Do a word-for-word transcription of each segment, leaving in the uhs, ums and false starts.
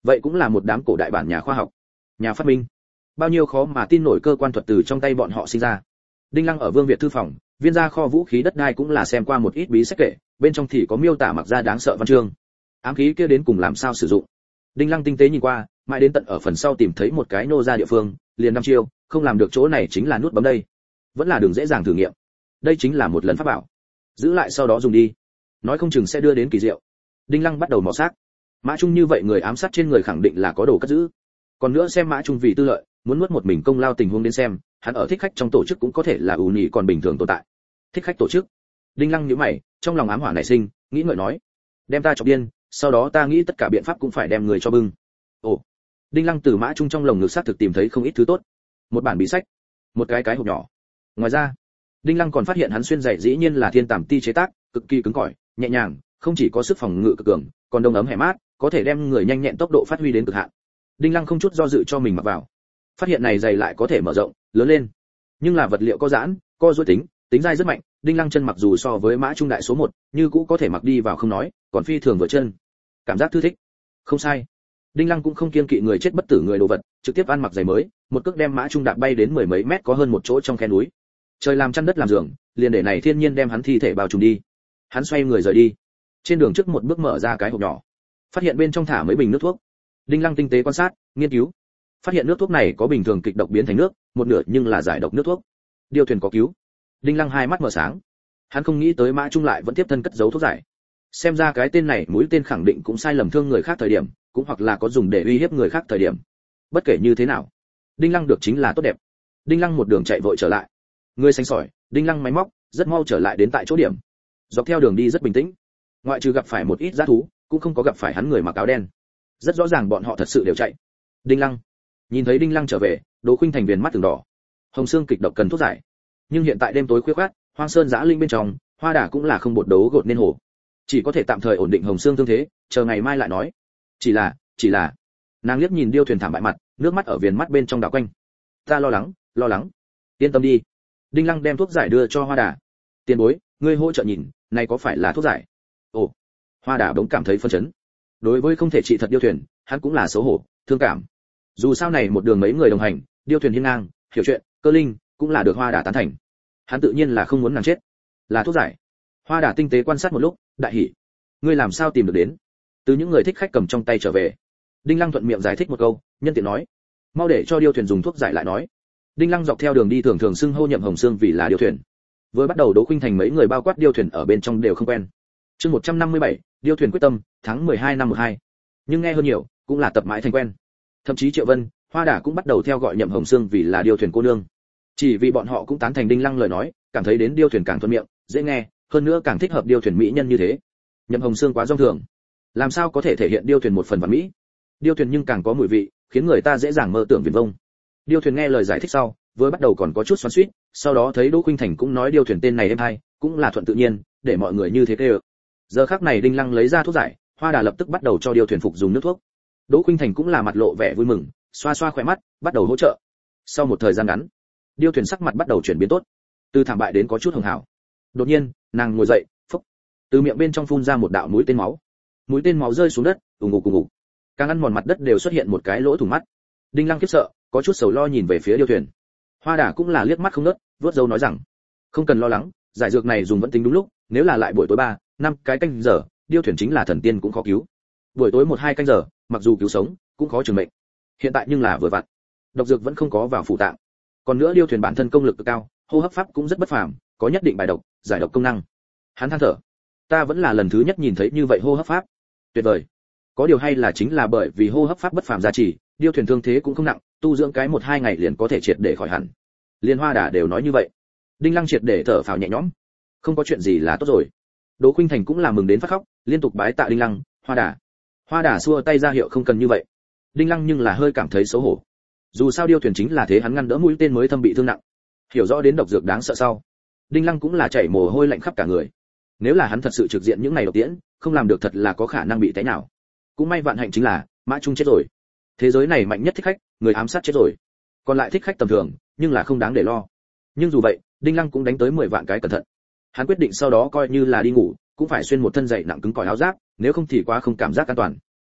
vậy cũng là một đám cổ đại bản nhà khoa học, nhà phát minh. Bao nhiêu khó mà tin nổi cơ quan thuật từ trong tay bọn họ sinh ra. Đinh Lăng ở Vương Việt thư phòng, viên gia kho vũ khí đất đai cũng là xem qua một ít bí sách kệ, bên trong thì có miêu tả mặc ra đáng sợ văn chương. Ám khí kia đến cùng làm sao sử dụng? Đinh Lăng tinh tế nhìn qua, mãi đến tận ở phần sau tìm thấy một cái nô ra địa phương, liền năm chiêu, không làm được chỗ này chính là nút bấm đây. Vẫn là đường dễ dàng thử nghiệm. Đây chính là một lần pháp bảo. Giữ lại sau đó dùng đi, nói không chừng sẽ đưa đến kỳ diệu. Đinh Lăng bắt đầu mò xác. Mã Trung như vậy người ám sát trên người khẳng định là có đồ cất giữ. Còn nữa xem Mã Trung vì tư lợi, muốn nuốt một mình công lao tình huống đến xem, hắn ở thích khách trong tổ chức cũng có thể là ưu nhị còn bình thường tồn tại. Thích khách tổ chức? Đinh Lăng nhíu mày, trong lòng ám hỏa nảy sinh, nghĩ ngợi nói, đem ta chọc điên, sau đó ta nghĩ tất cả biện pháp cũng phải đem người cho bưng. Ồ. Đinh Lăng từ Mã Trung trong lồng ngực xác thực tìm thấy không ít thứ tốt. Một bản bí sách, một cái cái hộp nhỏ. Ngoài ra, Đinh Lăng còn phát hiện hắn xuyên giày dĩ nhiên là thiên tàm ti chế tác, cực kỳ cứng cỏi, nhẹ nhàng, không chỉ có sức phòng ngự cực cường, còn đông ấm hẻ mát, có thể đem người nhanh nhẹn tốc độ phát huy đến cực hạn. Đinh Lăng không chút do dự cho mình mặc vào. Phát hiện này giày lại có thể mở rộng, lớn lên. Nhưng là vật liệu có giãn, co duỗi tính, tính dai rất mạnh, Đinh Lăng chân mặc dù so với Mã Trung đại số một, như cũ có thể mặc đi vào không nói, còn phi thường vừa chân. Cảm giác thư thích. Không sai. Đinh Lăng cũng không kiêng kỵ người chết bất tử người đồ vật, trực tiếp ăn mặc giày mới, một cước đem Mã Trung đạp bay đến mười mấy mét có hơn một chỗ trong khe núi. Trời làm chăn đất làm giường, liền để này thiên nhiên đem hắn thi thể bao trùm đi. Hắn xoay người rời đi. Trên đường trước một bước mở ra cái hộp nhỏ, phát hiện bên trong thả mấy bình nước thuốc. Đinh Lăng tinh tế quan sát, nghiên cứu, phát hiện nước thuốc này có bình thường kịch độc biến thành nước, một nửa nhưng là giải độc nước thuốc. Điêu thuyền có cứu. Đinh Lăng hai mắt mở sáng. Hắn không nghĩ tới Mã Trung lại vẫn tiếp thân cất giấu thuốc giải. Xem ra cái tên này mũi tên khẳng định cũng sai lầm thương người khác thời điểm, cũng hoặc là có dùng để uy hiếp người khác thời điểm. Bất kể như thế nào, Đinh Lăng được chính là tốt đẹp. Đinh Lăng một đường chạy vội trở lại. Người xanh sỏi, Đinh Lăng máy móc, rất mau trở lại đến tại chỗ điểm. Dọc theo đường đi rất bình tĩnh. Ngoại trừ gặp phải một ít dã thú, cũng không có gặp phải hắn người mặc áo đen. Rất rõ ràng bọn họ thật sự đều chạy. Đinh Lăng, nhìn thấy Đinh Lăng trở về, Đỗ Khuynh Thành viền mắt từng đỏ. Hồng xương kịch độc cần thuốc giải. Nhưng hiện tại đêm tối khuya khoắt, hoang sơn giã linh bên trong, Hoa Đà cũng là không bột đấu gột nên hổ. Chỉ có thể tạm thời ổn định Hồng xương thương thế, chờ ngày mai lại nói. Chỉ là, chỉ là, nàng liếc nhìn Điêu thuyền thảm bại mặt, nước mắt ở viền mắt bên trong đảo quanh. Ta lo lắng, lo lắng. Yên tâm đi. Đinh Lăng đem thuốc giải đưa cho Hoa Đà. Tiền bối, ngươi hỗ trợ nhìn, này có phải là thuốc giải? Ồ. Hoa Đà bỗng cảm thấy phân chấn. Đối với không thể trị thật Điêu thuyền, hắn cũng là xấu hổ, thương cảm. Dù sao này một đường mấy người đồng hành, Điêu thuyền hiên ngang, hiểu chuyện, cơ linh, cũng là được Hoa Đà tán thành. Hắn tự nhiên là không muốn nàng chết. Là thuốc giải. Hoa Đà tinh tế quan sát một lúc, đại hỉ. Ngươi làm sao tìm được đến? Từ những người thích khách cầm trong tay trở về. Đinh Lăng thuận miệng giải thích một câu, nhân tiện nói, mau để cho Điêu thuyền dùng thuốc giải lại nói. Đinh Lăng dọc theo đường đi thường thường xưng hô Nhậm Hồng Xương vì là Điêu thuyền. Vừa bắt đầu Đỗ Khuynh Thành mấy người bao quát Điêu thuyền ở bên trong đều không quen. Chương một trăm năm mươi bảy, Điêu thuyền quyết tâm, tháng mười hai năm mười hai. Nhưng nghe hơn nhiều, cũng là tập mãi thành quen. Thậm chí Triệu Vân, Hoa Đà cũng bắt đầu theo gọi Nhậm Hồng Xương vì là Điêu thuyền cô nương. Chỉ vì bọn họ cũng tán thành Đinh Lăng lời nói, cảm thấy đến Điêu thuyền càng thuận miệng, dễ nghe, hơn nữa càng thích hợp Điêu thuyền mỹ nhân như thế. Nhậm Hồng Xương quá rong thường, làm sao có thể thể hiện Điêu thuyền một phần văn mỹ. Điêu thuyền nhưng càng có mùi vị, khiến người ta dễ dàng mơ tưởng viển vông. Điêu thuyền nghe lời giải thích sau, vừa bắt đầu còn có chút xoắn xuýt, sau đó thấy Đỗ Khuynh Thành cũng nói Điêu thuyền tên này êm hay, cũng là thuận tự nhiên, để mọi người như thế kêu. Giờ khắc này Đinh Lăng lấy ra thuốc giải, Hoa Đà lập tức bắt đầu cho Điêu thuyền phục dùng nước thuốc. Đỗ Khuynh Thành cũng là mặt lộ vẻ vui mừng, xoa xoa khóe mắt, bắt đầu hỗ trợ. Sau một thời gian ngắn, Điêu thuyền sắc mặt bắt đầu chuyển biến tốt, từ thảm bại đến có chút hưng hào. Đột nhiên, nàng ngồi dậy, phốc, từ miệng bên trong phun ra một đạo mũi tên máu. Mũi tên máu rơi xuống đất, ù ngục ù ngục. Càng ăn mòn mặt đất đều xuất hiện một cái lỗ thủng mắt. Đinh Lăng khiếp sợ, có chút sầu lo nhìn về phía Điêu thuyền. Hoa Đà cũng là liếc mắt không ngớt, vớt râu nói rằng, không cần lo lắng, giải dược này dùng vẫn tính đúng lúc, nếu là lại buổi tối ba, năm cái canh giờ, Điêu thuyền chính là thần tiên cũng khó cứu. Buổi tối một hai canh giờ, mặc dù cứu sống, cũng khó trường mệnh. Hiện tại nhưng là vừa vặn, độc dược vẫn không có vào phủ tạng. Còn nữa Điêu thuyền bản thân công lực cực cao, hô hấp pháp cũng rất bất phàm, có nhất định bài độc, giải độc công năng. Hắn than thở, ta vẫn là lần thứ nhất nhìn thấy như vậy hô hấp pháp, tuyệt vời. Có điều hay là chính là bởi vì hô hấp pháp bất phàm gia trì, Điêu thuyền thương thế cũng không nặng, tu dưỡng cái một hai ngày liền có thể triệt để khỏi hẳn. Liên Hoa Đà đều nói như vậy. Đinh Lăng triệt để thở phào nhẹ nhõm, không có chuyện gì là tốt rồi. Đỗ Khuynh Thành cũng là mừng đến phát khóc, liên tục bái tạ Đinh Lăng, Hoa Đà. Hoa Đà xua tay ra hiệu không cần như vậy. Đinh Lăng nhưng là hơi cảm thấy xấu hổ. Dù sao Điêu thuyền chính là thế hắn ngăn đỡ mũi tên mới thâm bị thương nặng. Hiểu rõ đến độc dược đáng sợ sau, Đinh Lăng cũng là chảy mồ hôi lạnh khắp cả người. Nếu là hắn thật sự trực diện những ngày độc tiễn, không làm được thật là có khả năng bị té nào. Cũng may vạn hạnh chính là Mã Trung chết rồi. Thế giới này mạnh nhất thích khách, người ám sát chết rồi. Còn lại thích khách tầm thường, nhưng là không đáng để lo. Nhưng dù vậy, Đinh Lăng cũng đánh tới mười vạn cái cẩn thận. Hắn quyết định sau đó coi như là đi ngủ, cũng phải xuyên một thân dày nặng cứng cỏi áo giáp, nếu không thì quá không cảm giác an toàn.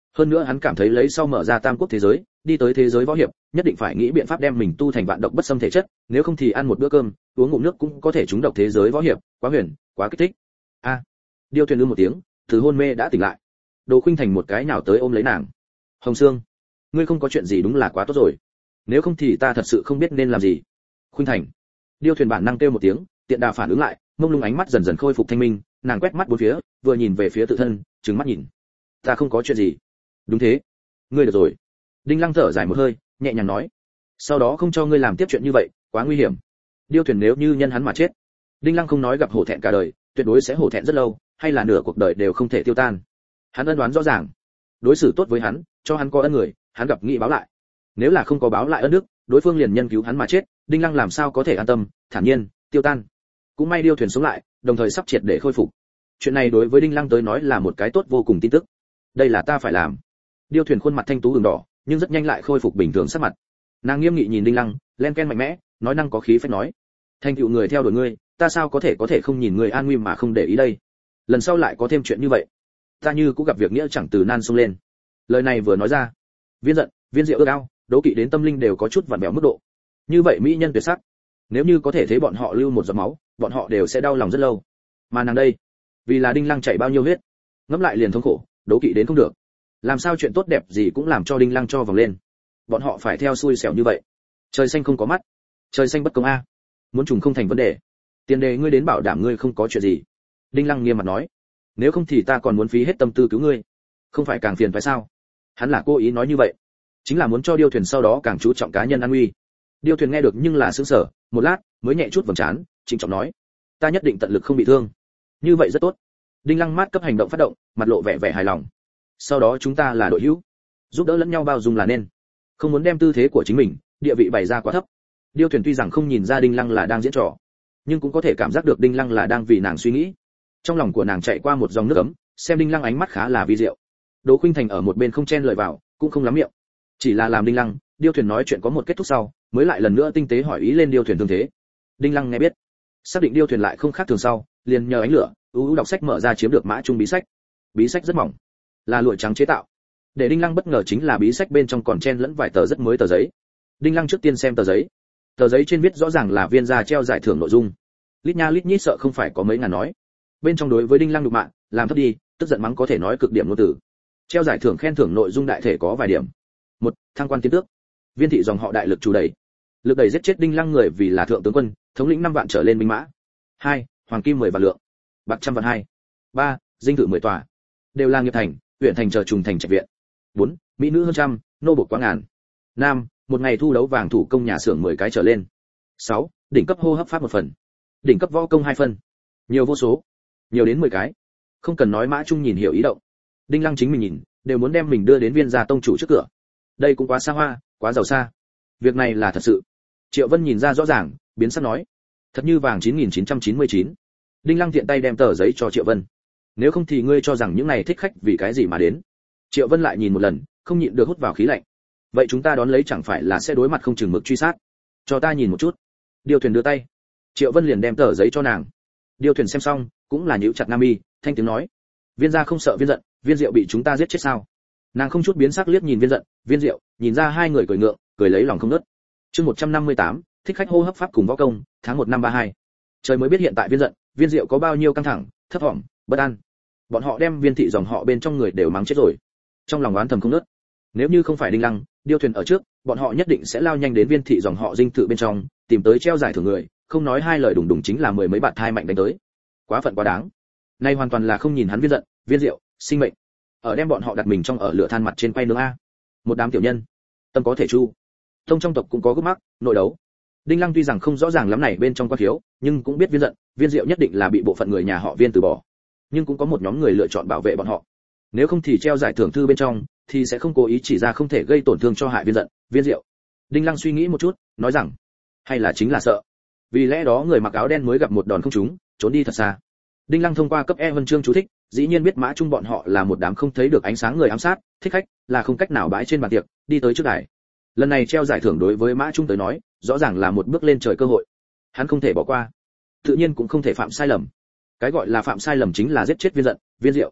Hơn nữa hắn cảm thấy lấy sau mở ra tam quốc thế giới, đi tới thế giới võ hiệp, nhất định phải nghĩ biện pháp đem mình tu thành vạn độc bất xâm thể chất, nếu không thì ăn một bữa cơm, uống ngụm nước cũng có thể trúng độc thế giới võ hiệp, quá huyền, quá kích thích. A. À, Điêu Thuyền ư một tiếng, từ hôn mê đã tỉnh lại. Đồ Khuynh Thành một cái nhào tới ôm lấy nàng. Hồng Sương, ngươi không có chuyện gì đúng là quá tốt rồi. Nếu không thì ta thật sự không biết nên làm gì. Khuynh Thành. Điêu Thuyền bản năng kêu một tiếng, tiện đà phản ứng lại, mông lung ánh mắt dần dần khôi phục thanh minh, nàng quét mắt bốn phía, vừa nhìn về phía tự thân, trừng mắt nhìn. Ta không có chuyện gì. Đúng thế. Ngươi được rồi. Đinh Lăng thở dài một hơi, nhẹ nhàng nói. Sau đó không cho ngươi làm tiếp chuyện như vậy, quá nguy hiểm. Điêu Thuyền nếu như nhân hắn mà chết. Đinh Lăng không nói gặp hổ thẹn cả đời, tuyệt đối sẽ hổ thẹn rất lâu, hay là nửa cuộc đời đều không thể tiêu tan. Hắn ân đoán rõ ràng, đối xử tốt với hắn, cho hắn có ân người, hắn gặp nghị báo lại. Nếu là không có báo lại ân đức, đối phương liền nhân cứu hắn mà chết, Đinh Lăng làm sao có thể an tâm, thản nhiên, tiêu tan. Cũng may Điêu Thuyền sống lại, đồng thời sắp triệt để khôi phục. Chuyện này đối với Đinh Lăng tới nói là một cái tốt vô cùng tin tức. Đây là ta phải làm. Điêu Thuyền khuôn mặt thanh tú ửng đỏ, nhưng rất nhanh lại khôi phục bình thường sắc mặt. Nàng nghiêm nghị nhìn Đinh Lăng, len ken mạnh mẽ, nói năng có khí phách nói: "Thanh tựu người theo đuổi ngươi, ta sao có thể có thể không nhìn người an nguy mà không để ý đây. Lần sau lại có thêm chuyện như vậy, ta như cũng gặp việc nghĩa chẳng từ nan xông lên." Lời này vừa nói ra, Viên giận, Viên Diệu ước ao, đố kỵ đến tâm linh đều có chút vặn vẹo mức độ. Như vậy mỹ nhân tuyệt sắc, nếu như có thể thấy bọn họ lưu một giọt máu, bọn họ đều sẽ đau lòng rất lâu. Mà nàng đây, vì là Đinh Lăng chảy bao nhiêu huyết, ngẫm lại liền thống khổ, đố kỵ đến không được. Làm sao chuyện tốt đẹp gì cũng làm cho Đinh Lăng cho vòng lên. Bọn họ phải theo xui xẻo như vậy. Trời xanh không có mắt, trời xanh bất công a. Muốn trùng không thành vấn đề. Tiền đề ngươi đến bảo đảm ngươi không có chuyện gì. Đinh Lăng nghiêm mặt nói. Nếu không thì ta còn muốn phí hết tâm tư cứu ngươi, không phải càng phiền phải sao? Hắn là cố ý nói như vậy, chính là muốn cho Điêu Thuyền sau đó càng chú trọng cá nhân an nguy. Điêu Thuyền nghe được nhưng là sững sờ, một lát mới nhẹ chút vầng trán, trịnh trọng nói: ta nhất định tận lực không bị thương. Như vậy rất tốt. Đinh Lăng mát cấp hành động phát động, mặt lộ vẻ vẻ hài lòng. Sau đó chúng ta là đội hữu, giúp đỡ lẫn nhau bao dung là nên, không muốn đem tư thế của chính mình, địa vị bày ra quá thấp. Điêu Thuyền tuy rằng không nhìn ra Đinh Lăng là đang diễn trò, nhưng cũng có thể cảm giác được Đinh Lăng là đang vì nàng suy nghĩ. Trong lòng của nàng chạy qua một dòng nước ấm, xem Đinh Lăng ánh mắt khá là vi diệu. Đỗ Khuynh Thành ở một bên không chen lời vào, cũng không lắm miệng, chỉ là làm Đinh Lăng, Điêu Thuyền nói chuyện có một kết thúc sau, mới lại lần nữa tinh tế hỏi ý lên Điêu Thuyền thương thế. Đinh Lăng nghe biết, xác định Điêu Thuyền lại không khác thường sau, liền nhờ ánh lửa, ưu ưu đọc sách mở ra chiếm được mã trung bí sách. Bí sách rất mỏng, là lụa trắng chế tạo. Để Đinh Lăng bất ngờ chính là bí sách bên trong còn chen lẫn vài tờ rất mới tờ giấy. Đinh Lăng trước tiên xem tờ giấy. Tờ giấy trên viết rõ ràng là Viên gia treo giải thưởng nội dung. Lít nha lít nhít sợ không phải có mấy ngàn nói. Bên trong đối với Đinh Lăng đục mạ, làm thấp đi, tức giận mắng có thể nói cực điểm ngôn từ. Treo giải thưởng khen thưởng nội dung đại thể có vài điểm. Một, thăng quan tiến tước. Viên thị dòng họ đại lực chủ đẩy. Lực đẩy giết chết Đinh Lăng người vì là thượng tướng quân, thống lĩnh năm vạn trở lên binh mã. Hai, hoàng kim mười vạn lượng. Bạc trăm vạn hai. Ba, dinh thự mười tòa. Đều là nghiệp thành, huyện thành chờ trùng thành trạch viện. Bốn, mỹ nữ hơn trăm, nô bộc quá ngàn. Năm, một ngày thu đấu vàng thủ công nhà xưởng mười cái trở lên. Sáu, đỉnh cấp hô hấp pháp một phần. Đỉnh cấp võ công hai phần. Nhiều vô số, nhiều đến mười cái. Không cần nói Mã Trung nhìn hiểu ý động. Đinh Lăng chính mình nhìn, đều muốn đem mình đưa đến Viên gia tông chủ trước cửa. Đây cũng quá xa hoa, quá giàu xa. Việc này là thật sự. Triệu Vân nhìn ra rõ ràng, biến sắc nói: thật như vàng chín nghìn chín trăm chín mươi chín. Đinh Lăng tiện tay đem tờ giấy cho Triệu Vân. Nếu không thì ngươi cho rằng những này thích khách vì cái gì mà đến? Triệu Vân lại nhìn một lần, không nhịn được hút vào khí lạnh. Vậy chúng ta đón lấy chẳng phải là sẽ đối mặt không chừng mực truy sát? Cho ta nhìn một chút. Điêu Thuyền đưa tay. Triệu Vân liền đem tờ giấy cho nàng. Điêu Thuyền xem xong, cũng là nhíu chặt nam y, thanh tiếng nói: Viên gia không sợ Viên giận, Viên Diệu bị chúng ta giết chết sao? Nàng không chút biến sắc liếc nhìn Viên giận, Viên Diệu, nhìn ra hai người cười ngượng, cười lấy lòng không ngớt. Chương một trăm năm mươi tám, thích khách hô hấp pháp cùng võ công, tháng một năm ba hai. Trời mới biết hiện tại Viên giận, Viên Diệu có bao nhiêu căng thẳng, thấp vọng, bất an. Bọn họ đem Viên thị dòng họ bên trong người đều mắng chết rồi. Trong lòng oán thầm không ngớt. Nếu như không phải Đinh Lăng, Điêu Thuyền ở trước, bọn họ nhất định sẽ lao nhanh đến Viên thị dòng họ dinh thự bên trong, tìm tới treo giải thưởng người, không nói hai lời đùng đùng chính là mười mấy bạt thai mạnh đánh tới. Quá phận quá đáng. Nay hoàn toàn là không nhìn hắn Viên giận, Viên Diệu, sinh mệnh. Ở đem bọn họ đặt mình trong ở lửa than mặt trên quay nướng a. Một đám tiểu nhân, tâm có thể chu. Tông trong tộc cũng có gốc mắc, nội đấu. Đinh Lăng tuy rằng không rõ ràng lắm này bên trong quan thiếu, nhưng cũng biết Viên giận, Viên Diệu nhất định là bị bộ phận người nhà họ Viên từ bỏ. Nhưng cũng có một nhóm người lựa chọn bảo vệ bọn họ. Nếu không thì treo giải thưởng thư bên trong thì sẽ không cố ý chỉ ra không thể gây tổn thương cho hại Viên giận, Viên Diệu. Đinh Lăng suy nghĩ một chút, nói rằng, hay là chính là sợ. Vì lẽ đó người mặc áo đen mới gặp một đòn không trúng, trốn đi thật xa. Đinh Lăng thông qua cấp E huân chương chú thích, dĩ nhiên biết Mã Trung bọn họ là một đám không thấy được ánh sáng người ám sát, thích khách, là không cách nào bãi trên bàn tiệc, đi tới trước đài. Lần này treo giải thưởng đối với Mã Trung tới nói, rõ ràng là một bước lên trời cơ hội. Hắn không thể bỏ qua, tự nhiên cũng không thể phạm sai lầm. Cái gọi là phạm sai lầm chính là giết chết Viên giận, Viên Diệu.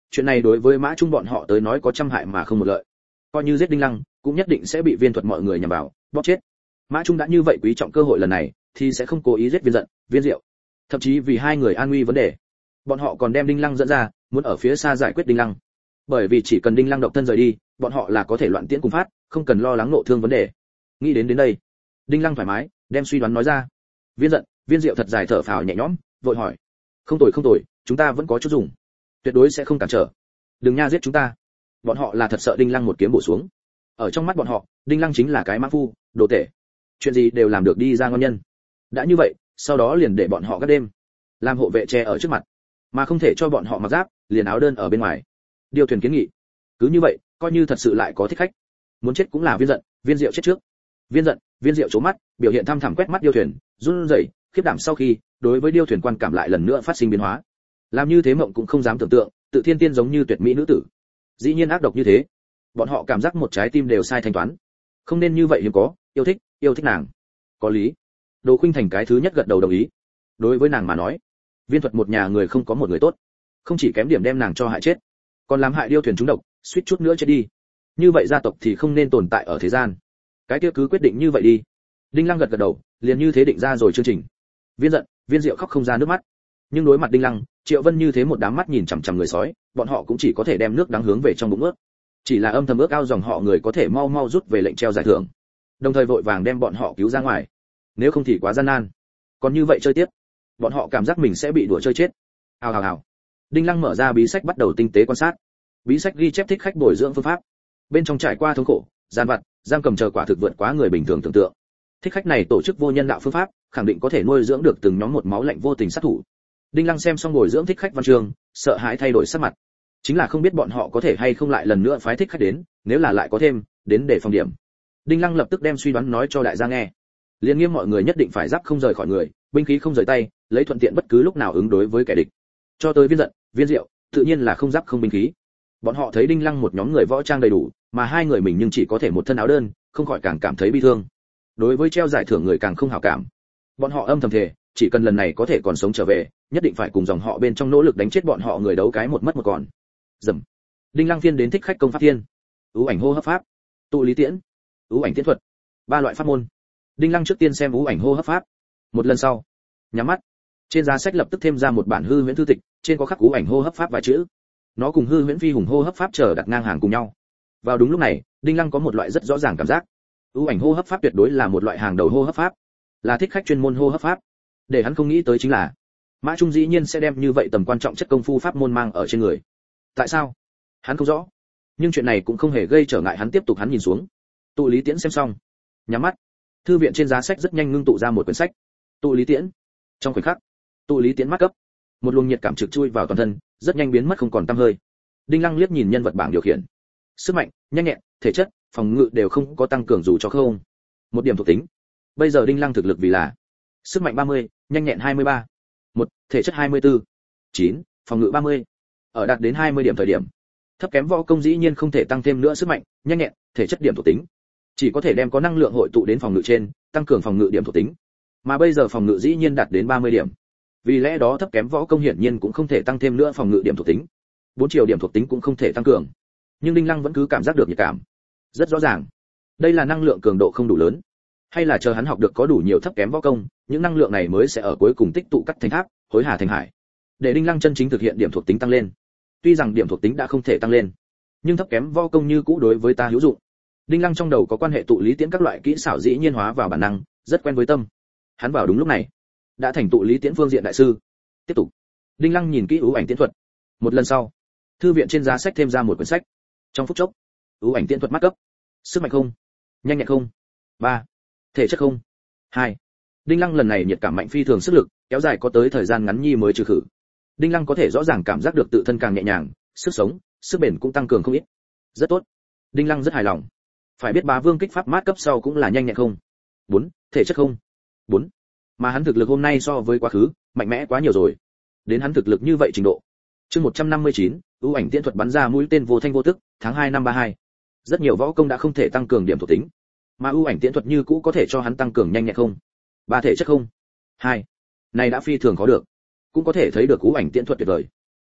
Chuyện này đối với Mã Trung bọn họ tới nói có trăm hại mà không một lợi. Coi như giết Đinh Lăng, cũng nhất định sẽ bị Viên Thuật mọi người nhằm vào, bóp chết. Mã Trung đã như vậy quý trọng cơ hội lần này, thì sẽ không cố ý giết Viên Giận, Viên Diệu. Thậm chí vì hai người an nguy vấn đề, bọn họ còn đem Đinh Lăng dẫn ra, muốn ở phía xa giải quyết Đinh Lăng. Bởi vì chỉ cần Đinh Lăng độc thân rời đi, bọn họ là có thể loạn tiễn cùng phát, không cần lo lắng nộ thương vấn đề. Nghĩ đến đến đây, Đinh Lăng thoải mái, đem suy đoán nói ra. Viên Giận, Viên Diệu thật dài thở phào nhẹ nhõm, vội hỏi: "Không tồi không tồi, chúng ta vẫn có chút dùng, tuyệt đối sẽ không cản trở. Đừng nha giết chúng ta." Bọn họ là thật sợ Đinh Lăng một kiếm bổ xuống. Ở trong mắt bọn họ, Đinh Lăng chính là cái mã phu, đồ tể. Chuyện gì đều làm được đi ra ngon nhân. Đã như vậy, sau đó liền để bọn họ gác đêm, làm hộ vệ che ở trước mặt, mà không thể cho bọn họ mặc giáp, liền áo đơn ở bên ngoài. Điều thuyền kiến nghị. Cứ như vậy, coi như thật sự lại có thích khách. Muốn chết cũng là Viên Giận, Viên Diệu chết trước. Viên Giận, Viên Diệu chố mắt, biểu hiện thăm thẳm quét mắt điêu thuyền, run rẩy, khiếp đảm sau khi, đối với điêu thuyền quan cảm lại lần nữa phát sinh biến hóa. Làm như thế mộng cũng không dám tưởng tượng, tự thiên tiên giống như tuyệt mỹ nữ tử, dĩ nhiên ác độc như thế. Bọn họ cảm giác một trái tim đều sai thanh toán. Không nên như vậy hiếm có, yêu thích, yêu thích nàng. Có lý. Đồ Khuynh Thành cái thứ nhất gật đầu đồng ý. Đối với nàng mà nói, Viên Thuật một nhà người không có một người tốt, không chỉ kém điểm đem nàng cho hại chết, còn làm hại điêu thuyền trúng độc, suýt chút nữa chết đi. Như vậy gia tộc thì không nên tồn tại ở thế gian. Cái kia cứ quyết định như vậy đi. Đinh Lăng gật gật đầu, liền như thế định ra rồi chương trình. Viên Giận, Viên Diệu khóc không ra nước mắt, nhưng đối mặt Đinh Lăng, Triệu Vân như thế một đám mắt nhìn chằm chằm người sói, bọn họ cũng chỉ có thể đem nước đáng hướng về trong bụng ướt. Chỉ là âm thầm ước ao dòng họ người có thể mau mau rút về lệnh treo giải thưởng, đồng thời vội vàng đem bọn họ cứu ra ngoài. Nếu không thì quá gian nan. Còn như vậy chơi tiếp, bọn họ cảm giác mình sẽ bị đùa chơi chết. Hào hào hào. Đinh Lăng mở ra bí sách bắt đầu tinh tế quan sát. Bí sách ghi chép thích khách bồi dưỡng phương pháp. Bên trong trải qua thống khổ, gian vặt, giam cầm chờ quả thực vượt quá người bình thường tưởng tượng. Thích khách này tổ chức vô nhân đạo phương pháp, khẳng định có thể nuôi dưỡng được từng nhóm một máu lạnh vô tình sát thủ. Đinh Lăng xem xong bồi dưỡng thích khách văn chương, sợ hãi thay đổi sắc mặt. Chính là không biết bọn họ có thể hay không lại lần nữa phái thích khách đến, nếu là lại có thêm, đến để phòng điểm. Đinh Lăng lập tức đem suy đoán nói cho đại gia nghe. Liên nghiêm mọi người nhất định phải giáp không rời khỏi người, binh khí không rời tay, lấy thuận tiện bất cứ lúc nào ứng đối với kẻ địch. Cho tới Viên Giận, Viên Diệu, tự nhiên là không giáp không binh khí. Bọn họ thấy Đinh Lăng một nhóm người võ trang đầy đủ, mà hai người mình nhưng chỉ có thể một thân áo đơn, không khỏi càng cảm thấy bi thương. Đối với treo giải thưởng người càng không hảo cảm. Bọn họ âm thầm thề, chỉ cần lần này có thể còn sống trở về, nhất định phải cùng dòng họ bên trong nỗ lực đánh chết bọn họ người đấu cái một mất một còn. Dầm. Đinh Lăng phiên đến thích khách công pháp thiên, ưu ảnh hô hấp pháp, tụ lý tiễn, ưu ảnh tiễn thuật, ba loại pháp môn. Đinh Lăng trước tiên xem ưu ảnh hô hấp pháp. Một lần sau, nhắm mắt. Trên giá sách lập tức thêm ra một bản hư huyễn thư tịch, trên có khắc ưu ảnh hô hấp pháp vài chữ. Nó cùng hư huyễn phi hùng hô hấp pháp chờ đặt ngang hàng cùng nhau. Vào đúng lúc này, Đinh Lăng có một loại rất rõ ràng cảm giác. Ưu ảnh hô hấp pháp tuyệt đối là một loại hàng đầu hô hấp pháp, là thích khách chuyên môn hô hấp pháp. Để hắn không nghĩ tới chính là, Mã Trung dĩ nhiên sẽ đem như vậy tầm quan trọng chất công phu pháp môn mang ở trên người. Tại sao? Hắn không rõ. Nhưng chuyện này cũng không hề gây trở ngại hắn tiếp tục hắn nhìn xuống. Tụ lý tiễn xem xong, nhắm mắt. Thư viện trên giá sách rất nhanh ngưng tụ ra một quyển sách. Tụ lý tiễn. Trong khoảnh khắc, tụ lý tiễn mắt cấp. Một luồng nhiệt cảm trực chui vào toàn thân, rất nhanh biến mất không còn tăm hơi. Đinh Lăng liếc nhìn nhân vật bảng điều khiển. Sức mạnh, nhanh nhẹn, thể chất, phòng ngự đều không có tăng cường dù cho không. Một điểm thuộc tính. Bây giờ Đinh Lăng thực lực vì là sức mạnh ba mươi, nhanh nhẹn hai mươi ba. Một, thể chất hai mươi tư. chín, phòng ngự ba mươi. Ở đạt đến hai mươi điểm thời điểm, thấp kém võ công dĩ nhiên không thể tăng thêm nữa sức mạnh, nhanh nhẹn, thể chất điểm thuộc tính. Chỉ có thể đem có năng lượng hội tụ đến phòng ngự trên, tăng cường phòng ngự điểm thuộc tính. Mà bây giờ phòng ngự dĩ nhiên đạt đến ba mươi điểm. Vì lẽ đó thấp kém võ công hiển nhiên cũng không thể tăng thêm nữa phòng ngự điểm thuộc tính. Bốn chiều điểm thuộc tính cũng không thể tăng cường. Nhưng Đinh Lăng vẫn cứ cảm giác được nhiệt cảm. Rất rõ ràng, đây là năng lượng cường độ không đủ lớn. Hay là chờ hắn học được có đủ nhiều thấp kém võ công, những năng lượng này mới sẽ ở cuối cùng tích tụ cắt thành tháp, hối hà thành hải. Để Đinh Lăng chân chính thực hiện điểm thuộc tính tăng lên. Tuy rằng điểm thuộc tính đã không thể tăng lên, nhưng thấp kém võ công như cũ đối với ta hữu dụng. Đinh Lăng trong đầu có quan hệ tụ lý tiễn các loại kỹ xảo dĩ nhiên hóa vào bản năng, rất quen với tâm. Hắn vào đúng lúc này, đã thành tụ lý tiễn phương diện đại sư. Tiếp tục, Đinh Lăng nhìn kỹ ưu ảnh tiễn thuật. Một lần sau, thư viện trên giá sách thêm ra một quyển sách. Trong phút chốc, ưu ảnh tiễn thuật mắt cấp. Sức mạnh không, nhanh nhẹn không, ba, thể chất không, hai. Đinh Lăng lần này nhiệt cảm mạnh phi thường sức lực, kéo dài có tới thời gian ngắn nhi mới trừ khử. Đinh Lăng có thể rõ ràng cảm giác được tự thân càng nhẹ nhàng, sức sống, sức bền cũng tăng cường không ít. Rất tốt. Đinh Lăng rất hài lòng. Phải biết Bá Vương kích pháp mát cấp sau cũng là nhanh nhẹn không, bốn, thể chất không, bốn. Mà hắn thực lực hôm nay so với quá khứ, mạnh mẽ quá nhiều rồi. Đến hắn thực lực như vậy trình độ. Chương một trăm năm mươi chín, ưu ảnh tiễn thuật bắn ra mũi tên vô thanh vô tức, tháng hai năm ba hai. Rất nhiều võ công đã không thể tăng cường điểm thuộc tính, mà ưu ảnh tiễn thuật như cũ có thể cho hắn tăng cường nhanh nhẹn không, ba thể chất không, hai. Này đã phi thường có được, cũng có thể thấy được ưu ảnh tiễn thuật tuyệt vời.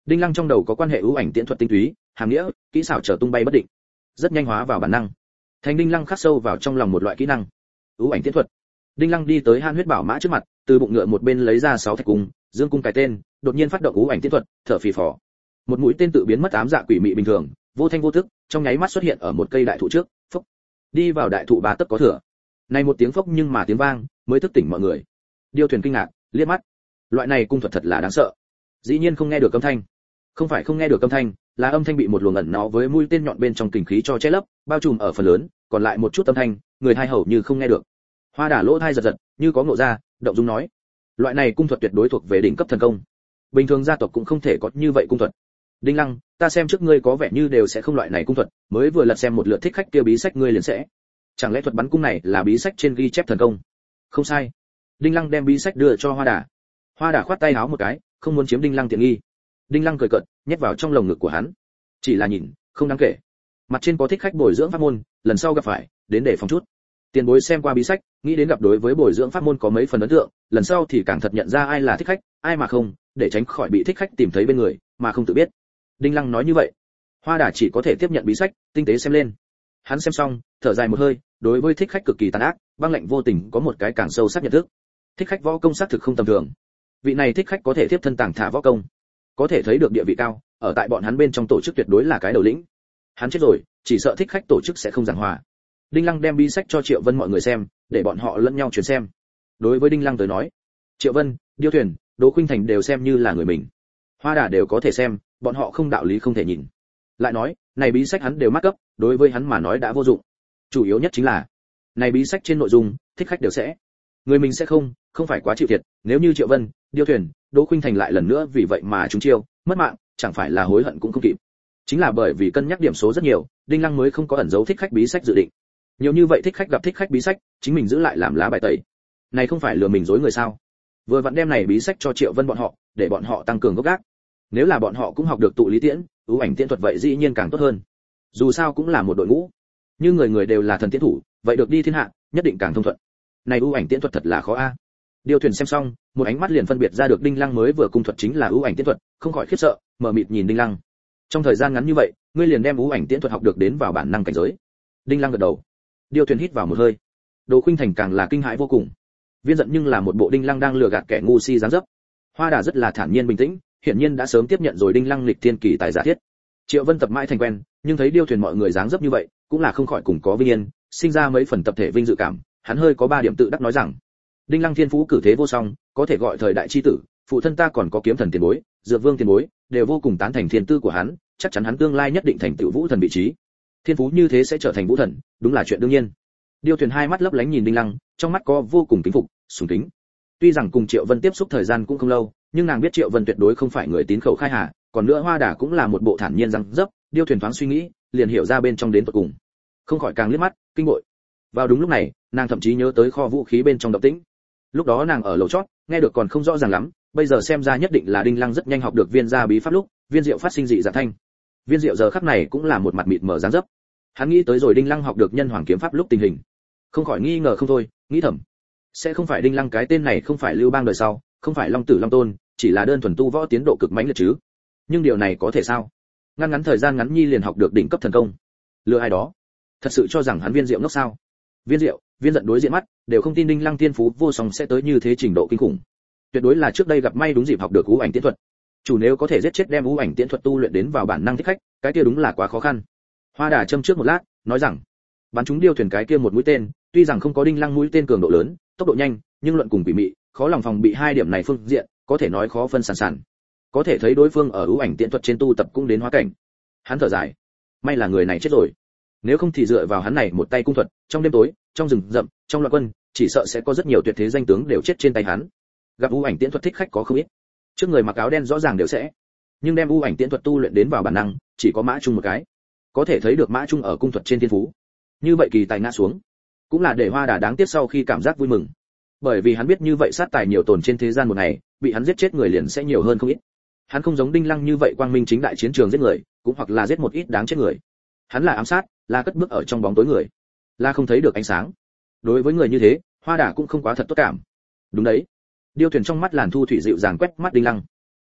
Đinh Lăng trong đầu có quan hệ ưu ảnh tiễn thuật tinh túy, hàm nghĩa, kỹ xảo trở tung bay bất định, rất nhanh hóa vào bản năng. Thành Đinh Lăng khắc sâu vào trong lòng một loại kỹ năng, ưu ảnh tiễn thuật. Đinh Lăng đi tới Han Huyết Bảo Mã trước mặt, từ bụng ngựa một bên lấy ra sáu thạch cung, dương cung cái tên, đột nhiên phát động ưu ảnh tiễn thuật, thở phì phò. Một mũi tên tự biến mất ám dạ quỷ mị bình thường, vô thanh vô tức, trong nháy mắt xuất hiện ở một cây đại thụ trước, phốc. Đi vào đại thụ ba tấc có thừa. Này một tiếng phốc nhưng mà tiếng vang, mới thức tỉnh mọi người. Điêu Thuyền kinh ngạc, liếc mắt. Loại này cung thuật thật là đáng sợ. Dĩ nhiên không nghe được âm thanh. Không phải không nghe được âm thanh, là âm thanh bị một luồng ẩn nó với mũi tên nhọn bên trong kình khí cho che lấp, bao trùm ở phần lớn, còn lại một chút âm thanh, người hai hầu như không nghe được. Hoa Đà lỗ tai giật giật, như có ngộ ra, động dung nói: loại này cung thuật tuyệt đối thuộc về đỉnh cấp thần công. Bình thường gia tộc cũng không thể có như vậy cung thuật. Đinh Lăng, ta xem trước ngươi có vẻ như đều sẽ không loại này cung thuật, mới vừa lật xem một lượt thích khách kia bí sách ngươi liền sẽ. Chẳng lẽ thuật bắn cung này là bí sách trên ghi chép thần công? Không sai. Đinh Lăng đem bí sách đưa cho Hoa Đà. Hoa Đà khoát tay áo một cái, không muốn chiếm Đinh Lăng tiện nghi. Đinh Lăng cười cợt, nhét vào trong lồng ngực của hắn. Chỉ là nhìn, không đáng kể. Mặt trên có thích khách bồi dưỡng pháp môn, lần sau gặp phải, đến để phòng chút. Tiền bối xem qua bí sách, nghĩ đến gặp đối với bồi dưỡng pháp môn có mấy phần ấn tượng, lần sau thì càng thật nhận ra ai là thích khách, ai mà không, để tránh khỏi bị thích khách tìm thấy bên người, mà không tự biết. Đinh Lăng nói như vậy. Hoa Đà chỉ có thể tiếp nhận bí sách, tinh tế xem lên. Hắn xem xong, thở dài một hơi, đối với thích khách cực kỳ tàn ác, băng lạnh vô tình có một cái càng sâu sắc nhận thức. Thích khách võ công xác thực không tầm thường. Vị này thích khách có thể tiếp thân tàng thả võ công, có thể thấy được địa vị cao, ở tại bọn hắn bên trong tổ chức tuyệt đối là cái đầu lĩnh. Hắn chết rồi, chỉ sợ thích khách tổ chức sẽ không giảng hòa. Đinh Lăng đem bí sách cho Triệu Vân mọi người xem, để bọn họ lẫn nhau truyền xem. Đối với Đinh Lăng tới nói, Triệu Vân, Điêu Thuyền, Đỗ Khuynh Thành đều xem như là người mình. Hoa Đà đều có thể xem, bọn họ không đạo lý không thể nhìn. Lại nói, này bí sách hắn đều mắc cấp, đối với hắn mà nói đã vô dụng. Chủ yếu nhất chính là, này bí sách trên nội dung, thích khách đều sẽ. Người mình sẽ không, không phải quá chịu thiệt, nếu như Triệu Vân, Điêu Thuyền, Đỗ Khuynh Thành lại lần nữa vì vậy mà trúng chiêu, mất mạng, chẳng phải là hối hận cũng không kịp. Chính là bởi vì cân nhắc điểm số rất nhiều, Đinh Lăng mới không có ẩn giấu thích khách bí sách dự định. Nhiều như vậy thích khách gặp thích khách bí sách, chính mình giữ lại làm lá bài tẩy. Này không phải lừa mình dối người sao? Vừa vặn đem này bí sách cho Triệu Vân bọn họ, để bọn họ tăng cường gốc gác. Nếu là bọn họ cũng học được tụ lý tiễn, ưu ảnh tiễn thuật vậy dĩ nhiên càng tốt hơn. Dù sao cũng là một đội ngũ, như người người đều là thần tiễn thủ, vậy được đi thiên hạ, nhất định càng thông thuận. Này ưu ảnh tiễn thuật thật là khó a. Điêu Thuyền xem xong, một ánh mắt liền phân biệt ra được Đinh Lăng mới vừa cung thuật chính là ưu ảnh tiễn thuật, không khỏi khiếp sợ, mở mịt nhìn Đinh Lăng. Trong thời gian ngắn như vậy, ngươi liền đem ưu ảnh tiễn thuật học được đến vào bản năng cảnh giới. Đinh Lăng gật đầu. Điêu Thuyền hít vào một hơi. Đỗ Khuynh Thành càng là kinh hãi vô cùng. Viên giận nhưng là một bộ Đinh Lăng đang lừa gạt kẻ ngu si dáng dấp. Hoa Đà rất là thản nhiên bình tĩnh, hiển nhiên đã sớm tiếp nhận rồi Đinh Lăng lịch thiên kỳ tài giả thiết. Triệu Vân tập mãi thành quen, nhưng thấy Điêu Thuyền mọi người dáng dấp như vậy, cũng là không khỏi cùng có vinh yên, sinh ra mấy phần tập thể vinh dự cảm, hắn hơi có ba điểm tự đắc nói rằng: Đinh Lăng thiên phú cử thế vô song, có thể gọi thời đại chi tử, phụ thân ta còn có kiếm thần tiền bối, dược vương tiền bối, đều vô cùng tán thành thiên tư của hắn, chắc chắn hắn tương lai nhất định thành tựu vũ thần vị trí. Thiên phú như thế sẽ trở thành vũ thần, đúng là chuyện đương nhiên. Điêu Thuyền hai mắt lấp lánh nhìn Đinh Lăng, trong mắt có vô cùng kính phục, sùng kính. Tuy rằng cùng Triệu Vân tiếp xúc thời gian cũng không lâu, nhưng nàng biết Triệu Vân tuyệt đối không phải người tín khẩu khai hà, còn nữa Hoa Đà cũng là một bộ thản nhiên răng dấp, Điêu Thuyền thoáng suy nghĩ, liền hiểu ra bên trong đến tận cùng. Không khỏi càng liếc mắt, kinh bội. Vào đúng lúc này, nàng thậm chí nhớ tới kho vũ khí bên trong động tĩnh. Lúc đó nàng ở lầu chót, nghe được còn không rõ ràng lắm, bây giờ xem ra nhất định là Đinh Lăng rất nhanh học được viên gia bí pháp lúc, viên diệu phát sinh dị dạng thanh. Viên diệu giờ khắc này cũng là một mặt mịt mờ dáng dấp. Hắn nghĩ tới rồi Đinh Lăng học được nhân hoàng kiếm pháp lúc tình hình, không khỏi nghi ngờ không thôi, nghĩ thầm, sẽ không phải Đinh Lăng cái tên này không phải Lưu Bang đời sau, không phải Long Tử Long Tôn, chỉ là đơn thuần tu võ tiến độ cực mãnh liệt chứ? Nhưng điều này có thể sao? Ngắn ngắn thời gian ngắn nhi liền học được đỉnh cấp thần công, lừa ai đó? Thật sự cho rằng hắn Viên Diệu ngốc sao? Viên Diệu, Viên giận đối diện mắt, đều không tin Đinh Lăng tiên phú vô song sẽ tới như thế trình độ kinh khủng. Tuyệt đối là trước đây gặp may đúng dịp học được ưu ảnh tiễn thuật. Chủ nếu có thể giết chết đem ưu ảnh tiễn thuật tu luyện đến vào bản năng thích khách, cái kia đúng là quá khó khăn. Hoa Đà châm trước một lát, nói rằng, bắn chúng Điêu Thuyền cái kia một mũi tên, tuy rằng không có Đinh Lăng mũi tên cường độ lớn, tốc độ nhanh, nhưng luận cùng quỷ mị, khó lòng phòng bị hai điểm này phương diện, có thể nói khó phân sản sản. Có thể thấy đối phương ở ưu ảnh tiễn thuật trên tu tập cũng đến hóa cảnh. Hắn thở dài, may là người này chết rồi. Nếu không thì dựa vào hắn này một tay cung thuật, trong đêm tối, trong rừng rậm, trong loạn quân, chỉ sợ sẽ có rất nhiều tuyệt thế danh tướng đều chết trên tay hắn. Gặp ưu ảnh tiễn thuật thích khách có không ít. Trước người mặc áo đen rõ ràng đều sẽ, nhưng đem ưu ảnh tiễn thuật tu luyện đến vào bản năng, chỉ có Mã Trung một cái. Có thể thấy được Mã Trung ở cung thuật trên thiên phú. Như vậy kỳ tài ngã xuống, cũng là để Hoa Đà đáng tiếc sau khi cảm giác vui mừng. Bởi vì hắn biết như vậy sát tài nhiều tồn trên thế gian một ngày, bị hắn giết chết người liền sẽ nhiều hơn không ít. Hắn không giống Đinh Lăng như vậy quang minh chính đại chiến trường giết người, cũng hoặc là giết một ít đáng chết người. Hắn là ám sát, là cất bước ở trong bóng tối người, là không thấy được ánh sáng. Đối với người như thế, Hoa Đà cũng không quá thật tốt cảm. Đúng đấy. Điêu Thuyền trong mắt làn thu thủy dịu dàng quét mắt Đinh Lăng.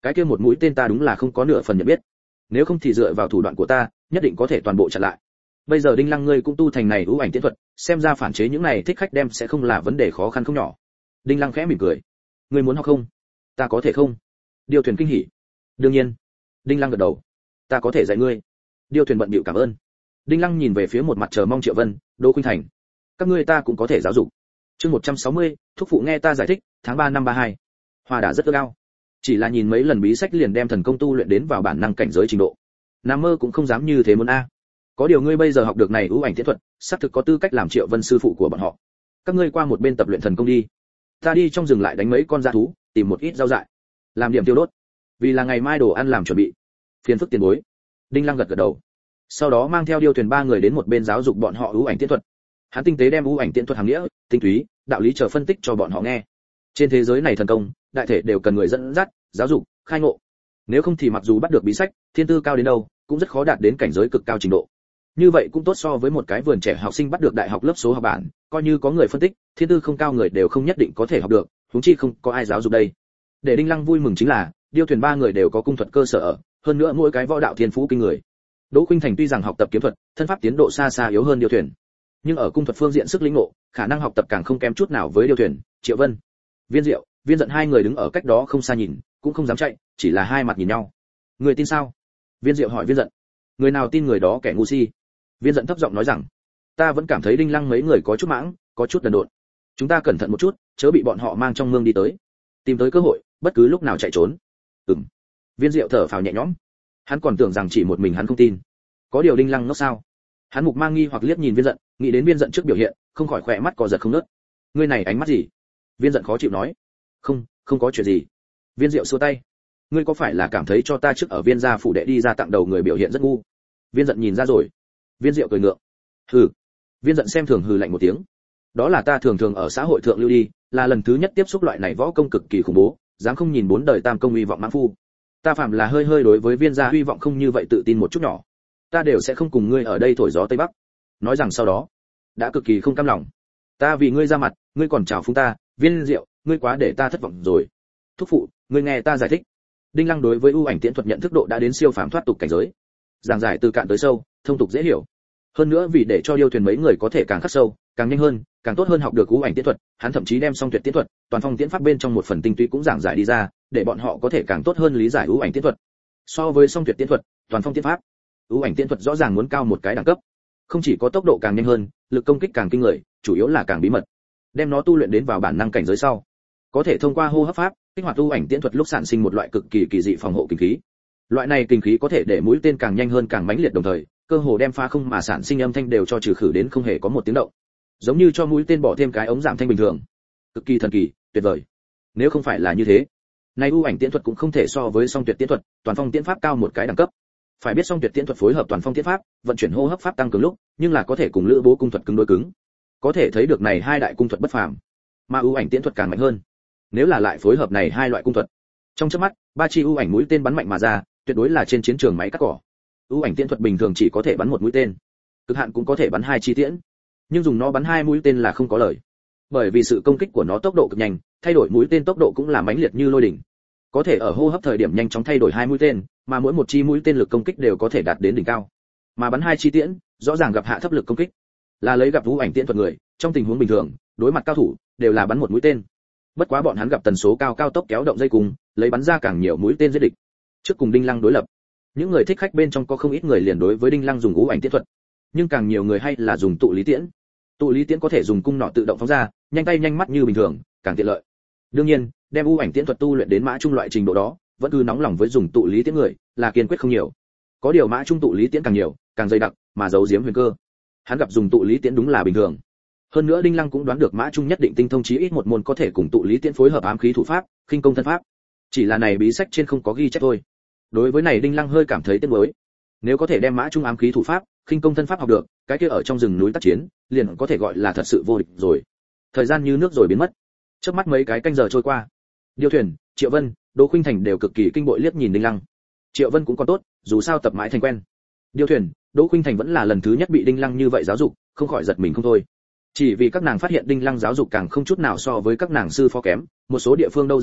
cái kia một mũi tên ta đúng là không có nửa phần nhận biết, nếu không thì dựa vào thủ đoạn của ta nhất định có thể toàn bộ chặn lại. Bây giờ Đinh Lăng ngươi cũng tu thành này ưu ảnh tiễn thuật, xem ra phản chế những này thích khách đem sẽ không là vấn đề khó khăn không nhỏ. Đinh Lăng khẽ mỉm cười. Ngươi muốn học không? Ta có thể không? Điêu Thuyền kinh hỉ. Đương nhiên. Đinh Lăng gật đầu. Ta có thể dạy ngươi. Điêu Thuyền bận bịu cảm ơn. Đinh Lăng nhìn về phía một mặt chờ mong Triệu Vân, Đỗ Khuynh Thành. Các ngươi ta cũng có thể giáo dục. Chương một trăm sáu mươi, thúc phụ nghe ta giải thích, tháng ba năm ba hai. Hoa đã rất cao. Chỉ là nhìn mấy lần bí sách liền đem thần công tu luyện đến vào bản năng cảnh giới trình độ. Nam mơ cũng không dám như thế muốn a. Có điều ngươi bây giờ học được này ưu ảnh tiễn thuật, xác thực có tư cách làm Triệu Vân sư phụ của bọn họ. Các ngươi qua một bên tập luyện thần công đi. Ta đi trong rừng lại đánh mấy con dã thú, tìm một ít rau dại, làm điểm tiêu đốt. Vì là ngày mai đồ ăn làm chuẩn bị. Phiền phức tiền bối. Đinh Lăng gật gật đầu. Sau đó mang theo Điêu Thuyền ba người đến một bên giáo dục bọn họ ưu ảnh tiễn thuật. Hắn tinh tế đem ưu ảnh tiễn thuật hàm nghĩa, tinh túy, đạo lý chờ phân tích cho bọn họ nghe. Trên thế giới này thần công, đại thể đều cần người dẫn dắt, giáo dục, khai ngộ. Nếu không thì mặc dù bắt được bí sách, thiên tư cao đến đâu, cũng rất khó đạt đến cảnh giới cực cao trình độ. Như vậy cũng tốt so với một cái vườn trẻ học sinh bắt được đại học lớp số học bản, coi như có người phân tích, thiên tư không cao người đều không nhất định có thể học được, huống chi không có ai giáo dục đây. Để Đinh Lăng vui mừng chính là, Điêu Thuyền ba người đều có cung thuật cơ sở ở, hơn nữa mỗi cái võ đạo thiên phú kinh người. Đỗ Khuynh Thành tuy rằng học tập kiếm thuật, thân pháp tiến độ xa xa yếu hơn Điêu Thuyền, nhưng ở cung thuật phương diện sức lĩnh ngộ, khả năng học tập càng không kém chút nào với Điêu Thuyền, Triệu Vân. Viên Diệu, Viên Dận hai người đứng ở cách đó không xa nhìn, cũng không dám chạy, chỉ là hai mặt nhìn nhau. Người tin sao? Viên Diệu hỏi Viên Dận. Người nào tin người đó kẻ ngu si. Viên Dận thấp giọng nói rằng, ta vẫn cảm thấy Đinh Lăng mấy người có chút mãng, có chút đần độn. Chúng ta cẩn thận một chút, chớ bị bọn họ mang trong mương đi tới, tìm tới cơ hội, bất cứ lúc nào chạy trốn. Ừm. Viên Diệu thở phào nhẹ nhõm. Hắn còn tưởng rằng chỉ một mình hắn không tin. Có điều Đinh Lăng ngốc sao? Hắn mục mang nghi hoặc liếc nhìn Viên Dận, nghĩ đến Viên Dận trước biểu hiện, không khỏi khỏe mắt co giật không ngớt. Ngươi này ánh mắt gì? Viên Dận khó chịu nói. Không, không có chuyện gì. Viên Diệu xua tay. Ngươi có phải là cảm thấy cho ta trước ở Viên gia phủ đệ đi ra tặng đầu người biểu hiện rất ngu? Viên Dận nhìn ra rồi. Viên Diệu cười ngượng. Hừ. Viên Dận xem thường hừ lạnh một tiếng. Đó là ta thường thường ở xã hội thượng lưu đi, là lần thứ nhất tiếp xúc loại này võ công cực kỳ khủng bố, dám không nhìn bốn đời tam công uy vọng mãn phu. Ta phạm là hơi hơi đối với Viên gia uy vọng không như vậy tự tin một chút nhỏ, ta đều sẽ không cùng ngươi ở đây thổi gió tây bắc. Nói rằng sau đó, đã cực kỳ không cam lòng. Ta vì ngươi ra mặt, ngươi còn chào phúng ta, Viên Diệu, ngươi quá để ta thất vọng rồi. Thúc phụ, ngươi nghe ta giải thích. Đinh Lăng đối với ưu ảnh tiễn thuật nhận thức độ đã đến siêu phàm thoát tục cảnh giới. Giảng giải từ cạn tới sâu, thông tục dễ hiểu. Hơn nữa vì để cho Điêu Thuyền mấy người có thể càng khắc sâu, càng nhanh hơn, càng tốt hơn học được ưu ảnh tiễn thuật, hắn thậm chí đem song tuyệt tiễn thuật, toàn phong tiễn pháp bên trong một phần tinh túy cũng giảng giải đi ra, để bọn họ có thể càng tốt hơn lý giải ưu ảnh tiễn thuật. So với song tuyệt tiễn thuật, toàn phong tiễn pháp, ưu ảnh tiễn thuật rõ ràng muốn cao một cái đẳng cấp. Không chỉ có tốc độ càng nhanh hơn, lực công kích càng kinh người, chủ yếu là càng bí mật. Đem nó tu luyện đến vào bản năng cảnh giới sau, có thể thông qua hô hấp pháp kích hoạt ưu ảnh tiễn thuật lúc sản sinh một loại cực kỳ kỳ dị phòng hộ kinh khí. Loại này kinh khí có thể để mũi tên càng nhanh hơn càng mãnh liệt, đồng thời cơ hồ đem phá không mà sản sinh âm thanh đều cho trừ khử đến không hề có một tiếng động, giống như cho mũi tên bỏ thêm cái ống giảm thanh bình thường. Cực kỳ thần kỳ, tuyệt vời. Nếu không phải là như thế, nay ưu ảnh tiễn thuật cũng không thể so với song tuyệt tiễn thuật, toàn phong tiễn pháp cao một cái đẳng cấp. Phải biết song tuyệt tiễn thuật phối hợp toàn phong tiễn pháp, vận chuyển hô hấp pháp tăng cường lúc, nhưng là có thể cùng lữ bố cung thuật cứng đối cứng. Có thể thấy được này hai đại cung thuật bất phàm, mà ưu ảnh tiễn thuật càng mạnh hơn. Nếu là lại phối hợp này hai loại cung thuật, trong chớp mắt, ba chi ưu ảnh mũi tên bắn mạnh mà ra, tuyệt đối là trên chiến trường máy cắt cỏ. Ưu ảnh tiễn thuật bình thường chỉ có thể bắn một mũi tên, cực hạn cũng có thể bắn hai chi tiễn, nhưng dùng nó bắn hai mũi tên là không có lời, bởi vì sự công kích của nó tốc độ cực nhanh, thay đổi mũi tên tốc độ cũng là mãnh liệt như lôi đỉnh, có thể ở hô hấp thời điểm nhanh chóng thay đổi hai mũi tên, mà mỗi một chi mũi tên lực công kích đều có thể đạt đến đỉnh cao. Mà bắn hai chi tiễn, rõ ràng gặp hạ thấp lực công kích, là lấy gặp ưu ảnh tiễn thuật người, trong tình huống bình thường, đối mặt cao thủ, đều là bắn một mũi tên. Bất quá bọn hắn gặp tần số cao cao tốc kéo động dây cùng, lấy bắn ra càng nhiều mũi tên giết địch. Trước cùng Đinh Lăng đối lập, những người thích khách bên trong có không ít người liền đối với Đinh Lăng dùng ưu ảnh tiễn thuật, nhưng càng nhiều người hay là dùng tụ lý tiễn. Tụ lý tiễn có thể dùng cung nỏ tự động phóng ra, nhanh tay nhanh mắt như bình thường, càng tiện lợi. Đương nhiên, đem ưu ảnh tiễn thuật tu luyện đến mã trung loại trình độ đó, vẫn cứ nóng lòng với dùng tụ lý tiễn người, là kiên quyết không nhiều. Có điều mã trung tụ lý tiễn càng nhiều, càng dày đặc, mà giấu giếm huyền cơ. Hắn gặp dùng tụ lý tiễn đúng là bình thường. Hơn nữa Đinh Lăng cũng đoán được mã trung nhất định tinh thông chí ít một môn có thể cùng tụ lý tiễn phối hợp ám khí thủ pháp, khinh công thân pháp. Chỉ là này bí sách trên không có ghi chép thôi. Đối với này Đinh Lăng hơi cảm thấy tiếc nuối. Nếu có thể đem mã trung ám khí thủ pháp, khinh công thân pháp học được, cái kia ở trong rừng núi tác chiến, liền có thể gọi là thật sự vô địch rồi. Thời gian như nước rồi biến mất. Chớp mắt mấy cái canh giờ trôi qua. Điêu Thuyền, Triệu Vân, Đỗ Khuynh Thành đều cực kỳ kinh bội liếc nhìn Đinh Lăng. Triệu Vân cũng còn tốt, dù sao tập mãi thành quen. Điêu Thuyền, Đỗ Khuynh Thành vẫn là lần thứ nhất bị Đinh Lăng như vậy giáo dục, không khỏi giật mình không thôi. Chỉ vì các nàng phát hiện Đinh Lăng giáo dục càng không chút nào so với các nàng sư phó kém, một số địa phương đâu ra đó,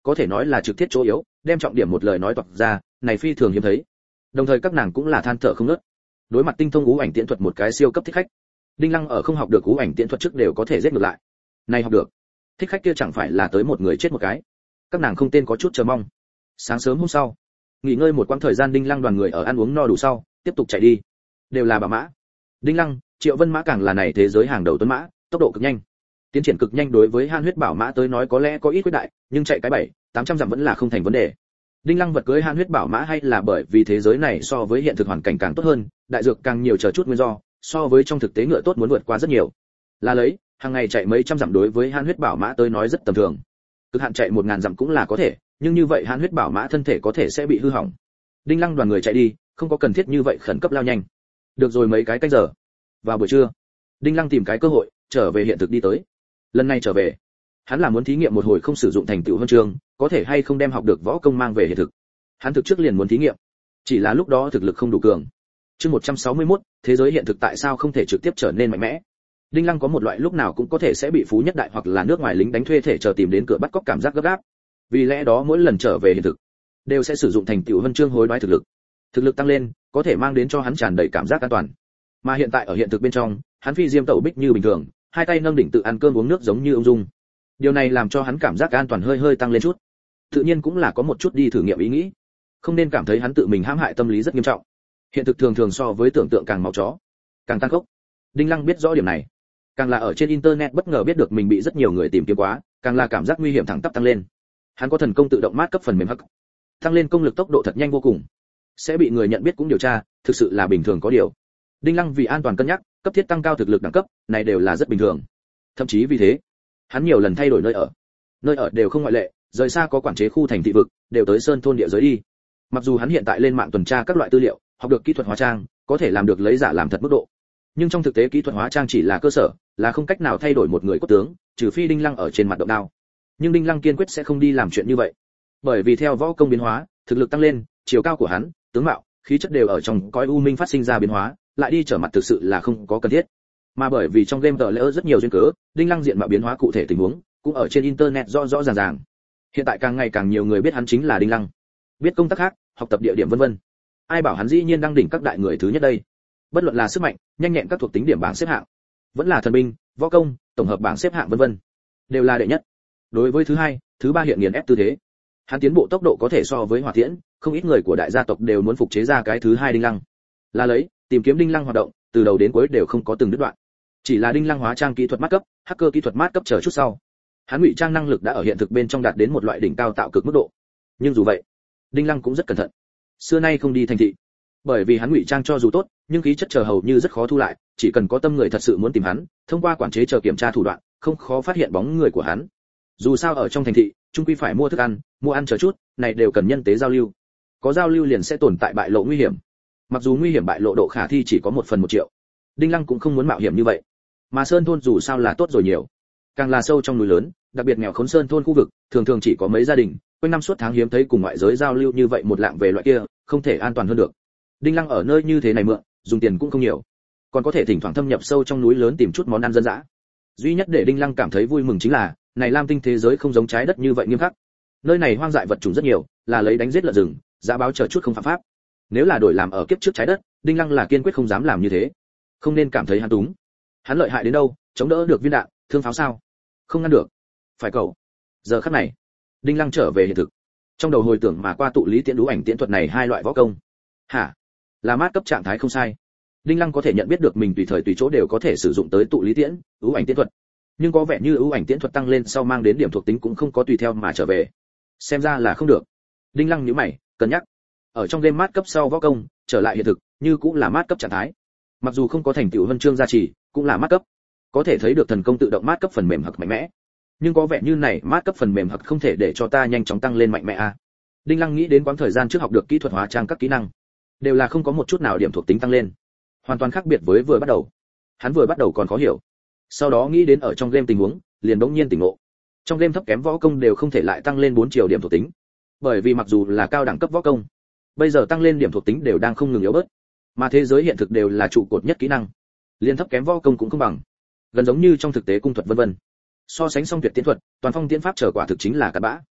có thể nói là trực tiếp chỗ yếu, đem trọng điểm một lời nói toạc ra, này phi thường hiếm thấy. Đồng thời các nàng cũng là than thở không ngớt. Đối mặt tinh thông ngũ ảnh tiễn thuật một cái siêu cấp thích khách, Đinh Lăng ở không học được ngũ ảnh tiễn thuật trước đều có thể giết ngược lại. Này học được, thích khách kia chẳng phải là tới một người chết một cái. Các nàng không tên có chút chờ mong. Sáng sớm hôm sau, nghỉ ngơi một quãng thời gian, Đinh Lăng đoàn người ở ăn uống no đủ sau, tiếp tục chạy đi. Đều là bảo mã. Đinh Lăng, Triệu Vân mã càng là này thế giới hàng đầu tuấn mã, tốc độ cực nhanh. Tiến triển cực nhanh đối với Han huyết bảo mã tới nói có lẽ có ít quyết đại, nhưng chạy cái bảy, tám trăm dặm vẫn là không thành vấn đề. Đinh Lăng vật cưới Han huyết bảo mã hay là bởi vì thế giới này so với hiện thực hoàn cảnh càng tốt hơn, đại dược càng nhiều chờ chút nguyên do, so với trong thực tế ngựa tốt muốn vượt qua rất nhiều. Là lấy, hàng ngày chạy mấy trăm dặm đối với Han huyết bảo mã tới nói rất tầm thường. Cực hạn chạy một ngàn dặm cũng là có thể, nhưng như vậy Han huyết bảo mã thân thể có thể sẽ bị hư hỏng. Đinh Lăng đoàn người chạy đi, không có cần thiết như vậy khẩn cấp lao nhanh. Được rồi mấy cái canh giờ. Vào buổi trưa, Đinh Lăng tìm cái cơ hội trở về hiện thực đi tới. Lần này trở về, hắn là muốn thí nghiệm một hồi không sử dụng thành tựu huân chương, có thể hay không đem học được võ công mang về hiện thực. Hắn thực trước liền muốn thí nghiệm, chỉ là lúc đó thực lực không đủ cường. Chương một trăm sáu mươi mốt, thế giới hiện thực tại sao không thể trực tiếp trở nên mạnh mẽ? Đinh Lăng có một loại lúc nào cũng có thể sẽ bị phú nhất đại hoặc là nước ngoài lính đánh thuê thể chờ tìm đến cửa bắt cóc cảm giác gấp gáp. Vì lẽ đó mỗi lần trở về hiện thực, đều sẽ sử dụng thành tựu huân chương hối đoái thực lực. Thực lực tăng lên, có thể mang đến cho hắn tràn đầy cảm giác an toàn. Mà hiện tại ở hiện thực bên trong, hắn phi diêm tẩu bích như bình thường, hai tay nâng đỉnh tự ăn cơm uống nước giống như ung dung. Điều này làm cho hắn cảm giác an toàn hơi hơi tăng lên chút. Tự nhiên cũng là có một chút đi thử nghiệm ý nghĩ. Không nên cảm thấy hắn tự mình hãm hại tâm lý rất nghiêm trọng. Hiện thực thường thường so với tưởng tượng càng máu chó, càng tăng khốc. Đinh Lăng biết rõ điểm này. Càng là ở trên internet bất ngờ biết được mình bị rất nhiều người tìm kiếm quá, càng là cảm giác nguy hiểm thẳng tắp tăng lên. Hắn có thần công tự động mát cấp phần mềm hắc, tăng lên công lực tốc độ thật nhanh vô cùng. Sẽ bị người nhận biết cũng điều tra, thực sự là bình thường có điều. Đinh Lăng vì an toàn cân nhắc, cấp thiết tăng cao thực lực đẳng cấp, này đều là rất bình thường. Thậm chí vì thế, hắn nhiều lần thay đổi nơi ở. Nơi ở đều không ngoại lệ, rời xa có quản chế khu thành thị vực, đều tới sơn thôn địa giới đi. Mặc dù hắn hiện tại lên mạng tuần tra các loại tư liệu, học được kỹ thuật hóa trang, có thể làm được lấy giả làm thật mức độ. Nhưng trong thực tế kỹ thuật hóa trang chỉ là cơ sở, là không cách nào thay đổi một người cốt tướng, trừ phi Đinh Lăng ở trên mặt động đao. Nhưng Đinh Lăng kiên quyết sẽ không đi làm chuyện như vậy. Bởi vì theo võ công biến hóa, thực lực tăng lên, chiều cao của hắn, tướng mạo, khí chất đều ở trong cõi u minh phát sinh ra biến hóa, lại đi trở mặt thực sự là không có cần thiết. Mà bởi vì trong game tờ lỡ rất nhiều duyên cớ, Đinh Lăng diện mạo biến hóa cụ thể tình huống cũng ở trên internet rõ rõ ràng ràng. Hiện tại càng ngày càng nhiều người biết hắn chính là Đinh Lăng, biết công tác khác, học tập địa điểm vân vân. Ai bảo hắn dĩ nhiên đang đỉnh các đại người thứ nhất đây? Bất luận là sức mạnh, nhanh nhẹn các thuộc tính điểm bảng xếp hạng, vẫn là thần binh, võ công, tổng hợp bảng xếp hạng vân vân, đều là đệ nhất. Đối với thứ hai, thứ ba hiện nghiền ép tư thế. Hắn tiến bộ tốc độ có thể so với Hỏa Tiễn, không ít người của đại gia tộc đều muốn phục chế ra cái thứ hai Đinh Lăng. Là lấy, tìm kiếm Đinh Lăng hoạt động, từ đầu đến cuối đều không có từng đứt đoạn. Chỉ là Đinh Lăng hóa trang kỹ thuật mát cấp, hacker kỹ thuật mát cấp chờ chút sau. Hắn ngụy trang năng lực đã ở hiện thực bên trong đạt đến một loại đỉnh cao tạo cực mức độ. Nhưng dù vậy, Đinh Lăng cũng rất cẩn thận. Xưa nay không đi thành thị. Bởi vì hắn ngụy trang cho dù tốt, nhưng khí chất chờ hầu như rất khó thu lại, chỉ cần có tâm người thật sự muốn tìm hắn, thông qua quản chế chờ kiểm tra thủ đoạn, không khó phát hiện bóng người của hắn. Dù sao ở trong thành thị, chung quy phải mua thức ăn, mua ăn chờ chút, này đều cần nhân tế giao lưu. Có giao lưu liền sẽ tồn tại bại lộ nguy hiểm. Mặc dù nguy hiểm bại lộ độ khả thi chỉ có một phần một triệu, Đinh Lăng cũng không muốn mạo hiểm như vậy. Mà sơn thôn dù sao là tốt rồi nhiều, càng là sâu trong núi lớn, đặc biệt nghèo khốn sơn thôn khu vực, thường thường chỉ có mấy gia đình, quanh năm suốt tháng hiếm thấy cùng ngoại giới giao lưu như vậy một lạng về loại kia, không thể an toàn hơn được. Đinh Lăng ở nơi như thế này mượn, dùng tiền cũng không nhiều, còn có thể thỉnh thoảng thâm nhập sâu trong núi lớn tìm chút món ăn dân dã. Duy nhất để Đinh Lăng cảm thấy vui mừng chính là, này Lam Tinh thế giới không giống trái đất như vậy nghiêm khắc. Nơi này hoang dại vật chủng rất nhiều, là lấy đánh giết lợn rừng, dã báo chờ chút không phạm pháp. Nếu là đổi làm ở kiếp trước trái đất, Đinh Lăng là kiên quyết không dám làm như thế. Không nên cảm thấy hắn túng. Hắn lợi hại đến đâu, chống đỡ được viên đạn, thương pháo sao? Không ngăn được. Phải cậu. Giờ khắc này, Đinh Lăng trở về hiện thực. Trong đầu hồi tưởng mà qua tụ lý tiễn đú ảnh tiễn thuật này hai loại võ công. Hả? Là mát cấp trạng thái không sai. Đinh Lăng có thể nhận biết được mình tùy thời tùy chỗ đều có thể sử dụng tới tụ lý tiễn, ưu ảnh tiễn thuật. Nhưng có vẻ như ưu ảnh tiễn thuật tăng lên sau mang đến điểm thuộc tính cũng không có tùy theo mà trở về. Xem ra là không được. Đinh Lăng nhíu mày, cân nhắc. Ở trong game mát cấp sau võ công, trở lại hiện thực, như cũng là mát cấp trạng thái. Mặc dù không có thành tựu huân chương gia trì, cũng là mát cấp. Có thể thấy được thần công tự động mát cấp phần mềm hặc mạnh mẽ. Nhưng có vẻ như này mát cấp phần mềm hặc không thể để cho ta nhanh chóng tăng lên mạnh mẽ a. À. Đinh Lăng nghĩ đến quãng thời gian trước học được kỹ thuật hóa trang các kỹ năng, đều là không có một chút nào điểm thuộc tính tăng lên, hoàn toàn khác biệt với vừa bắt đầu. Hắn vừa bắt đầu còn khó hiểu, sau đó nghĩ đến ở trong game tình huống, liền bỗng nhiên tỉnh ngộ. Trong game thấp kém võ công đều không thể lại tăng lên bốn triệu điểm thuộc tính, bởi vì mặc dù là cao đẳng cấp võ công, bây giờ tăng lên điểm thuộc tính đều đang không ngừng yếu bớt, mà thế giới hiện thực đều là trụ cột nhất kỹ năng, liên thấp kém võ công cũng không bằng, gần giống như trong thực tế cung thuật vân vân. So sánh song tuyệt tiến thuật, toàn phong tiến pháp trở quả thực chính là cặn bã.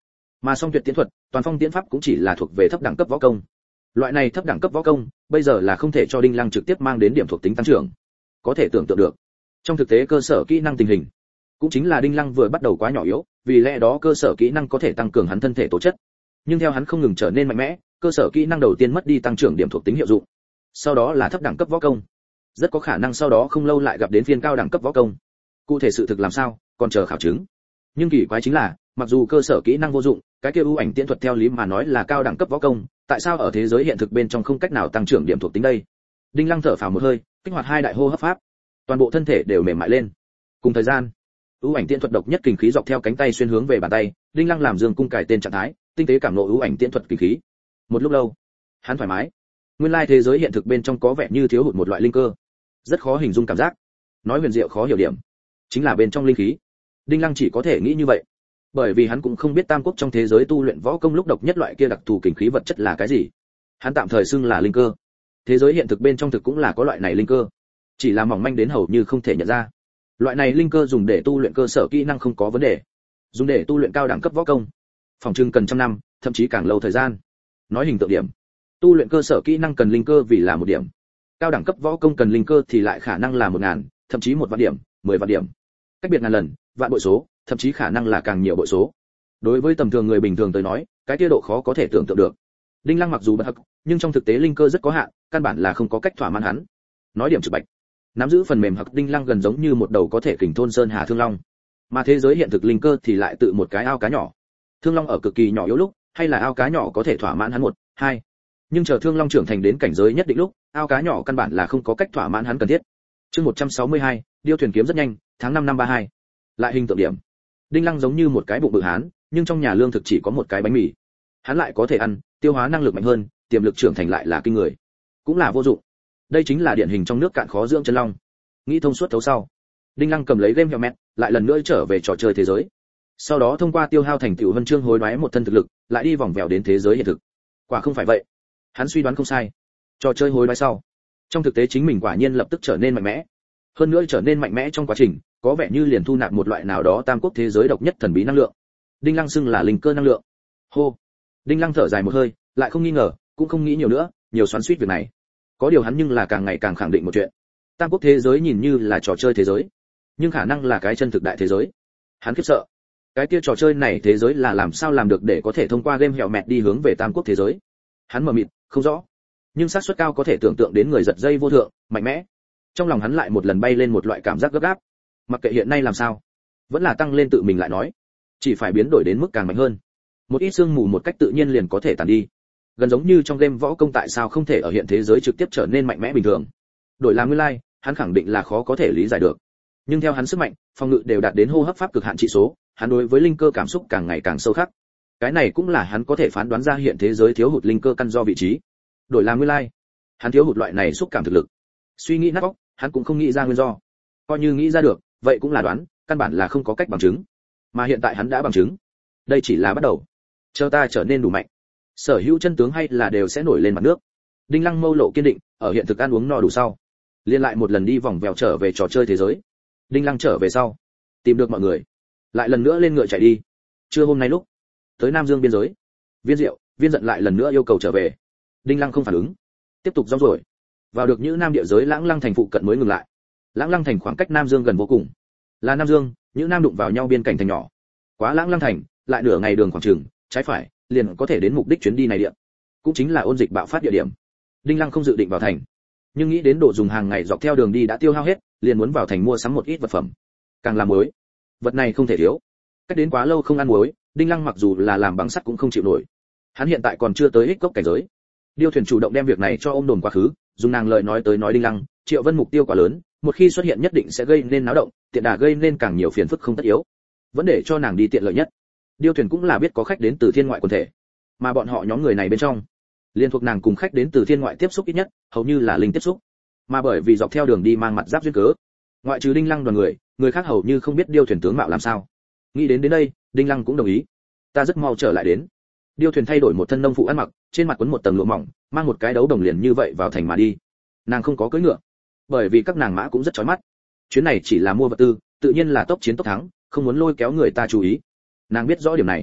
Mà song tuyệt tiễn thuật, toàn phong tiễn pháp cũng chỉ là thuộc về thấp đẳng cấp võ công. Loại này thấp đẳng cấp võ công, bây giờ là không thể cho Đinh Lăng trực tiếp mang đến điểm thuộc tính tăng trưởng. Có thể tưởng tượng được, trong thực tế cơ sở kỹ năng tình hình, cũng chính là Đinh Lăng vừa bắt đầu quá nhỏ yếu, vì lẽ đó cơ sở kỹ năng có thể tăng cường hắn thân thể tố chất. Nhưng theo hắn không ngừng trở nên mạnh mẽ, cơ sở kỹ năng đầu tiên mất đi tăng trưởng điểm thuộc tính hiệu dụng. Sau đó là thấp đẳng cấp võ công. Rất có khả năng sau đó không lâu lại gặp đến phiên cao đẳng cấp võ công. Cụ thể sự thực làm sao, còn chờ khảo chứng. Nhưng kỳ quái chính là, mặc dù cơ sở kỹ năng vô dụng, cái kia ưu ảnh tiễn thuật theo lý mà nói là cao đẳng cấp võ công, tại sao ở thế giới hiện thực bên trong không cách nào tăng trưởng điểm thuộc tính đây? Đinh Lăng thở phào một hơi, kích hoạt hai đại hô hấp pháp, toàn bộ thân thể đều mềm mại lên. Cùng thời gian, ưu ảnh tiễn thuật độc nhất kình khí dọc theo cánh tay xuyên hướng về bàn tay, Đinh Lăng làm dương cung cải tên trạng thái, tinh tế cảm ngộ ưu ảnh tiễn thuật kình khí. Một lúc lâu, hắn thoải mái. Nguyên lai thế giới hiện thực bên trong có vẻ như thiếu hụt một loại linh cơ, rất khó hình dung cảm giác. Nói huyền diệu khó hiểu điểm, chính là bên trong linh khí. Đinh Lăng chỉ có thể nghĩ như vậy, bởi vì hắn cũng không biết tam quốc trong thế giới tu luyện võ công lúc độc nhất loại kia đặc thù kình khí vật chất là cái gì. Hắn tạm thời xưng là linh cơ. Thế giới hiện thực bên trong thực cũng là có loại này linh cơ, chỉ là mỏng manh đến hầu như không thể nhận ra. Loại này linh cơ dùng để tu luyện cơ sở kỹ năng không có vấn đề, dùng để tu luyện cao đẳng cấp võ công, phòng trưng cần trăm năm, thậm chí càng lâu thời gian. Nói hình tượng điểm, tu luyện cơ sở kỹ năng cần linh cơ vì là một điểm, cao đẳng cấp võ công cần linh cơ thì lại khả năng là một ngàn, thậm chí một vạn điểm, mười vạn điểm, cách biệt ngàn lần, vạn bội số, thậm chí khả năng là càng nhiều bội số. Đối với tầm thường người bình thường tới nói, cái tiêu độ khó có thể tưởng tượng được. Đinh Lăng mặc dù bất hắc, nhưng trong thực tế linh cơ rất có hạn, căn bản là không có cách thỏa mãn hắn. Nói điểm trực bạch, nắm giữ phần mềm hắc Đinh Lăng gần giống như một đầu có thể kình thôn sơn hà thương long, mà thế giới hiện thực linh cơ thì lại tự một cái ao cá nhỏ. Thương long ở cực kỳ nhỏ yếu lúc, hay là ao cá nhỏ có thể thỏa mãn hắn một, hai. Nhưng chờ thương long trưởng thành đến cảnh giới nhất định lúc, ao cá nhỏ căn bản là không có cách thỏa mãn hắn cần thiết. Chương một trăm sáu mươi hai, điêu thuyền kiếm rất nhanh, tháng năm năm ba hai. Lại hình tượng điểm. Đinh Lăng giống như một cái bụng bự hán, nhưng trong nhà lương thực chỉ có một cái bánh mì. Hắn lại có thể ăn, tiêu hóa năng lực mạnh hơn, tiềm lực trưởng thành lại là kinh người. Cũng là vô dụng. Đây chính là điển hình trong nước cạn khó dưỡng chân long. Nghĩ thông suốt thấu sau, Đinh Lăng cầm lấy game hiệu mẹ, lại lần nữa trở về trò chơi thế giới. Sau đó thông qua tiêu hao thành tựu huân chương hối đoái một thân thực lực, lại đi vòng vèo đến thế giới hiện thực. Quả không phải vậy. Hắn suy đoán không sai. Trò chơi hối đoái sau, trong thực tế chính mình quả nhiên lập tức trở nên mạnh mẽ. Hơn nữa trở nên mạnh mẽ trong quá trình, có vẻ như liền thu nạp một loại nào đó tam quốc thế giới độc nhất thần bí năng lượng. Đinh Lăng xưng là linh cơ năng lượng. Hô. Đinh Lăng thở dài một hơi, lại không nghi ngờ, cũng không nghĩ nhiều nữa, nhiều xoắn xuýt việc này. Có điều hắn nhưng là càng ngày càng khẳng định một chuyện. Tam quốc thế giới nhìn như là trò chơi thế giới, nhưng khả năng là cái chân thực đại thế giới. Hắn khiếp sợ. Cái kia trò chơi này thế giới là làm sao làm được để có thể thông qua game hẹo mẹt đi hướng về tam quốc thế giới. Hắn mờ mịt, không rõ. Nhưng xác suất cao có thể tưởng tượng đến người giật dây vô thượng, mạnh mẽ. Trong lòng hắn lại một lần bay lên một loại cảm giác gấp gáp. Mặc kệ hiện nay làm sao, vẫn là tăng lên tự mình lại nói, chỉ phải biến đổi đến mức càng mạnh hơn. Một ít sương mù một cách tự nhiên liền có thể tàn đi. Gần giống như trong game võ công tại sao không thể ở hiện thế giới trực tiếp trở nên mạnh mẽ bình thường. Đổi làm nguyên lai, like, hắn khẳng định là khó có thể lý giải được. Nhưng theo hắn sức mạnh, phòng ngự đều đạt đến hô hấp pháp cực hạn trị số, hắn đối với linh cơ cảm xúc càng ngày càng sâu khắc. Cái này cũng là hắn có thể phán đoán ra hiện thế giới thiếu hụt linh cơ căn do vị trí. Đổi làm nguyên lai, like, hắn thiếu hụt loại này xúc cảm thực lực. Suy nghĩ nát óc, hắn cũng không nghĩ ra nguyên do. Coi như nghĩ ra được, vậy cũng là đoán, căn bản là không có cách bằng chứng. Mà hiện tại hắn đã bằng chứng. Đây chỉ là bắt đầu. Chờ ta trở nên đủ mạnh, sở hữu chân tướng hay là đều sẽ nổi lên mặt nước. Đinh Lăng mâu lộ kiên định, ở hiện thực ăn uống no đủ sau, liên lại một lần đi vòng vèo trở về trò chơi thế giới. Đinh Lăng trở về sau, tìm được mọi người, lại lần nữa lên ngựa chạy đi. Trưa hôm nay lúc tới Nam Dương biên giới, Viên Diệu, Viên Giận lại lần nữa yêu cầu trở về. Đinh Lăng không phản ứng, tiếp tục rong ruổi, vào được Nhữ Nam địa giới Lãng Lăng thành phụ cận mới ngừng lại. Lãng Lăng thành khoảng cách Nam Dương gần vô cùng, là Nam Dương, Nhữ Nam đụng vào nhau biên cảnh thành nhỏ. Quá Lãng Lăng thành, lại nửa ngày đường khoảng chừng, trái phải, liền có thể đến mục đích chuyến đi này địa, cũng chính là ôn dịch bạo phát địa điểm. Đinh Lăng không dự định vào thành, nhưng nghĩ đến đồ dùng hàng ngày dọc theo đường đi đã tiêu hao hết, liền muốn vào thành mua sắm một ít vật phẩm. Càng làm muối, vật này không thể thiếu. Cách đến quá lâu không ăn muối, Đinh Lăng mặc dù là làm bằng sắt cũng không chịu nổi. Hắn hiện tại còn chưa tới ích cốc cảnh giới. Điêu thuyền chủ động đem việc này cho ôm đồn quá khứ, dùng nàng lời nói tới nói Đinh Lăng, Triệu Vân mục tiêu quá lớn, một khi xuất hiện nhất định sẽ gây nên náo động, tiện đà gây nên càng nhiều phiền phức không tất yếu. Vẫn để cho nàng đi tiện lợi nhất. Điêu thuyền cũng là biết có khách đến từ thiên ngoại quần thể, mà bọn họ nhóm người này bên trong, liên thuộc nàng cùng khách đến từ thiên ngoại tiếp xúc ít nhất, hầu như là linh tiếp xúc. Mà bởi vì dọc theo đường đi mang mặt giáp duyên cớ, ngoại trừ Đinh Lăng đoàn người, người khác hầu như không biết Điêu thuyền tướng mạo làm sao. Nghĩ đến đến đây, Đinh Lăng cũng đồng ý. Ta rất mau trở lại đến. Điêu thuyền thay đổi một thân nông phụ ăn mặc, trên mặt quấn một tầng lụa mỏng, mang một cái đấu đồng liền như vậy vào thành mà đi. Nàng không có cưỡi ngựa, bởi vì các nàng mã cũng rất chói mắt. Chuyến này chỉ là mua vật tư, tự nhiên là tốc chiến tốc thắng, không muốn lôi kéo người ta chú ý. Nàng biết rõ điểm này,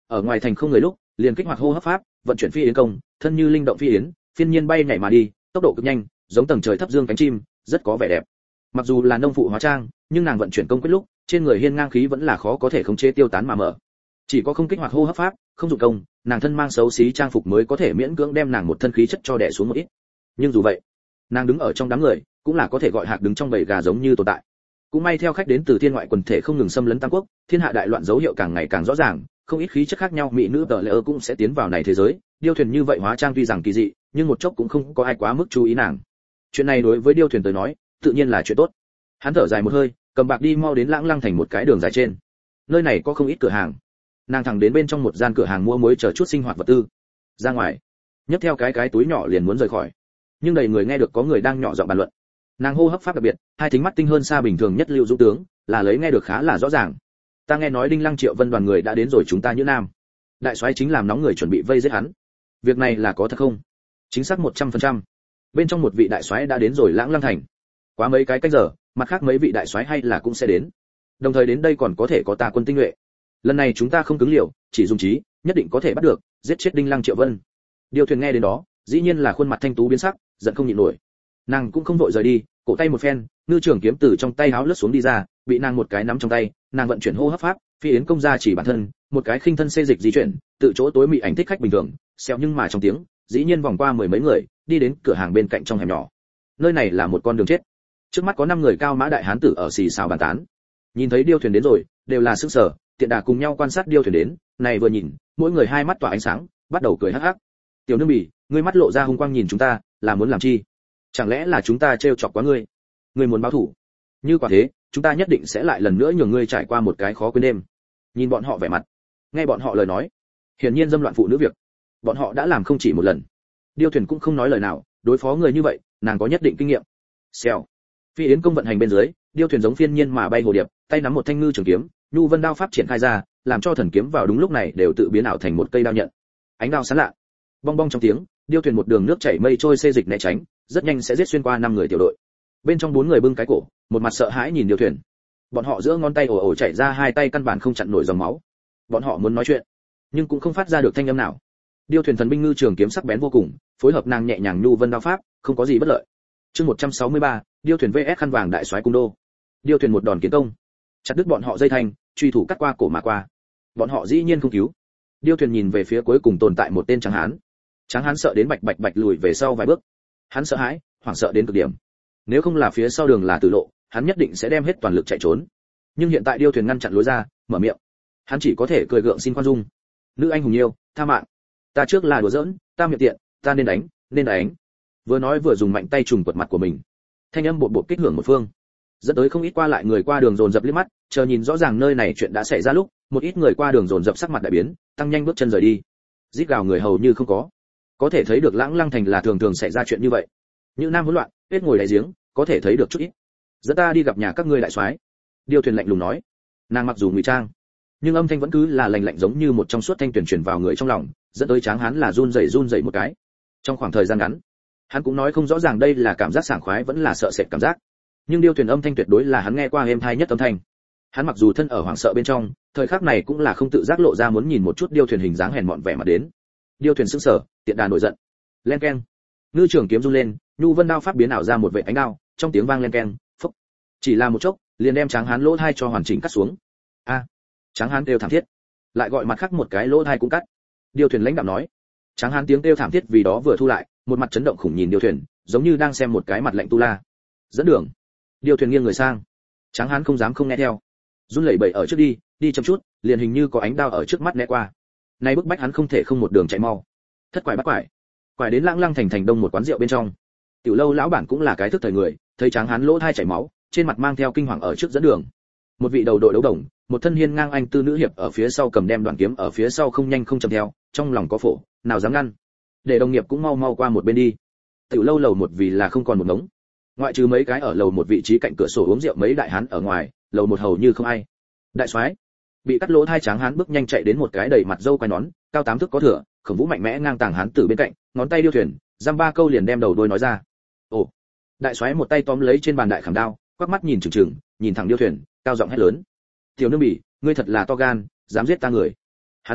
ở ngoài thành không người lúc liền kích hoạt hô hấp pháp, vận chuyển phi yến công, thân như linh động phi yến, phiên nhiên bay nhảy mà đi, tốc độ cực nhanh, giống tầng trời thấp dương cánh chim, rất có vẻ đẹp. Mặc dù là nông phụ hóa trang, nhưng nàng vận chuyển công quyết lúc, trên người hiên ngang khí vẫn là khó có thể khống chế tiêu tán mà mở. Chỉ có không kích hoạt hô hấp pháp, không dụng công, nàng thân mang xấu xí trang phục mới có thể miễn cưỡng đem nàng một thân khí chất cho đè xuống một ít. Nhưng dù vậy, nàng đứng ở trong đám người, cũng là có thể gọi hạc đứng trong bầy gà giống như tồn tại. Cũng may theo khách đến từ thiên ngoại quần thể không ngừng xâm lấn Tam Quốc, thiên hạ đại loạn dấu hiệu càng ngày càng rõ ràng, không ít khí chất khác nhau mỹ nữ tờ lệ cũng sẽ tiến vào này thế giới. Điêu thuyền như vậy hóa trang tuy rằng kỳ dị, nhưng một chốc cũng không có ai quá mức chú ý nàng. Chuyện này đối với Điêu thuyền tới nói, tự nhiên là chuyện tốt. Hắn thở dài một hơi, cầm bạc đi mau đến Lãng Lăng thành một cái đường dài trên. Nơi này có không ít cửa hàng. Nàng thẳng đến bên trong một gian cửa hàng mua muối chờ chút sinh hoạt vật tư. Ra ngoài, nhấc theo cái cái túi nhỏ liền muốn rời khỏi. Nhưng đầy người nghe được có người đang nhỏ giọng bàn luận. Nàng hô hấp pháp đặc biệt, hai thính mắt tinh hơn xa bình thường nhất Lưu Dũng tướng, là lấy nghe được khá là rõ ràng. Ta nghe nói Đinh Lăng Triệu Vân đoàn người đã đến rồi, chúng ta Nhữ Nam đại soái chính làm nóng người chuẩn bị vây giết hắn. Việc này là có thật không? Chính xác một trăm phần trăm. Bên trong một vị đại soái đã đến rồi Lãng Lăng thành. Quá mấy cái canh giờ, mặt khác mấy vị đại soái hay là cũng sẽ đến. Đồng thời đến đây còn có thể có ta quân tinh nhuệ. Lần này chúng ta không cứng liều, chỉ dùng trí, nhất định có thể bắt được, giết chết Đinh Lăng Triệu Vân. Điêu thuyền nghe đến đó, dĩ nhiên là khuôn mặt thanh tú biến sắc, giận không nhịn nổi. Nàng cũng không vội rời đi, cổ tay một phen, ngư trường kiếm từ trong tay háo lướt xuống đi ra, bị nàng một cái nắm trong tay, nàng vận chuyển hô hấp pháp, phi yến công ra chỉ bản thân, một cái khinh thân xê dịch di chuyển, tự chỗ tối mị ảnh thích khách bình thường, xèo nhưng mà trong tiếng, dĩ nhiên vòng qua mười mấy người, đi đến cửa hàng bên cạnh trong hẻm nhỏ. Nơi này là một con đường chết. Trước mắt có năm người cao mã đại hán tử ở xì xào bàn tán. Nhìn thấy Điêu thuyền đến rồi, đều là sững sờ, tiện đà cùng nhau quan sát Điêu thuyền đến, này vừa nhìn, mỗi người hai mắt tỏa ánh sáng, bắt đầu cười hắc hắc. Tiểu nương bỉ, ngươi mắt lộ ra hung quang nhìn chúng ta, là muốn làm chi? Chẳng lẽ là chúng ta trêu chọc quá ngươi? Ngươi muốn báo thù? Như quả thế, chúng ta nhất định sẽ lại lần nữa nhường ngươi trải qua một cái khó quên đêm. Nhìn bọn họ vẻ mặt, nghe bọn họ lời nói, hiển nhiên dâm loạn phụ nữ việc, bọn họ đã làm không chỉ một lần. Điêu thuyền cũng không nói lời nào, đối phó người như vậy, nàng có nhất định kinh nghiệm. Xèo. Phi yến công vận hành bên dưới, Điêu thuyền giống phiên nhiên mà bay hồ điệp, tay nắm một thanh ngư trường kiếm, nhu vân đao pháp triển khai ra, làm cho thần kiếm vào đúng lúc này đều tự biến ảo thành một cây đao nhận. Ánh đao sáng lạ. Bong bong trong tiếng, Điêu thuyền một đường nước chảy mây trôi xê dịch né tránh, rất nhanh sẽ giết xuyên qua năm người tiểu đội. Bên trong bốn người bưng cái cổ, một mặt sợ hãi nhìn Điêu thuyền. Bọn họ giữa ngón tay ồ ồ chảy ra hai tay căn bản không chặn nổi dòng máu. Bọn họ muốn nói chuyện, nhưng cũng không phát ra được thanh âm nào. Điêu thuyền thần binh ngư trường kiếm sắc bén vô cùng, phối hợp nàng nhẹ nhàng nhu vân đao pháp, không có gì bất lợi. Chương một trăm sáu mươi ba, Điêu thuyền vs khăn vàng đại soái cung đô. Điêu thuyền một đòn kiến công, chặt đứt bọn họ dây thanh, truy thủ cắt qua cổ mà qua. Bọn họ dĩ nhiên không cứu. Điêu thuyền nhìn về phía cuối cùng tồn tại một tên tráng hán. Tráng hán sợ đến bạch bạch bạch lùi về sau vài bước. Hắn sợ hãi, hoảng sợ đến cực điểm. Nếu không là phía sau đường là tử lộ, hắn nhất định sẽ đem hết toàn lực chạy trốn. Nhưng hiện tại Điêu thuyền ngăn chặn lối ra, mở miệng. Hắn chỉ có thể cười gượng xin khoan dung. Nữ anh hùng yêu, tha mạng. Ta trước là đùa giỡn, ta miệng tiện, ta nên đánh, nên đánh. Vừa nói vừa dùng mạnh tay trùng quật mặt của mình. Thanh âm bột bột kích hưởng một phương, dẫn tới không ít qua lại người qua đường dồn dập liếc mắt, chờ nhìn rõ ràng nơi này chuyện đã xảy ra lúc, một ít người qua đường dồn dập sắc mặt đại biến, tăng nhanh bước chân rời đi. Rít gào người hầu như không có. Có thể thấy được Lãng Lăng thành là thường thường xảy ra chuyện như vậy. Những nam hỗn loạn, hết ngồi đáy giếng, có thể thấy được chút ít. Dẫn ta đi gặp nhà các ngươi đại soái. Điêu thuyền lạnh lùng nói. Nàng mặc dù ngụy trang, nhưng âm thanh vẫn cứ là lạnh lạnh giống như một trong suốt thanh truyền truyền vào người trong lòng, dẫn tới Tráng Hán là run rẩy run rẩy một cái. Trong khoảng thời gian ngắn, hắn cũng nói không rõ ràng đây là cảm giác sảng khoái vẫn là sợ sệt cảm giác. Nhưng Điêu thuyền âm thanh tuyệt đối là hắn nghe qua êm tai nhất âm thanh. Hắn mặc dù thân ở hoảng sợ bên trong, thời khắc này cũng là không tự giác lộ ra muốn nhìn một chút Điêu thuyền hình dáng hèn mọn vẻ mặt đến. Điêu thuyền sững sờ, tiện đà nổi giận. Len keng. Ngư trường kiếm run lên, nhu vân đao pháp biến ảo ra một vệ ánh đao, trong tiếng vang len keng, phốc. Chỉ là một chốc, liền đem Tráng Hán lỗ thai cho hoàn chỉnh cắt xuống. A. À, Tráng Hán kêu thảm thiết, lại gọi mặt khác một cái lỗ thai cũng cắt. Điêu thuyền lãnh đạm nói. Tráng Hán tiếng kêu thảm thiết vì đó vừa thu lại, một mặt chấn động khủng nhìn Điêu thuyền, giống như đang xem một cái mặt lạnh tu la. Dẫn đường. Điêu thuyền nghiêng người sang. Tráng Hán không dám không nghe theo, run lẩy bẩy ở trước đi, đi chậm chút, liền hình như có ánh đao ở trước mắt né qua. Nay bức bách hắn không thể không một đường chạy mau. Thất quải bắt quải, quải đến Lãng Lăng thành thành đông một quán rượu bên trong. Tiểu lâu lão bản cũng là cái thức thời người, thấy Tráng Hán lỗ thai chảy máu, trên mặt mang theo kinh hoàng ở trước dẫn đường. Một vị đầu đội đấu đồng, một thân hiên ngang anh tư nữ hiệp ở phía sau cầm đem đoạn kiếm ở phía sau không nhanh không chậm theo, trong lòng có phổ, nào dám ngăn. Để đồng nghiệp cũng mau mau qua một bên đi. Tiểu lâu lầu một vì là không còn một ngống, ngoại trừ mấy cái ở lầu một vị trí cạnh cửa sổ uống rượu mấy đại hán ở ngoài, lầu một hầu như không ai. Đại soái bị cắt lỗ thai Tráng Hán bước nhanh chạy đến một cái đầy mặt râu quai nón, cao tám thước có thừa, khổng vũ mạnh mẽ ngang tàng hán tử bên cạnh, ngón tay Điêu thuyền, giam ba câu liền đem đầu đuôi nói ra. Ồ! Đại soái một tay tóm lấy trên bàn đại khảm đao, quắc mắt nhìn chừng chừng, nhìn thẳng Điêu thuyền, cao giọng hét lớn. Tiểu nương bỉ, ngươi thật là to gan, dám giết ta người. Hắn rút đao,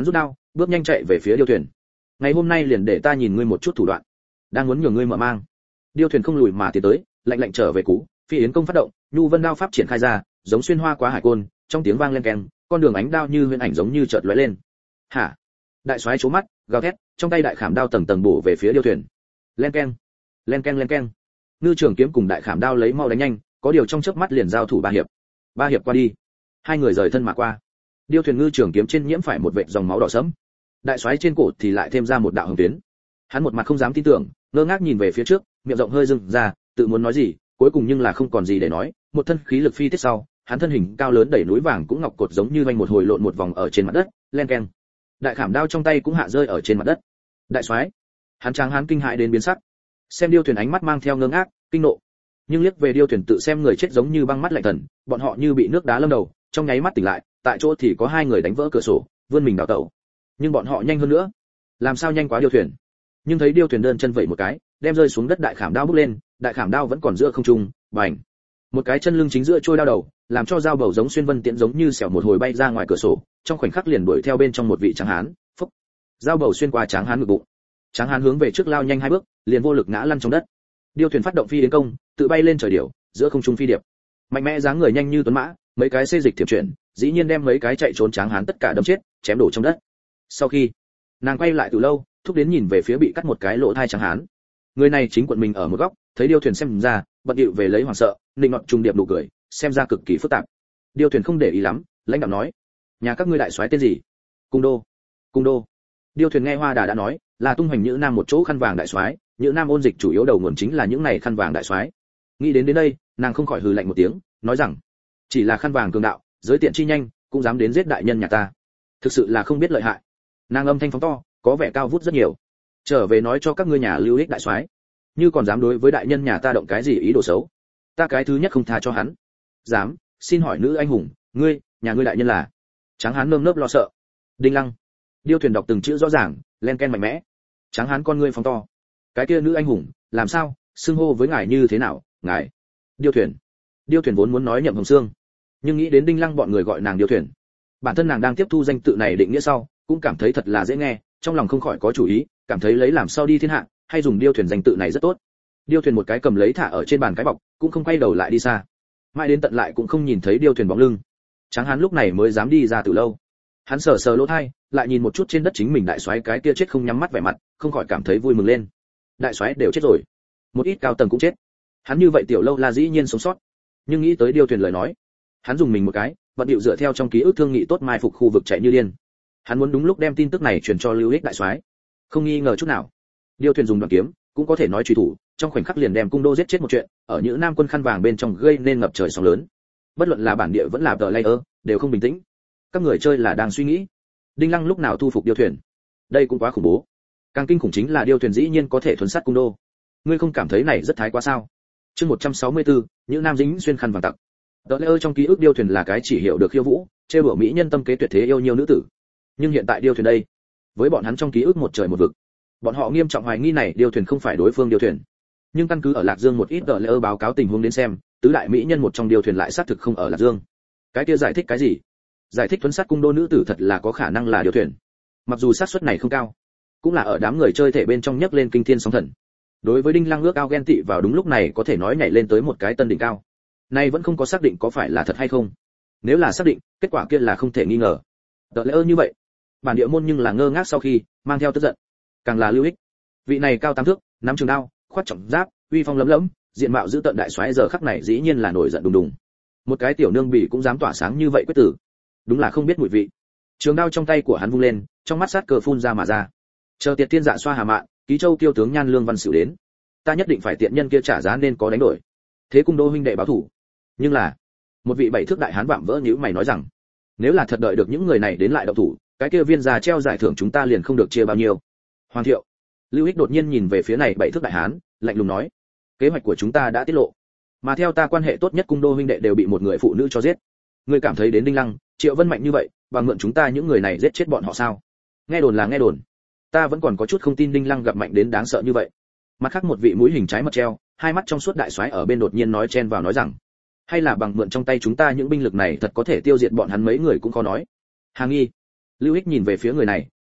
bước nhanh chạy về phía điêu thuyền. Ngày hôm nay liền để ta nhìn ngươi một chút thủ đoạn. Đang muốn nhường ngươi mở mang. Điêu thuyền không lùi mà tiến tới, lạnh lạnh trở về cú, phi yến công phát động, nhu vân đao pháp triển khai ra, giống xuyên hoa quá hải côn, trong tiếng vang lên keng, con đường ánh đao như huyền ảnh giống như chợt lóe lên. Hả? Đại soái chố mắt, gào thét, trong tay đại khảm đao tầng tầng bổ về phía điêu thuyền. Len keng, len keng len keng. Ngư trường kiếm cùng đại khảm đao lấy mau đánh nhanh, có điều trong chớp mắt liền giao thủ ba hiệp. Ba hiệp qua đi, hai người rời thân mà qua. Điêu thuyền ngư trường kiếm trên nhiễm phải một vệt dòng máu đỏ sẫm. Đại soái trên cổ thì lại thêm ra một đạo hồng tuyến. Hắn một mặt không dám tin tưởng, ngơ ngác nhìn về phía trước, miệng rộng hơi dưng ra, tự muốn nói gì, cuối cùng nhưng là không còn gì để nói, một thân khí lực phi tiết sau, hắn thân hình cao lớn đẩy núi vàng cũng ngọc cột giống như vành một hồi lộn một vòng ở trên mặt đất, len keng. Đại khảm đao trong tay cũng hạ rơi ở trên mặt đất. Đại soái, hắn tráng hắn kinh hãi đến biến sắc. Xem điêu thuyền ánh mắt mang theo ngơ ngác, kinh nộ. Nhưng liếc về điêu thuyền tự xem người chết giống như băng mắt lạnh thần, bọn họ như bị nước đá lâm đầu, trong nháy mắt tỉnh lại, tại chỗ thì có hai người đánh vỡ cửa sổ, vươn mình đào tẩu. Nhưng bọn họ nhanh hơn nữa. Làm sao nhanh quá điêu thuyền? Nhưng thấy điêu thuyền đơn chân vẩy một cái, đem rơi xuống đất đại khảm đao bước lên, đại khảm đao vẫn còn giữa không trung, bành. Một cái chân lưng chính giữa trôi đao đầu, làm cho dao bầu giống xuyên vân tiễn giống như xẻo một hồi bay ra ngoài cửa sổ, trong khoảnh khắc liền đuổi theo bên trong một vị tráng hán, phúc. Dao bầu xuyên qua tráng hán ngực bụng. Tráng hán hướng về trước lao nhanh hai bước, liền vô lực ngã lăn trong đất. Điêu thuyền phát động phi yến công, tự bay lên trời điểu, giữa không trung phi điệp. Mạnh mẽ dáng người nhanh như tuấn mã, mấy cái xê dịch thiểm chuyển, dĩ nhiên đem mấy cái chạy trốn tráng hán tất cả đâm chết, chém đổ trong đất. Sau khi nàng quay lại từ lâu, thúc đến nhìn về phía bị cắt một cái lỗ thai tráng hán. Người này chính quận mình ở một góc, thấy điêu thuyền xem ra, bận điệu về lấy hoàng sợ, nịnh nọt trùng điệp nụ cười, xem ra cực kỳ phức tạp. Điêu thuyền không để ý lắm, lãnh đạo nói: nhà các ngươi đại soái tên gì? Cung đô. Cung đô. Điêu thuyền nghe Hoa Đà đã nói, là tung hoành Nhữ Nam một chỗ khăn vàng đại soái, Nhữ Nam ôn dịch chủ yếu đầu nguồn chính là những này khăn vàng đại soái. Nghĩ đến đến đây, nàng không khỏi hừ lạnh một tiếng, nói rằng: chỉ là khăn vàng cường đạo, giới tiện chi nhanh, cũng dám đến giết đại nhân nhà ta, thực sự là không biết lợi hại. Nàng âm thanh phóng to, có vẻ cao vút rất nhiều. Trở về nói cho các ngươi nhà Lưu Ích đại soái, như còn dám đối với đại nhân nhà ta động cái gì ý đồ xấu, ta cái thứ nhất không tha cho hắn. Dám? Xin hỏi nữ anh hùng, ngươi, nhà ngươi đại nhân là? Tráng hán nơm nớp lo sợ. Đinh lăng. Điêu thuyền đọc từng chữ rõ ràng, len ken mạnh mẽ. Tráng hán con ngươi phóng to. Cái kia nữ anh hùng, làm sao? Xưng hô với ngài như thế nào? Ngài. Điêu thuyền. Điêu thuyền vốn muốn nói Nhậm Hồng Sương, nhưng nghĩ đến Đinh lăng bọn người gọi nàng Điêu thuyền, bản thân nàng đang tiếp thu danh tự này định nghĩa sau, cũng cảm thấy thật là dễ nghe, trong lòng không khỏi có chủ ý, cảm thấy lấy làm sao đi thiên hạ, hay dùng Điêu thuyền danh tự này rất tốt. Điêu thuyền một cái cầm lấy thả ở trên bàn cái bọc, cũng không quay đầu lại đi xa. Mãi đến tận lại cũng không nhìn thấy Điêu thuyền bóng lưng. Tráng hán lúc này mới dám đi ra từ lâu. Hắn sờ sờ lỗ tai, lại nhìn một chút trên đất chính mình đại soái cái kia chết không nhắm mắt vẻ mặt, không khỏi cảm thấy vui mừng lên. Đại soái đều chết rồi, một ít cao tầng cũng chết. Hắn như vậy tiểu lâu là dĩ nhiên sống sót. Nhưng nghĩ tới Điêu thuyền lời nói, hắn dùng mình một cái, bận điệu dựa theo trong ký ức thương nghị tốt mai phục khu vực chạy như điên. Hắn muốn đúng lúc đem tin tức này truyền cho Lưu Ích đại soái. Không nghi ngờ chút nào. Điêu thuyền dùng đoạn kiếm, cũng có thể nói truy thủ, trong khoảnh khắc liền đem cung đô giết chết một chuyện, ở những nam quân khăn vàng bên trong gây nên ngập trời sóng lớn. Bất luận là bản địa vẫn là tờ layer, đều không bình tĩnh. Các người chơi là đang suy nghĩ, Đinh Lăng lúc nào thu phục Điêu thuyền. Đây cũng quá khủng bố. Càng kinh khủng chính là Điêu thuyền dĩ nhiên có thể thuần sát cung đô. Ngươi không cảm thấy này rất thái quá sao? Chương một trăm sáu mươi tư, những nam dính xuyên khăn vàng tặc. Tờ layer trong ký ức Điêu thuyền là cái chỉ hiểu được khiêu vũ, trêu đùa mỹ nhân tâm kế tuyệt thế yêu nhiều nữ tử. Nhưng hiện tại Điêu thuyền đây, với bọn hắn trong ký ức một trời một vực. Bọn họ nghiêm trọng hoài nghi này Điêu thuyền không phải đối phương Điêu thuyền. Nhưng căn cứ ở Lạc Dương một ít tờ layer báo cáo tình huống đến xem, tứ đại mỹ nhân một trong Điêu thuyền lại xác thực không ở Lạc Dương. Cái kia giải thích cái gì? Giải thích thuấn sát cung đô nữ tử thật là có khả năng là Điêu thuyền. Mặc dù xác suất này không cao, cũng là ở đám người chơi thể bên trong nhấc lên kinh thiên sóng thần. Đối với Đinh Lăng ước ao ghen tị vào đúng lúc này có thể nói nhảy lên tới một cái tân đỉnh cao. Nay vẫn không có xác định có phải là thật hay không. Nếu là xác định, kết quả kia là không thể nghi ngờ. Tờ layer như vậy, bản địa môn nhưng là ngơ ngác sau khi mang theo tức giận. Càng là Lưu Ích, vị này cao tám thước, nắm trường đao, khoác trọng giáp, uy phong lấm lẫm, diện mạo giữ tận đại soái giờ khắc này dĩ nhiên là nổi giận đùng đùng. Một cái tiểu nương bỉ cũng dám tỏa sáng như vậy quyết tử, đúng là không biết mùi vị. Trường đao trong tay của hắn vung lên, trong mắt sát cờ phun ra mà ra. Chờ Tiệt Thiên Dạ xoa hà mạn, ký châu tiêu tướng Nhan Lương Văn Sửu đến, ta nhất định phải tiện nhân kia trả giá nên có đánh đổi. Thế cung đô huynh đệ báo thủ. Nhưng là, một vị bảy thước đại hán vạm vỡ nhíu mày nói rằng, nếu là thật đợi được những người này đến lại động thủ, cái kia viên già treo giải thưởng chúng ta liền không được chia bao nhiêu. Hoàng thiệu. Lưu Ích đột nhiên nhìn về phía này bảy thước đại hán, lạnh lùng nói, kế hoạch của chúng ta đã tiết lộ, mà theo ta quan hệ tốt nhất cung đô huynh đệ đều bị một người phụ nữ cho giết. Ngươi cảm thấy đến Đinh Lăng, Triệu Vân mạnh như vậy, bằng mượn chúng ta những người này giết chết bọn họ sao? Nghe đồn là nghe đồn, ta vẫn còn có chút không tin Đinh Lăng gặp mạnh đến đáng sợ như vậy. Mặt khác một vị mũi hình trái mật treo, hai mắt trong suốt đại soái ở bên đột nhiên nói chen vào nói rằng, hay là bằng mượn trong tay chúng ta những binh lực này thật có thể tiêu diệt bọn hắn mấy người cũng khó nói. Hà nghi. Lưu Ích nhìn về phía người này,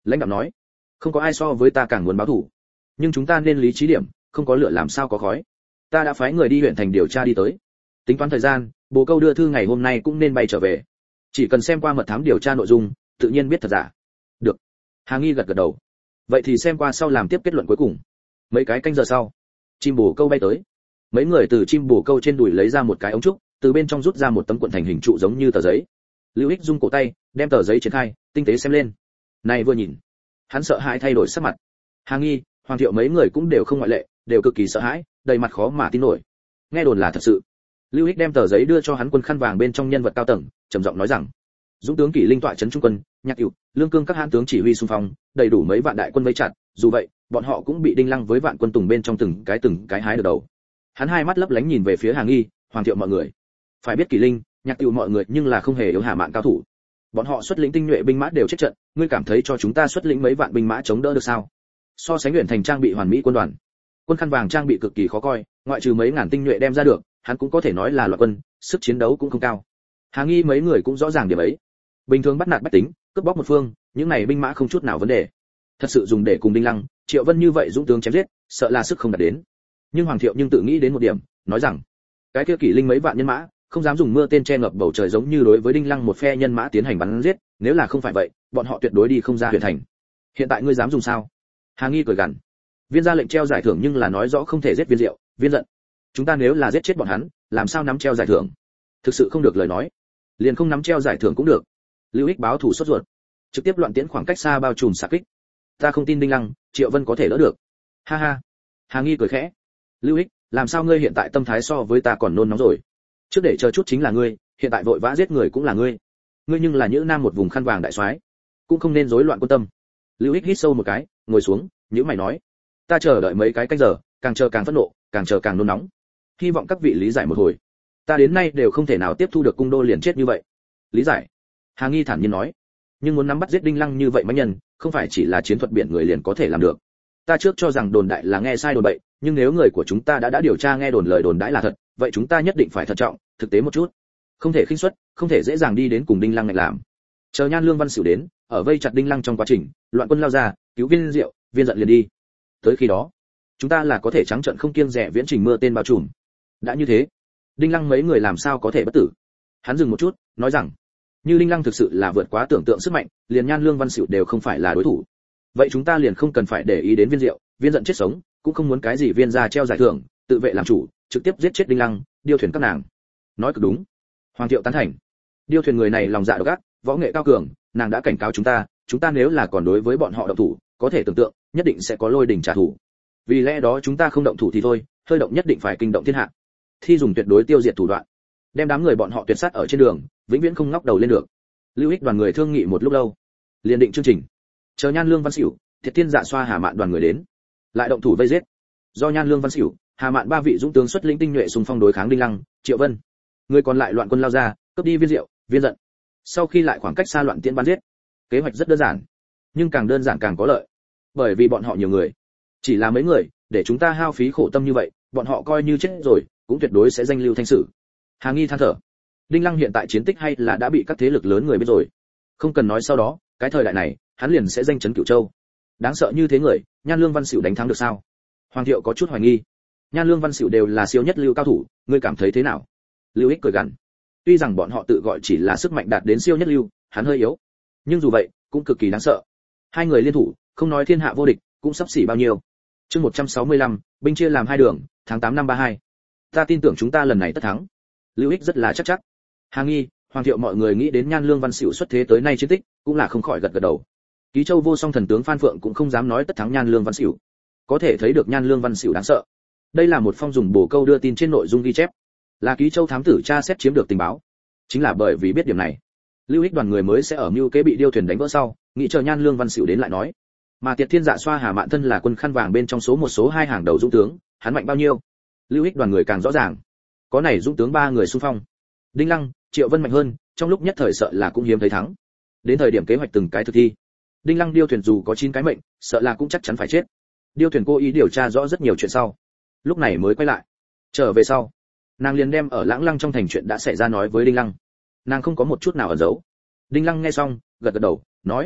Lãnh đạo nói, không có ai so với ta càng muốn báo thù, nhưng chúng ta nên lý trí điểm, không có lửa làm sao có khói. Ta đã phái người đi huyện thành điều tra đi tới, tính toán thời gian, bồ câu đưa thư ngày hôm nay cũng nên bay trở về, chỉ cần xem qua mật thám điều tra nội dung, tự nhiên biết thật giả. Được. Hà Nghi gật gật đầu. Vậy thì xem qua sau làm tiếp kết luận cuối cùng. Mấy cái canh giờ sau, chim bồ câu bay tới. Mấy người từ chim bồ câu trên đùi lấy ra một cái ống trúc, từ bên trong rút ra một tấm cuộn thành hình trụ giống như tờ giấy. Lưu Hích rung cổ tay, đem tờ giấy triển khai, tinh tế xem lên. Này vừa nhìn, hắn sợ hãi thay đổi sắc mặt. Hà Nghi, Hoàng Thiệu mấy người cũng đều không ngoại lệ, đều cực kỳ sợ hãi, đầy mặt khó mà tin nổi. Nghe đồn là thật sự. Lưu Hích đem tờ giấy đưa cho hắn quân khăn vàng bên trong nhân vật cao tầng, trầm giọng nói rằng: Dũng tướng Kỷ Linh tọa trấn trung quân, Nhạc Hữu, Lương Cương các hãn tướng chỉ huy xung phong, đầy đủ mấy vạn đại quân vây chặt, dù vậy, bọn họ cũng bị Đinh Lăng với vạn quân tùng bên trong từng cái từng cái hái được đầu. Hắn hai mắt lấp lánh nhìn về phía Hà Nghi, Hoàng Thiệu mọi người. Phải biết Kỷ Linh, Nhạc Hữu mọi người nhưng là không hề yếu Hà Mạn cao thủ. Bọn họ xuất lĩnh tinh nhuệ binh mã đều chết trận, ngươi cảm thấy cho chúng ta xuất lĩnh mấy vạn binh mã chống đỡ được sao? So sánh luyện thành trang bị hoàn mỹ quân đoàn, quân khăn vàng trang bị cực kỳ khó coi, ngoại trừ mấy ngàn tinh nhuệ đem ra được, hắn cũng có thể nói là loạn quân, sức chiến đấu cũng không cao. Hà Nghi mấy người cũng rõ ràng điểm ấy. Bình thường bắt nạt bách tính, cướp bóc một phương, những này binh mã không chút nào vấn đề. Thật sự dùng để cùng Đinh Lăng, Triệu Vân như vậy dũng tướng chém giết, sợ là sức không đạt đến. Nhưng Hoàng Thiệu nhưng tự nghĩ đến một điểm, nói rằng, cái kia Kỷ Linh mấy vạn nhân mã, không dám dùng mưa tên che ngập bầu trời giống như đối với Đinh Lăng một phe nhân mã tiến hành bắn giết, nếu là không phải vậy, bọn họ tuyệt đối đi không ra huyện thành. Hiện tại ngươi dám dùng sao? Hà Nghi cười gằn. Viên ra lệnh treo giải thưởng nhưng là nói rõ không thể giết Viên Diệu, Viên giận. Chúng ta nếu là giết chết bọn hắn, làm sao nắm treo giải thưởng? Thực sự không được lời nói, liền không nắm treo giải thưởng cũng được. Lưu Hích báo thủ sốt ruột, trực tiếp loạn tiễn khoảng cách xa bao trùm xạ kích. Ta không tin Đinh Lăng, Triệu Vân có thể đỡ được. Ha ha. Hà Nghi cười khẽ. Lưu Hích, làm sao ngươi hiện tại tâm thái so với ta còn nôn nóng rồi? Trước để chờ chút chính là ngươi, hiện tại vội vã giết người cũng là ngươi. Ngươi nhưng là nhữ nam một vùng khăn vàng đại soái, cũng không nên rối loạn quân tâm. Lưu Hích hít sâu một cái, ngồi xuống, nhữ mày nói, ta chờ đợi mấy cái canh giờ, càng chờ càng phẫn nộ, càng chờ càng nôn nóng. Hy vọng các vị lý giải một hồi. Ta đến nay đều không thể nào tiếp thu được cung đô liền chết như vậy. Lý giải. Hà Nghi thản nhiên nói, nhưng muốn nắm bắt giết Đinh Lăng như vậy mãnh nhân, không phải chỉ là chiến thuật biển người liền có thể làm được. Ta trước cho rằng đồn đại là nghe sai đồn bậy, nhưng nếu người của chúng ta đã đã điều tra nghe đồn lời đồn đãi là thật, vậy chúng ta nhất định phải thận trọng, thực tế một chút. Không thể khinh suất, không thể dễ dàng đi đến cùng Đinh Lăng này làm. Chờ Nhan Lương Văn Sửu đến, ở vây chặt Đinh Lăng trong quá trình, loạn quân lao ra, cứu Viên Diệu, Viên giận liền đi. Tới khi đó, chúng ta là có thể trắng trợn không kiêng dè viễn trình mưa tên bao trùm. Đã như thế, Đinh Lăng mấy người làm sao có thể bất tử? Hắn dừng một chút, nói rằng, như Đinh Lăng thực sự là vượt quá tưởng tượng sức mạnh, liền Nhan Lương Văn Sửu đều không phải là đối thủ. Vậy chúng ta liền không cần phải để ý đến Viên Diệu, Viên giận chết sống, cũng không muốn cái gì Viên gia treo giải thưởng, tự vệ làm chủ, trực tiếp giết chết Đinh Lăng, điêu thuyền các nàng. Nói cực đúng. Hoàng Thiệu tán thành. Điêu thuyền người này lòng dạ độc ác, võ nghệ cao cường, nàng đã cảnh cáo chúng ta, chúng ta nếu là còn đối với bọn họ động thủ, có thể tưởng tượng, nhất định sẽ có lôi đình trả thù. Vì lẽ đó chúng ta không động thủ thì thôi, hơi động nhất định phải kinh động thiên hạ. Thi dùng tuyệt đối tiêu diệt thủ đoạn, đem đám người bọn họ tuyệt sát ở trên đường, vĩnh viễn không ngóc đầu lên được. Lưu Hích đoàn người thương nghị một lúc lâu, liền định chương trình. Chờ Nhan Lương Văn Sửu, Thiệt Thiên Dạ Xoa Hà Mạn đoàn người đến, lại động thủ vây giết. Do Nhan Lương Văn Sửu, Hà Mạn ba vị dũng tướng xuất lĩnh tinh nhuệ xung phong đối kháng Đinh Lăng, Triệu Vân. Người còn lại loạn quân lao ra, cướp đi Viên Diệu, Viên giận. Sau khi lại khoảng cách xa loạn tiễn bắn giết. Kế hoạch rất đơn giản, nhưng càng đơn giản càng có lợi. Bởi vì bọn họ nhiều người, chỉ là mấy người, để chúng ta hao phí khổ tâm như vậy, bọn họ coi như chết rồi, cũng tuyệt đối sẽ danh lưu thanh sử. Hà Nghi than thở. Đinh Lăng hiện tại chiến tích hay là đã bị các thế lực lớn người biết rồi. Không cần nói sau đó, cái thời đại này, hắn liền sẽ danh chấn Cửu Châu. Đáng sợ như thế người, Nhan Lương Văn Sửu đánh thắng được sao? Hoàng Thiệu có chút hoài nghi. Nhan Lương Văn Sửu đều là siêu nhất lưu cao thủ, ngươi cảm thấy thế nào? Lưu Hích cười gằn. Tuy rằng bọn họ tự gọi chỉ là sức mạnh đạt đến siêu nhất lưu, hắn hơi yếu, nhưng dù vậy, cũng cực kỳ đáng sợ. Hai người liên thủ, không nói thiên hạ vô địch, cũng sắp xỉ bao nhiêu. Chương một trăm sáu mươi lăm, binh chia làm hai đường, tháng tám năm ba hai. Ta tin tưởng chúng ta lần này tất thắng. Lưu Hích rất là chắc chắc. Hà Nghi, Hoàng Thiệu mọi người nghĩ đến Nhan Lương Văn Sửu xuất thế tới nay chiến tích, cũng là không khỏi gật gật đầu. Ký Châu vô song thần tướng Phan Phượng cũng không dám nói tất thắng Nhan Lương Văn Sửu. Có thể thấy được Nhan Lương Văn Sửu đáng sợ. Đây là một phong dùng bổ câu đưa tin trên nội dung ghi chép, là Ký Châu thám tử tra xét chiếm được tình báo. Chính là bởi vì biết điểm này, Lưu Hích đoàn người mới sẽ ở mưu kế bị điêu thuyền đánh vỡ sau, nghĩ chờ Nhan Lương Văn Sửu đến lại nói. Mà Tiệt Thiên Dạ Xoa Hà Mạn thân là quân khăn vàng bên trong số một số hai hàng đầu dũng tướng, hắn mạnh bao nhiêu, Lưu Hích đoàn người càng rõ ràng. Có này dũng tướng ba người xung phong, Đinh Lăng, Triệu Vân mạnh hơn, trong lúc nhất thời sợ là cũng hiếm thấy thắng. Đến thời điểm kế hoạch từng cái thực thi, Đinh Lăng điêu thuyền dù có chín cái mệnh, sợ là cũng chắc chắn phải chết. Điêu thuyền cố ý điều tra rõ rất nhiều chuyện sau, lúc này mới quay lại. Trở về sau, nàng liền đem ở Lãng Lăng trong thành chuyện đã xảy ra nói với Đinh Lăng. Nàng không có một chút nào ẩn giấu. Đinh Lăng nghe xong, gật gật đầu, nói: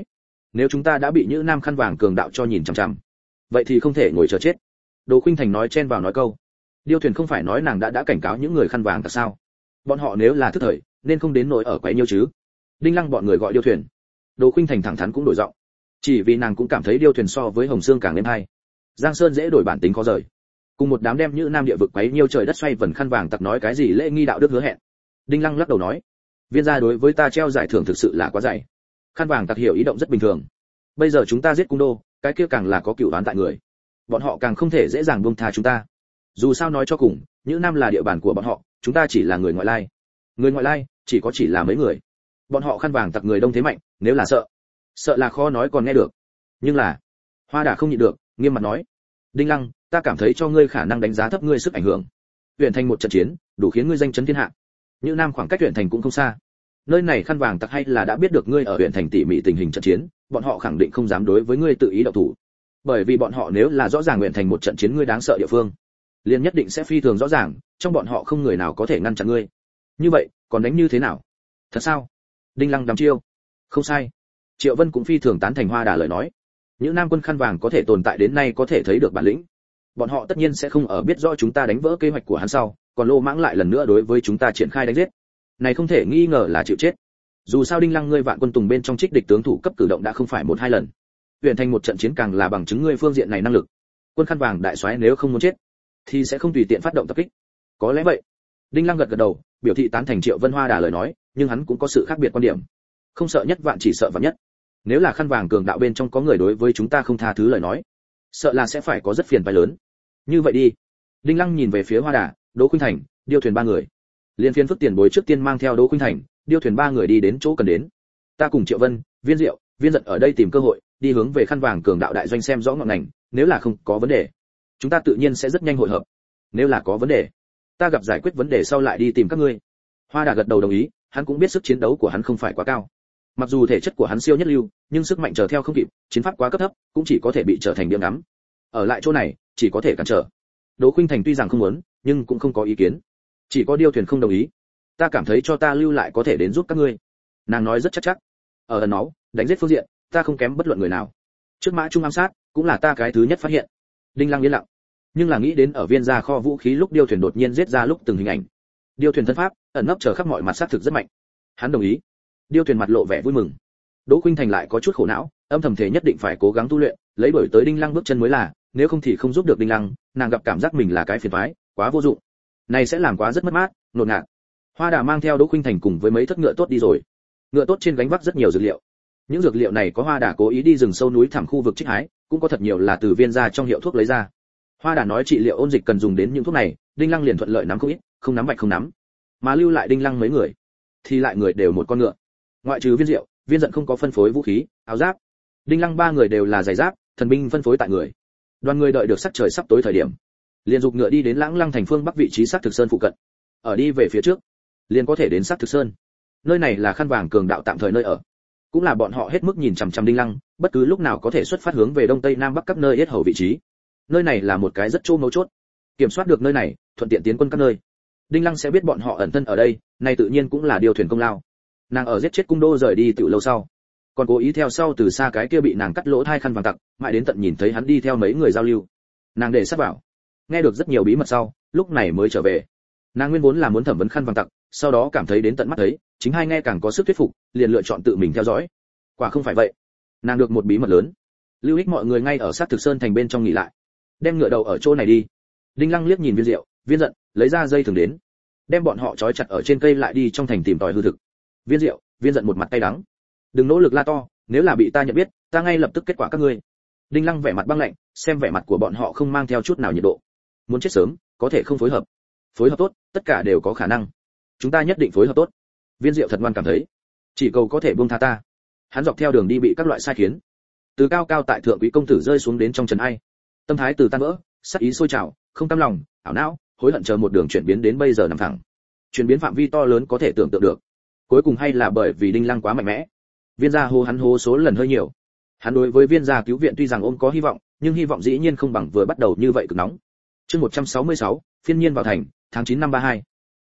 nếu chúng ta đã bị Nhữ Nam khăn vàng cường đạo cho nhìn chằm chằm, vậy thì không thể ngồi chờ chết. Đỗ Khuynh Thành nói chen vào nói câu. Điêu Thuyền không phải nói nàng đã đã cảnh cáo những người khăn vàng tại sao? Bọn họ nếu là thức thời, nên không đến nỗi ở quấy nhiêu chứ. Đinh Lăng bọn người gọi Điêu Thuyền. Đỗ Khuynh Thành thẳng thắn cũng đổi giọng. Chỉ vì nàng cũng cảm thấy Điêu Thuyền so với Hồng Sương càng êm hay. Giang Sơn dễ đổi bản tính khó rời. Cùng một đám đem Nhữ Nam địa vực quấy nhiêu trời đất xoay vần khăn vàng tặc nói cái gì lễ nghi đạo đức hứa hẹn. Đinh Lăng lắc đầu nói, viên gia đối với ta treo giải thưởng thực sự là quá dày. Khăn vàng tặc hiểu ý động rất bình thường. Bây giờ chúng ta giết cung đô, cái kia càng là có cửu oán tại người. Bọn họ càng không thể dễ dàng buông tha chúng ta. Dù sao nói cho cùng, Nhữ Nam là địa bàn của bọn họ, chúng ta chỉ là người ngoại lai. Người ngoại lai chỉ có chỉ là mấy người. Bọn họ khăn vàng tặc người đông thế mạnh, nếu là sợ, sợ là khó nói còn nghe được. Nhưng là, Hoa Đà không nhịn được, nghiêm mặt nói, Đinh Lăng, ta cảm thấy cho ngươi khả năng đánh giá thấp ngươi sức ảnh hưởng. Huyền Thành một trận chiến, đủ khiến ngươi danh chấn thiên hạ. Nhữ Nam khoảng cách Huyền Thành cũng không xa. Nơi này khăn vàng tặc hay là đã biết được ngươi ở Huyền Thành tỉ mỉ tình hình trận chiến, bọn họ khẳng định không dám đối với ngươi tự ý động thủ. Bởi vì bọn họ nếu là rõ ràng Huyền Thành một trận chiến ngươi đáng sợ địa phương, liền nhất định sẽ phi thường rõ ràng, trong bọn họ không người nào có thể ngăn chặn ngươi. Như vậy, còn đánh như thế nào? Thật sao? Đinh Lăng đắm chiêu. Không sai. Triệu Vân cũng phi thường tán thành Hoa Đà lời nói. Những nam quân khăn vàng có thể tồn tại đến nay có thể thấy được bản lĩnh. Bọn họ tất nhiên sẽ không ở biết rõ chúng ta đánh vỡ kế hoạch của hắn sau, còn lô mãng lại lần nữa đối với chúng ta triển khai đánh giết. Này không thể nghi ngờ là chịu chết. Dù sao Đinh Lăng ngươi vạn quân tùng bên trong trích địch tướng thủ cấp cử động đã không phải một hai lần. Huyền Thành một trận chiến càng là bằng chứng ngươi phương diện này năng lực. Quân khăn vàng đại soái nếu không muốn chết, thì sẽ không tùy tiện phát động tập kích. Có lẽ vậy. Đinh Lăng gật gật đầu, biểu thị tán thành Triệu Vân Hoa Đà lời nói, nhưng hắn cũng có sự khác biệt quan điểm. Không sợ nhất vạn chỉ sợ vạn nhất. Nếu là khăn vàng cường đạo bên trong có người đối với chúng ta không tha thứ lời nói, sợ là sẽ phải có rất phiền phức lớn. Như vậy đi. Đinh Lăng nhìn về phía Hoa Đà, Đỗ Khuynh Thành, Điêu Thuyền ba người. Liên phiên phức tiền bối trước tiên mang theo Đỗ Khuynh Thành, Điêu Thuyền ba người đi đến chỗ cần đến. Ta cùng Triệu Vân, Viên Diệu, Viên Dận ở đây tìm cơ hội, đi hướng về khăn vàng cường đạo đại doanh xem rõ ngọn ngành, nếu là không có vấn đề, chúng ta tự nhiên sẽ rất nhanh hội hợp. Nếu là có vấn đề, ta gặp giải quyết vấn đề sau lại đi tìm các ngươi. Hoa Đà gật đầu đồng ý, hắn cũng biết sức chiến đấu của hắn không phải quá cao. Mặc dù thể chất của hắn siêu nhất lưu, nhưng sức mạnh chờ theo không kịp, chiến pháp quá cấp thấp, cũng chỉ có thể bị trở thành điểm ngắm. Ở lại chỗ này, chỉ có thể cản trở. Đỗ Khuynh Thành tuy rằng không muốn, nhưng cũng không có ý kiến. Chỉ có Điêu Thuyền không đồng ý. Ta cảm thấy cho ta lưu lại có thể đến giúp các ngươi. Nàng nói rất chắc chắc. Ở ẩn náu, đánh giết phương diện, ta không kém bất luận người nào. Trước mã trung ám sát, cũng là ta cái thứ nhất phát hiện. Đinh Lăng yên lặng, nhưng là nghĩ đến ở viên gia kho vũ khí lúc Điêu Thuyền đột nhiên giết ra lúc từng hình ảnh. Điêu Thuyền thân pháp, ẩn nấp chờ khắp mọi mặt sát thực rất mạnh. Hắn đồng ý. Điêu Thuyền mặt lộ vẻ vui mừng. Đỗ Khuynh Thành lại có chút khổ não, âm thầm thể nhất định phải cố gắng tu luyện, lấy bởi tới Đinh Lăng bước chân mới là, nếu không thì không giúp được Đinh Lăng, nàng gặp cảm giác mình là cái phiền toái, quá vô dụng. Này sẽ làm quá rất mất mát, nột ngạt. Hoa Đà mang theo Đỗ Khuynh Thành cùng với mấy thất ngựa tốt đi rồi. Ngựa tốt trên gánh vác rất nhiều dược liệu. Những dược liệu này có Hoa Đà cố ý đi rừng sâu núi thẳm khu vực trích hái, cũng có thật nhiều là từ viên gia trong hiệu thuốc lấy ra. Hoa Đà nói trị liệu ôn dịch cần dùng đến những thuốc này, Đinh Lăng liền thuận lợi nắm không ít, không nắm bạch không nắm. Mà lưu lại Đinh Lăng mấy người, thì lại người đều một con ngựa. Ngoại trừ Viên Diệu, Viên Dận không có phân phối vũ khí, áo giáp. Đinh Lăng ba người đều là giày giáp, thần binh phân phối tại người. Đoàn người đợi được sắc trời sắp tối thời điểm, liền dục ngựa đi đến Lãng Lăng thành phương bắc vị trí Sát Thực Sơn phụ cận. Ở đi về phía trước, liền có thể đến Sát Thực Sơn. Nơi này là khăn vàng cường đạo tạm thời nơi ở, cũng là bọn họ hết mức nhìn chằm chằm Đinh Lăng, bất cứ lúc nào có thể xuất phát hướng về đông tây nam bắc các nơi yết hầu vị trí. Nơi này là một cái rất chỗ mấu chốt, kiểm soát được nơi này, thuận tiện tiến quân các nơi. Đinh Lăng sẽ biết bọn họ ẩn thân ở đây, này tự nhiên cũng là Điêu Thuyền công lao. Nàng ở giết chết cung đô rời đi tiểu lâu sau, còn cố ý theo sau từ xa cái kia bị nàng cắt lỗ thai khăn vàng tặc, mãi đến tận nhìn thấy hắn đi theo mấy người giao lưu, nàng để sát vào, nghe được rất nhiều bí mật sau, lúc này mới trở về. Nàng nguyên vốn là muốn thẩm vấn khăn vàng tặc, sau đó cảm thấy đến tận mắt thấy, chính hai nghe càng có sức thuyết phục, liền lựa chọn tự mình theo dõi. Quả không phải vậy, nàng được một bí mật lớn. Lưu Hích mọi người ngay ở Sát Thực Sơn thành bên trong nghỉ lại, đem ngựa đầu ở chỗ này đi. Đinh Lăng liếc nhìn Viên Diệu, Viên Dận, lấy ra dây thừng đến, đem bọn họ trói chặt ở trên cây lại đi trong thành tìm tòi hư thực. Viên Diệu, Viên Dận một mặt cay đắng. Đừng nỗ lực la to, nếu là bị ta nhận biết, ta ngay lập tức kết quả các ngươi. Đinh Lăng vẻ mặt băng lạnh, xem vẻ mặt của bọn họ không mang theo chút nào nhiệt độ. Muốn chết sớm, có thể không phối hợp. Phối hợp tốt, tất cả đều có khả năng. Chúng ta nhất định phối hợp tốt. Viên Diệu thật ngoan cảm thấy, chỉ cầu có thể buông tha ta. Hắn dọc theo đường đi bị các loại sai khiến, từ cao cao tại thượng quý công tử rơi xuống đến trong trần ai, tâm thái từ tan vỡ, sát ý sôi trào, không cam lòng, ảo não, hối hận chờ một đường chuyển biến đến bây giờ nằm thẳng. Chuyển biến phạm vi to lớn có thể tưởng tượng được. Cuối cùng hay là bởi vì Đinh Lăng quá mạnh mẽ. Viên gia hô hắn hô số lần hơi nhiều. Hắn đối với Viên gia cứu viện tuy rằng ôm có hy vọng, nhưng hy vọng dĩ nhiên không bằng vừa bắt đầu như vậy cực nóng. Chương một trăm sáu mươi sáu, phiên nhiên vào thành, tháng chín năm ba hai.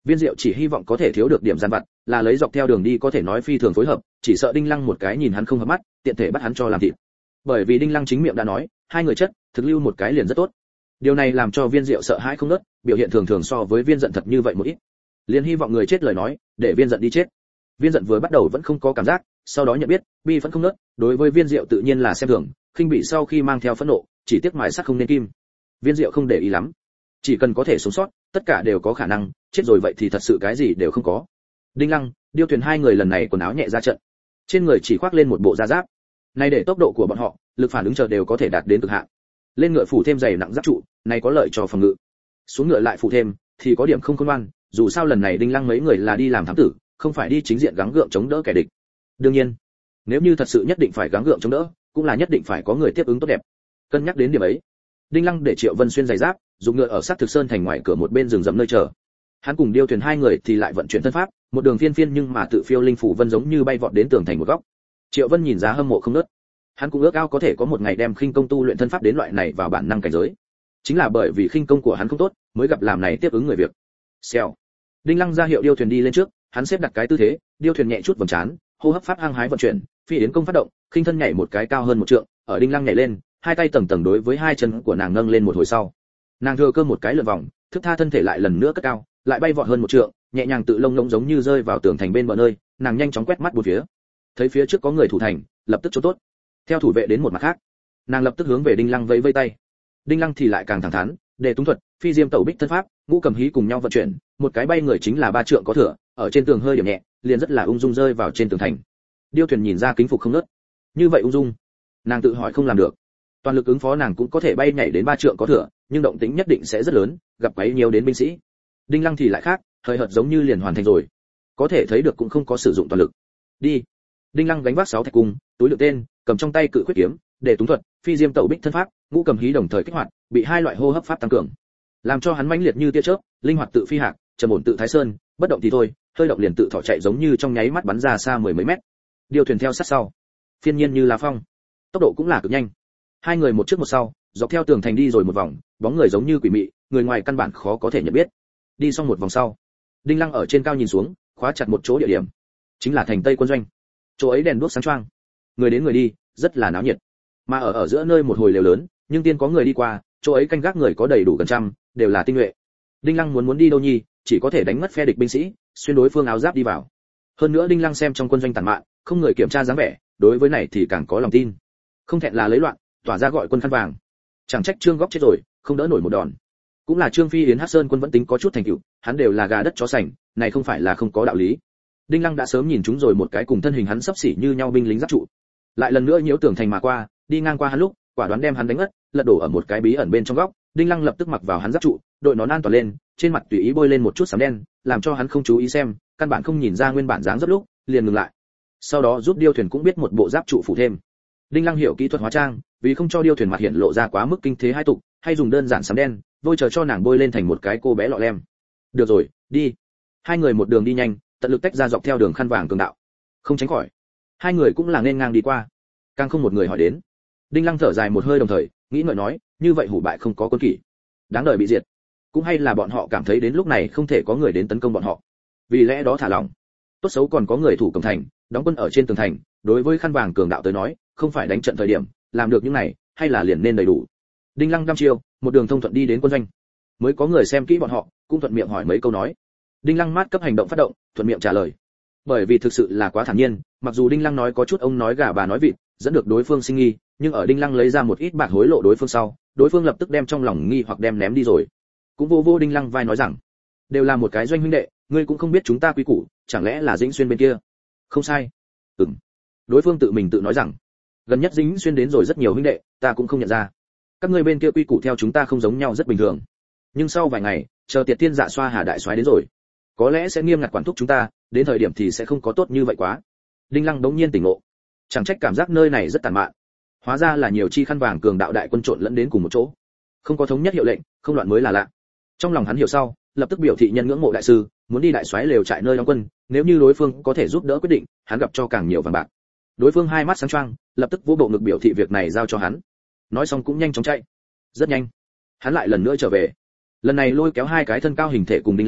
Viên Diệu chỉ hy vọng có thể thiếu được điểm gian vặt, là lấy dọc theo đường đi có thể nói phi thường phối hợp, chỉ sợ Đinh Lăng một cái nhìn hắn không hợp mắt, tiện thể bắt hắn cho làm thịt. Bởi vì Đinh Lăng chính miệng đã nói, hai người chất, thực lưu một cái liền rất tốt. Điều này làm cho Viên Diệu sợ hãi không ngớt, biểu hiện thường thường so với Viên Giận thật như vậy một ít. Liền hy vọng người chết lời nói, để Viên Giận đi chết. Viên Giận vừa bắt đầu vẫn không có cảm giác, sau đó nhận biết, bi phẫn không ngớt, đối với Viên Diệu tự nhiên là xem thường, khinh bị sau khi mang theo phẫn nộ, chỉ tiếc mài sắt không nên kim. Viên Diệu không để ý lắm, chỉ cần có thể sống sót, tất cả đều có khả năng, chết rồi vậy thì thật sự cái gì đều không có. Đinh Lăng, Điêu Thuyền hai người lần này quần áo nhẹ ra trận, trên người chỉ khoác lên một bộ da giáp. Này để tốc độ của bọn họ, lực phản ứng chờ đều có thể đạt đến cực hạn. Lên ngựa phủ thêm dày nặng giáp trụ, này có lợi cho phòng ngự. Xuống ngựa lại phủ thêm, thì có điểm không khôn ngoan, dù sao lần này Đinh Lăng mấy người là đi làm thám tử, không phải đi chính diện gắng gượng chống đỡ kẻ địch. Đương nhiên, nếu như thật sự nhất định phải gắng gượng chống đỡ, cũng là nhất định phải có người tiếp ứng tốt đẹp. Cân nhắc đến điểm ấy, Đinh Lăng để Triệu Vân xuyên giày giáp, dùng ngựa ở sát thực sơn thành ngoài cửa một bên rừng rậm nơi chờ. Hắn cùng Điêu Thuyền hai người thì lại vận chuyển thân pháp, một đường phiên phiên nhưng mà tự phiêu linh phủ vân giống như bay vọt đến tường thành một góc. Triệu Vân nhìn giá hâm mộ không ngớt. Hắn cũng ước ao có thể có một ngày đem khinh công tu luyện thân pháp đến loại này vào bản năng cảnh giới. Chính là bởi vì khinh công của hắn không tốt, mới gặp làm này tiếp ứng người việc. Xèo. Đinh Lăng ra hiệu Điêu Thuyền đi lên trước, hắn xếp đặt cái tư thế, Điêu Thuyền nhẹ chút vầng trán, hô hấp pháp hăng hái vận chuyển, phi yến công phát động, khinh thân nhảy một cái cao hơn một trượng, ở Đinh Lăng nhảy lên, hai tay tầng tầng đối với hai chân của nàng nâng lên một hồi sau. Nàng thừa cơ một cái lượn vòng, thức tha thân thể lại lần nữa cất cao, lại bay vọt hơn một trượng, nhẹ nhàng tự lông lông giống như rơi vào tường thành bên bờ nơi, nàng nhanh chóng quét mắt bốn phía. Thấy phía trước có người thủ thành, lập tức trốn tốt. Theo thủ vệ đến một mặt khác, nàng lập tức hướng về Đinh Lăng vẫy vẫy tay. Đinh Lăng thì lại càng thẳng thắn, để túng thuật, phi diêm tẩu bích thân pháp, ngũ cầm hí cùng nhau vận chuyển, một cái bay người chính là ba trượng có thừa, ở trên tường hơi điểm nhẹ, liền rất là ung dung rơi vào trên tường thành. Điêu Thuyền nhìn ra kính phục không nớt. Như vậy ung dung, nàng tự hỏi không làm được. Toàn lực ứng phó nàng cũng có thể bay nhảy đến ba trượng có thừa, nhưng động tĩnh nhất định sẽ rất lớn, gặp quấy nhiều đến binh sĩ. Đinh Lăng thì lại khác, hơi hợt giống như liền hoàn thành rồi. Có thể thấy được cũng không có sử dụng toàn lực. Đi. Đinh Lăng gánh vác sáu thạch cung, túi lượng tên, cầm trong tay cự khuyết kiếm, để túng thuật, phi diêm tẩu bích thân pháp, ngũ cầm hí đồng thời kích hoạt, bị hai loại hô hấp pháp tăng cường, làm cho hắn mãnh liệt như tia chớp, linh hoạt tự phi hạc, trầm ổn tự thái sơn, bất động thì thôi, hơi động liền tự thỏ chạy giống như trong nháy mắt bắn ra xa mười mấy mét. Điêu Thuyền theo sát sau, phiên nhiên như lá phong, tốc độ cũng là cực nhanh. Hai người một trước một sau, dọc theo tường thành đi rồi một vòng, bóng người giống như quỷ mị, người ngoài căn bản khó có thể nhận biết. Đi xong một vòng sau, Đinh Lăng ở trên cao nhìn xuống, khóa chặt một chỗ địa điểm, chính là thành Tây quân doanh. Chỗ ấy đèn đuốc sáng choang, người đến người đi, rất là náo nhiệt. Mà ở ở giữa nơi một hồi lều lớn, nhưng tiên có người đi qua, chỗ ấy canh gác người có đầy đủ gần trăm, đều là tinh nhuệ. Đinh Lăng muốn muốn đi đâu nhi, chỉ có thể đánh mất phe địch binh sĩ, xuyên đối phương áo giáp đi vào. Hơn nữa Đinh Lăng xem trong quân doanh tàn mạn, không người kiểm tra dáng vẻ, đối với này thì càng có lòng tin. Không thẹn là lấy loạn, tỏa ra gọi quân khăn vàng. Chẳng trách Trương Góc chết rồi, không đỡ nổi một đòn. Cũng là Trương Phi Yến Hắc Sơn quân vẫn tính có chút thành tựu, hắn đều là gà đất chó sành, này không phải là không có đạo lý. Đinh Lăng đã sớm nhìn chúng rồi một cái cùng thân hình hắn sắp xỉ như nhau binh lính giáp trụ. Lại lần nữa nhiễu tường thành mà qua, đi ngang qua hắn lúc, quả đoán đem hắn đánh ngất, lật đổ ở một cái bí ẩn bên trong góc. Đinh Lăng lập tức mặc vào hắn giáp trụ, đội nón an toàn lên, trên mặt tùy ý bôi lên một chút sám đen, làm cho hắn không chú ý xem, căn bản không nhìn ra nguyên bản dáng dấp lúc, liền ngừng lại. Sau đó giúp Điêu Thuyền cũng biết một bộ giáp trụ phụ thêm. Đinh Lăng hiểu kỹ thuật hóa trang, vì không cho Điêu Thuyền mặt hiện lộ ra quá mức kinh thế hai tục, hay dùng đơn giản sám đen, vôi chờ cho nàng bôi lên thành một cái cô bé lọ lem. Được rồi, đi. Hai người một đường đi nhanh, tận lực tách ra dọc theo đường khăn vàng cường đạo. Không tránh khỏi, hai người cũng là nên ngang đi qua, càng không một người hỏi đến. Đinh Lăng thở dài một hơi đồng thời, nghĩ ngợi nói, như vậy hủ bại không có quân kỷ, đáng đời bị diệt. Cũng hay là bọn họ cảm thấy đến lúc này không thể có người đến tấn công bọn họ, vì lẽ đó thả lỏng. Tốt xấu còn có người thủ cổng thành, đóng quân ở trên tường thành, đối với khăn vàng cường đạo tới nói, không phải đánh trận thời điểm, làm được những này, hay là liền nên đầy đủ. Đinh Lăng đăm chiêu, một đường thông thuận đi đến quân doanh. Mới có người xem kỹ bọn họ, cũng thuận miệng hỏi mấy câu nói. Đinh Lăng mát cấp hành động phát động, thuận miệng trả lời. Bởi vì thực sự là quá thản nhiên, mặc dù Đinh Lăng nói có chút ông nói gà bà nói vịt, dẫn được đối phương sinh nghi, nhưng ở Đinh Lăng lấy ra một ít bạc hối lộ đối phương sau, đối phương lập tức đem trong lòng nghi hoặc đem ném đi rồi. Cũng vô vô Đinh Lăng vai nói rằng, đều là một cái doanh huynh đệ, ngươi cũng không biết chúng ta quý củ, chẳng lẽ là Dĩnh Xuyên bên kia? Không sai. Ừm. Đối phương tự mình tự nói rằng, gần nhất Dĩnh Xuyên đến rồi rất nhiều huynh đệ, ta cũng không nhận ra. Các ngươi bên kia quy củ theo chúng ta không giống nhau rất bình thường. Nhưng sau vài ngày, chờ Tiệt Tiên Dạ Xoa Hà đại soái đến rồi, có lẽ sẽ nghiêm ngặt quản thúc chúng ta, đến thời điểm thì sẽ không có tốt như vậy quá. Đinh Lăng đống nhiên tỉnh ngộ, chẳng trách cảm giác nơi này rất tàn mạn. Hóa ra là nhiều chi khăn vàng cường đạo đại quân trộn lẫn đến cùng một chỗ, không có thống nhất hiệu lệnh, không loạn mới là lạ. Trong lòng hắn hiểu sau, lập tức biểu thị nhân ngưỡng mộ đại sư, muốn đi đại soái lều trại nơi đóng quân, nếu như đối phương có thể giúp đỡ quyết định, hắn gặp cho càng nhiều vàng bạc. Đối phương hai mắt sáng choang, lập tức vỗ bộ ngực biểu thị việc này giao cho hắn. Nói xong cũng nhanh chóng chạy. Rất nhanh, hắn lại lần nữa trở về. Lần này lôi kéo hai cái thân cao hình thể cùng Đinh Lăng,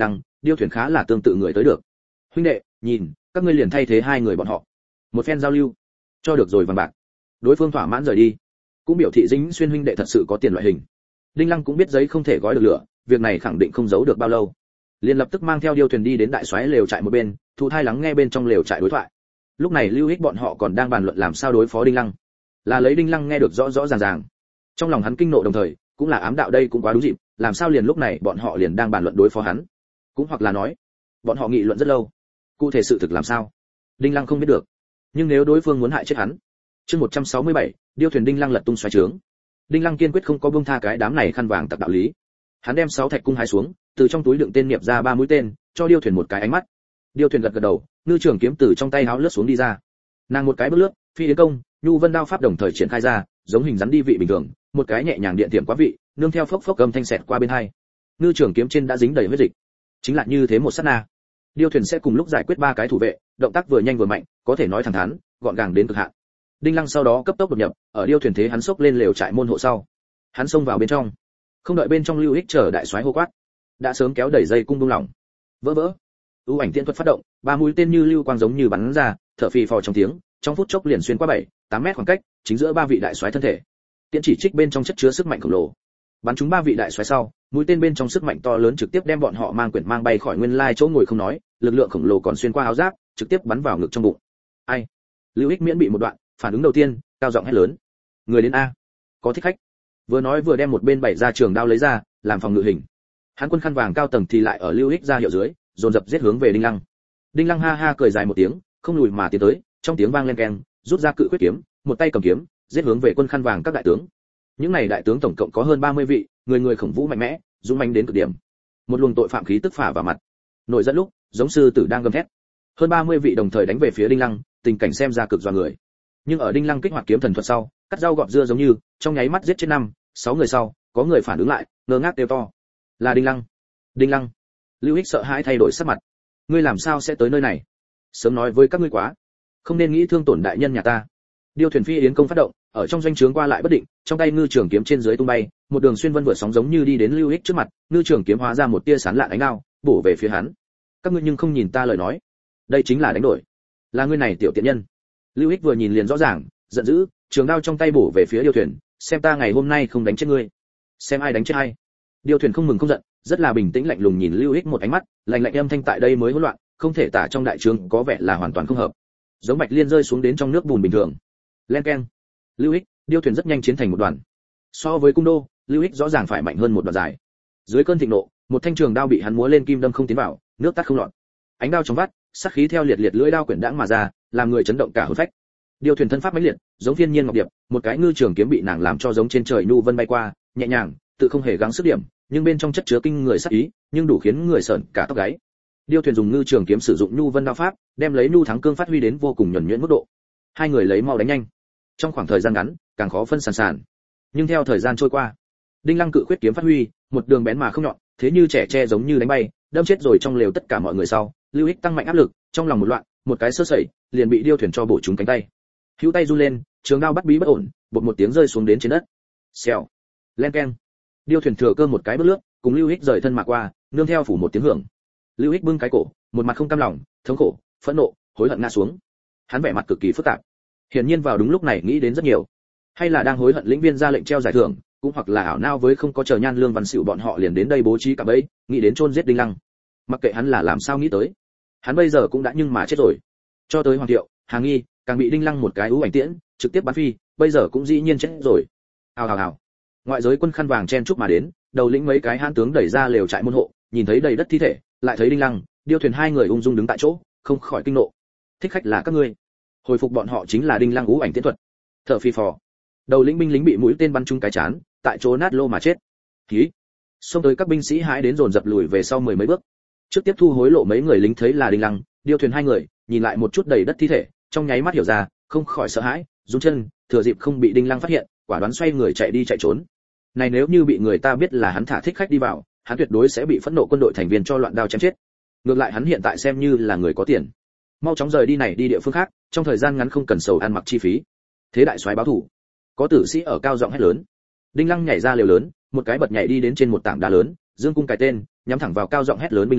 điêu thuyền khá là tương tự người tới được. Huynh đệ, nhìn, các ngươi liền thay thế hai người bọn họ. Một phen giao lưu, cho được rồi vàng bạc. Đối phương thỏa mãn rời đi, cũng biểu thị Dính Xuyên huynh đệ thật sự có tiền loại hình. Đinh Lăng cũng biết giấy không thể gói được lửa, việc này khẳng định không giấu được bao lâu. Liền lập tức mang theo điêu thuyền đi đến đại soái lều trại một bên, thụ thai lắng nghe bên trong lều trại đối thoại. Lúc này Lưu Hích bọn họ còn đang bàn luận làm sao đối phó Đinh Lăng. Là lấy Đinh Lăng nghe được rõ rõ ràng ràng. Trong lòng hắn kinh nộ đồng thời, cũng là ám đạo đây cũng quá đúng dịp, làm sao liền lúc này bọn họ liền đang bàn luận đối phó hắn. Cũng hoặc là nói, bọn họ nghị luận rất lâu. Cụ thể sự thực làm sao, Đinh Lăng không biết được. Nhưng nếu đối phương muốn hại chết hắn. Chương một trăm sáu mươi bảy, điêu thuyền Đinh Lăng lật tung xoáy trướng. Đinh Lăng kiên quyết không có buông tha cái đám này khăn vàng tặc đạo lý. Hắn đem sáu thạch cung hái xuống, từ trong túi đựng tên niệm ra ba mũi tên, cho điêu thuyền một cái ánh mắt. Điêu thuyền gật gật đầu, ngư trường kiếm từ trong tay háo lướt xuống đi ra. Nàng một cái bước lướt, phi yến công, nhu vân đao pháp đồng thời triển khai ra, giống hình rắn đi vị bình thường, một cái nhẹ nhàng điện tiệm quá vị, nương theo phốc phốc âm thanh xẹt qua bên hai. Ngư trường kiếm trên đã dính đầy huyết dịch. Chính là như thế một sát na, điêu thuyền sẽ cùng lúc giải quyết ba cái thủ vệ, động tác vừa nhanh vừa mạnh, có thể nói thẳng thắn, gọn gàng đến cực hạn. Đinh Lăng sau đó cấp tốc đột nhập, ở điêu thuyền thế hắn xốc lên lều trại môn hộ sau, hắn xông vào bên trong, không đợi bên trong Lưu Hích chờ đại soái hô quát, đã sớm kéo đẩy dây cung buông lỏng, vỡ vỡ. ưu ảnh tiễn thuật phát động, ba mũi tên như lưu quang giống như bắn ra, thở phì phò trong tiếng, trong phút chốc liền xuyên qua bảy, tám mét khoảng cách, chính giữa ba vị đại soái thân thể. Tiễn chỉ trích bên trong chất chứa sức mạnh khổng lồ, bắn trúng ba vị đại soái sau, mũi tên bên trong sức mạnh to lớn trực tiếp đem bọn họ mang quyển mang bay khỏi nguyên lai chỗ ngồi không nói, lực lượng khổng lồ còn xuyên qua áo giáp, trực tiếp bắn vào ngực trong bụng. Ai? Lưu Hích miễn bị một đoạn, phản ứng đầu tiên, cao giọng hét lớn: người đến a, có thích khách. Vừa nói vừa đem một bên bảy ra trường đao lấy ra, làm phòng ngự hình. Hắn quân khăn vàng cao tầng thì lại ở Lưu Hích ra hiệu dưới, dồn dập giết hướng về Đinh Lăng. Đinh Lăng ha ha cười dài một tiếng, không lùi mà tiến tới, trong tiếng vang lên keng, rút ra cự quyết kiếm, một tay cầm kiếm, giết hướng về quân khăn vàng các đại tướng. Những này đại tướng tổng cộng có hơn ba mươi vị, người người khổng vũ mạnh mẽ, dũng mãnh đến cực điểm. Một luồng tội phạm khí tức phả vào mặt. Nổi giận lúc, giống sư tử đang gầm thét. Hơn ba mươi vị đồng thời đánh về phía Đinh Lăng, tình cảnh xem ra cực dọa người. Nhưng ở Đinh Lăng kích hoạt kiếm thần thuật sau, cắt rau gọt dưa giống như, trong nháy mắt giết chết năm, sáu người sau, có người phản ứng lại, ngơ ngác kêu to: là Đinh Lăng! Đinh Lăng! Lưu Hích sợ hãi thay đổi sắc mặt. Ngươi làm sao sẽ tới nơi này? Sớm nói với các ngươi quá, không nên nghĩ thương tổn đại nhân nhà ta. Điêu thuyền phi yến công phát động, ở trong doanh trướng qua lại bất định, trong tay ngư trường kiếm trên dưới tung bay, một đường xuyên vân vượt sóng giống như đi đến Lưu Hích trước mặt, ngư trường kiếm hóa ra một tia sáng lạn ánh đao, bổ về phía hắn. Các ngươi nhưng không nhìn ta lời nói, đây chính là đánh đổi. Là ngươi này tiểu tiện nhân. Lưu Hích vừa nhìn liền rõ ràng, giận dữ, trường đao trong tay bổ về phía điêu thuyền, xem ta ngày hôm nay không đánh chết ngươi, xem ai đánh chết ai. Điêu thuyền không mừng không giận, rất là bình tĩnh lạnh lùng nhìn Lưu Hích một ánh mắt, lạnh lạnh âm thanh tại đây mới hỗn loạn, không thể tả trong đại trướng có vẻ là hoàn toàn không hợp, giống bạch liên rơi xuống đến trong nước bùn bình thường. Len keng. Lưu Hích, điêu thuyền rất nhanh chiến thành một đoàn. So với cung đô, Lưu Hích rõ ràng phải mạnh hơn một đoạn dài. Dưới cơn thịnh nộ, một thanh trường đao bị hắn múa lên kim đâm không tiến vào, nước tắt không lọt. Ánh đao trong vắt, sát khí theo liệt liệt lưỡi đao quyển đãng mà ra, làm người chấn động cả hồn phách. Điêu thuyền thân pháp mãnh liệt, giống thiên nhiên ngọc điệp, một cái ngư trường kiếm bị nàng làm cho giống trên trời nhu vân bay qua, nhẹ nhàng, tự không hề gắng sức điểm, nhưng bên trong chất chứa kinh người sát ý, nhưng đủ khiến người sởn cả tóc gáy. Điêu thuyền dùng ngư trường kiếm sử dụng nhu vân đao pháp, đem lấy nhu thắng cương phát huy đến vô cùng nhuần nhuyễn mức độ. Hai người lấy mau đánh nhanh. Trong khoảng thời gian ngắn, càng khó phân sàn sàn. Nhưng theo thời gian trôi qua, Đinh Lăng cự khuyết kiếm phát huy, một đường bén mà không nhọn, thế như trẻ tre giống như đánh bay, đâm chết rồi trong lều tất cả mọi người sau, Lưu Hích tăng mạnh áp lực, trong lòng một loạn, một cái sơ sẩy, liền bị điêu thuyền cho bổ trúng cánh tay. Hữu tay run lên, trường đao bắt bí bất ổn, bột một tiếng rơi xuống đến trên đất. Xèo. Len keng. Điêu thuyền thừa cơ một cái bước lướt, cùng Lưu Hích rời thân mà qua, nương theo phủ một tiếng hưởng. Lưu Hích bưng cái cổ, một mặt không cam lòng, thống khổ, phẫn nộ, hối hận ngã xuống. Hắn vẻ mặt cực kỳ phức tạp. Hiển nhiên vào đúng lúc này nghĩ đến rất nhiều, hay là đang hối hận lĩnh viên ra lệnh treo giải thưởng, cũng hoặc là ảo não với không có chờ Nhan Lương Văn Sửu bọn họ liền đến đây bố trí cả bẫy, nghĩ đến chôn giết Đinh Lăng. Mặc kệ hắn là làm sao nghĩ tới, hắn bây giờ cũng đã nhưng mà chết rồi. Cho tới Hoàng Thiệu, Hà Nghi, càng bị Đinh Lăng một cái ưu ảnh tiễn trực tiếp bắn phi, bây giờ cũng dĩ nhiên chết rồi. Hào hào hào. Ngoại giới quân khăn vàng chen chúc mà đến, đầu lĩnh mấy cái hãn tướng đẩy ra lều trại môn hộ, nhìn thấy đầy đất thi thể, lại thấy Đinh Lăng, điêu thuyền hai người ung dung đứng tại chỗ, không khỏi kinh nộ. Thích khách là các ngươi. Hồi phục bọn họ chính là Đinh Lăng ưu ảnh tiễn thuật. Thở phi phò. Đầu lĩnh binh lính bị mũi tên bắn trúng cái chán, tại chỗ nát lô mà chết. Khí. Xông tới các binh sĩ hãi đến dồn dập lùi về sau mười mấy bước. Trước tiếp thu hối lộ mấy người lính thấy là Đinh Lăng, điêu thuyền hai người, nhìn lại một chút đầy đất thi thể, trong nháy mắt hiểu ra, không khỏi sợ hãi, run chân, thừa dịp không bị Đinh Lăng phát hiện, quả đoán xoay người chạy đi chạy trốn. Này nếu như bị người ta biết là hắn thả thích khách đi vào, hắn tuyệt đối sẽ bị phẫn nộ quân đội thành viên cho loạn đao chém chết. Ngược lại hắn hiện tại xem như là người có tiền, mau chóng rời đi này đi địa phương khác, trong thời gian ngắn không cần sầu ăn mặc chi phí. Thế đại soái báo thủ. Có tử sĩ ở cao giọng hét lớn. Đinh Lăng nhảy ra lều lớn, một cái bật nhảy đi đến trên một tảng đá lớn, dương cung cài tên, nhắm thẳng vào cao giọng hét lớn binh lính,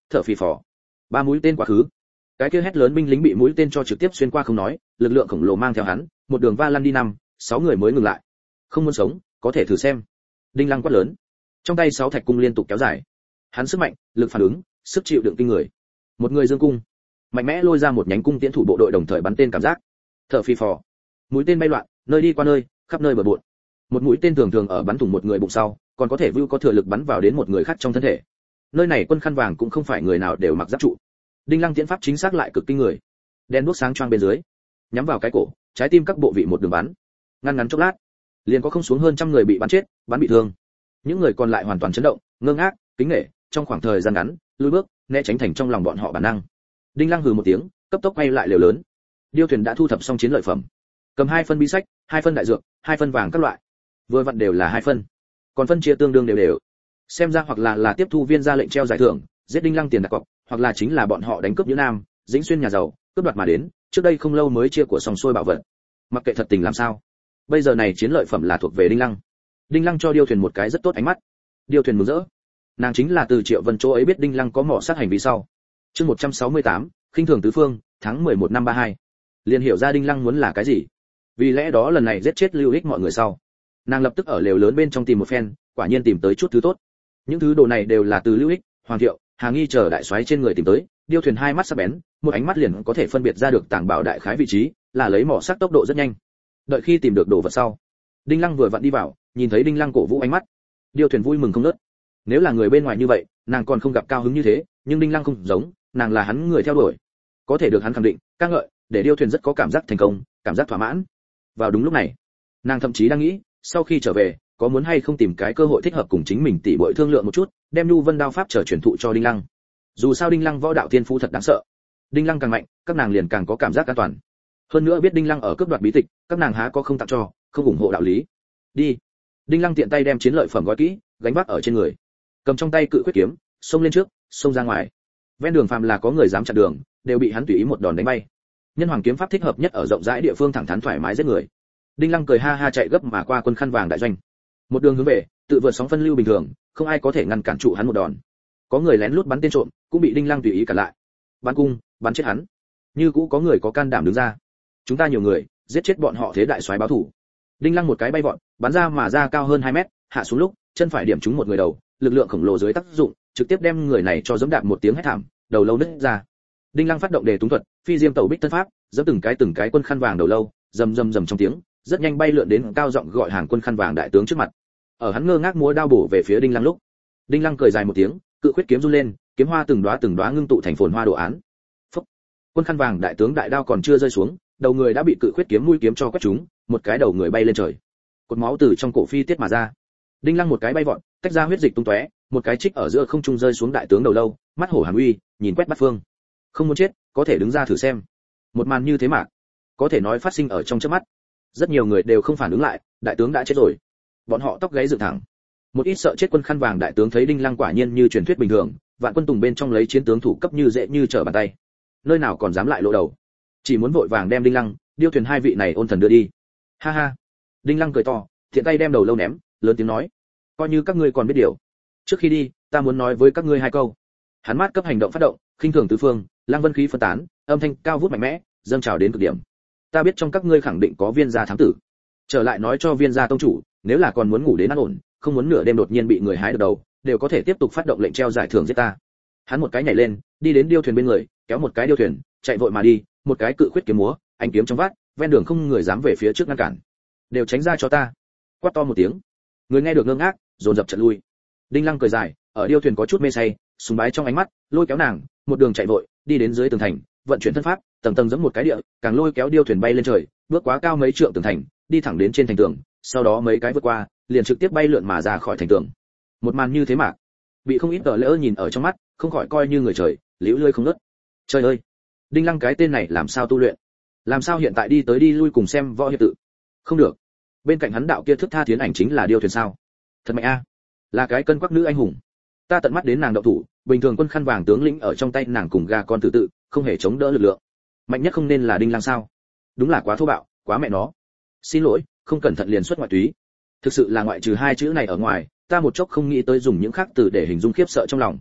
thở phì phò. Ba mũi tên quá khứ. Cái kia hét lớn binh lính bị mũi tên cho trực tiếp xuyên qua không nói, lực lượng khổng lồ mang theo hắn, một đường va lăn đi năm, sáu người mới ngừng lại. Không muốn sống, có thể thử xem. Đinh Lăng quát lớn. Trong tay sáu thạch cung liên tục kéo dài. Hắn sức mạnh, lực phản ứng, sức chịu đựng kinh người. Một người dương cung, mạnh mẽ lôi ra một nhánh cung tiễn thủ bộ đội đồng thời bắn tên cảm giác. Thở phì phò. Mũi tên bay loạn, nơi đi qua nơi, khắp nơi bờ bộn. Một mũi tên thường thường ở bắn thủng một người bụng sau, còn có thể vưu có thừa lực bắn vào đến một người khác trong thân thể. Nơi này quân khăn vàng cũng không phải người nào đều mặc giáp trụ. Đinh Lăng tiễn pháp chính xác lại cực kinh người. Đen đuốc sáng choang bên dưới, nhắm vào cái cổ, trái tim các bộ vị một đường bắn. Ngăn ngắn chốc lát, liền có không xuống hơn trăm người bị bắn chết, bắn bị thương. Những người còn lại hoàn toàn chấn động, ngơ ngác, kính nể, trong khoảng thời gian ngắn, lùi bước, né tránh thành trong lòng bọn họ bản năng. Đinh Lăng hừ một tiếng, cấp tốc quay lại lều lớn. Điêu thuyền đã thu thập xong chiến lợi phẩm, cầm hai phân bí sách, hai phân đại dược, hai phân vàng các loại, vừa vặn đều là hai phân, còn phân chia tương đương đều đều. Xem ra hoặc là là tiếp thu viên ra lệnh treo giải thưởng, giết Đinh Lăng tiền đặt cọc, hoặc là chính là bọn họ đánh cướp Nhữ Nam, dĩnh xuyên nhà giàu, cướp đoạt mà đến, trước đây không lâu mới chia của sòng xuôi bảo vật. Mặc kệ thật tình làm sao, bây giờ này chiến lợi phẩm là thuộc về Đinh Lăng. Đinh Lăng cho điêu thuyền một cái rất tốt ánh mắt. Điêu thuyền mừng rỡ. Nàng chính là từ Triệu Vân chỗ ấy biết Đinh Lăng có mỏ sát hành vi sau. Chương một trăm sáu mươi tám, khinh thường tứ phương, tháng mười một năm ba hai. Liền hiểu ra Đinh Lăng muốn là cái gì. Vì lẽ đó lần này giết chết Lưu Ích mọi người sau, nàng lập tức ở lều lớn bên trong tìm một phen, quả nhiên tìm tới chút thứ tốt. Những thứ đồ này đều là từ Lưu Ích, Hoàng Thiệu, Hà Nghi chờ đại soái trên người tìm tới. Điêu thuyền hai mắt sắc bén, một ánh mắt liền có thể phân biệt ra được tàng bảo đại khái vị trí, là lấy mỏ sắc tốc độ rất nhanh. Đợi khi tìm được đồ vật sau, Đinh Lăng vừa vặn đi vào, nhìn thấy Đinh Lăng cổ vũ ánh mắt, Điêu thuyền vui mừng không ngớt. Nếu là người bên ngoài như vậy, nàng còn không gặp cao hứng như thế, nhưng Đinh Lăng không giống, nàng là hắn người theo đuổi, có thể được hắn khẳng định, ca ngợi, để Điêu thuyền rất có cảm giác thành công, cảm giác thỏa mãn. Vào đúng lúc này, nàng thậm chí đang nghĩ, sau khi trở về, có muốn hay không tìm cái cơ hội thích hợp cùng chính mình tỉ muội thương lượng một chút, đem Nhu Vân đao pháp trở truyền thụ cho Đinh Lăng. Dù sao Đinh Lăng võ đạo thiên phú thật đáng sợ, Đinh Lăng càng mạnh, các nàng liền càng có cảm giác an toàn. Hơn nữa biết Đinh Lăng ở cướp đoạt bí tịch, các nàng há có không tặng cho, không ủng hộ đạo lý. Đi. Đinh Lăng tiện tay đem chiến lợi phẩm gói kỹ, gánh vác ở trên người, cầm trong tay cự quyết kiếm, xông lên trước, xông ra ngoài. Ven đường phàm là có người dám chặn đường, đều bị hắn tùy ý một đòn đánh bay. Nhân hoàng kiếm pháp thích hợp nhất ở rộng rãi địa phương thẳng thắn thoải mái giết người. Đinh Lăng cười ha ha chạy gấp mà qua quân khăn vàng đại doanh, một đường hướng về, tự vượt sóng phân lưu bình thường, không ai có thể ngăn cản trụ hắn một đòn. Có người lén lút bắn tên trộm, cũng bị Đinh Lăng tùy ý cản lại. Bắn cung, bắn chết hắn. Như cũ có người có can đảm đứng ra. Chúng ta nhiều người, giết chết bọn họ thế đại soái báo thủ. Đinh Lăng một cái bay vọt, bắn ra mà ra cao hơn hai mét, hạ xuống lúc, chân phải điểm trúng một người đầu, lực lượng khổng lồ dưới tác dụng, trực tiếp đem người này cho giẫm đạp một tiếng hét thảm, đầu lâu nứt ra. Đinh Lăng phát động đề túng thuật, phi diêm tẩu bích tân pháp, giẫm từng cái từng cái quân khăn vàng đầu lâu, rầm rầm rầm trong tiếng, rất nhanh bay lượn đến cao giọng gọi hàng quân khăn vàng đại tướng trước mặt. Ở hắn ngơ ngác múa đao bổ về phía Đinh Lăng lúc, Đinh Lăng cười dài một tiếng, cự khuyết kiếm run lên, kiếm hoa từng đóa từng đóa ngưng tụ thành phồn hoa đồ án. Phốc. Quân khăn vàng đại tướng đại đao còn chưa rơi xuống, đầu người đã bị cự khuyết kiếm mũi kiếm cho quét trúng, một cái đầu người bay lên trời. Cột máu từ trong cổ phi tiết mà ra. Đinh Lăng một cái bay vọt, tách ra huyết dịch tung tóe, một cái trích ở giữa không trung rơi xuống đại tướng đầu lâu, mắt hổ hàn uy, nhìn quét bát phương. Không muốn chết, có thể đứng ra thử xem. Một màn như thế mà, có thể nói phát sinh ở trong chớp mắt. Rất nhiều người đều không phản ứng lại, đại tướng đã chết rồi. Bọn họ tóc gáy dựng thẳng. Một ít sợ chết quân khăn vàng đại tướng thấy Đinh Lăng quả nhiên như truyền thuyết bình thường, vạn quân tùng bên trong lấy chiến tướng thủ cấp như dễ như trở bàn tay. Nơi nào còn dám lại lộ đầu, chỉ muốn vội vàng đem Đinh Lăng, Điêu thuyền hai vị này ôn thần đưa đi. Ha ha. Đinh Lăng cười to, thiện tay đem đầu lâu ném, lớn tiếng nói: coi như các ngươi còn biết điều, trước khi đi, ta muốn nói với các ngươi hai câu. Hắn mát cấp hành động phát động, khinh thường tứ phương, lang vân khí phân tán, âm thanh cao vút mạnh mẽ, dâng trào đến cực điểm. Ta biết trong các ngươi khẳng định có viên gia thám tử, trở lại nói cho viên gia tông chủ, nếu là còn muốn ngủ đến an ổn, không muốn nửa đêm đột nhiên bị người hái được đầu, đều có thể tiếp tục phát động lệnh treo giải thưởng giết ta. Hắn một cái nhảy lên, đi đến điêu thuyền bên người, kéo một cái điêu thuyền, chạy vội mà đi, một cái cự khuyết kiếm múa, ánh kiếm trong vát, ven đường không người dám về phía trước ngăn cản. Đều tránh ra cho ta. Quát to một tiếng. Người nghe được ngơ ngác, dồn dập trận lui. Đinh Lăng cười dài, ở điêu thuyền có chút mê say, sùng bái trong ánh mắt, lôi kéo nàng, một đường chạy vội, đi đến dưới tường thành, vận chuyển thân pháp, tầng tầng giẫm một cái địa, càng lôi kéo điêu thuyền bay lên trời, bước quá cao mấy trượng tường thành, đi thẳng đến trên thành tường, sau đó mấy cái vượt qua, liền trực tiếp bay lượn mà ra khỏi thành tường. Một màn như thế mà, bị không ít tờ lỡ nhìn ở trong mắt, không khỏi coi như người trời, liễu lơi không ngớt. Trời ơi, Đinh Lăng cái tên này làm sao tu luyện? Làm sao hiện tại đi tới đi lui cùng xem võ hiệp tự? Không được. Bên cạnh hắn đạo kia thức tha thiến ảnh chính là điêu thuyền sao? Thật mạnh a, là cái cân quắc nữ anh hùng. Ta tận mắt đến nàng động thủ, bình thường quân khăn vàng tướng lĩnh ở trong tay nàng cùng gà con tự tự, không hề chống đỡ lực lượng. Mạnh nhất không nên là Đinh Lăng sao? Đúng là quá thô bạo, quá mẹ nó. Xin lỗi, không cẩn thận liền xuất ngoại túy. Thực sự là ngoại trừ hai chữ này ở ngoài, ta một chốc không nghĩ tới dùng những khác từ để hình dung khiếp sợ trong lòng.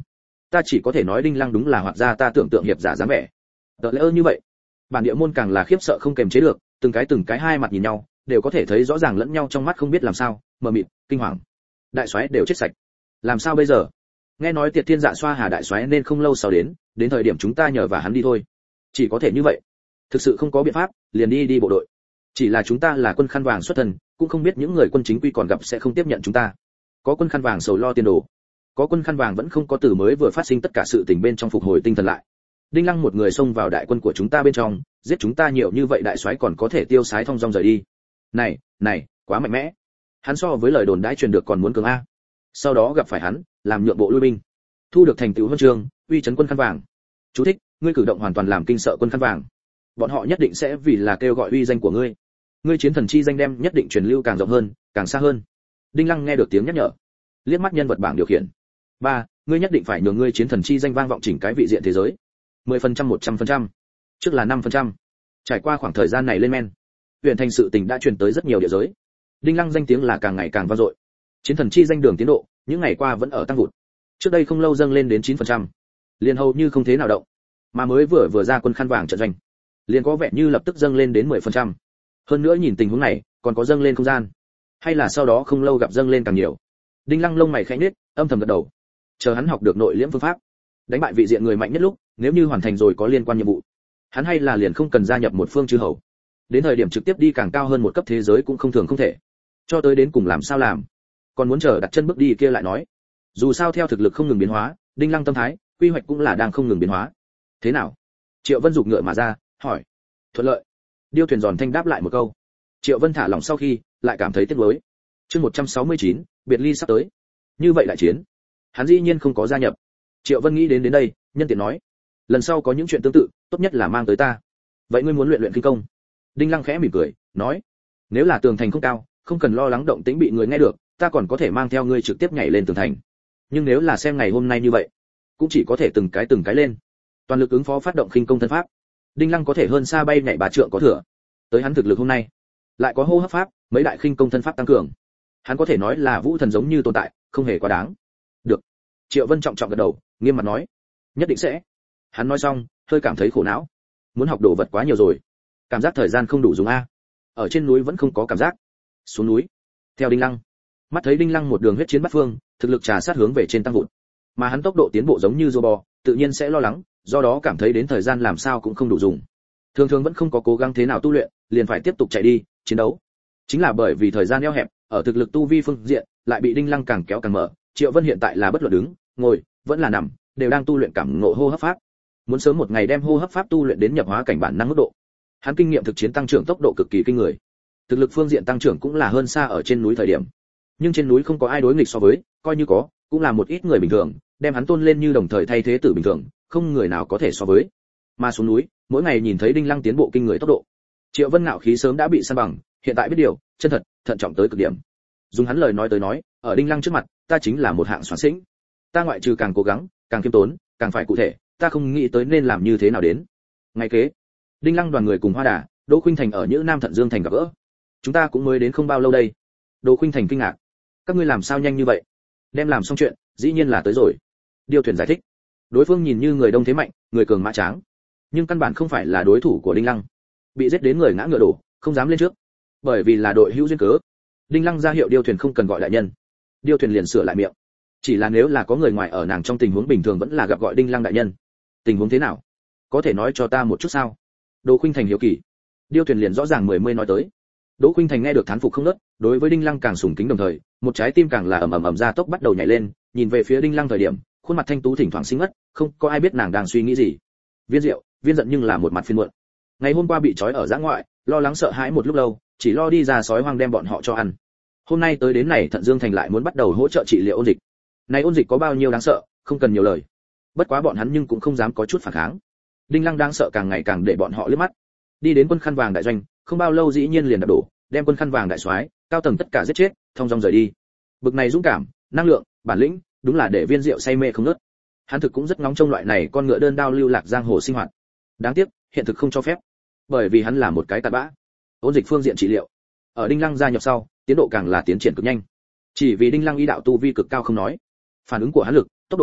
Ta chỉ có thể nói Đinh Lăng đúng là hoạt ra ta tưởng tượng hiệp giả dáng vẻ. Tờ lẽ ơ như vậy, bản địa môn càng là khiếp sợ không kềm chế được, từng cái từng cái hai mặt nhìn nhau, đều có thể thấy rõ ràng lẫn nhau trong mắt không biết làm sao, mờ mịt, kinh hoàng. Đại soái đều chết sạch. Làm sao bây giờ? Nghe nói Tiệt Thiên Dạ Xoa Hà đại soái nên không lâu sau đến, đến thời điểm chúng ta nhờ và hắn đi thôi. Chỉ có thể như vậy. Thực sự không có biện pháp, liền đi đi bộ đội. Chỉ là chúng ta là quân khăn vàng xuất thân, cũng không biết những người quân chính quy còn gặp sẽ không tiếp nhận chúng ta. Có quân khăn vàng sầu lo tiền đồ. Có quân khăn vàng vẫn không có từ mới vừa phát sinh tất cả sự tình bên trong phục hồi tinh thần lại. Đinh Lăng một người xông vào đại quân của chúng ta bên trong, giết chúng ta nhiều như vậy đại soái còn có thể tiêu sái thong dong rời đi. Này, này, quá mạnh mẽ. Hắn so với lời đồn đãi truyền được còn muốn cường a. Sau đó gặp phải hắn, làm nhượng bộ lui binh, thu được thành tựu huân chương, uy chấn quân khăn vàng. Chú thích, ngươi cử động hoàn toàn làm kinh sợ quân khăn vàng. Bọn họ nhất định sẽ vì là kêu gọi uy danh của ngươi. Ngươi chiến thần chi danh đem nhất định truyền lưu càng rộng hơn, càng xa hơn. Đinh Lăng nghe được tiếng nhắc nhở, liếc mắt nhân vật bảng điều khiển. Ba, ngươi nhất định phải nhường ngươi chiến thần chi danh vang vọng chỉnh cái vị diện thế giới. mười phần trăm một trăm phần trăm. Trước là năm phần trăm. Trải qua khoảng thời gian này lên men, huyện thành sự tình đã truyền tới rất nhiều địa giới. Đinh Lăng danh tiếng là càng ngày càng vang dội. Chiến thần chi danh đường tiến độ, những ngày qua vẫn ở tăng vụt. Trước đây không lâu dâng lên đến chín phần trăm, liền hầu như không thế nào động. Mà mới vừa vừa ra quân khăn vàng trận doanh, liền có vẻ như lập tức dâng lên đến mười phần trăm. Hơn nữa nhìn tình huống này, còn có dâng lên không gian, hay là sau đó không lâu gặp dâng lên càng nhiều. Đinh Lăng lông mày khẽ nhếch, âm thầm gật đầu. Chờ hắn học được nội liễm phương pháp, đánh bại vị diện người mạnh nhất lúc, nếu như hoàn thành rồi có liên quan nhiệm vụ, hắn hay là liền không cần gia nhập một phương chư hầu. Đến thời điểm trực tiếp đi càng cao hơn một cấp thế giới cũng không thường không thể. Cho tới đến cùng làm sao làm, còn muốn chờ đặt chân bước đi kia lại nói. Dù sao theo thực lực không ngừng biến hóa, Đinh Lăng tâm thái, quy hoạch cũng là đang không ngừng biến hóa. Thế nào? Triệu Vân dục ngựa mà ra, hỏi. Thuận lợi. Điêu thuyền giòn thanh đáp lại một câu. Triệu Vân thả lỏng sau khi, lại cảm thấy tiếc nuối. Chương một trăm sáu mươi chín, biệt ly sắp tới. Như vậy đại chiến, hắn dĩ nhiên không có gia nhập. Triệu Vân nghĩ đến đến đây, nhân tiện nói, lần sau có những chuyện tương tự, tốt nhất là mang tới ta. Vậy ngươi muốn luyện luyện kinh công? Đinh Lăng khẽ mỉm cười, nói, nếu là tường thành không cao, không cần lo lắng động tĩnh bị người nghe được, ta còn có thể mang theo ngươi trực tiếp nhảy lên tường thành. Nhưng nếu là xem ngày hôm nay như vậy, cũng chỉ có thể từng cái từng cái lên, toàn lực ứng phó phát động khinh công thân pháp. Đinh Lăng có thể hơn xa bay nhảy bá trượng có thừa. Tới hắn thực lực hôm nay, lại có hô hấp pháp, mấy đại khinh công thân pháp tăng cường. Hắn có thể nói là vũ thần giống như tồn tại, không hề quá đáng. Được. Triệu Vân trọng trọng gật đầu, nghiêm mặt nói, nhất định sẽ. Hắn nói xong, hơi cảm thấy khổ não. Muốn học đồ vật quá nhiều rồi, cảm giác thời gian không đủ dùng a. Ở trên núi vẫn không có cảm giác. Xuống núi, theo Đinh Lăng, mắt thấy Đinh Lăng một đường huyết chiến bắt phương, thực lực trà sát hướng về trên tăng vụt, mà hắn tốc độ tiến bộ giống như rô bò, tự nhiên sẽ lo lắng, do đó cảm thấy đến thời gian làm sao cũng không đủ dùng. Thường thường vẫn không có cố gắng thế nào tu luyện, liền phải tiếp tục chạy đi, chiến đấu. Chính là bởi vì thời gian eo hẹp, ở thực lực tu vi phương diện, lại bị Đinh Lăng càng kéo càng mở. Triệu Vân hiện tại là bất luận đứng, ngồi, vẫn là nằm, đều đang tu luyện cảm ngộ hô hấp pháp. Muốn sớm một ngày đem hô hấp pháp tu luyện đến nhập hóa cảnh bản năng mức độ. Hắn kinh nghiệm thực chiến tăng trưởng tốc độ cực kỳ kinh người. Thực lực phương diện tăng trưởng cũng là hơn xa ở trên núi thời điểm. Nhưng trên núi không có ai đối nghịch so với, coi như có, cũng là một ít người bình thường, đem hắn tôn lên như đồng thời thay thế tử bình thường, không người nào có thể so với. Mà xuống núi, mỗi ngày nhìn thấy Đinh Lăng tiến bộ kinh người tốc độ, Triệu Vân ngạo khí sớm đã bị san bằng, hiện tại biết điều, chân thật, thận trọng tới cực điểm. Dùng hắn lời nói tới nói, ở Đinh Lăng trước mặt, ta chính là một hạng soán xĩnh. Ta ngoại trừ càng cố gắng, càng kiêm tốn, càng phải cụ thể, ta không nghĩ tới nên làm như thế nào đến. Ngày kế, Đinh Lăng đoàn người cùng Hoa Đà, Đỗ Khuynh Thành ở Nhữ Nam Thận Dương thành gặp gỡ. Chúng ta cũng mới đến không bao lâu đây. Đỗ Khuynh Thành kinh ngạc, các ngươi làm sao nhanh như vậy? Đem làm xong chuyện, dĩ nhiên là tới rồi. Điêu thuyền giải thích, đối phương nhìn như người đông thế mạnh, người cường mã tráng, nhưng căn bản không phải là đối thủ của Đinh Lăng. Bị giết đến người ngã ngựa đổ, không dám lên trước, bởi vì là đội hữu duyên cớ. Đinh Lăng ra hiệu điêu thuyền không cần gọi đại nhân. Điêu thuyền liền sửa lại miệng, chỉ là nếu là có người ngoài ở nàng trong tình huống bình thường vẫn là gặp gọi Đinh Lăng đại nhân. Tình huống thế nào, có thể nói cho ta một chút sao? Đỗ Khuynh Thành hiếu kỳ. Điêu thuyền liền rõ ràng mười mươi nói tới. Đỗ Khuynh Thành nghe được thán phục không ngớt, đối với Đinh Lăng càng sùng kính đồng thời, một trái tim càng là ầm ầm ầm ra tốc bắt đầu nhảy lên, nhìn về phía Đinh Lăng thời điểm, khuôn mặt thanh tú thỉnh thoảng sinh ngất, không có ai biết nàng đang suy nghĩ gì. Viên Diệu, Viên giận nhưng là một mặt phiền muộn. Ngày hôm qua bị trói ở giã ngoại, lo lắng sợ hãi một lúc lâu, chỉ lo đi ra sói hoang đem bọn họ cho ăn. Hôm nay tới đến này Thận Dương thành lại muốn bắt đầu hỗ trợ trị liệu ôn dịch. Này ôn dịch có bao nhiêu đáng sợ, không cần nhiều lời. Bất quá bọn hắn nhưng cũng không dám có chút phản kháng. Đinh Lăng đang sợ càng ngày càng để bọn họ liếc mắt. Đi đến quân khăn vàng đại doanh, không bao lâu dĩ nhiên liền đập đổ, đem quân khăn vàng đại soái, cao tầng tất cả giết chết, thông dong rời đi. Bực này dũng cảm, năng lượng, bản lĩnh, đúng là để Viên Diệu say mê không ngớt. Hắn thực cũng rất ngóng trông loại này con ngựa đơn đao lưu lạc giang hồ sinh hoạt. Đáng tiếc, hiện thực không cho phép, bởi vì hắn là một cái tạt bã. Ôn dịch phương diện trị liệu, ở Đinh Lăng gia nhập sau, tiến độ càng là tiến triển cực nhanh. Chỉ vì Đinh Lăng y đạo tu vi cực cao không nói, phản ứng của hắn lực, tốc độ tay,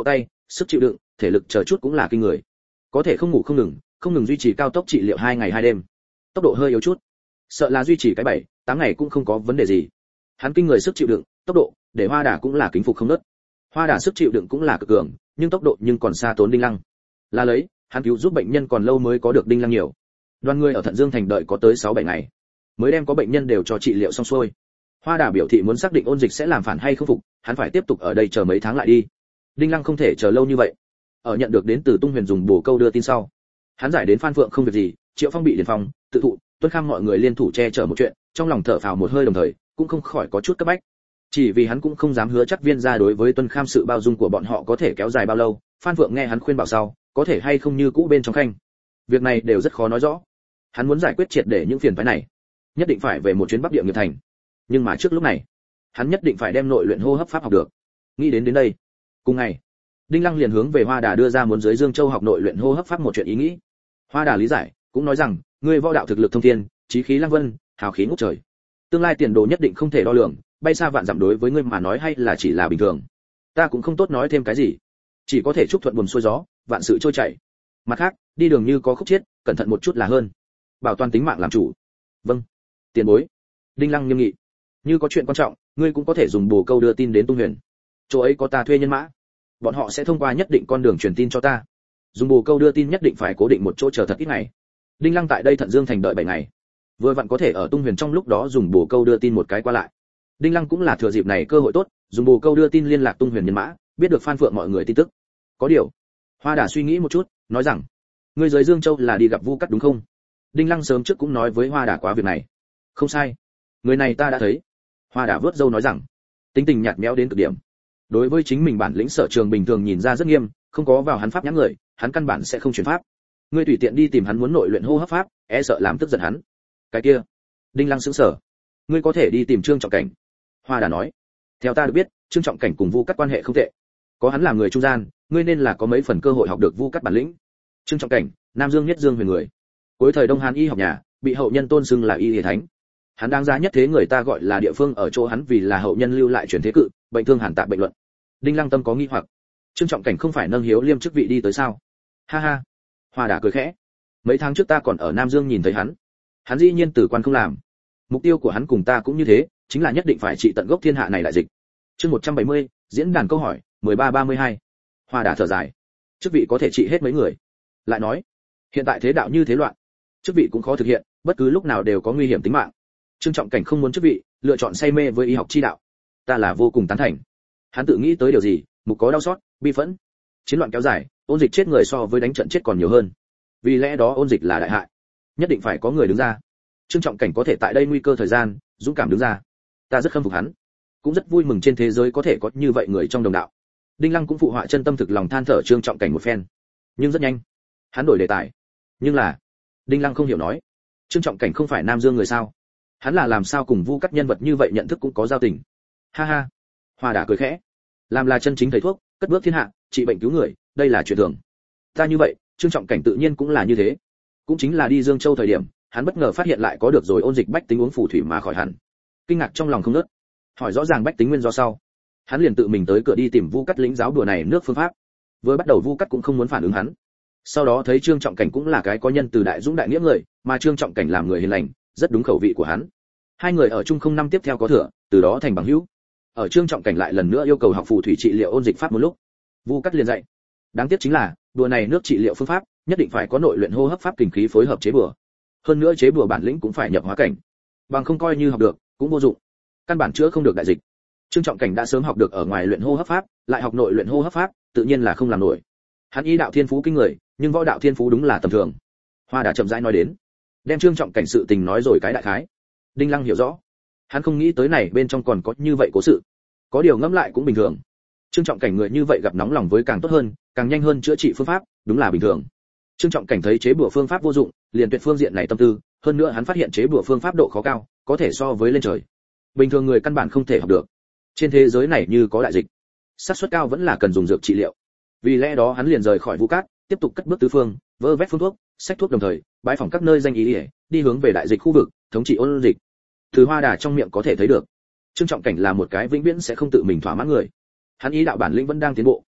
sức chịu đựng, thể lực chờ chút cũng là kinh người. Có thể không ngủ không ngừng, không ngừng duy trì cao tốc trị liệu hai ngày hai đêm. Tốc độ hơi yếu chút, sợ là duy trì cái bảy, tám ngày cũng không có vấn đề gì. Hắn kinh người sức chịu đựng, tốc độ, để Hoa Đà cũng là kính phục không ngớt. Hoa Đà sức chịu đựng cũng là cực cường, nhưng tốc độ nhưng còn xa tốn Đinh Lăng. Là lấy, hắn cứu giúp bệnh nhân còn lâu mới có được Đinh Lăng nhiều. Đoàn người ở Thận Dương thành đợi có tới sáu bảy ngày, mới đem có bệnh nhân đều cho trị liệu xong xuôi. Hoa Đà biểu thị muốn xác định ôn dịch sẽ làm phản hay không phục, hắn phải tiếp tục ở đây chờ mấy tháng lại đi. Đinh Lăng không thể chờ lâu như vậy. Ở nhận được đến từ Tung Huyền dùng bổ câu đưa tin sau, hắn giải đến Phan Phượng không việc gì, Triệu Phong bị điền phòng, tự thụ, Tuân Kham mọi người liên thủ che chở một chuyện, trong lòng thở phào một hơi đồng thời, cũng không khỏi có chút cấp bách. Chỉ vì hắn cũng không dám hứa chắc Viên gia đối với Tuân Kham sự bao dung của bọn họ có thể kéo dài bao lâu. Phan Phượng nghe hắn khuyên bảo sau, có thể hay không như cũ bên trong khanh. Việc này đều rất khó nói rõ. Hắn muốn giải quyết triệt để những phiền phức này, nhất định phải về một chuyến Bắc Địa Nghiệp Thành. Nhưng mà trước lúc này, hắn nhất định phải đem nội luyện hô hấp pháp học được. Nghĩ đến đến đây, cùng ngày, Đinh Lăng liền hướng về Hoa Đà đưa ra muốn dưới Dương Châu học nội luyện hô hấp pháp một chuyện ý nghĩ. Hoa Đà lý giải, cũng nói rằng, ngươi võ đạo thực lực thông thiên, chí khí lăng vân, hào khí ngút trời. Tương lai tiền đồ nhất định không thể đo lường, bay xa vạn dặm đối với ngươi mà nói hay là chỉ là bình thường. Ta cũng không tốt nói thêm cái gì, chỉ có thể chúc thuận buồm xuôi gió, vạn sự trôi chảy. Mặt khác, đi đường như có khúc chiết, cẩn thận một chút là hơn. Bảo toàn tính mạng làm chủ. Vâng, tiền bối. Đinh Lăng nghiêm nghị. Như có chuyện quan trọng, ngươi cũng có thể dùng bổ câu đưa tin đến Tung Huyền. Chỗ ấy có ta thuê nhân mã, bọn họ sẽ thông qua nhất định con đường truyền tin cho ta. Dùng bổ câu đưa tin nhất định phải cố định một chỗ chờ thật ít ngày. Đinh Lăng tại đây Thận Dương thành đợi bảy ngày, vừa vặn có thể ở Tung Huyền trong lúc đó dùng bổ câu đưa tin một cái qua lại. Đinh Lăng cũng là thừa dịp này cơ hội tốt, dùng bổ câu đưa tin liên lạc Tung Huyền nhân mã, biết được Phan Phượng mọi người tin tức. Có điều, Hoa Đà suy nghĩ một chút, nói rằng, ngươi dưới Dương Châu là đi gặp Vu Cắt đúng không? Đinh Lăng sớm trước cũng nói với Hoa Đà quá việc này. Không sai, người này ta đã thấy. Hoa Đà vớt râu nói rằng, tính tình nhạt nhẽo đến cực điểm. Đối với chính mình bản lĩnh sở trường bình thường nhìn ra rất nghiêm, không có vào hắn pháp nhãn người, hắn căn bản sẽ không chuyển pháp. Ngươi tùy tiện đi tìm hắn muốn nội luyện hô hấp pháp, e sợ làm tức giận hắn. Cái kia, Đinh Lăng sững sờ. Ngươi có thể đi tìm Trương Trọng Cảnh. Hoa Đà nói, theo ta được biết, Trương Trọng Cảnh cùng Vu Cắt quan hệ không tệ. Có hắn làm người trung gian, ngươi nên là có mấy phần cơ hội học được Vu Cắt bản lĩnh. Trương Trọng Cảnh, Nam Dương Nhất Dương huyền người. Cuối thời Đông Hán y học nhà, bị hậu nhân tôn xưng là y y thánh. Hắn đáng giá nhất thế người ta gọi là địa phương ở chỗ hắn vì là hậu nhân lưu lại truyền thế cự, bệnh thương hàn tạp bệnh luận. Đinh Lăng tâm có nghi hoặc, Trương Trọng Cảnh không phải nâng hiếu liêm chức vị đi tới sao? Ha ha. Hoa Đà cười khẽ. Mấy tháng trước ta còn ở Nam Dương nhìn thấy hắn. Hắn dĩ nhiên tử quan không làm. Mục tiêu của hắn cùng ta cũng như thế, chính là nhất định phải trị tận gốc thiên hạ này đại dịch. Chương một trăm bảy mươi, diễn đàn câu hỏi, mười ba ba mươi hai. Hoa Đà thở dài. Chức vị có thể trị hết mấy người. Lại nói, hiện tại thế đạo như thế loạn, chức vị cũng khó thực hiện, bất cứ lúc nào đều có nguy hiểm tính mạng. Trương Trọng Cảnh không muốn chức vị, lựa chọn say mê với y học chi đạo. Ta là vô cùng tán thành. Hắn tự nghĩ tới điều gì, mục có đau xót, bi phẫn. Chiến loạn kéo dài, ôn dịch chết người so với đánh trận chết còn nhiều hơn. Vì lẽ đó ôn dịch là đại hại, nhất định phải có người đứng ra. Trương Trọng Cảnh có thể tại đây nguy cơ thời gian, dũng cảm đứng ra. Ta rất khâm phục hắn, cũng rất vui mừng trên thế giới có thể có như vậy người trong đồng đạo. Đinh Lăng cũng phụ họa chân tâm thực lòng than thở Trương Trọng Cảnh một phen. Nhưng rất nhanh, hắn đổi đề tài. Nhưng là, Đinh Lăng không hiểu nói, Trương Trọng Cảnh không phải Nam Dương người sao? Hắn là làm sao cùng Vu Cắt nhân vật như vậy nhận thức cũng có giao tình. Ha ha. Hoa Đà cười khẽ. Làm là chân chính thầy thuốc, cất bước thiên hạ, trị bệnh cứu người, đây là chuyện thường. Ta như vậy, Trương Trọng Cảnh tự nhiên cũng là như thế. Cũng chính là đi Dương Châu thời điểm, hắn bất ngờ phát hiện lại có được rồi ôn dịch bách tính uống phù thủy mà khỏi hẳn. Kinh ngạc trong lòng không ngớt. Hỏi rõ ràng bách tính nguyên do sau, hắn liền tự mình tới cửa đi tìm Vu Cắt lĩnh giáo đùa này nước phương pháp. Vừa bắt đầu Vu Cắt cũng không muốn phản ứng hắn. Sau đó thấy Trương Trọng Cảnh cũng là cái có nhân từ đại dũng đại nghĩa người, mà Trương Trọng Cảnh làm người hiền lành, rất đúng khẩu vị của hắn. Hai người ở chung không năm tiếp theo có thừa, từ đó thành bằng hữu. Ở Trương Trọng Cảnh lại lần nữa yêu cầu học phù thủy trị liệu ôn dịch pháp một lúc, Vu Cắt liền dạy. Đáng tiếc chính là, đùa này nước trị liệu phương pháp, nhất định phải có nội luyện hô hấp pháp kình khí phối hợp chế bừa. Hơn nữa chế bừa bản lĩnh cũng phải nhập hóa cảnh, bằng không coi như học được, cũng vô dụng. Căn bản chữa không được đại dịch. Trương Trọng Cảnh đã sớm học được ở ngoài luyện hô hấp pháp, lại học nội luyện hô hấp pháp, tự nhiên là không làm nổi. Hắn ý đạo thiên phú kinh người, nhưng võ đạo thiên phú đúng là tầm thường. Hoa Đà chậm rãi nói đến, đem Trương Trọng Cảnh sự tình nói rồi cái đại khái. Đinh Lăng hiểu rõ, hắn không nghĩ tới này bên trong còn có như vậy cố sự. Có điều ngẫm lại cũng bình thường. Trương Trọng Cảnh người như vậy gặp nóng lòng với càng tốt hơn, càng nhanh hơn chữa trị phương pháp, đúng là bình thường. Trương Trọng Cảnh thấy chế bùa phương pháp vô dụng, liền tuyệt phương diện này tâm tư, hơn nữa hắn phát hiện chế bùa phương pháp độ khó cao, có thể so với lên trời. Bình thường người căn bản không thể học được. Trên thế giới này như có đại dịch, xác suất cao vẫn là cần dùng dược trị liệu. Vì lẽ đó hắn liền rời khỏi Vu Cát, tiếp tục cất bước tứ phương, vơ vét phương thuốc, sách thuốc đồng thời, bãi phỏng các nơi danh y, đi hướng về đại dịch khu vực, thống trị ôn dịch. Từ Hoa Đà trong miệng có thể thấy được, Trương Trọng Cảnh là một cái vĩnh viễn sẽ không tự mình thỏa mãn người. Hắn ý đạo bản lĩnh vẫn đang tiến bộ.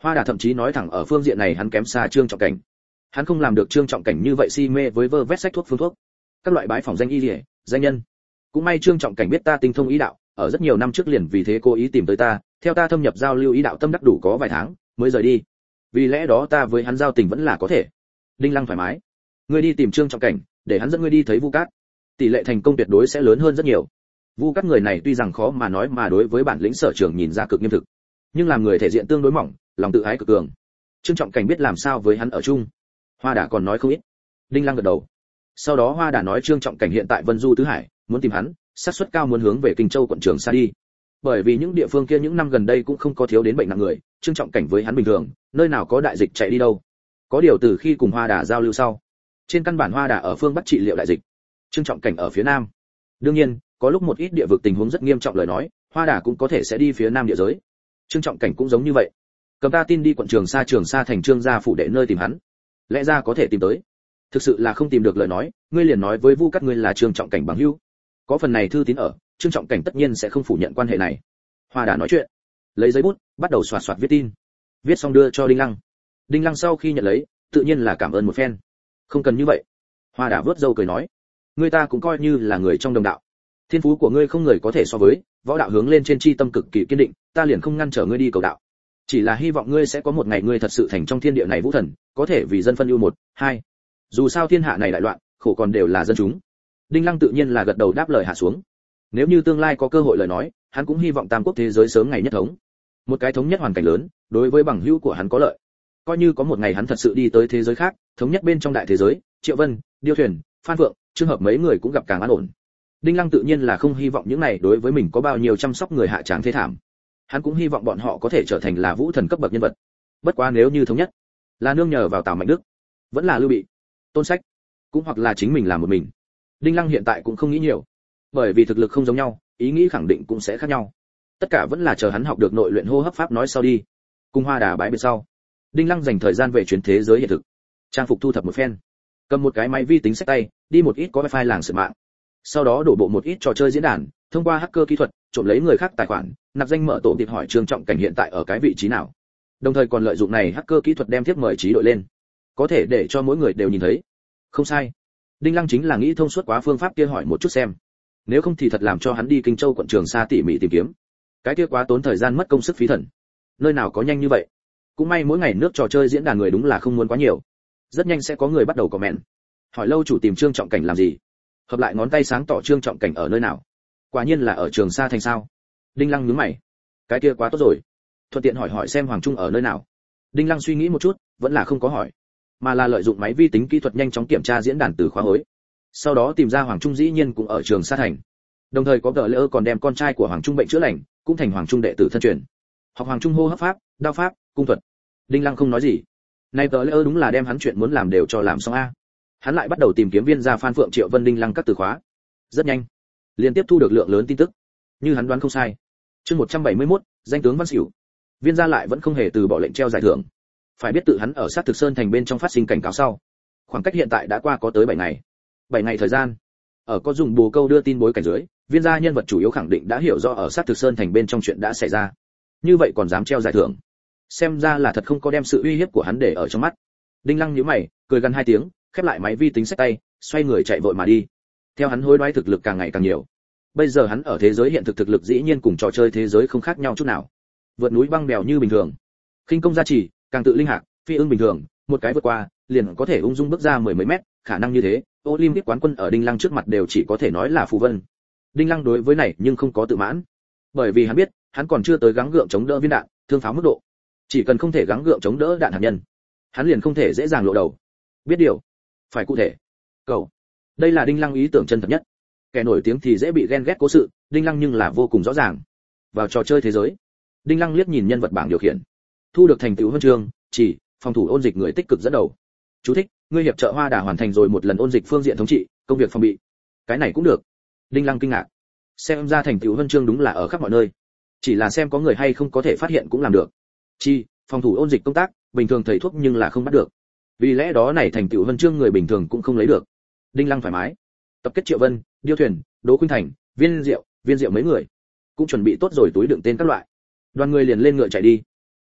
Hoa Đà thậm chí nói thẳng ở phương diện này hắn kém xa Trương Trọng Cảnh. Hắn không làm được Trương Trọng Cảnh như vậy si mê với vơ vét sách thuốc phương thuốc, các loại bái phỏng danh y liễu, danh nhân. Cũng may Trương Trọng Cảnh biết ta tinh thông ý đạo, ở rất nhiều năm trước liền vì thế cố ý tìm tới ta, theo ta thâm nhập giao lưu ý đạo tâm đắc đủ có vài tháng, mới rời đi. Vì lẽ đó ta với hắn giao tình vẫn là có thể. Đinh Lăng thoải mái. Ngươi đi tìm Trương Trọng Cảnh, để hắn dẫn ngươi đi thấy Vu Cát. Tỷ lệ thành công tuyệt đối sẽ lớn hơn rất nhiều. Vu Cát người này tuy rằng khó mà nói mà đối với bản lĩnh sở trường nhìn ra cực nghiêm thực, nhưng làm người thể diện tương đối mỏng, lòng tự ái cực cường. Trương Trọng Cảnh biết làm sao với hắn ở chung. Hoa Đà còn nói không ít. Đinh Lăng gật đầu. Sau đó Hoa Đà nói Trương Trọng Cảnh hiện tại Vân Du tứ hải, muốn tìm hắn, xác suất cao muốn hướng về Kinh Châu quận Trường Sa đi. Bởi vì những địa phương kia những năm gần đây cũng không có thiếu đến bệnh nặng người, Trương Trọng Cảnh với hắn bình thường, nơi nào có đại dịch chạy đi đâu. Có điều từ khi cùng Hoa Đà giao lưu sau, trên căn bản Hoa Đà ở phương Bắc trị liệu đại dịch, Trương Trọng Cảnh ở phía Nam. Đương nhiên, có lúc một ít địa vực tình huống rất nghiêm trọng lời nói, Hoa Đà cũng có thể sẽ đi phía Nam địa giới. Trương Trọng Cảnh cũng giống như vậy. Cầm ta tin đi quận Trường Sa Trường Sa thành Trương gia phủ đệ nơi tìm hắn. Lẽ ra có thể tìm tới. Thực sự là không tìm được lời nói, ngươi liền nói với Vu Cát ngươi là Trương Trọng Cảnh bằng hữu. Có phần này thư tín ở, Trương Trọng Cảnh tất nhiên sẽ không phủ nhận quan hệ này. Hoa Đà nói chuyện, lấy giấy bút, bắt đầu xoạt xoạt viết tin. Viết xong đưa cho Đinh Lăng. Đinh Lăng sau khi nhận lấy, tự nhiên là cảm ơn một phen. Không cần như vậy. Hoa Đà vớt râu cười nói, ngươi ta cũng coi như là người trong đồng đạo. Thiên phú của ngươi không người có thể so với, võ đạo hướng lên trên chi tâm cực kỳ kiên định, ta liền không ngăn trở ngươi đi cầu đạo. Chỉ là hy vọng ngươi sẽ có một ngày ngươi thật sự thành trong thiên địa này vũ thần, có thể vì dân phân ưu một, hai. Dù sao thiên hạ này đại loạn, khổ còn đều là dân chúng. Đinh Lăng tự nhiên là gật đầu đáp lời hạ xuống. Nếu như tương lai có cơ hội lời nói, hắn cũng hy vọng tam quốc thế giới sớm ngày nhất thống. Một cái thống nhất hoàn cảnh lớn, đối với bằng hữu của hắn có lợi. Coi như có một ngày hắn thật sự đi tới thế giới khác, thống nhất bên trong đại thế giới, Triệu Vân, Điêu Thuyền, Phan Phượng, trường hợp mấy người cũng gặp càng an ổn. Đinh Lăng tự nhiên là không hy vọng những này đối với mình có bao nhiêu chăm sóc người hạ tráng thế thảm. Hắn cũng hy vọng bọn họ có thể trở thành là vũ thần cấp bậc nhân vật. Bất quá nếu như thống nhất, là nương nhờ vào Tào Mạnh Đức, vẫn là Lưu Bị, Tôn Sách, cũng hoặc là chính mình làm một mình. Đinh Lăng hiện tại cũng không nghĩ nhiều, bởi vì thực lực không giống nhau, ý nghĩ khẳng định cũng sẽ khác nhau. Tất cả vẫn là chờ hắn học được nội luyện hô hấp pháp nói sau đi. Cùng Hoa Đà bái biệt sau, Đinh Lăng dành thời gian về chuyến thế giới hiện thực, trang phục thu thập một phen, cầm một cái máy vi tính sách tay, đi một ít có wifi làng sửa mạng. Sau đó đổ bộ một ít trò chơi diễn đàn, thông qua hacker kỹ thuật, trộm lấy người khác tài khoản, nạp danh mở tổ tiệp hỏi Trương Trọng Cảnh hiện tại ở cái vị trí nào. Đồng thời còn lợi dụng này hacker kỹ thuật đem tiếp mời trí đội lên, có thể để cho mỗi người đều nhìn thấy. Không sai. Đinh Lăng chính là nghĩ thông suốt quá phương pháp kia hỏi một chút xem. Nếu không thì thật làm cho hắn đi Kinh Châu quận Trường Sa tỉ mỉ tìm kiếm. Cái kia quá tốn thời gian mất công sức phí thần. Nơi nào có nhanh như vậy. Cũng may mỗi ngày nước trò chơi diễn đàn người đúng là không muốn quá nhiều. Rất nhanh sẽ có người bắt đầu comment. Hỏi lâu chủ tìm Trương Trọng Cảnh làm gì? Hợp lại ngón tay sáng tỏ Trương Trọng Cảnh ở nơi nào? Quả nhiên là ở Trường Sa thành sao? Đinh Lăng nhướng mày. Cái kia quá tốt rồi. Thuận tiện hỏi hỏi xem Hoàng Trung ở nơi nào. Đinh Lăng suy nghĩ một chút, vẫn là không có hỏi, mà là lợi dụng máy vi tính kỹ thuật nhanh chóng kiểm tra diễn đàn từ khóa hối. Sau đó tìm ra Hoàng Trung dĩ nhiên cũng ở Trường Sa thành. Đồng thời có gỡ lỡ còn đem con trai của Hoàng Trung bệnh chữa lành, cũng thành Hoàng Trung đệ tử thân truyền. Học Hoàng Trung hô hấp pháp, đao pháp, cung thuật. Đinh Lăng không nói gì. Này gỡ lỡ đúng là đem hắn chuyện muốn làm đều cho làm xong a. Hắn lại bắt đầu tìm kiếm viên gia Phan Phượng Triệu Vân Đinh Lăng các từ khóa. Rất nhanh, liên tiếp thu được lượng lớn tin tức. Như hắn đoán không sai. Chương một trăm bảy mươi mốt, danh tướng Văn Xỉu. Viên gia lại vẫn không hề từ bỏ lệnh treo giải thưởng. Phải biết tự hắn ở sát thực sơn thành bên trong phát sinh cảnh cáo sau, khoảng cách hiện tại đã qua có tới bảy ngày. bảy ngày thời gian. Ở có dùng bồ câu đưa tin bối cảnh dưới, viên gia nhân vật chủ yếu khẳng định đã hiểu rõ ở sát thực sơn thành bên trong chuyện đã xảy ra. Như vậy còn dám treo giải thưởng, xem ra là thật không có đem sự uy hiếp của hắn để ở trong mắt. Đinh Lăng nhíu mày, cười gần hai tiếng, khép lại máy vi tính sách tay, xoay người chạy vội mà đi. Theo hắn hối đoái thực lực càng ngày càng nhiều. Bây giờ hắn ở thế giới hiện thực thực lực dĩ nhiên cùng trò chơi thế giới không khác nhau chút nào. Vượt núi băng đèo như bình thường, khinh công gia trì, càng tự linh hạc, phi ưng bình thường, một cái vượt qua, liền có thể ung dung bước ra mười mấy mét, khả năng như thế, Olympic quán quân ở Đinh Lăng trước mặt đều chỉ có thể nói là phù vân. Đinh Lăng đối với này nhưng không có tự mãn, bởi vì hắn biết, hắn còn chưa tới gắng gượng chống đỡ viên đạn, thương pháo mức độ. Chỉ cần không thể gắng gượng chống đỡ đạn hạt nhân, hắn liền không thể dễ dàng lộ đầu. Biết điều, phải cụ thể. Cầu. Đây là Đinh Lăng ý tưởng chân thật nhất. Kẻ nổi tiếng thì dễ bị ghen ghét cố sự, Đinh Lăng nhưng là vô cùng rõ ràng. Vào trò chơi thế giới, Đinh Lăng liếc nhìn nhân vật bảng điều khiển, thu được thành tựu huân chương, chỉ phòng thủ ôn dịch người tích cực dẫn đầu. Chú thích: ngươi hiệp trợ Hoa Đà hoàn thành rồi một lần ôn dịch phương diện thống trị, công việc phòng bị. Cái này cũng được. Đinh Lăng kinh ngạc. Xem ra thành tựu huân chương đúng là ở khắp mọi nơi. Chỉ là xem có người hay không có thể phát hiện cũng làm được. Chi phòng thủ ôn dịch công tác, bình thường thầy thuốc nhưng là không bắt được. Vì lẽ đó này thành tựu huân chương người bình thường cũng không lấy được. Đinh Lăng thoải mái. Tập kết Triệu Vân, Điêu Thuyền, Đỗ Khuynh Thành, Viên Diệu, Viên Diệu mấy người, cũng chuẩn bị tốt rồi túi đựng tên các loại. Đoàn người liền lên ngựa chạy đi.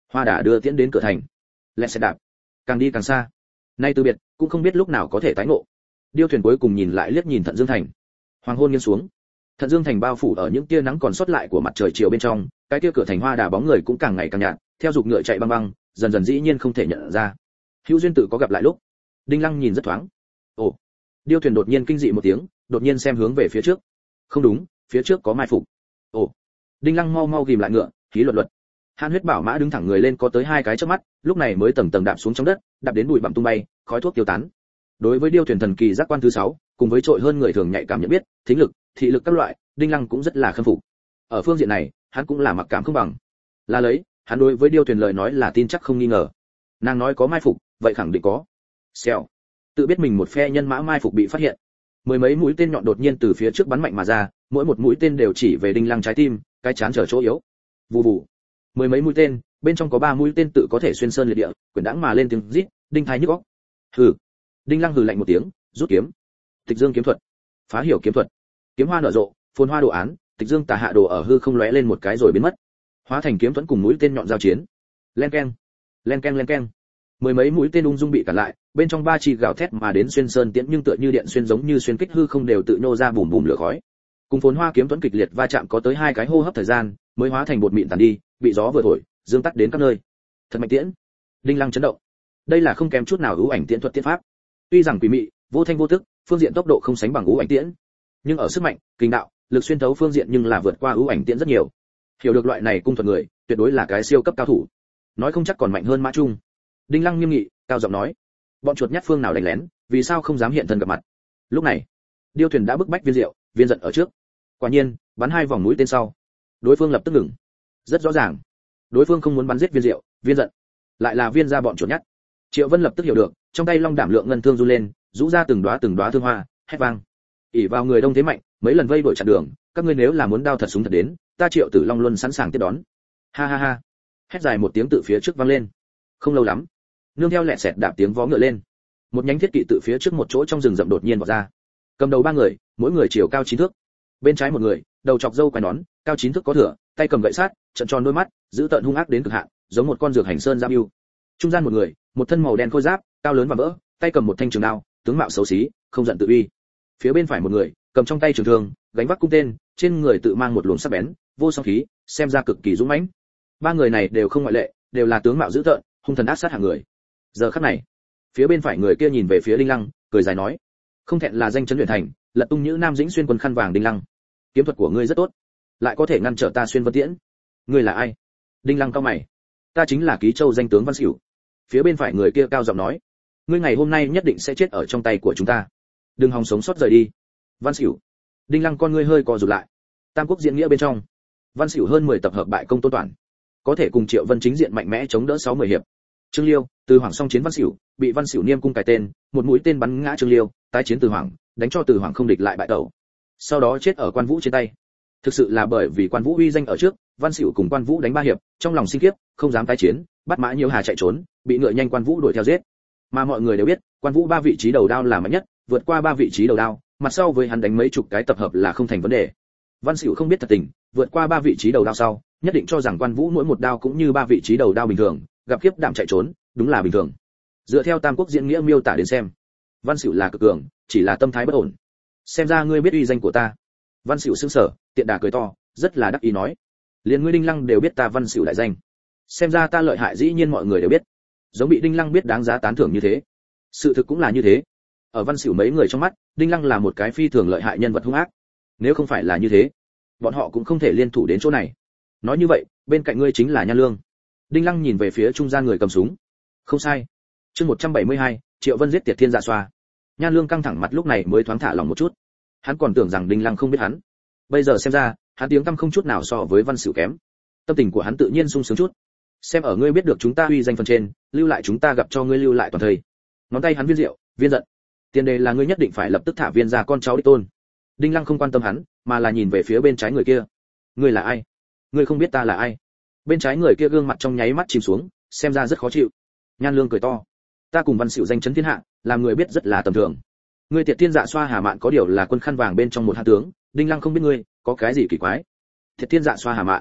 Hoa đà đưa tiễn đến cửa thành. Lẹ xe đạp, càng đi càng xa. Nay từ biệt, cũng không biết lúc nào có thể tái ngộ. Điêu thuyền cuối cùng nhìn lại liếc nhìn Thận Dương thành. Hoàng hôn nghiêng xuống. Thận Dương thành bao phủ ở những tia nắng còn sót lại của mặt trời chiều bên trong, cái tia cửa thành Hoa đà bóng người cũng càng ngày càng nhạt, theo dục ngựa chạy băng băng, dần dần dĩ nhiên không thể nhận ra. Hữu duyên tự có gặp lại lúc. Đinh Lăng nhìn rất thoáng. Ồ. Điêu thuyền đột nhiên kinh dị một tiếng, đột nhiên xem hướng về phía trước. Không đúng, phía trước có mai phục. Ồ. Đinh Lăng mau mau ghim lại ngựa, khí luật luật. Hàn Huyết Bảo Mã đứng thẳng người lên có tới hai cái chớp mắt, lúc này mới tầng tầng đạp xuống trong đất, đạp đến bụi bặm tung bay, khói thuốc tiêu tán. Đối với điêu thuyền thần kỳ giác quan thứ sáu, cùng với trội hơn người thường nhạy cảm nhận biết, thính lực, thị lực các loại, Đinh Lăng cũng rất là khâm phục. Ở phương diện này, hắn cũng là mặc cảm không bằng. Là lấy, hắn đối với điêu thuyền lời nói là tin chắc không nghi ngờ. Nàng nói có mai phục, vậy khẳng định có. Xèo. Tự biết mình một phe nhân mã mai phục bị phát hiện. Mười mấy mũi tên nhọn đột nhiên từ phía trước bắn mạnh mà ra, mỗi một mũi tên đều chỉ về Đinh Lăng trái tim, cái chán trở chỗ yếu. Vù vù. Mười mấy mũi tên, bên trong có ba mũi tên tự có thể xuyên sơn liệt địa, quyển đãng mà lên tiếng rít, đinh thái nhức óc. Hừ. Đinh Lăng hừ lạnh một tiếng, rút kiếm. Tịch Dương kiếm thuật, phá hiểu kiếm thuật, kiếm hoa nở rộ, phồn hoa đồ án, Tịch Dương tà hạ đồ ở hư không lóe lên một cái rồi biến mất, hóa thành kiếm thuẫn cùng mũi tên nhọn giao chiến. Len keng, len keng len keng. Mười mấy mũi tên ung dung bị cản lại, bên trong ba chi gào thét mà đến xuyên sơn tiễn nhưng tựa như điện xuyên giống như xuyên kích hư không đều tự nhô ra bùm bùm lửa khói. Cùng phồn hoa kiếm thuẫn kịch liệt va chạm có tới hai cái hô hấp thời gian, mới hóa thành bột mịn tàn đi, bị gió vừa thổi, dương tắt đến các nơi. Thật mạnh tiễn. Đinh Lăng chấn động. Đây là không kém chút nào ưu ảnh tiễn thuật tiễn pháp. Tuy rằng quỷ mị, vô thanh vô tức, phương diện tốc độ không sánh bằng ưu ảnh tiễn, nhưng ở sức mạnh, kinh đạo, lực xuyên thấu phương diện nhưng là vượt qua ưu ảnh tiễn rất nhiều. Hiểu được loại này cung thuật người, tuyệt đối là cái siêu cấp cao thủ. Nói không chắc còn mạnh hơn Mã Trung. Đinh Lăng nghiêm nghị, cao giọng nói: "Bọn chuột nhát phương nào đánh lén, vì sao không dám hiện thân gặp mặt?" Lúc này, điêu thuyền đã bức bách Viên Diệu, Viên giận ở trước. Quả nhiên, bắn hai vòng mũi tên sau, đối phương lập tức ngừng. Rất rõ ràng, đối phương không muốn bắn giết Viên Diệu, Viên giận, lại là Viên gia bọn chuột nhát. Triệu Vân lập tức hiểu được, trong tay long đảm lượng ngân thương du lên, rũ ra từng đóa từng đóa thương hoa, hét vang: "ỷ vào người đông thế mạnh, mấy lần vây đuổi chặn đường, các ngươi nếu là muốn đao thật súng thật đến, ta Triệu Tử Long luôn sẵn sàng tiếp đón." Ha ha ha. Hét dài một tiếng từ phía trước vang lên. Không lâu lắm, nương theo lẹ sẹt đạp tiếng vó ngựa lên, một nhánh thiết kỵ từ phía trước một chỗ trong rừng rậm đột nhiên vọt ra. Cầm đầu ba người, mỗi người chiều cao chín thước. Bên trái một người, đầu chọc râu quai nón, cao chín thước có thừa, tay cầm gậy sát, trận tròn đôi mắt, giữ tợn hung ác đến cực hạn, giống một con dược hành sơn giam yêu. Trung gian một người, một thân màu đen khôi giáp, cao lớn và vỡ, tay cầm một thanh trường đao, tướng mạo xấu xí, không giận tự uy. Phía bên phải một người, cầm trong tay trường thương, gánh vác cung tên, trên người tự mang một luồng sắc bén, vô song khí, xem ra cực kỳ dũng mãnh. Ba người này đều không ngoại lệ, đều là tướng mạo dữ tợn, hung thần ác sát hạng người. Giờ khắc này, phía bên phải người kia nhìn về phía Đinh Lăng, cười dài nói: "Không thẹn là danh chấn luyện thành, lật tung nhữ nam dĩnh xuyên quân khăn vàng Đinh Lăng. Kiếm thuật của ngươi rất tốt, lại có thể ngăn trở ta xuyên vân tiễn. Ngươi là ai?" Đinh Lăng cau mày: "Ta chính là Ký Châu danh tướng Văn Sửu." Phía bên phải người kia cao giọng nói: "Ngươi ngày hôm nay nhất định sẽ chết ở trong tay của chúng ta, đừng hòng sống sót rời đi." Văn Sửu. Đinh Lăng con ngươi hơi co rụt lại. Tam quốc diễn nghĩa bên trong, Văn Sửu hơn mười tập hợp bại công tôn toàn, có thể cùng Triệu Vân chính diện mạnh mẽ chống đỡ sáu mươi hiệp. Trương Liêu, Từ Hoàng song chiến Văn Sửu, bị Văn Sửu niêm cung cài tên, một mũi tên bắn ngã Trương Liêu, tái chiến Từ Hoàng, đánh cho Từ Hoàng không địch lại bại tẩu. Sau đó chết ở Quan Vũ trên tay. Thực sự là bởi vì Quan Vũ uy danh ở trước, Văn Sửu cùng Quan Vũ đánh ba hiệp, trong lòng sinh kiếp, không dám tái chiến, bắt Mã Nhiêu Hà chạy trốn, bị ngựa nhanh Quan Vũ đuổi theo giết. Mà mọi người đều biết, Quan Vũ ba vị trí đầu đao là mạnh nhất, vượt qua ba vị trí đầu đao, mặt sau với hắn đánh mấy chục cái tập hợp là không thành vấn đề. Văn Sửu không biết thật tình, vượt qua ba vị trí đầu đao sau, nhất định cho rằng Quan Vũ mỗi một đao cũng như ba vị trí đầu đao bình thường, gặp kiếp đảm chạy trốn, đúng là bình thường. Dựa theo Tam Quốc diễn nghĩa miêu tả đến xem, Văn Sửu là cực cường, chỉ là tâm thái bất ổn. Xem ra ngươi biết uy danh của ta. Văn Sửu sững sờ, tiện đà cười to, rất là đắc ý nói: "Liên ngươi Đinh Lăng đều biết ta Văn Sửu đại danh. Xem ra ta lợi hại dĩ nhiên mọi người đều biết." Giống bị Đinh Lăng biết đáng giá tán thưởng như thế. Sự thực cũng là như thế. Ở Văn Sửu mấy người trong mắt, Đinh Lăng là một cái phi thường lợi hại nhân vật hung ác. Nếu không phải là như thế, bọn họ cũng không thể liên thủ đến chỗ này. Nói như vậy, bên cạnh ngươi chính là Nhan Lương. Đinh Lăng nhìn về phía trung gian người cầm súng. Không sai. Chương một trăm bảy mươi hai, Triệu Vân giết Tiệt Thiên Dạ Xoa. Nhan Lương căng thẳng mặt lúc này mới thoáng thả lòng một chút. Hắn còn tưởng rằng Đinh Lăng không biết hắn. Bây giờ xem ra, hắn tiếng tăm không chút nào so với Văn Sửu kém. Tâm tình của hắn tự nhiên sung sướng chút. Xem ở ngươi biết được chúng ta uy danh phần trên, lưu lại chúng ta gặp cho ngươi lưu lại toàn thời. Ngón tay hắn Viên Diệu, Viên giận. Tiền đề là ngươi nhất định phải lập tức thả Viên ra con cháu đích tôn. Đinh Lăng không quan tâm hắn, mà là nhìn về phía bên trái người kia. Ngươi là ai? Ngươi không biết ta là ai? Bên trái người kia gương mặt trong nháy mắt chìm xuống, xem ra rất khó chịu. Nhan Lương cười to: "Ta cùng Văn Sửu danh chấn thiên hạ, làm người biết rất là tầm thường. Ngươi Tiệt Thiên Dạ Xoa Hà Mạn có điều là quân khăn vàng bên trong một hạ tướng, Đinh Lăng không biết ngươi, có cái gì kỳ quái?" Tiệt Thiên Dạ Xoa Hà Mạn.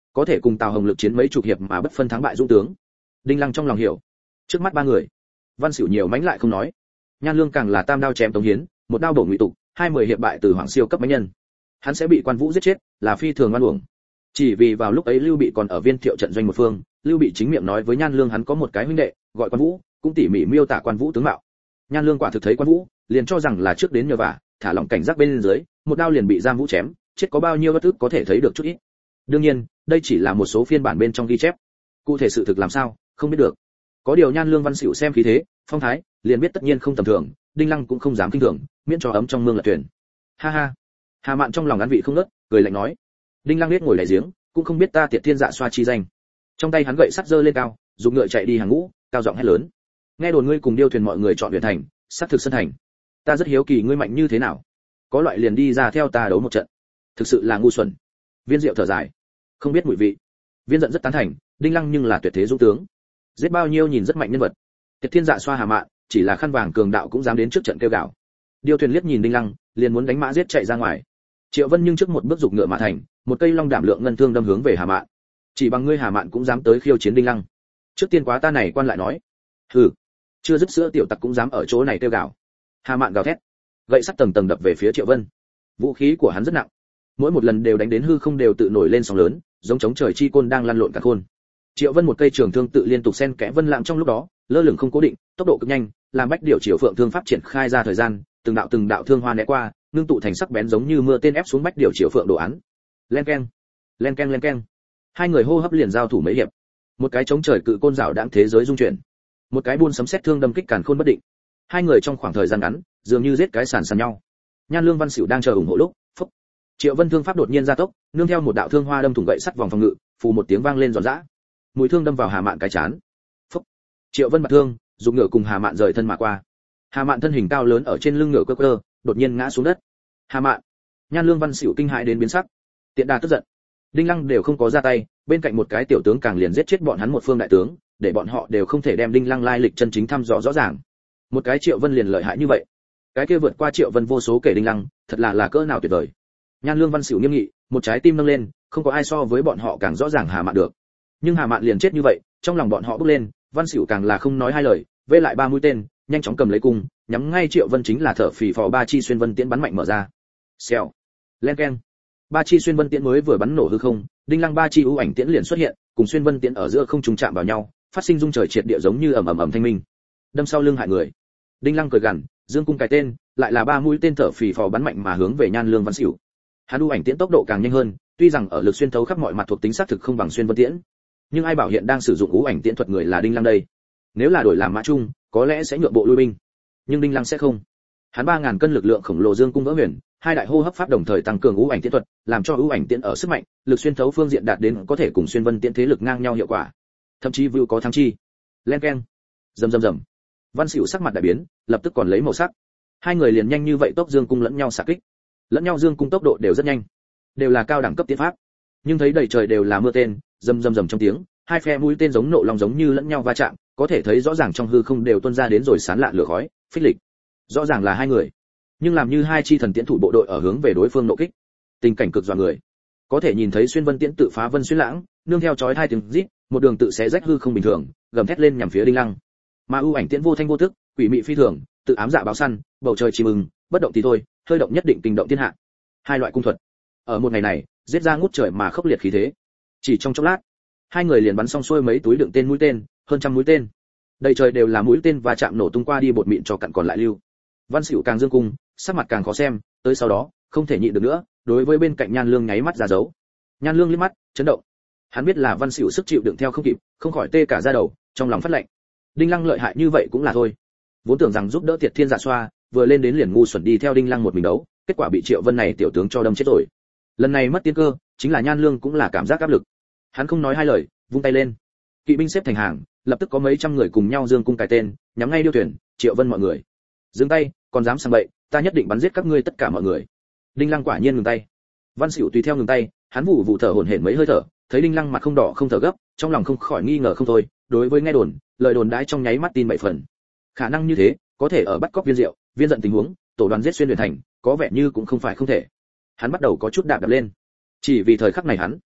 có thể cùng Tào Hồng Lực chiến mấy chục hiệp mà bất phân thắng bại dũng tướng. Đinh Lăng trong lòng hiểu, trước mắt ba người, Văn Sửu nhiều mánh lại không nói, Nhan Lương càng là tam đao chém Tống Hiến, một đao bổ Ngụy Tục, hai mười hiệp bại từ Hoàng Siêu cấp mãnh nhân. Hắn sẽ bị Quan Vũ giết chết, là phi thường oan uổng. Chỉ vì vào lúc ấy Lưu Bị còn ở Viên Thiệu trận doanh một phương, Lưu Bị chính miệng nói với Nhan Lương hắn có một cái huynh đệ, gọi Quan Vũ, cũng tỉ mỉ miêu tả Quan Vũ tướng mạo. Nhan Lương quả thực thấy Quan Vũ, liền cho rằng là trước đến nhờ vả, thả lỏng cảnh giác bên dưới, một đao liền bị Giang Vũ chém, chết có bao nhiêu bất tức có thể thấy được chút ít. Đương nhiên, đây chỉ là một số phiên bản bên trong ghi chép. Cụ thể sự thực làm sao, không biết được. Có điều Nhan Lương Văn Sửu xem khí thế, phong thái, liền biết tất nhiên không tầm thường, Đinh Lăng cũng không dám kinh thường, miễn cho ấm trong mương là tuyển. Ha ha. Hà Mạn trong lòng ngán vị không ngớt, cười lạnh nói. Đinh Lăng liếc ngồi lại giếng, cũng không biết ta Tiệt Thiên Dạ xoa chi danh. Trong tay hắn gậy sắt giơ lên cao, dùng ngựa chạy đi hàng ngũ, cao giọng hét lớn. Nghe đồn ngươi cùng điêu thuyền mọi người chọn huyện thành, sát thực sân thành. Ta rất hiếu kỳ ngươi mạnh như thế nào. Có loại liền đi ra theo ta đấu một trận. Thực sự là ngu xuẩn. Viên Diệu thở dài, không biết mùi vị. Viên giận rất tán thành, Đinh Lăng nhưng là tuyệt thế dũng tướng, giết bao nhiêu nhìn rất mạnh nhân vật. Tiệt Thiên Dạ xoa Hà Mạn, chỉ là khăn vàng cường đạo cũng dám đến trước trận kêu gào. Điêu thuyền liếc nhìn Đinh Lăng, liền muốn đánh mã giết chạy ra ngoài. Triệu Vân nhưng trước một bước giục ngựa mà thành, một cây long đảm lượng ngân thương đâm hướng về Hà Mạn. Chỉ bằng ngươi Hà Mạn cũng dám tới khiêu chiến Đinh Lăng. Trước tiên quá ta này quan lại nói. Hừ, chưa dứt sữa tiểu tặc cũng dám ở chỗ này kêu gào. Hà Mạn gào thét, gậy sắt tầng tầng đập về phía Triệu Vân. Vũ khí của hắn rất nặng, mỗi một lần đều đánh đến hư không đều tự nổi lên sóng lớn, giống chống trời chi côn đang lăn lộn cả khôn. Triệu Vân một cây trường thương tự liên tục xen kẽ vân lạng trong lúc đó, lơ lửng không cố định, tốc độ cực nhanh, làm bách điều Triều Phượng thương pháp triển khai ra thời gian, từng đạo từng đạo thương hoa né qua, ngưng tụ thành sắc bén giống như mưa tên ép xuống bách điều Triều Phượng đồ án. Len keng, len keng len keng. Hai người hô hấp liền giao thủ mấy hiệp. Một cái chống trời cự côn rảo đãng thế giới dung chuyển, một cái buôn sấm sét thương đâm kích càn khôn bất định. Hai người trong khoảng thời gian ngắn, dường như giết cái sàn sàn nhau. Nhan Lương Văn Sửu đang chờ ủng hộ lúc, phốc. Triệu Vân thương pháp đột nhiên gia tốc, nương theo một đạo thương hoa đâm thủng gậy sắt vòng phòng ngự, phù một tiếng vang lên giòn giã. Mũi thương đâm vào Hà Mạn cái chán. Phốc. Triệu Vân bật thương, dùng ngựa cùng Hà Mạn rời thân mà qua. Hà Mạn thân hình cao lớn ở trên lưng ngựa cơ cơ, đột nhiên ngã xuống đất. Hà Mạn. Nhan Lương Văn Sửu kinh hãi đến biến sắc. Tiện đà tức giận. Đinh Lăng đều không có ra tay, bên cạnh một cái tiểu tướng càng liền giết chết bọn hắn một phương đại tướng, để bọn họ đều không thể đem Đinh Lăng lai lịch chân chính thăm dò rõ ràng. Một cái Triệu Vân liền lợi hại như vậy, cái kia vượt qua Triệu Vân vô số kể Đinh Lăng, thật là là cỡ nào tuyệt vời. Nhan Lương Văn Sửu nghiêm nghị, một trái tim nâng lên, không có ai so với bọn họ càng rõ ràng Hà Mạn được. Nhưng Hà Mạn liền chết như vậy, trong lòng bọn họ bốc lên, Văn Sửu càng là không nói hai lời, vê lại ba mũi tên, nhanh chóng cầm lấy cung, nhắm ngay Triệu Vân chính là thở phì phò ba chi xuyên vân tiễn bắn mạnh mở ra. Xèo, len keng. Ba chi xuyên vân tiễn mới vừa bắn nổ hư không, Đinh Lăng ba chi ưu ảnh tiễn liền xuất hiện, cùng xuyên vân tiễn ở giữa không trùng chạm vào nhau, phát sinh rung trời triệt địa giống như ầm ầm ầm thanh minh. Đâm sau lưng hại người. Đinh Lăng cười gằn, dương cung cái tên, lại là ba mũi tên thở phì phò bắn mạnh mà hướng về Nhan Lương Văn Sửu. Hắn ưu ảnh tiễn tốc độ càng nhanh hơn, tuy rằng ở lực xuyên thấu khắp mọi mặt thuộc tính xác thực không bằng xuyên vân tiễn, nhưng ai bảo hiện đang sử dụng ưu ảnh tiễn thuật người là Đinh Lăng đây. Nếu là đổi làm Mã Trung, có lẽ sẽ nhượng bộ lui binh, nhưng Đinh Lăng sẽ không. Hắn ba ngàn cân lực lượng khổng lồ dương cung vỡ huyền, hai đại hô hấp pháp đồng thời tăng cường ưu ảnh tiễn thuật, làm cho ưu ảnh tiễn ở sức mạnh, lực xuyên thấu phương diện đạt đến có thể cùng xuyên vân tiễn thế lực ngang nhau hiệu quả, thậm chí vưu có thắng chi. Len keng, rầm rầm rầm. Văn Sửu sắc mặt đại biến, lập tức còn lấy màu sắc. Hai người liền nhanh như vậy tốc dương cung lẫn nhau xạ kích, lẫn nhau dương cung tốc độ đều rất nhanh, đều là cao đẳng cấp tiến pháp, nhưng thấy đầy trời đều là mưa tên, rầm rầm rầm trong tiếng, hai phe mũi tên giống nộ long giống như lẫn nhau va chạm, có thể thấy rõ ràng trong hư không đều tuôn ra đến rồi sán lạn lửa khói, phích lịch. Rõ ràng là hai người, nhưng làm như hai chi thần tiễn thủ bộ đội ở hướng về đối phương nộ kích, tình cảnh cực dọa người. Có thể nhìn thấy xuyên vân tiễn tự phá vân xuyên lãng, nương theo chói hai tiếng rít, một đường tự xé rách hư không bình thường, gầm thét lên nhằm phía Đinh Lăng. Mà ưu ảnh tiễn vô thanh vô tức, quỷ mị phi thường, tự ám dạ báo săn, bầu trời chim mừng, bất động thì thôi, hơi động nhất định kinh động thiên hạ. Hai loại cung thuật, ở một ngày này, giết ra ngút trời mà khốc liệt khí thế. Chỉ trong chốc lát, hai người liền bắn xong xuôi mấy túi đựng tên mũi tên, hơn trăm mũi tên. Đầy trời đều là mũi tên và chạm nổ tung qua đi bột mịn cho cặn còn lại lưu. Văn Sửu càng dương cung, sắc mặt càng khó xem, tới sau đó, không thể nhịn được nữa, đối với bên cạnh Nhan Lương nháy mắt ra dấu. Nhan Lương liếc mắt, chấn động. Hắn biết là Văn Sửu sức chịu đựng theo không kịp, không khỏi tê cả da đầu, trong lòng phát lạnh. Đinh Lăng lợi hại như vậy cũng là thôi. Vốn tưởng rằng giúp đỡ Tiệt Thiên Dạ xoa, vừa lên đến liền ngu xuẩn đi theo Đinh Lăng một mình đấu, kết quả bị Triệu Vân này tiểu tướng cho đâm chết rồi. Lần này mất tiên cơ, chính là Nhan Lương cũng là cảm giác áp lực. Hắn không nói hai lời, vung tay lên. Kỵ binh xếp thành hàng, lập tức có mấy trăm người cùng nhau dương cung cài tên, nhắm ngay điêu thuyền, Triệu Vân mọi người. Dừng tay, còn dám sang bậy, ta nhất định bắn giết các ngươi tất cả mọi người. Đinh Lăng quả nhiên ngừng tay. Văn Sửu tùy theo ngừng tay, hắn vụ vụ thở hổn hển mấy hơi thở, thấy Đinh Lăng mặt không đỏ không thở gấp, trong lòng không khỏi nghi ngờ không thôi, đối với nghe đồn, lời đồn đãi trong nháy mắt tin bảy phần. Khả năng như thế, có thể ở bắt cóc Viên Diệu, Viên giận tình huống, tổ đoàn giết xuyên huyền thành, có vẻ như cũng không phải không thể. Hắn bắt đầu có chút đạp đạp lên. Chỉ vì thời khắc này hắn,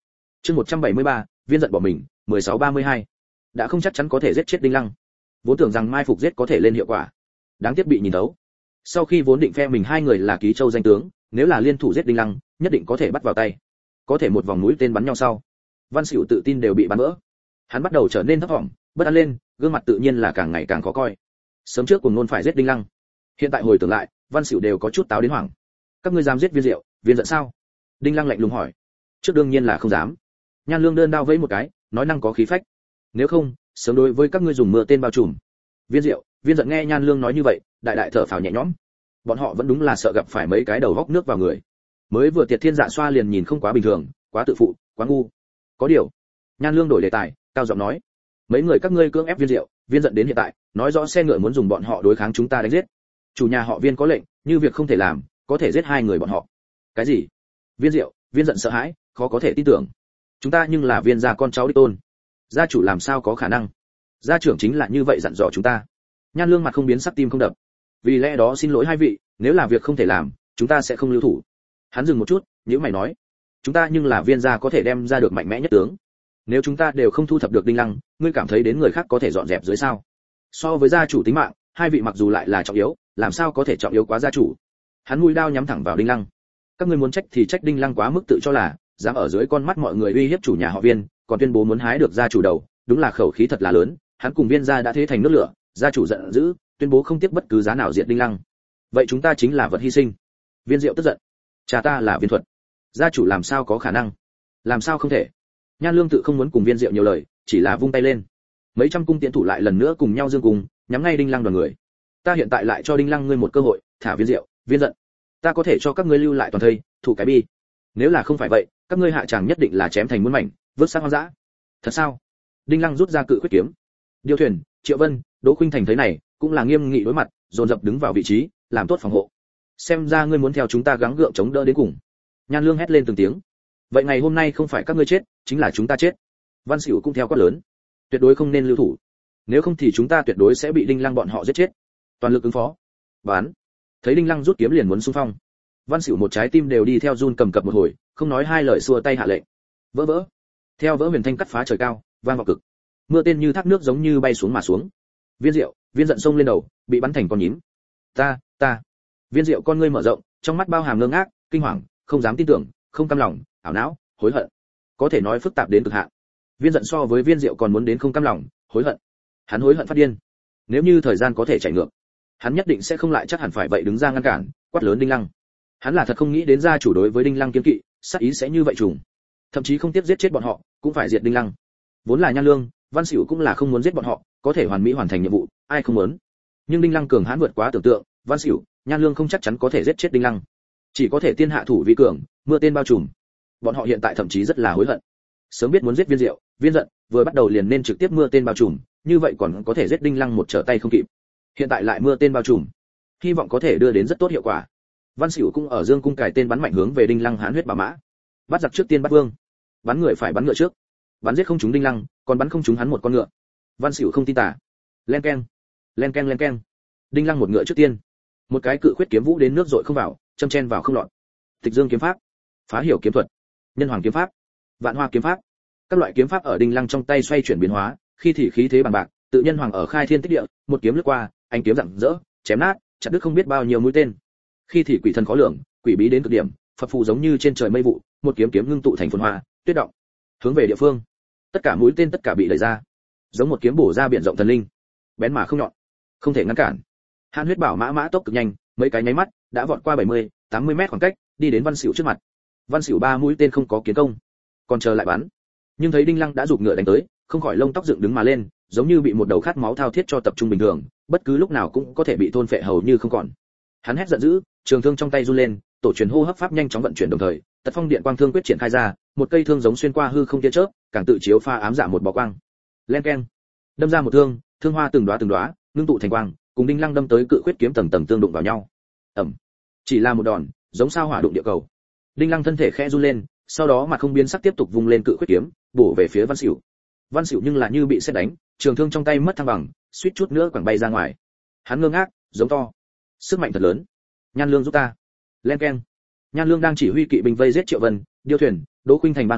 Chương một trăm bảy mươi ba, viên giận bỏ mình, mười sáu ba mươi hai. Đã không chắc chắn có thể giết chết Đinh Lăng. Vốn tưởng rằng mai phục giết có thể lên hiệu quả. Đáng tiếc bị nhìn thấu. Sau khi vốn định phe mình hai người là ký châu danh tướng, nếu là liên thủ giết Đinh Lăng, nhất định có thể bắt vào tay. Có thể một vòng mũi tên bắn nhau sau, Văn Sửu tự tin đều bị bắn vỡ. Hắn bắt đầu trở nên thấp thỏm, bất an lên, gương mặt tự nhiên là càng ngày càng khó coi. Sớm trước cùng nôn phải giết Đinh Lăng, hiện tại hồi tưởng lại, Văn Sửu đều có chút táo đến hoảng. Các ngươi dám giết Viên Diệu, Viên giận sao? Đinh Lăng lạnh lùng hỏi. Trước đương nhiên là không dám. Nhan Lương đơn đao vẫy một cái, nói năng có khí phách. Nếu không, sớm đối với các ngươi dùng mưa tên bao trùm. Viên Diệu, Viên giận nghe Nhan Lương nói như vậy, đại đại thở phào nhẹ nhõm. Bọn họ vẫn đúng là sợ gặp phải mấy cái đầu góc nước vào người. Mới vừa tiệt thiên dạ xoa liền nhìn không quá bình thường, quá tự phụ, quá ngu. Có điều, Nhan Lương đổi đề tài, cao giọng nói, mấy người các ngươi cưỡng ép Viên Diệu, Viên giận đến hiện tại, nói rõ xe ngựa muốn dùng bọn họ đối kháng chúng ta đánh giết. Chủ nhà họ Viên có lệnh, như việc không thể làm, có thể giết hai người bọn họ. Cái gì? Viên Diệu, Viên giận sợ hãi, khó có thể tin tưởng. Chúng ta nhưng là Viên gia con cháu đích tôn, gia chủ làm sao có khả năng? Gia trưởng chính là như vậy dặn dò chúng ta. Nhan Lương mặt không biến sắc tim không đập. Vì lẽ đó xin lỗi hai vị, nếu là việc không thể làm, chúng ta sẽ không lưu thủ. Hắn dừng một chút, nhíu mày nói, chúng ta nhưng là Viên gia có thể đem ra được mạnh mẽ nhất tướng. Nếu chúng ta đều không thu thập được Đinh Lăng, ngươi cảm thấy đến người khác có thể dọn dẹp dưới sao? So với gia chủ tính mạng, hai vị mặc dù lại là trọng yếu, làm sao có thể trọng yếu quá gia chủ? Hắn mũi đao nhắm thẳng vào Đinh Lăng. Các ngươi muốn trách thì trách Đinh Lăng quá mức tự cho là, dám ở dưới con mắt mọi người uy hiếp chủ nhà họ Viên, còn tuyên bố muốn hái được gia chủ đầu, đúng là khẩu khí thật là lớn. Hắn cùng Viên gia đã thế thành nước lửa, gia chủ giận dữ, tuyên bố không tiếc bất cứ giá nào diệt Đinh Lăng. Vậy chúng ta chính là vật hy sinh. Viên Diệu tức giận. Cha ta là Viên Thuật, gia chủ làm sao có khả năng? Làm sao không thể? Nhan Lương tự không muốn cùng Viên Diệu nhiều lời, chỉ là vung tay lên. Mấy trăm cung tiễn thủ lại lần nữa cùng nhau dương cùng, nhắm ngay Đinh Lăng đoàn người. Ta hiện tại lại cho Đinh Lăng ngươi một cơ hội, thả Viên Diệu, Viên giận. Ta có thể cho các ngươi lưu lại toàn thây, thủ cái bi. Nếu là không phải vậy, các ngươi hạ tràng nhất định là chém thành muôn mảnh, vứt xác hoang dã. Thật sao? Đinh Lăng rút ra cự quyết kiếm. Điêu Thuyền, Triệu Vân, Đỗ Khuynh Thành thấy này, cũng là nghiêm nghị đối mặt, dồn dập đứng vào vị trí, làm tốt phòng hộ. Xem ra ngươi muốn theo chúng ta gắng gượng chống đỡ đến cùng. Nhan Lương hét lên từng tiếng. Vậy ngày hôm nay không phải các ngươi chết, chính là chúng ta chết. Văn Sửu cũng theo quát lớn. Tuyệt đối không nên lưu thủ. Nếu không thì chúng ta tuyệt đối sẽ bị Đinh Lăng bọn họ giết chết. Toàn lực ứng phó. Bán. Thấy Đinh Lăng rút kiếm liền muốn xung phong. Văn Sửu một trái tim đều đi theo run cầm cập một hồi, không nói hai lời xua tay hạ lệnh. Vỡ vỡ. Theo vỡ huyền thanh cắt phá trời cao, vang vào cực. Mưa tên như thác nước giống như bay xuống mà xuống. Viên Diệu, Viên giận sông lên đầu, bị bắn thành con nhím. Ta, ta. Viên Diệu con ngươi mở rộng, trong mắt bao hàm ngơ ngác, kinh hoàng, không dám tin tưởng, không cam lòng, ảo não, hối hận. Có thể nói phức tạp đến cực hạn. Viên giận so với Viên Diệu còn muốn đến không cam lòng, hối hận. Hắn hối hận phát điên. Nếu như thời gian có thể chạy ngược, hắn nhất định sẽ không lại chắc hẳn phải vậy đứng ra ngăn cản, quát lớn Đinh Lăng. Hắn là thật không nghĩ đến gia chủ đối với Đinh Lăng kiên kỵ, sát ý sẽ như vậy trùng. Thậm chí không tiếp giết chết bọn họ, cũng phải diệt Đinh Lăng. Vốn là Nhan Lương, Văn Sửu cũng là không muốn giết bọn họ, có thể hoàn mỹ hoàn thành nhiệm vụ, ai không muốn. Nhưng Đinh Lăng cường hãn vượt quá tưởng tượng, Văn Sửu, Nhan Lương không chắc chắn có thể giết chết Đinh Lăng. Chỉ có thể tiên hạ thủ vi cường, mưa tên bao trùm. Bọn họ hiện tại thậm chí rất là hối hận. Sớm biết muốn giết Viên Diệu, Viên giận, vừa bắt đầu liền nên trực tiếp mưa tên bao trùm, như vậy còn có thể giết Đinh Lăng một trở tay không kịp. Hiện tại lại mưa tên bao trùm, hy vọng có thể đưa đến rất tốt hiệu quả. Văn Sửu cũng ở dương cung cài tên bắn mạnh hướng về Đinh Lăng hãn huyết bả mã. Bắt giặc trước tiên bắt vương, bắn người phải bắn ngựa trước. Bắn giết không trúng Đinh Lăng, còn bắn không trúng hắn một con ngựa. Văn Sửu không tin tả. Len keng, len keng len keng. Đinh Lăng một ngựa trước tiên, một cái cự khuyết kiếm vũ đến nước dội không vào, châm chen vào không lọt. Tịch Dương kiếm pháp, Phá Hiểu kiếm thuật, Nhân Hoàng kiếm pháp, Vạn Hoa kiếm pháp. Các loại kiếm pháp ở Đinh Lăng trong tay xoay chuyển biến hóa, khi thì khí thế bằng bạc, tự Nhân Hoàng ở khai thiên tích địa, một kiếm lướt qua, ánh kiếm rạng rỡ, chém nát, chặt đứt không biết bao nhiêu mũi tên. Khi thì quỷ thần khó lường, quỷ bí đến cực điểm, phập phù giống như trên trời mây vụ, một kiếm kiếm ngưng tụ thành phồn hoa, tuyết động, hướng về địa phương. Tất cả mũi tên tất cả bị đẩy ra, giống một kiếm bổ ra biển rộng thần linh, bén mà không nhọn, không thể ngăn cản. Hàn huyết bảo mã mã tốc cực nhanh, mấy cái nháy mắt đã vọt qua bảy mươi, tám mươi mét khoảng cách, đi đến Văn Sửu trước mặt. Văn Sửu ba mũi tên không có kiến công, còn chờ lại bắn. Nhưng thấy Đinh Lăng đã giục ngựa đánh tới, không khỏi lông tóc dựng đứng mà lên, giống như bị một đầu khát máu thao thiết cho tập trung bình thường, bất cứ lúc nào cũng có thể bị thôn phệ hầu như không còn. Hắn hét giận dữ, trường thương trong tay run lên, tổ truyền hô hấp pháp nhanh chóng vận chuyển đồng thời, tật phong điện quang thương quyết triển khai ra, một cây thương giống xuyên qua hư không tia chớp, càng tự chiếu pha ám dạ một bó quang. Len keng, đâm ra một thương, thương hoa từng đóa từng đóa, ngưng tụ thành quang, cùng Đinh Lăng đâm tới cự quyết kiếm tầng tầng tương đụng vào nhau. Ầm, chỉ là một đòn, giống sao hỏa đụng địa cầu. Đinh Lăng thân thể khẽ run lên, sau đó mặt không biến sắc tiếp tục vung lên cự quyết kiếm, bổ về phía Văn Sửu. Văn Sửu nhưng là như bị sét đánh, trường thương trong tay mất thăng bằng, suýt chút nữa quẳng bay ra ngoài. Hắn ngơ ngác, giống to, sức mạnh thật lớn. Nhan Lương giúp ta. Len keng. Nhan Lương đang chỉ huy kỵ binh vây giết Triệu Vân, Điêu Thuyền, Đỗ Khuynh Thành ba người,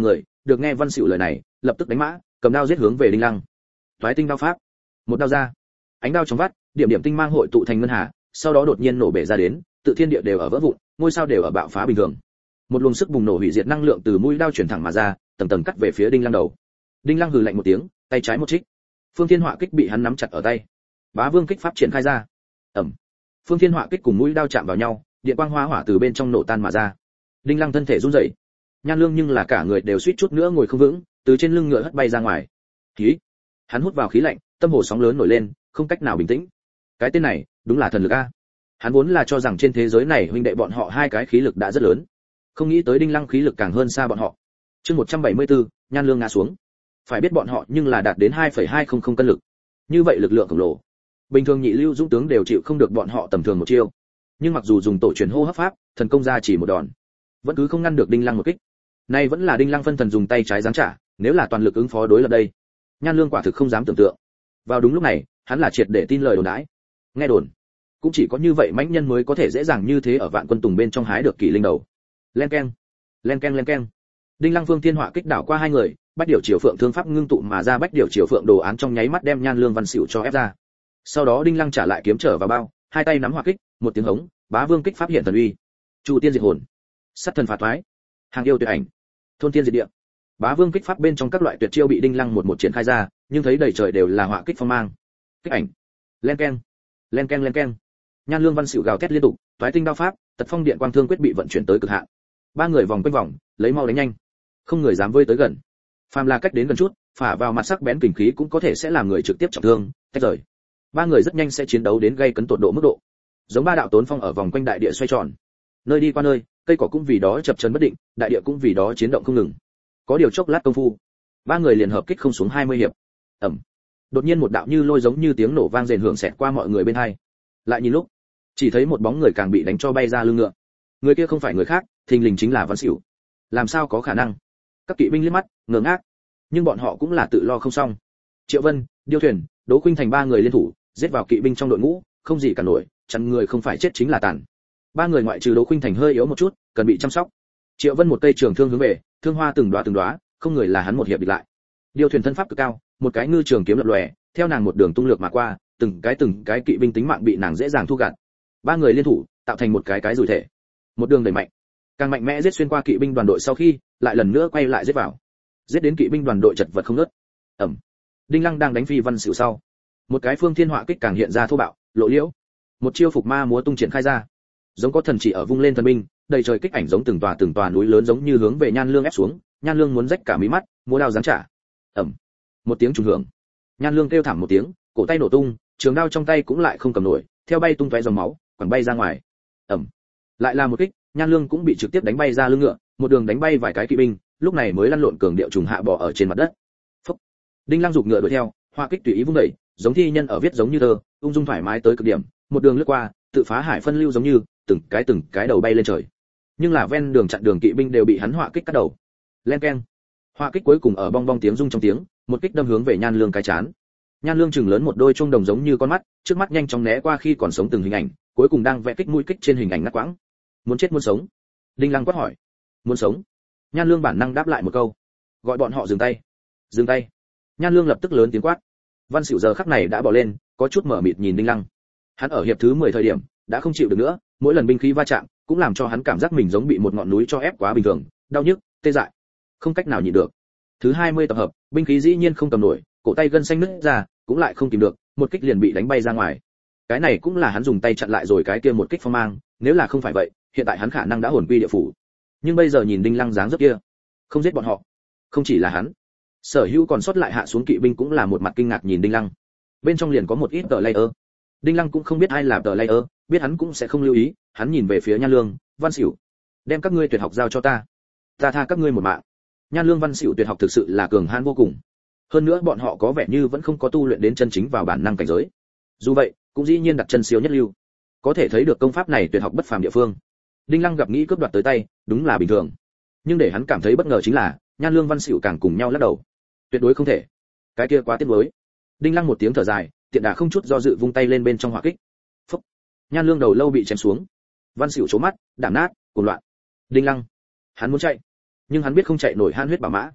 được nghe Văn Sửu lời này, lập tức đánh mã, cầm đao giết hướng về Đinh Lăng. Toái tinh đao pháp, một đao ra, ánh đao trong vắt, điểm điểm tinh mang hội tụ thành ngân hà, sau đó đột nhiên nổ bể ra đến, tự thiên địa đều ở vỡ vụn, ngôi sao đều ở bạo phá bình thường. Một luồng sức bùng nổ hủy diệt năng lượng từ mũi đao truyền thẳng mà ra, tầng tầng cắt về phía Đinh Lăng đầu. Đinh Lăng hừ lạnh một tiếng, tay trái một trích. Phương Thiên Họa kích bị hắn nắm chặt ở tay. Bá Vương kích pháp triển khai ra. Ầm. Phương Thiên Họa kích cùng mũi đao chạm vào nhau, điện quang hoa hỏa từ bên trong nổ tan mà ra. Đinh Lăng thân thể run rẩy. Nhan Lương nhưng là cả người đều suýt chút nữa ngồi không vững, từ trên lưng ngựa hất bay ra ngoài. Khí. Hắn hút vào khí lạnh, tâm hồ sóng lớn nổi lên, không cách nào bình tĩnh. Cái tên này, đúng là thần lực a. Hắn vốn là cho rằng trên thế giới này huynh đệ bọn họ hai cái khí lực đã rất lớn, không nghĩ tới Đinh Lăng khí lực càng hơn xa bọn họ. Chương một trăm bảy mươi tư, Nhan Lương ngã xuống. Phải biết bọn họ nhưng là đạt đến hai phẩy hai không không cân lực. Như vậy lực lượng khổng lồ, bình thường nhị lưu dũng tướng đều chịu không được bọn họ tầm thường một chiêu. Nhưng mặc dù dùng tổ truyền hô hấp pháp, thần công ra chỉ một đòn, vẫn cứ không ngăn được Đinh Lăng một kích. Nay vẫn là Đinh Lăng phân thần dùng tay trái giáng trả, nếu là toàn lực ứng phó đối lập đây, Nhan Lương quả thực không dám tưởng tượng. Vào đúng lúc này, hắn là triệt để tin lời đồn đãi. Nghe đồn, cũng chỉ có như vậy mãnh nhân mới có thể dễ dàng như thế ở vạn quân tùng bên trong hái được kỷ linh đầu. Len keng, len keng len keng. Đinh Lăng Phương Thiên Họa kích đảo qua hai người, bách điểu triều phượng thương pháp ngưng tụ mà ra bách điểu triều phượng đồ án trong nháy mắt đem Nhan Lương Văn Sửu cho ép ra. Sau đó Đinh Lăng trả lại kiếm trở vào bao, hai tay nắm hỏa kích, một tiếng hống, Bá Vương kích pháp hiện thần uy. Chu tiên diệt hồn, sát thần phá thoái, hàng yêu tuyệt ảnh, thôn tiên diệt địa. Bá Vương kích pháp bên trong các loại tuyệt chiêu bị Đinh Lăng một một triển khai ra, nhưng thấy đầy trời đều là hỏa kích phong mang. Kích ảnh, len keng, len keng len keng. Nhan Lương Văn Sửu gào thét liên tục, toái tinh đao pháp, tật phong điện quang thương quyết bị vận chuyển tới cực hạn. Ba người vòng quanh vòng, lấy mau đánh nhanh, không người dám vơi tới gần. Phàm là cách đến gần chút, phả vào mặt sắc bén kình khí cũng có thể sẽ làm người trực tiếp trọng thương, tách rời. Ba người rất nhanh sẽ chiến đấu đến gây cấn tột độ mức độ. Giống ba đạo tốn phong ở vòng quanh đại địa xoay tròn. Nơi đi qua nơi, cây cỏ cũng vì đó chập chờn bất định, đại địa cũng vì đó chiến động không ngừng. Có điều chốc lát công phu, ba người liền hợp kích không xuống hai mươi hiệp. Ầm. Đột nhiên một đạo như lôi giống như tiếng nổ vang rền hưởng xẹt qua mọi người bên hai. Lại nhìn lúc, chỉ thấy một bóng người càng bị đánh cho bay ra lưng ngựa. Người kia không phải người khác, thình lình chính là Văn Sửu. Làm sao có khả năng? Các kỵ binh liếc mắt, ngơ ngác. Nhưng bọn họ cũng là tự lo không xong. Triệu Vân, Điêu Thuyền, Đỗ Khuynh Thành ba người liên thủ, giết vào kỵ binh trong đội ngũ, không gì cả nổi, chặn người không phải chết chính là tàn. Ba người ngoại trừ Đỗ Khuynh Thành hơi yếu một chút, cần bị chăm sóc. Triệu Vân một cây trường thương hướng về, thương hoa từng đóa từng đóa, không người là hắn một hiệp địch lại. Điêu Thuyền thân pháp cực cao, một cái ngư trường kiếm lập lòe, theo nàng một đường tung lược mà qua, từng cái từng cái kỵ binh tính mạng bị nàng dễ dàng thu gặt. Ba người liên thủ, tạo thành một cái cái rùi thể. Một đường đẩy mạnh, càng mạnh mẽ giết xuyên qua kỵ binh đoàn đội sau khi, lại lần nữa quay lại giết vào. Giết đến kỵ binh đoàn đội chật vật không ngớt. Ầm. Đinh Lăng đang đánh phi Văn Sửu sau, một cái Phương Thiên Họa kích càng hiện ra thô bạo, lộ liễu. Một chiêu phục ma múa tung triển khai ra, giống có thần chỉ ở vung lên thần binh, đầy trời kích ảnh giống từng tòa từng tòa núi lớn giống như hướng về Nhan Lương ép xuống, Nhan Lương muốn rách cả mí mắt, múa đao giáng trả. Ầm. Một tiếng trùng hưởng, Nhan Lương kêu thảm một tiếng, cổ tay nổ tung, trường đao trong tay cũng lại không cầm nổi, theo bay tung tóe dòng máu, quẳng bay ra ngoài. Ầm. Lại là một kích, Nhan Lương cũng bị trực tiếp đánh bay ra lưng ngựa, một đường đánh bay vài cái kỵ binh, lúc này mới lăn lộn cường điệu trùng hạ bò ở trên mặt đất. Phúc. Đinh Lăng giục ngựa đuổi theo, hoa kích tùy ý vung đẩy, giống thi nhân ở viết giống như thơ, ung dung thoải mái tới cực điểm, một đường lướt qua, tự phá hải phân lưu giống như, từng cái từng cái đầu bay lên trời. Nhưng là ven đường chặn đường kỵ binh đều bị hắn họa kích cắt đầu. Len keng. Họa kích cuối cùng ở bong bong tiếng rung trong tiếng, một kích đâm hướng về Nhan Lương cái chán. Nhan Lương chừng lớn một đôi trung đồng giống như con mắt, trước mắt nhanh chóng né qua khi còn sống từng hình ảnh, cuối cùng đang vẽ kích mũi kích trên hình ảnh ngắt quãng. Muốn chết muốn sống? Đinh Lăng quát hỏi. Muốn sống. Nhan Lương bản năng đáp lại một câu. Gọi bọn họ dừng tay. Dừng tay. Nhan Lương lập tức lớn tiếng quát. Văn Sửu giờ khắc này đã bỏ lên, có chút mở mịt nhìn Đinh Lăng. Hắn ở hiệp thứ mười thời điểm đã không chịu được nữa, mỗi lần binh khí va chạm cũng làm cho hắn cảm giác mình giống bị một ngọn núi cho ép quá bình thường, đau nhức, tê dại, không cách nào nhịn được. Thứ hai mươi tập hợp, binh khí dĩ nhiên không cầm nổi, cổ tay gân xanh nứt ra, cũng lại không kìm được, một kích liền bị đánh bay ra ngoài. Cái này cũng là hắn dùng tay chặn lại rồi cái kia một kích phong mang, nếu là không phải vậy, hiện tại hắn khả năng đã hồn quy địa phủ. Nhưng bây giờ nhìn Đinh Lăng dáng dấp kia, không giết bọn họ, không chỉ là hắn, sở hữu còn sót lại hạ xuống kỵ binh cũng là một mặt kinh ngạc nhìn Đinh Lăng. Bên trong liền có một ít tờ layer. Đinh Lăng cũng không biết ai là tờ layer, biết hắn cũng sẽ không lưu ý, hắn nhìn về phía Nhan Lương, Văn Sửu, đem các ngươi tuyệt học giao cho ta, ta tha các ngươi một mạng. Nhan Lương Văn Sửu tuyệt học thực sự là cường hãn vô cùng, hơn nữa bọn họ có vẻ như vẫn không có tu luyện đến chân chính vào bản năng cảnh giới. Dù vậy, cũng dĩ nhiên đặt chân siêu nhất lưu, có thể thấy được công pháp này tuyệt học bất phàm địa phương. Đinh Lăng gặp nghĩ cướp đoạt tới tay, đúng là bình thường, nhưng để hắn cảm thấy bất ngờ chính là Nhan Lương Văn Sửu càng cùng nhau lắc đầu, tuyệt đối không thể, cái kia quá tiếc nuối. Đinh Lăng một tiếng thở dài, tiện đà không chút do dự vung tay lên bên trong hỏa kích. Phúc. Nhan Lương đầu lâu bị chém xuống. Văn Sửu chố mắt, đảm nát, cuồng loạn. Đinh Lăng, hắn muốn chạy, nhưng hắn biết không chạy nổi han huyết bảo mã.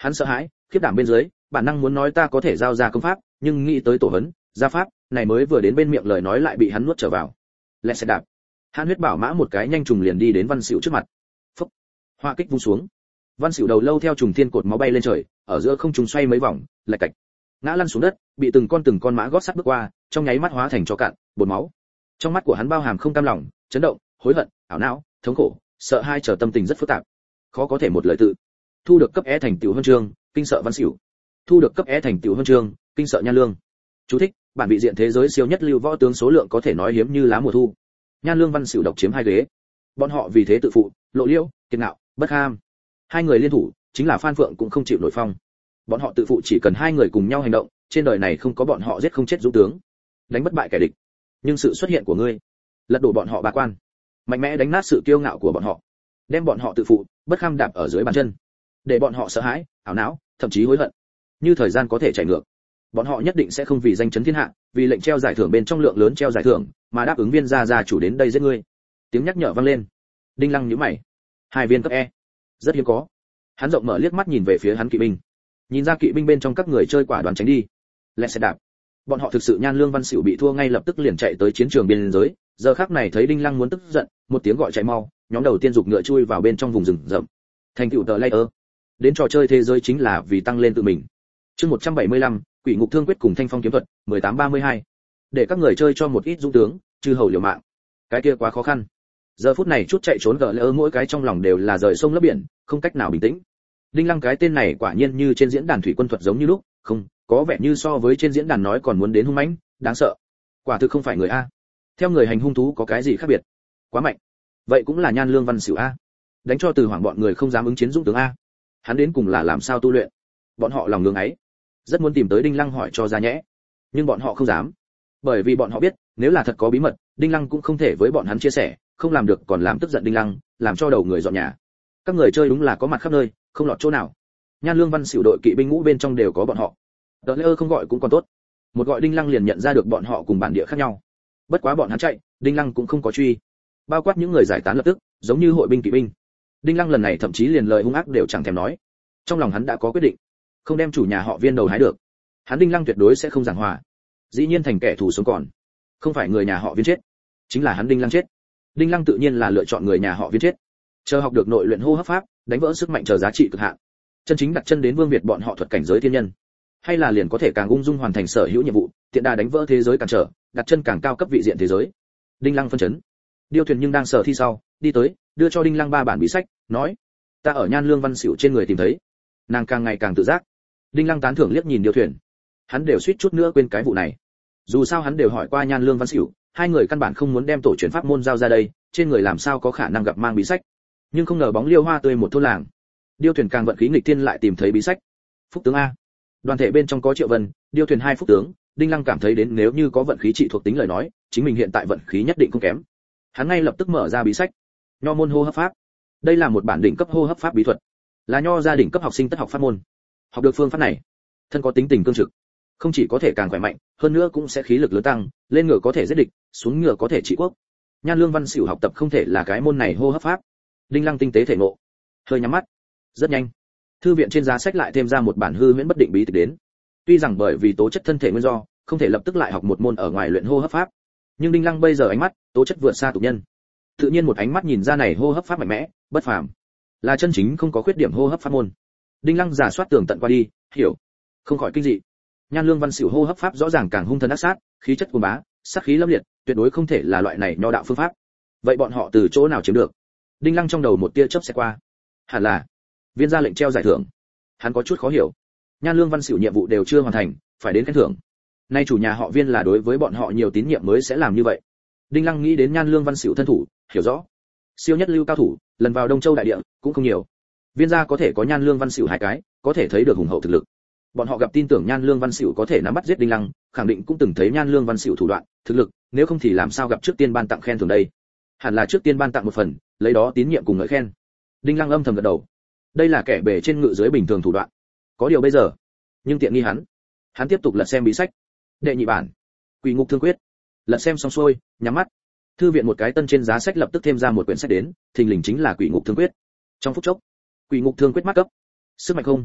Hắn sợ hãi, khiếp đảm bên dưới, bản năng muốn nói ta có thể giao ra công pháp, nhưng nghĩ tới tổ huấn, gia pháp, này mới vừa đến bên miệng lời nói lại bị hắn nuốt trở vào. Lẹ sẽ đạp. Hàn Huyết Bảo Mã một cái nhanh trùng liền đi đến Văn Sửu trước mặt. Phốc. Hoa kích vung xuống. Văn Sửu đầu lâu theo trùng thiên cột máu bay lên trời, ở giữa không trùng xoay mấy vòng, lạch cạch. Ngã lăn xuống đất, bị từng con từng con mã gót sắt bước qua, trong nháy mắt hóa thành cho cạn, bột máu. Trong mắt của hắn bao hàm không cam lòng, chấn động, hối hận, ảo não, thống khổ, sợ hai trở tâm tình rất phức tạp. Khó có thể một lời tự. Thu được cấp E thành tiểu huân chương, kinh sợ Văn Sửu. Thu được cấp E thành tiểu huân chương, kinh sợ Nhan Lương. Chú thích: bản vị diện thế giới siêu nhất lưu võ tướng số lượng có thể nói hiếm như lá mùa thu. Nhan Lương Văn Sửu độc chiếm hai ghế. Bọn họ vì thế tự phụ, lộ liễu, kiệt ngạo, bất ham. Hai người liên thủ, chính là Phan Phượng cũng không chịu nổi phong. Bọn họ tự phụ chỉ cần hai người cùng nhau hành động, trên đời này không có bọn họ giết không chết dũng tướng, đánh bất bại kẻ địch. Nhưng sự xuất hiện của ngươi, lật đổ bọn họ ba quan, mạnh mẽ đánh nát sự kiêu ngạo của bọn họ, đem bọn họ tự phụ, bất kham đạp ở dưới bàn chân, để bọn họ sợ hãi, ảo não, thậm chí hối hận. Như thời gian có thể chạy ngược, bọn họ nhất định sẽ không vì danh chấn thiên hạ, vì lệnh treo giải thưởng bên trong lượng lớn treo giải thưởng, mà đáp ứng Viên gia gia chủ đến đây giết ngươi. Tiếng nhắc nhở vang lên. Đinh Lăng nhíu mày. Hai viên cấp E, rất hiếm có. Hắn rộng mở liếc mắt nhìn về phía hắn kỵ binh, nhìn ra kỵ binh bên trong các người chơi quả đoán tránh đi. Lẹ sẽ đạp. Bọn họ thực sự Nhan Lương Văn Sửu bị thua ngay lập tức liền chạy tới chiến trường biên giới, giờ khắc này thấy Đinh Lăng muốn tức giận, một tiếng gọi chạy mau, nhóm đầu tiên dục ngựa chui vào bên trong vùng rừng rậm. Thành tựu tờ layer. Đến trò chơi thế giới chính là vì tăng lên tự mình. Chương một trăm bảy mươi lăm, Quỷ Ngục Thương Quyết cùng Thanh Phong kiếm thuật, mười tám ba mươi hai. Để các người chơi cho một ít dũng tướng, trừ hầu liều mạng. Cái kia quá khó khăn. Giờ phút này chút chạy trốn gỡ lỡ mỗi cái trong lòng đều là rời sông lấp biển, không cách nào bình tĩnh. Đinh Lăng cái tên này quả nhiên như trên diễn đàn thủy quân thuật giống như lúc, không, có vẻ như so với trên diễn đàn nói còn muốn đến hung mãnh, đáng sợ. Quả thực không phải người a. Theo người hành hung thú có cái gì khác biệt? Quá mạnh. Vậy cũng là Nhan Lương Văn Sửu a. Đánh cho từ hoảng bọn người không dám ứng chiến dũng tướng a. Hắn đến cùng là làm sao tu luyện? Bọn họ lòng ngưỡng ấy, rất muốn tìm tới Đinh Lăng hỏi cho ra nhẽ, nhưng bọn họ không dám, bởi vì bọn họ biết, nếu là thật có bí mật, Đinh Lăng cũng không thể với bọn hắn chia sẻ, không làm được còn làm tức giận Đinh Lăng, làm cho đầu người dọn nhà. Các người chơi đúng là có mặt khắp nơi, không lọt chỗ nào. Nhan Lương Văn Sửu đội kỵ binh ngũ bên trong đều có bọn họ. Đợt lơ không gọi cũng còn tốt, một gọi Đinh Lăng liền nhận ra được bọn họ cùng bản địa khác nhau. Bất quá bọn hắn chạy, Đinh Lăng cũng không có truy, bao quát những người giải tán lập tức, giống như hội binh kỵ binh. Đinh Lăng lần này thậm chí liền lời hung ác đều chẳng thèm nói. Trong lòng hắn đã có quyết định, không đem chủ nhà họ Viên đầu hái được, hắn Đinh Lăng tuyệt đối sẽ không giảng hòa. Dĩ nhiên thành kẻ thù sống còn, không phải người nhà họ Viên chết, chính là hắn Đinh Lăng chết. Đinh Lăng tự nhiên là lựa chọn người nhà họ Viên chết. Chờ học được nội luyện hô hấp pháp, đánh vỡ sức mạnh chờ giá trị cực hạn, chân chính đặt chân đến vương việt bọn họ thuật cảnh giới thiên nhân, hay là liền có thể càng ung dung hoàn thành sở hữu nhiệm vụ, tiện đà đánh vỡ thế giới cản trở, đặt chân càng cao cấp vị diện thế giới. Đinh Lăng phân chấn. Điêu Thuyền nhưng đang sở thi sau, đi tới, đưa cho Đinh Lăng ba bản bí sách, nói: "Ta ở Nhan Lương Văn Sửu trên người tìm thấy." Nàng càng ngày càng tự giác. Đinh Lăng tán thưởng liếc nhìn Điêu Thuyền. Hắn đều suýt chút nữa quên cái vụ này. Dù sao hắn đều hỏi qua Nhan Lương Văn Sửu, hai người căn bản không muốn đem tổ truyền pháp môn giao ra đây, trên người làm sao có khả năng gặp mang bí sách. Nhưng không ngờ bóng liêu hoa tươi một thôn làng. Điêu Thuyền càng vận khí nghịch thiên lại tìm thấy bí sách. Phúc tướng a. Đoàn thể bên trong có Triệu Vân, Điêu Thuyền hai phúc tướng, Đinh Lăng cảm thấy đến nếu như có vận khí trị thuộc tính lời nói, chính mình hiện tại vận khí nhất định không kém. Hắn ngay lập tức mở ra bí sách. Nho môn hô hấp pháp. Đây là một bản đỉnh cấp hô hấp pháp bí thuật, là nho gia đình cấp học sinh tất học pháp môn. Học được phương pháp này, thân có tính tình cương trực, không chỉ có thể càng khỏe mạnh, hơn nữa cũng sẽ khí lực lớn tăng, lên ngựa có thể giết địch, xuống ngựa có thể trị quốc. Nhan Lương Văn Sửu học tập không thể là cái môn này hô hấp pháp. Đinh Lăng tinh tế thể ngộ, hơi nhắm mắt. Rất nhanh, thư viện trên giá sách lại thêm ra một bản hư huyễn bất định bí tịch đến. Tuy rằng bởi vì tố chất thân thể nguyên do, không thể lập tức lại học một môn ở ngoài luyện hô hấp pháp, nhưng Đinh Lăng bây giờ ánh mắt, tố chất vượt xa tục nhân. Tự nhiên một ánh mắt nhìn ra này hô hấp pháp mạnh mẽ, bất phàm, là chân chính không có khuyết điểm hô hấp pháp môn. Đinh Lăng giả soát tường tận qua đi, hiểu, không khỏi kinh dị. Nhan Lương Văn Sửu hô hấp pháp rõ ràng càng hung thần ác sát, khí chất cuồng bá, sát khí lâm liệt, tuyệt đối không thể là loại này nho đạo phương pháp. Vậy bọn họ từ chỗ nào chiếm được? Đinh Lăng trong đầu một tia chớp sẽ qua. Hẳn là Viên ra lệnh treo giải thưởng. Hắn có chút khó hiểu. Nhan Lương Văn Sửu nhiệm vụ đều chưa hoàn thành, phải đến khen thưởng. Nay chủ nhà họ Viên là đối với bọn họ nhiều tín nhiệm mới sẽ làm như vậy. Đinh Lăng nghĩ đến Nhan Lương Văn Sửu thân thủ, hiểu rõ. Siêu nhất lưu cao thủ, lần vào Đông Châu đại địa cũng không nhiều. Viên gia có thể có Nhan Lương Văn Sửu hai cái, có thể thấy được hùng hậu thực lực. Bọn họ gặp tin tưởng Nhan Lương Văn Sửu có thể nắm bắt giết Đinh Lăng, khẳng định cũng từng thấy Nhan Lương Văn Sửu thủ đoạn, thực lực, nếu không thì làm sao gặp trước tiên ban tặng khen thưởng đây? Hẳn là trước tiên ban tặng một phần, lấy đó tín nhiệm cùng ngợi khen. Đinh Lăng âm thầm gật đầu. Đây là kẻ bề trên ngự dưới bình thường thủ đoạn. Có điều bây giờ, nhưng tiện nghi hắn. Hắn tiếp tục lật xem bí sách. Đệ nhị bản, Quỷ Ngục Thương Quyết. Lật xem xong xuôi, nhắm mắt. Thư viện một cái tân trên giá sách lập tức thêm ra một quyển sách đến, thình lình chính là Quỷ Ngục Thương Quyết. Trong phút chốc, Quỷ Ngục Thương Quyết mắt cấp. Sức mạnh không,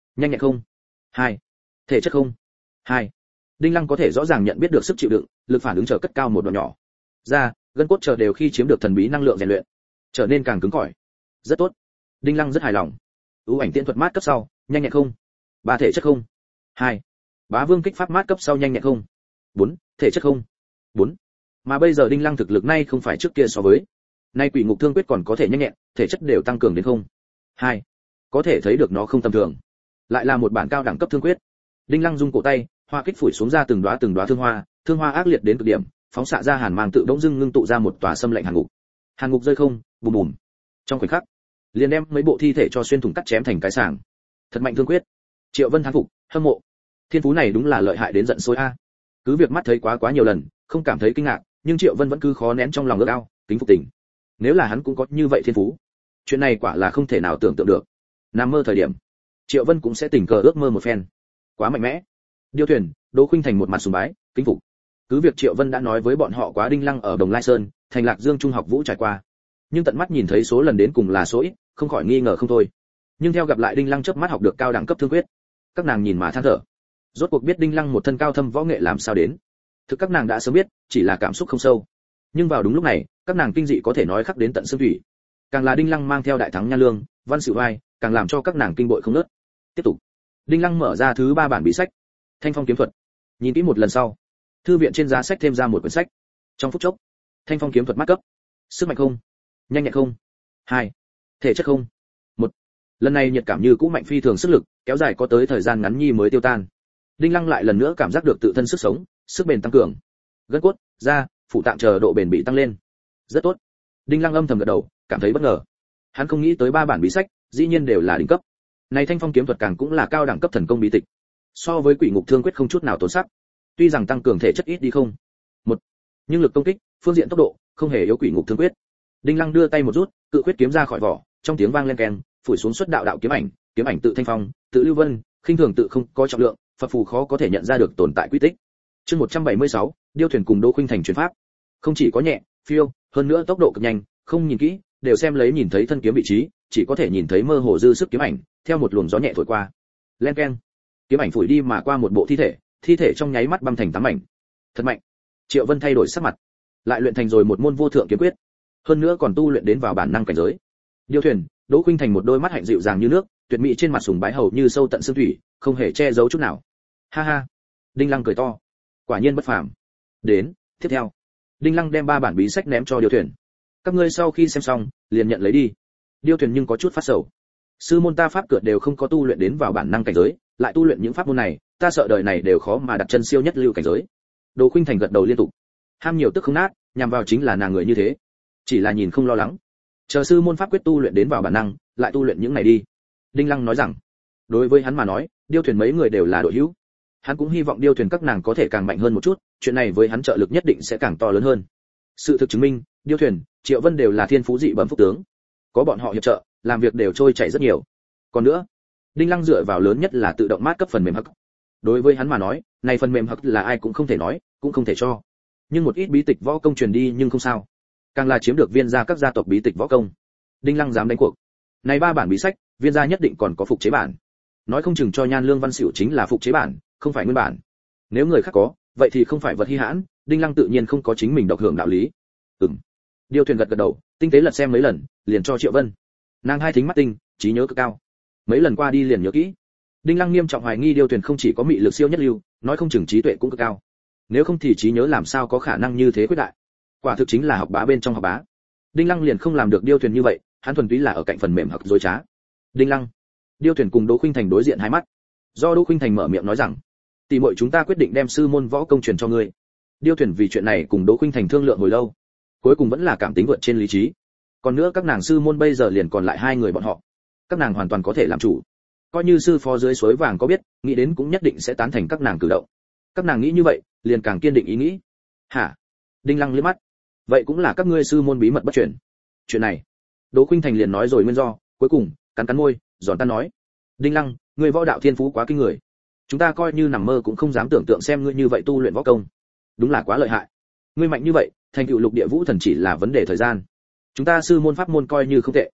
nhanh nhẹn không? Hai. Thể chất không? Hai. Đinh Lăng có thể rõ ràng nhận biết được sức chịu đựng, lực phản ứng trở cất cao một đoạn nhỏ. Da, gân cốt chờ đều khi chiếm được thần bí năng lượng rèn luyện, trở nên càng cứng cỏi. Rất tốt. Đinh Lăng rất hài lòng. Ưu ảnh tiễn thuật mát cấp sau, nhanh nhẹn không? Ba. Thể chất không? Hai. Bá vương kích pháp mát cấp sau nhanh nhẹn không? Bốn. Thể chất không? Bốn. Mà bây giờ Đinh Lăng thực lực nay không phải trước kia so với. Nay quỷ ngục thương quyết còn có thể nhanh nhẹn, thể chất đều tăng cường đến không? Hai. Có thể thấy được nó không tầm thường. Lại là một bản cao đẳng cấp thương quyết. Đinh Lăng rung cổ tay, hoa kích phủi xuống ra từng đóa từng đóa thương hoa, thương hoa ác liệt đến cực điểm, phóng xạ ra hàn mang tự đống dưng ngưng tụ ra một tòa xâm lạnh hàn ngục. Hàn ngục rơi không, bùm bùm. Trong khoảnh khắc, liền đem mấy bộ thi thể cho xuyên thủng cắt chém thành cái sàng. Thật mạnh thương quyết. Triệu Vân thán phục, hâm mộ. Thiên phú này đúng là lợi hại đến giận sôi a. Cứ việc mắt thấy quá quá nhiều lần, không cảm thấy kinh ngạc, nhưng Triệu Vân vẫn cứ khó nén trong lòng ước ao, kính phục tình. Nếu là hắn cũng có như vậy thiên phú, chuyện này quả là không thể nào tưởng tượng được. Nằm mơ thời điểm, Triệu Vân cũng sẽ tình cờ ước mơ một phen. Quá mạnh mẽ. Điêu Thuyền, Đỗ Khuynh Thành một mặt sùng bái, kính phục. Cứ việc Triệu Vân đã nói với bọn họ quá Đinh Lăng ở Đồng Lai Sơn, thành Lạc Dương Trung học vũ trải qua, nhưng tận mắt nhìn thấy số lần đến cùng là số ít, không khỏi nghi ngờ không thôi. Nhưng theo gặp lại Đinh Lăng chớp mắt học được cao đẳng cấp thương quyết, các nàng nhìn mà than thở. Rốt cuộc biết Đinh Lăng một thân cao thâm võ nghệ làm sao đến. Thực các nàng đã sớm biết, chỉ là cảm xúc không sâu. Nhưng vào đúng lúc này, các nàng kinh dị có thể nói khắc đến tận xương thủy. Càng là Đinh Lăng mang theo đại thắng Nha Lương, Văn Sửu Vai, càng làm cho các nàng kinh bội không ngớt. Tiếp tục. Đinh Lăng mở ra thứ ba bản bí sách, Thanh Phong kiếm thuật. Nhìn kỹ một lần sau, thư viện trên giá sách thêm ra một quyển sách. Trong phút chốc, Thanh Phong kiếm thuật mát cấp. Sức mạnh không? Nhanh nhẹn không? Hai. Thể chất không? Một. Lần này nhiệt cảm như cũ mạnh phi thường sức lực, kéo dài có tới thời gian ngắn nhi mới tiêu tan. Đinh Lăng lại lần nữa cảm giác được tự thân sức sống, sức bền tăng cường. Gân cốt, da, phụ tạng chờ độ bền bị tăng lên. Rất tốt. Đinh Lăng âm thầm gật đầu, cảm thấy bất ngờ. Hắn không nghĩ tới ba bản bí sách, dĩ nhiên đều là đỉnh cấp. Này Thanh Phong kiếm thuật càng cũng là cao đẳng cấp thần công bí tịch. So với Quỷ Ngục Thương quyết không chút nào tốn sắc. Tuy rằng tăng cường thể chất ít đi không. Một. Nhưng lực công kích, phương diện tốc độ, không hề yếu Quỷ Ngục Thương quyết. Đinh Lăng đưa tay một rút, cự quyết kiếm ra khỏi vỏ, trong tiếng vang lên keng, phủi xuống xuất đạo đạo kiếm ảnh, kiếm ảnh tự thanh phong, tự lưu vân, khinh thường tự không có trọng lượng, phật phù khó có thể nhận ra được tồn tại quy tích. Chương một trăm bảy mươi sáu, Điêu Thuyền cùng Đỗ Khuynh Thành truyền pháp. Không chỉ có nhẹ, phiêu, hơn nữa tốc độ cực nhanh, không nhìn kỹ, đều xem lấy nhìn thấy thân kiếm vị trí, chỉ có thể nhìn thấy mơ hồ dư sức kiếm ảnh, theo một luồng gió nhẹ thổi qua. Len keng. Kiếm ảnh phủi đi mà qua một bộ thi thể, thi thể trong nháy mắt băm thành tám mảnh. Thật mạnh. Triệu Vân thay đổi sắc mặt, lại luyện thành rồi một môn vô thượng kiếm quyết, hơn nữa còn tu luyện đến vào bản năng cảnh giới. Điêu Thuyền, Đỗ Khuynh Thành một đôi mắt hạnh dịu dàng như nước, tuyệt mỹ trên mặt sùng bái hầu như sâu tận xương thủy, không hề che giấu chút nào. Ha ha. Đinh Lăng cười to. Quả nhiên bất phàm. Đến, tiếp theo. Đinh Lăng đem ba bản bí sách ném cho Điêu Thuyền. Các ngươi sau khi xem xong, liền nhận lấy đi. Điêu Thuyền nhưng có chút phát sầu. Sư môn ta pháp cược đều không có tu luyện đến vào bản năng cảnh giới, lại tu luyện những pháp môn này, ta sợ đời này đều khó mà đặt chân siêu nhất lưu cảnh giới. Đỗ Khuynh Thành gật đầu liên tục. Ham nhiều tức không nát, nhằm vào chính là nàng người như thế. Chỉ là nhìn không lo lắng. Chờ sư môn pháp quyết tu luyện đến vào bản năng, lại tu luyện những này đi. Đinh Lăng nói rằng, đối với hắn mà nói, Điêu Thuyền mấy người đều là đội hữu. Hắn cũng hy vọng Điêu Thuyền các nàng có thể càng mạnh hơn một chút, chuyện này với hắn trợ lực nhất định sẽ càng to lớn hơn. Sự thực chứng minh, Điêu Thuyền, Triệu Vân đều là thiên phú dị bẩm phúc tướng. Có bọn họ hiệp trợ, làm việc đều trôi chảy rất nhiều. Còn nữa, Đinh Lăng dựa vào lớn nhất là tự động mát cấp phần mềm hắc. Đối với hắn mà nói, này phần mềm hắc là ai cũng không thể nói, cũng không thể cho. Nhưng một ít bí tịch võ công truyền đi nhưng không sao. Càng là chiếm được viên gia các gia tộc bí tịch võ công. Đinh Lăng dám đánh cuộc. Này ba bản bí sách, viên gia nhất định còn có phục chế bản. Nói không chừng cho Nhan Lương Văn Sửu chính là phục chế bản, không phải nguyên bản. Nếu người khác có, vậy thì không phải vật hi hãn, Đinh Lăng tự nhiên không có chính mình độc hưởng đạo lý. Ừm. Điêu Thuyền gật gật đầu, tinh tế lật xem mấy lần, liền cho Triệu Vân. Nàng hai thính mắt tinh, trí nhớ cực cao. Mấy lần qua đi liền nhớ kỹ. Đinh Lăng nghiêm trọng hoài nghi Điêu Thuyền không chỉ có mị lực siêu nhất lưu, nói không chừng trí tuệ cũng cực cao. Nếu không thì trí nhớ làm sao có khả năng như thế quyết đại. Quả thực chính là học bá bên trong học bá. Đinh Lăng liền không làm được Điêu Thuyền như vậy, hắn thuần túy là ở cạnh phần mềm hoặc dối trá. Đinh Lăng. Điêu Thuyền cùng Đỗ Khuynh Thành đối diện hai mắt. Do Đỗ Khuynh Thành mở miệng nói rằng, tỷ muội chúng ta quyết định đem sư môn võ công truyền cho ngươi. Điêu Thuyền vì chuyện này cùng Đỗ Khuynh Thành thương lượng hồi lâu, cuối cùng vẫn là cảm tính vượt trên lý trí. Còn nữa các nàng sư môn bây giờ liền còn lại hai người bọn họ, các nàng hoàn toàn có thể làm chủ. Coi như sư phó dưới suối vàng có biết, nghĩ đến cũng nhất định sẽ tán thành các nàng cử động. Các nàng nghĩ như vậy, liền càng kiên định ý nghĩ. Hả? Đinh Lăng liếc mắt. Vậy cũng là các ngươi sư môn bí mật bất truyền. Chuyện này, Đỗ Khuynh Thành liền nói rồi nguyên do, cuối cùng cắn cắn môi, giòn tan nói: Đinh Lăng, ngươi võ đạo thiên phú quá kinh người. Chúng ta coi như nằm mơ cũng không dám tưởng tượng xem ngươi như vậy tu luyện võ công. Đúng là quá lợi hại. Ngươi mạnh như vậy, thành tựu lục địa vũ thần chỉ là vấn đề thời gian. Chúng ta sư môn pháp môn coi như không tệ.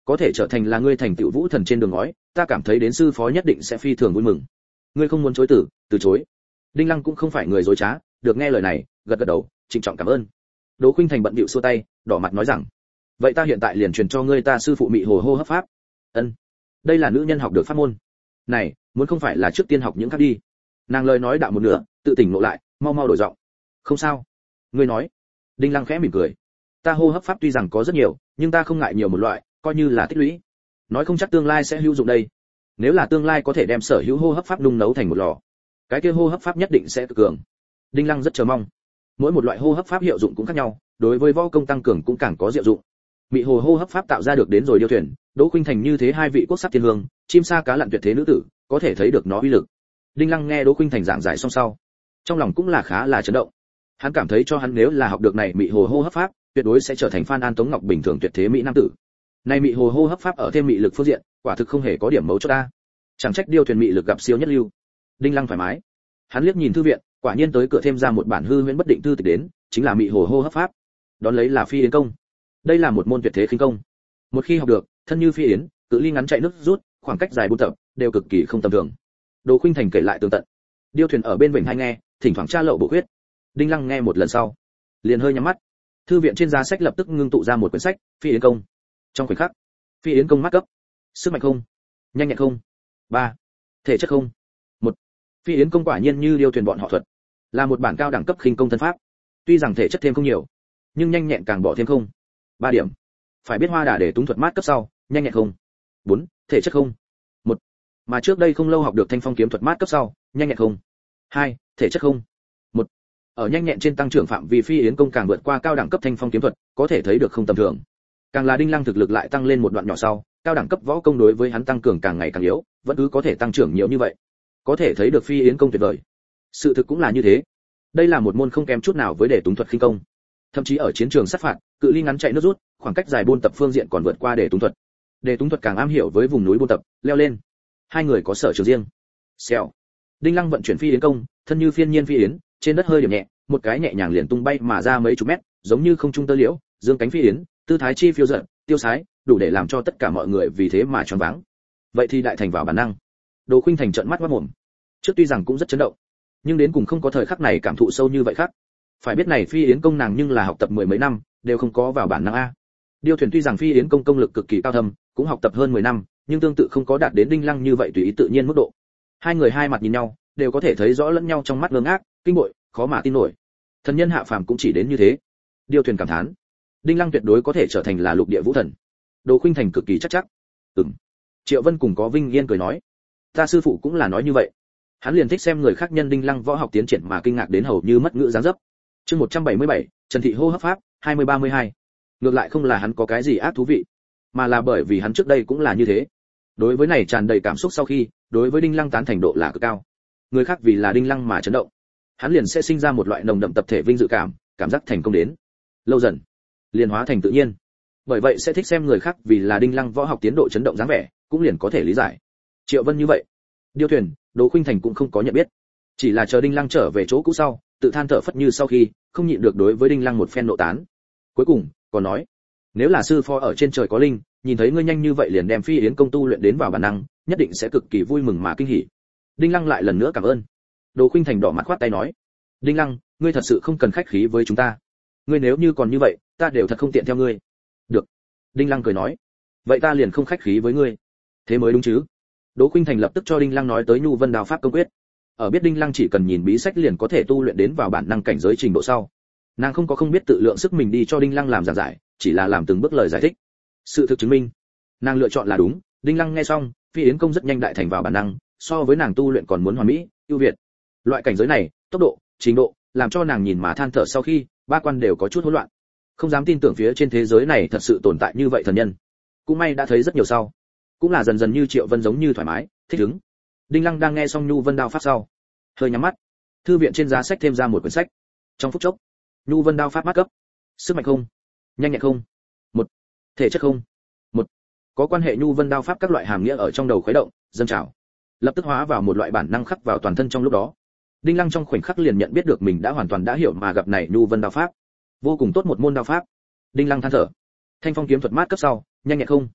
có thể trở thành là ngươi thành tựu vũ thần trên đường ngói, ta cảm thấy đến sư phó nhất định sẽ phi thường vui mừng. Ngươi không muốn chối từ, từ chối. Đinh Lăng cũng không phải người dối trá, được nghe lời này, gật gật đầu, trịnh trọng cảm ơn. Đỗ Khuynh Thành bận bịu xua tay, đỏ mặt nói rằng, vậy ta hiện tại liền truyền cho ngươi ta sư phụ mị hồ hô hấp pháp. Ân, đây là nữ nhân học được pháp môn. Này, muốn không phải là trước tiên học những khác đi. Nàng lời nói đạo một nửa, tự tỉnh ngộ lại, mau mau đổi giọng. Không sao, ngươi nói. Đinh Lăng khẽ mỉm cười. Ta hô hấp pháp tuy rằng có rất nhiều, nhưng ta không ngại nhiều một loại, coi như là tích lũy. Nói không chắc tương lai sẽ hữu dụng đây. Nếu là tương lai có thể đem sở hữu hô hấp pháp nung nấu thành một lò, cái kia hô hấp pháp nhất định sẽ cực cường. Đinh Lăng rất chờ mong. Mỗi một loại hô hấp pháp hiệu dụng cũng khác nhau, đối với võ công tăng cường cũng càng có diệu dụng. Mị hồ hô hấp pháp tạo ra được đến rồi điêu thuyền, Đỗ Khuynh Thành như thế hai vị quốc sắc thiên hương, chim sa cá lặn tuyệt thế nữ tử, có thể thấy được nó uy lực. Đinh Lăng nghe Đỗ Khuynh Thành giảng giải xong sau, trong lòng cũng là khá là chấn động. Hắn cảm thấy cho hắn nếu là học được này mị hồ hô hấp pháp, tuyệt đối sẽ trở thành Phan An Tống Ngọc bình thường tuyệt thế mỹ nam tử. Này mị hồ hô hấp pháp ở thêm mị lực phương diện, quả thực không hề có điểm mấu chốt ta. Chẳng trách điêu thuyền mị lực gặp siêu nhất lưu. Đinh Lăng thoải mái. Hắn liếc nhìn thư viện, quả nhiên tới cửa thêm ra một bản hư huyễn bất định thư tịch đến, chính là mị hồ hô hấp pháp. Đón lấy là phi yến công. Đây là một môn tuyệt thế khinh công. Một khi học được, thân như phi yến, cự ly ngắn chạy nước rút, khoảng cách dài buôn tập, đều cực kỳ không tầm thường. Đỗ Khuynh Thành kể lại tường tận. Điêu thuyền ở bên vịnh hai nghe, thỉnh thoảng tra lậu bộ huyết. Đinh Lăng nghe một lần sau, liền hơi nhắm mắt. Thư viện trên giá sách lập tức ngưng tụ ra một quyển sách, phi yến công. Trong khoảnh khắc, phi yến công mát cấp. Sức mạnh không, nhanh nhẹn không, ba, thể chất không, một. Phi yến công quả nhiên như điêu thuyền bọn họ thuật, là một bản cao đẳng cấp khinh công thân pháp. Tuy rằng thể chất thêm không nhiều, nhưng nhanh nhẹn càng bỏ thêm không, ba điểm. Phải biết hoa đà để túng thuật mát cấp sau, nhanh nhẹn không, bốn, thể chất không, một. Mà trước đây không lâu học được thanh phong kiếm thuật mát cấp sau, nhanh nhẹn không, hai, thể chất không, một. Ở nhanh nhẹn trên tăng trưởng phạm vi phi yến công càng vượt qua cao đẳng cấp thanh phong kiếm thuật, có thể thấy được không tầm thường. Càng là Đinh Lăng thực lực lại tăng lên một đoạn nhỏ sau, cao đẳng cấp võ công đối với hắn tăng cường càng ngày càng yếu, vẫn cứ có thể tăng trưởng nhiều như vậy. Có thể thấy được phi yến công tuyệt vời. Sự thực cũng là như thế. Đây là một môn không kém chút nào với để túng thuật khinh công. Thậm chí ở chiến trường sát phạt, cự ly ngắn chạy nước rút, khoảng cách dài buôn tập phương diện còn vượt qua để túng thuật. Để túng thuật càng am hiểu với vùng núi buôn tập, leo lên. Hai người có sở trường riêng. Xèo. Đinh Lăng vận chuyển phi yến công, thân như phiên nhiên phi yến, trên đất hơi điểm nhẹ, một cái nhẹ nhàng liền tung bay mà ra mấy chục mét, giống như không trung tơ liễu, dương cánh phi yến, tư thái chi phiêu dật, tiêu sái, đủ để làm cho tất cả mọi người vì thế mà choáng váng. Vậy thì đại thành vào bản năng. Đỗ Khuynh Thành trợn mắt quát mồm. Trước tuy rằng cũng rất chấn động, nhưng đến cùng không có thời khắc này cảm thụ sâu như vậy khác. Phải biết này phi yến công nàng nhưng là học tập mười mấy năm, đều không có vào bản năng a. Điêu thuyền tuy rằng phi yến công công lực cực kỳ cao thâm, cũng học tập hơn mười năm, nhưng tương tự không có đạt đến Đinh Lăng như vậy tùy ý tự nhiên mức độ. Hai người hai mặt nhìn nhau, đều có thể thấy rõ lẫn nhau trong mắt ngơ ngác, kinh bội, khó mà tin nổi. Thần nhân hạ phàm cũng chỉ đến như thế. Điêu thuyền cảm thán, Đinh Lăng tuyệt đối có thể trở thành là lục địa vũ thần. Đỗ Khuynh Thành cực kỳ chắc chắc. Ừm. Triệu Vân cùng có Vinh Yên cười nói, ta sư phụ cũng là nói như vậy. Hắn liền thích xem người khác nhân Đinh Lăng võ học tiến triển mà kinh ngạc đến hầu như mất ngữ dáng dấp. Chương một trăm bảy mươi bảy, Trần Thị hô hấp pháp, hai mươi ba mươi hai. Ngược lại không là hắn có cái gì ác thú vị, mà là bởi vì hắn trước đây cũng là như thế. Đối với này tràn đầy cảm xúc sau khi, đối với Đinh Lăng tán thành độ là cực cao. Người khác vì là Đinh Lăng mà chấn động, hắn liền sẽ sinh ra một loại nồng đậm tập thể vinh dự cảm, cảm giác thành công đến. Lâu dần, liền hóa thành tự nhiên. Bởi vậy sẽ thích xem người khác vì là Đinh Lăng võ học tiến độ chấn động dáng vẻ, cũng liền có thể lý giải. Triệu Vân như vậy, Điêu thuyền, Đỗ Khuynh Thành cũng không có nhận biết, chỉ là chờ Đinh Lăng trở về chỗ cũ sau, tự than thở phất như sau khi không nhịn được đối với Đinh Lăng một phen nộ tán. Cuối cùng còn nói, nếu là sư phó ở trên trời có linh, nhìn thấy ngươi nhanh như vậy liền đem phi yến công tu luyện đến vào bản năng, nhất định sẽ cực kỳ vui mừng mà kinh hỉ. Đinh Lăng lại lần nữa cảm ơn. Đỗ Khuynh Thành đỏ mặt khoát tay nói, Đinh Lăng, ngươi thật sự không cần khách khí với chúng ta. Ngươi nếu như còn như vậy, ta đều thật không tiện theo ngươi. Được. Đinh Lăng cười nói, vậy ta liền không khách khí với ngươi. Thế mới đúng chứ. Đỗ Khuynh Thành lập tức cho Đinh Lăng nói tới Nhu Vân Đao pháp công quyết. Ở biết Đinh Lăng chỉ cần nhìn bí sách liền có thể tu luyện đến vào bản năng cảnh giới trình độ sau, nàng không có không biết tự lượng sức mình đi cho Đinh Lăng làm giảng giải, chỉ là làm từng bước lời giải thích. Sự thực chứng minh, nàng lựa chọn là đúng. Đinh Lăng nghe xong, phi yến công rất nhanh đại thành vào bản năng, so với nàng tu luyện còn muốn hoàn mỹ, ưu việt. Loại cảnh giới này, tốc độ, trình độ, làm cho nàng nhìn mà than thở sau khi, ba quan đều có chút hỗn loạn. Không dám tin tưởng phía trên thế giới này thật sự tồn tại như vậy thần nhân. Cũng may đã thấy rất nhiều sau, cũng là dần dần như Triệu Vân giống như thoải mái, thích ứng. Đinh Lăng đang nghe xong Nhu Vân Đao pháp sau, hơi nhắm mắt. Thư viện trên giá sách thêm ra một quyển sách. Trong phút chốc, Nhu Vân Đao pháp mát cấp. Sức mạnh không, nhanh nhẹn không, một. Thể chất không, một. Có quan hệ Nhu Vân Đao pháp các loại hàm nghĩa ở trong đầu khuấy động, dâng trào, lập tức hóa vào một loại bản năng khắc vào toàn thân trong lúc đó. Đinh Lăng trong khoảnh khắc liền nhận biết được mình đã hoàn toàn đã hiểu mà gặp này Nhu Vân Đao pháp, vô cùng tốt một môn đao pháp. Đinh Lăng than thở, thanh phong kiếm thuật mát cấp sau, nhanh nhẹn không,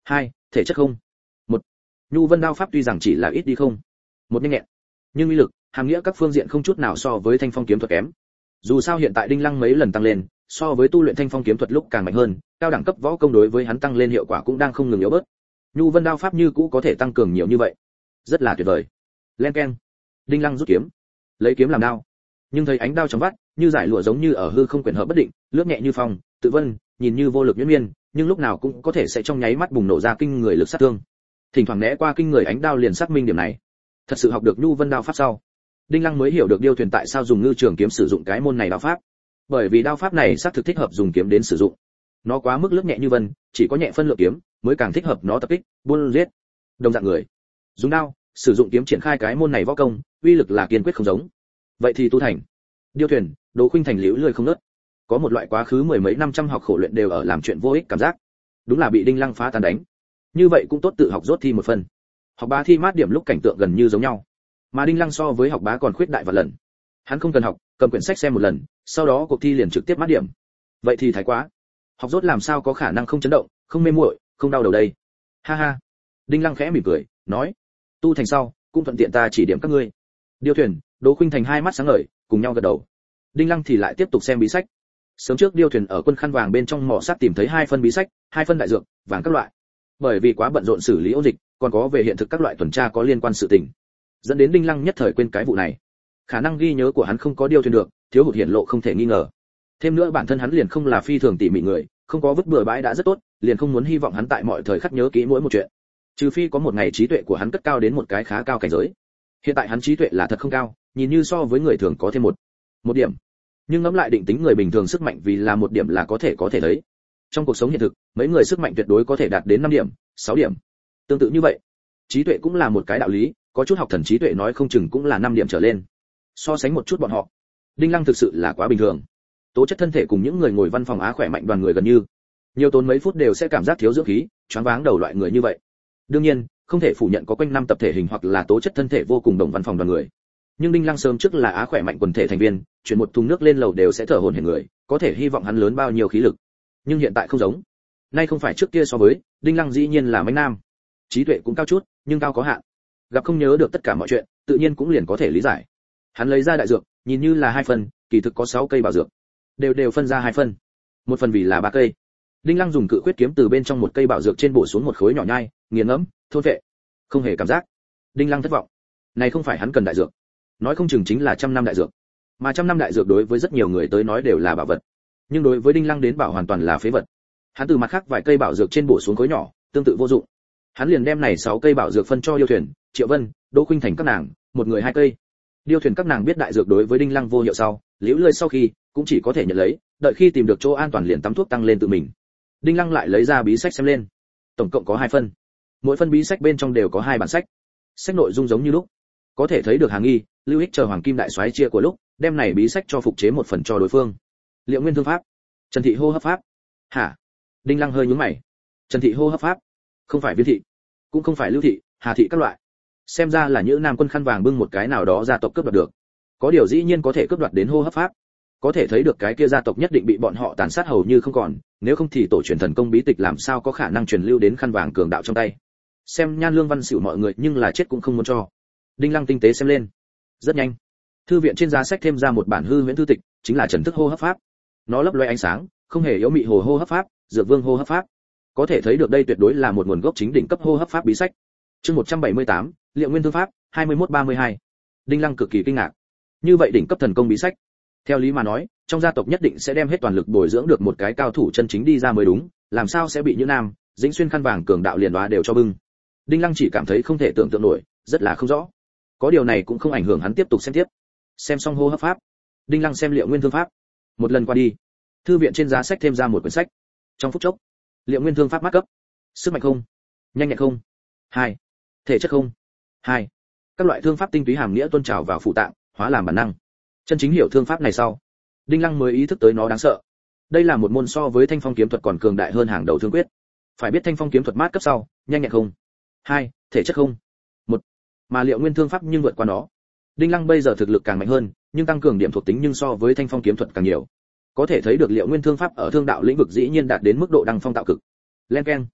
hai thể chất không. Một Nhu Vân đao pháp tuy rằng chỉ là ít đi không. Một nhanh nhẹn, nhưng uy lực, hàm nghĩa các phương diện không chút nào so với Thanh Phong kiếm thuật kém. Dù sao hiện tại Đinh Lăng mấy lần tăng lên, so với tu luyện Thanh Phong kiếm thuật lúc càng mạnh hơn, cao đẳng cấp võ công đối với hắn tăng lên hiệu quả cũng đang không ngừng yếu bớt. Nhu Vân đao pháp như cũ có thể tăng cường nhiều như vậy, rất là tuyệt vời. Len keng. Đinh Lăng rút kiếm, lấy kiếm làm đao, nhưng thấy ánh đao trong vắt, như giải lụa giống như ở hư không quyển hợp bất định, lướt nhẹ như phong, tự vân, nhìn như vô lực nhuyễn miên, nhưng lúc nào cũng có thể sẽ trong nháy mắt bùng nổ ra kinh người lực sát thương. Thỉnh thoảng né qua kinh người ánh đao liền xác minh điểm này. Thật sự học được Nhu Vân đao pháp sau, Đinh Lăng mới hiểu được Điêu Thuyền tại sao dùng ngư trường kiếm sử dụng cái môn này đao pháp. Bởi vì đao pháp này xác thực thích hợp dùng kiếm đến sử dụng. Nó quá mức lướt nhẹ như vân, chỉ có nhẹ phân lượng kiếm mới càng thích hợp nó tập kích, buôn giết. Đồng dạng người, dùng đao, sử dụng kiếm triển khai cái môn này võ công, uy lực là kiên quyết không giống. Vậy thì tu thành. Điêu Thuyền, Đỗ Khuynh Thành liễu lười không ngớt. Có một loại quá khứ mười mấy năm trăm học khổ luyện đều ở làm chuyện vô ích cảm giác. Đúng là bị Đinh Lăng phá tan đánh. Như vậy cũng tốt tự học rốt thi một phần. Học bá thi mát điểm lúc cảnh tượng gần như giống nhau. Mà Đinh Lăng so với học bá còn khuyết đại vạn lần. Hắn không cần học, cầm quyển sách xem một lần, sau đó cuộc thi liền trực tiếp mát điểm. Vậy thì thái quá. Học rốt làm sao có khả năng không chấn động, không mê muội, không đau đầu đây. Ha ha. Đinh Lăng khẽ mỉm cười, nói, tu thành sau, cũng thuận tiện ta chỉ điểm các ngươi. Điêu Thuyền, Đỗ Khuynh Thành hai mắt sáng ngời, cùng nhau gật đầu. Đinh Lăng thì lại tiếp tục xem bí sách. Sớm trước Điêu Thuyền ở quân khăn vàng bên trong mỏ sát tìm thấy hai phân bí sách, hai phân đại dược, vàng các loại. Bởi vì quá bận rộn xử lý ôn dịch, còn có về hiện thực các loại tuần tra có liên quan sự tình, dẫn đến Đinh Lăng nhất thời quên cái vụ này. Khả năng ghi nhớ của hắn không có Điêu Thuyền được, thiếu hụt hiển lộ không thể nghi ngờ. Thêm nữa bản thân hắn liền không là phi thường tỉ mỉ người, không có vứt bừa bãi đã rất tốt, liền không muốn hy vọng hắn tại mọi thời khắc nhớ kỹ mỗi một chuyện. Trừ phi có một ngày trí tuệ của hắn cất cao đến một cái khá cao cảnh giới. Hiện tại hắn trí tuệ là thật không cao, nhìn như so với người thường có thêm một một điểm. Nhưng ngẫm lại định tính người bình thường sức mạnh vì là một điểm là có thể có thể thấy. Trong cuộc sống hiện thực, mấy người sức mạnh tuyệt đối có thể đạt đến năm điểm, sáu điểm. Tương tự như vậy, trí tuệ cũng là một cái đạo lý, có chút học thần trí tuệ nói không chừng cũng là năm điểm trở lên. So sánh một chút bọn họ, Đinh Lăng thực sự là quá bình thường. Tố chất thân thể cùng những người ngồi văn phòng á khỏe mạnh đoàn người gần như, nhiều tốn mấy phút đều sẽ cảm giác thiếu dưỡng khí, choáng váng đầu loại người như vậy. Đương nhiên, không thể phủ nhận có quanh năm tập thể hình hoặc là tố chất thân thể vô cùng đồng văn phòng đoàn người. Nhưng Đinh Lăng sớm trước là á khỏe mạnh quần thể thành viên, chuyển một thùng nước lên lầu đều sẽ thở hổn hển người, có thể hy vọng hắn lớn bao nhiêu khí lực. Nhưng hiện tại không giống. Nay không phải trước kia so với, Đinh Lăng dĩ nhiên là mãnh nam. Trí tuệ cũng cao chút, nhưng cao có hạn. Gặp không nhớ được tất cả mọi chuyện, tự nhiên cũng liền có thể lý giải. Hắn lấy ra đại dược, nhìn như là hai phần, kỳ thực có sáu cây bảo dược, đều đều phân ra hai phần. Một phần vì là ba cây. Đinh Lăng dùng cự quyết kiếm từ bên trong một cây bảo dược trên bổ xuống một khối nhỏ nhai, nghiền ngẫm, thôn vệ. Không hề cảm giác. Đinh Lăng thất vọng. Này không phải hắn cần đại dược, nói không chừng chính là trăm năm đại dược. Mà trăm năm đại dược đối với rất nhiều người tới nói đều là bảo vật, nhưng đối với Đinh Lăng đến bảo hoàn toàn là phế vật. Hắn từ mặt khác vài cây bảo dược trên bổ xuống khối nhỏ, tương tự vô dụng. Hắn liền đem này sáu cây bảo dược phân cho Điêu Thuyền, Triệu Vân, Đỗ Khuynh Thành các nàng, một người hai cây. Điêu Thuyền các nàng biết đại dược đối với Đinh Lăng vô hiệu sau, liễu lơi sau khi, cũng chỉ có thể nhận lấy, đợi khi tìm được chỗ an toàn liền tắm thuốc tăng lên tự mình. Đinh Lăng lại lấy ra bí sách xem lên. Tổng cộng có hai phân. Mỗi phân bí sách bên trong đều có hai bản sách. Sách nội dung giống như lúc. Có thể thấy được Hàng Nghi, Lưu Ích chờ Hoàng Kim đại soái chia của lúc, đem này bí sách cho phục chế một phần cho đối phương. Liệu Nguyên thương pháp, Trần Thị hô hấp pháp. Hả? Đinh Lăng hơi nhướng mày. Trần Thị hô hấp pháp, không phải Viên thị, cũng không phải Lưu thị, Hà thị các loại. Xem ra là những nam quân khăn vàng bưng một cái nào đó gia tộc cướp đoạt được. Có điều dĩ nhiên có thể cướp đoạt đến hô hấp pháp. Có thể thấy được cái kia gia tộc nhất định bị bọn họ tàn sát hầu như không còn, nếu không thì tổ truyền thần công bí tịch làm sao có khả năng truyền lưu đến khăn vàng cường đạo trong tay. Xem Nhan Lương Văn xỉu mọi người nhưng là chết cũng không muốn cho. Đinh Lăng tinh tế xem lên. Rất nhanh, thư viện trên giá sách thêm ra một bản hư huyễn thư tịch, chính là Trần Thức hô hấp pháp. Nó lấp loé ánh sáng, không hề yếu mị hồ hô hấp pháp, dược vương hô hấp pháp. Có thể thấy được đây tuyệt đối là một nguồn gốc chính đỉnh cấp hô hấp pháp bí sách. Chương một trăm bảy mươi tám, Liệu Nguyên thương pháp, hai mươi mốt ba mươi hai. Đinh Lăng cực kỳ kinh ngạc. Như vậy đỉnh cấp thần công bí sách, theo lý mà nói, trong gia tộc nhất định sẽ đem hết toàn lực bồi dưỡng được một cái cao thủ chân chính đi ra mới đúng, làm sao sẽ bị như nam, Dĩnh Xuyên khăn vàng cường đạo liền đoá đều cho bưng. Đinh Lăng chỉ cảm thấy không thể tưởng tượng nổi, rất là không rõ. Có điều này cũng không ảnh hưởng hắn tiếp tục xem tiếp. Xem xong hô hấp pháp, Đinh Lăng xem Liệu Nguyên thương pháp. Một lần qua đi, thư viện trên giá sách thêm ra một quyển sách. Trong phút chốc, Liệu Nguyên thương pháp mát cấp. Sức mạnh không, nhanh nhẹn không, hai, thể chất không, hai. Các loại thương pháp tinh túy hàm nghĩa tuôn trào vào phụ tạng, hóa làm bản năng. Chân chính hiểu thương pháp này sau, Đinh Lăng mới ý thức tới nó đáng sợ. Đây là một môn so với Thanh Phong kiếm thuật còn cường đại hơn hàng đầu thương quyết. Phải biết Thanh Phong kiếm thuật mát cấp sau, nhanh nhẹn không, hai, thể chất không, một. Mà Liệu Nguyên thương pháp nhưng vượt qua nó. Đinh Lăng bây giờ thực lực càng mạnh hơn, nhưng tăng cường điểm thuộc tính nhưng so với Thanh Phong kiếm thuật càng nhiều. Có thể thấy được Liệu Nguyên thương pháp ở thương đạo lĩnh vực dĩ nhiên đạt đến mức độ đăng phong tạo cực. Len keng.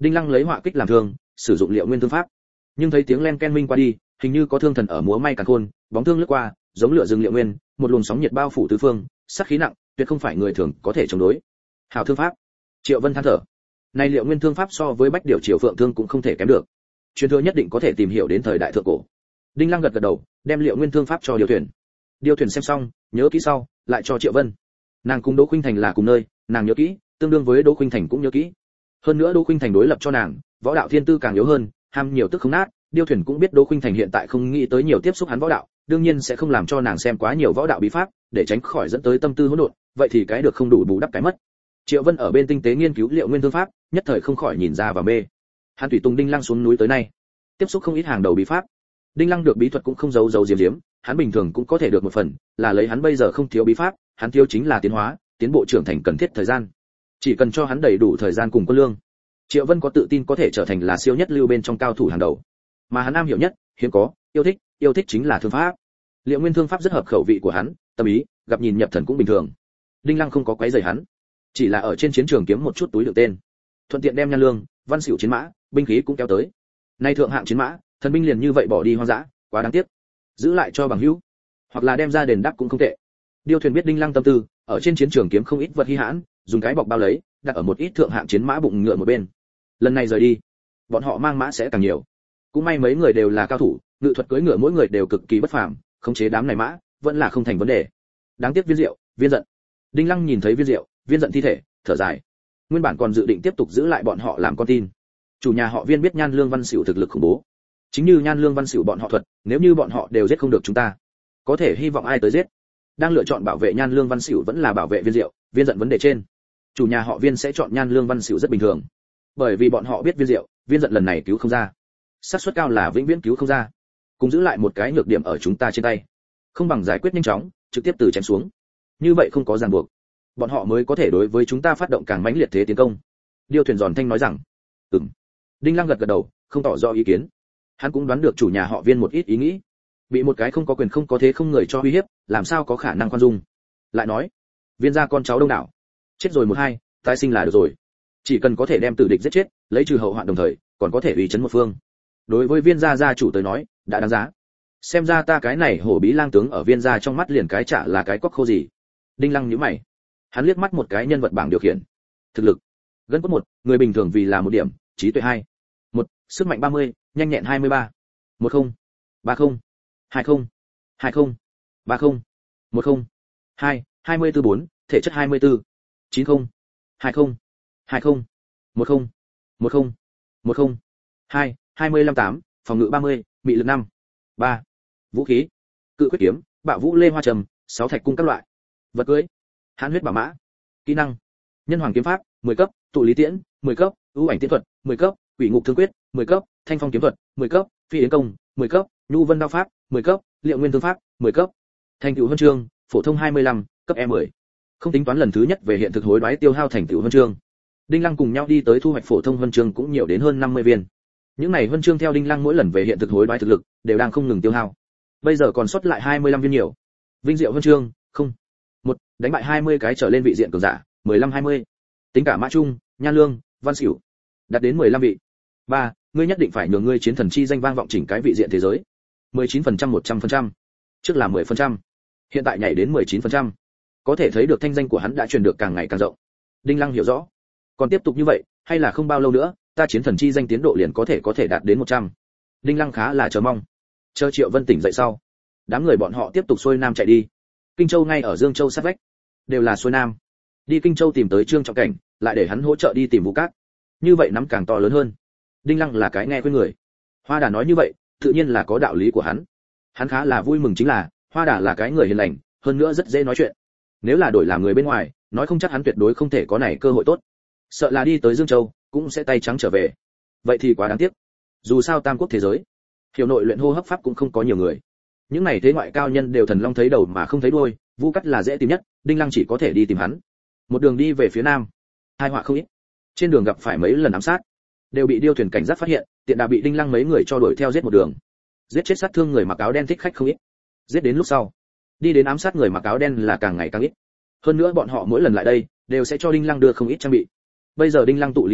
Đinh Lăng lấy họa kích làm thương, sử dụng liệu nguyên thương pháp. Nhưng thấy tiếng len ken minh qua đi, hình như có thương thần ở múa may càn khôn, bóng thương lướt qua, giống lửa rừng liệu nguyên, một luồng sóng nhiệt bao phủ tứ phương, sát khí nặng, tuyệt không phải người thường có thể chống đối. Hảo thương pháp. Triệu Vân than thở. Này liệu nguyên thương pháp so với bách điều triều phượng thương cũng không thể kém được. Truyền thừa nhất định có thể tìm hiểu đến thời đại thượng cổ. Đinh Lăng gật gật đầu, đem liệu nguyên thương pháp cho điều thuyền. Điều thuyền xem xong, nhớ kỹ sau, lại cho Triệu Vân. Nàng cùng Đỗ Khuynh Thành là cùng nơi, nàng nhớ kỹ, tương đương với Đỗ Khuynh Thành cũng nhớ kỹ. Hơn nữa Đỗ Khuynh Thành đối lập cho nàng, võ đạo thiên tư càng yếu hơn, ham nhiều tức không nát, Điêu Thuyền cũng biết Đỗ Khuynh Thành hiện tại không nghĩ tới nhiều tiếp xúc hắn võ đạo, đương nhiên sẽ không làm cho nàng xem quá nhiều võ đạo bí pháp, để tránh khỏi dẫn tới tâm tư hỗn độn, vậy thì cái được không đủ bù đắp cái mất. Triệu Vân ở bên tinh tế nghiên cứu liệu nguyên thương pháp, nhất thời không khỏi nhìn ra và mê. Hắn tùy tùng Đinh Lăng xuống núi tới nay, tiếp xúc không ít hàng đầu bí pháp. Đinh Lăng được bí thuật cũng không giấu giấu diếm diếm, hắn bình thường cũng có thể được một phần, là lấy hắn bây giờ không thiếu bí pháp, hắn thiếu chính là tiến hóa, tiến bộ trưởng thành cần thiết thời gian. Chỉ cần cho hắn đầy đủ thời gian cùng quân lương, Triệu Vân có tự tin có thể trở thành là siêu nhất lưu bên trong cao thủ hàng đầu. Mà hắn am hiểu nhất, hiếm có, yêu thích, yêu thích chính là thương pháp. Liệu nguyên thương pháp rất hợp khẩu vị của hắn, tâm ý, gặp nhìn nhập thần cũng bình thường. Đinh Lăng không có quấy rầy hắn, chỉ là ở trên chiến trường kiếm một chút túi đựng tên, thuận tiện đem Nhan Lương, Văn Xỉu chiến mã, binh khí cũng kéo tới. Nay thượng hạng chiến mã, thần binh liền như vậy bỏ đi hoang dã, quá đáng tiếc. Giữ lại cho bằng hữu, hoặc là đem ra đền đáp cũng không tệ. Điêu Thuyền biết Đinh Lăng tâm tư, ở trên chiến trường kiếm không ít vật hi hãn, dùng cái bọc bao lấy, đặt ở một ít thượng hạng chiến mã bụng ngựa một bên. Lần này rời đi, bọn họ mang mã sẽ càng nhiều. Cũng may mấy người đều là cao thủ, ngự thuật cưỡi ngựa mỗi người đều cực kỳ bất phàm, khống chế đám này mã, vẫn là không thành vấn đề. Đáng tiếc Viên Diệu, Viên Giận. Đinh Lăng nhìn thấy Viên Diệu, Viên Giận thi thể, thở dài. Nguyên bản còn dự định tiếp tục giữ lại bọn họ làm con tin. Chủ nhà họ Viên biết Nhan Lương Văn Xỉu thực lực khủng bố. Chính như Nhan Lương Văn Xỉu bọn họ thuật, nếu như bọn họ đều giết không được chúng ta, có thể hy vọng ai tới giết. Đang lựa chọn bảo vệ Nhan Lương Văn Xỉu vẫn là bảo vệ Viên Diệu, Viên Giận vấn đề trên. Chủ nhà họ Viên sẽ chọn Nhan Lương Văn Xỉu rất bình thường. Bởi vì bọn họ biết Viên Diệu, Viên Giận lần này cứu không ra. Xác suất cao là vĩnh viễn cứu không ra. Cùng giữ lại một cái nhược điểm ở chúng ta trên tay. Không bằng giải quyết nhanh chóng, trực tiếp từ chém xuống. Như vậy không có ràng buộc, bọn họ mới có thể đối với chúng ta phát động càng mãnh liệt thế tiến công. Điêu Thuyền giòn thanh nói rằng, ừm. Đinh Lăng gật gật đầu, không tỏ rõ ý kiến. Hắn cũng đoán được chủ nhà họ Viên một ít ý nghĩ. Bị một cái không có quyền không có thế không người cho uy hiếp, làm sao có khả năng khoan dung. Lại nói, Viên gia con cháu đông đảo, chết rồi một hai, tái sinh là được rồi. Chỉ cần có thể đem tử địch giết chết, lấy trừ hậu hoạn đồng thời, còn có thể uy chấn một phương. Đối với Viên gia gia chủ tới nói, đã đáng giá. Xem ra ta cái này hổ bí lang tướng ở Viên gia trong mắt liền cái chả là cái cóc khô gì. Đinh Lăng nhíu mày. Hắn liếc mắt một cái nhân vật bảng điều khiển. Thực lực, gân cốt một, người bình thường vì là một điểm, trí tuệ hai. Một, sức mạnh ba mươi, nhanh nhẹn hai mươi ba. Một không, ba không, hai không, hai không, ba không, một không, hai, hai mươi tư bốn, thể chất hai mươi tư, chín không, hai không, hai không, một không, một không, một không, hai, hai mươi lăm tám, phòng ngự ba mươi, mị lực năm. Ba, vũ khí, cự quyết kiếm, bạo vũ lê hoa trầm, sáu thạch cung các loại. Vật cưỡi, hãn huyết bảo mã. Kỹ năng, nhân hoàng kiếm pháp, mười cấp, tụ lý tiễn, mười cấp, ưu ảnh tiễn thuật, mười cấp, quỷ ngục thương quyết, mười cấp, thanh phong kiếm thuật, mười cấp, phi yến công, mười cấp, nhu vân đao pháp, mười cấp, liệu nguyên thương pháp, mười cấp. Thành tựu huân chương, phổ thông hai mươi lăm, cấp E mười. Không tính toán lần thứ nhất về hiện thực hối đoái tiêu hao thành tựu huân chương. Đinh Lăng cùng nhau đi tới thu hoạch phổ thông huân chương cũng nhiều đến hơn năm mươi viên. Những này huân chương theo Đinh Lăng mỗi lần về hiện thực hối đoái thực lực, đều đang không ngừng tiêu hao. Bây giờ còn sót lại hai mươi lăm viên nhiều. Vinh diệu huân chương, không. Một, đánh bại hai mươi cái trở lên vị diện cường giả, mười lăm hai mươi. Tính cả Mã Trung, Nhan Lương, Văn Xỉu, đạt đến mười lăm vị. Ba, ngươi nhất định phải nhường ngươi chiến thần chi danh vang vọng chỉnh cái vị diện thế giới. mười chín phần trăm một trăm phần trăm. Trước là mười phần trăm, hiện tại nhảy đến mười chín phần trăm. Có thể thấy được thanh danh của hắn đã truyền được càng ngày càng rộng. Đinh Lăng hiểu rõ, còn tiếp tục như vậy, hay là không bao lâu nữa, ta chiến thần chi danh tiến độ liền có thể có thể đạt đến một trăm. Đinh Lăng khá là chờ mong. Chờ Triệu Vân tỉnh dậy sau, đám người bọn họ tiếp tục xuôi nam chạy đi. Kinh Châu ngay ở Dương Châu sát vách, đều là xuôi nam. Đi Kinh Châu tìm tới Trương Trọng Cảnh, lại để hắn hỗ trợ đi tìm Vũ Cát. Như vậy nắm càng to lớn hơn. Đinh Lăng là cái nghe khuyên người. Hoa Đà nói như vậy, tự nhiên là có đạo lý của hắn. Hắn khá là vui mừng chính là, Hoa Đà là cái người hiền lành, hơn nữa rất dễ nói chuyện. Nếu là đổi làm người bên ngoài, nói không chắc hắn tuyệt đối không thể có này cơ hội tốt. Sợ là đi tới Dương Châu, cũng sẽ tay trắng trở về. Vậy thì quá đáng tiếc. Dù sao tam quốc thế giới, hiểu nội luyện hô hấp pháp cũng không có nhiều người. Những này thế ngoại cao nhân đều thần long thấy đầu mà không thấy đuôi, Vu Cát là dễ tìm nhất, Đinh Lăng chỉ có thể đi tìm hắn. Một đường đi về phía nam, hai họa không ít. Trên đường gặp phải mấy lần ám sát, đều bị Điêu Thuyền cảnh giác phát hiện, tiện đà bị Đinh Lăng mấy người cho đuổi theo giết một đường. Giết chết sát thương người mặc áo đen thích khách không ít. Giết đến lúc sau, đi đến ám sát người mặc áo đen là càng ngày càng ít. Hơn nữa bọn họ mỗi lần lại đây, đều sẽ cho Đinh Lăng đưa không ít trang bị. Bây giờ Đinh Lăng tụ lý tiễn,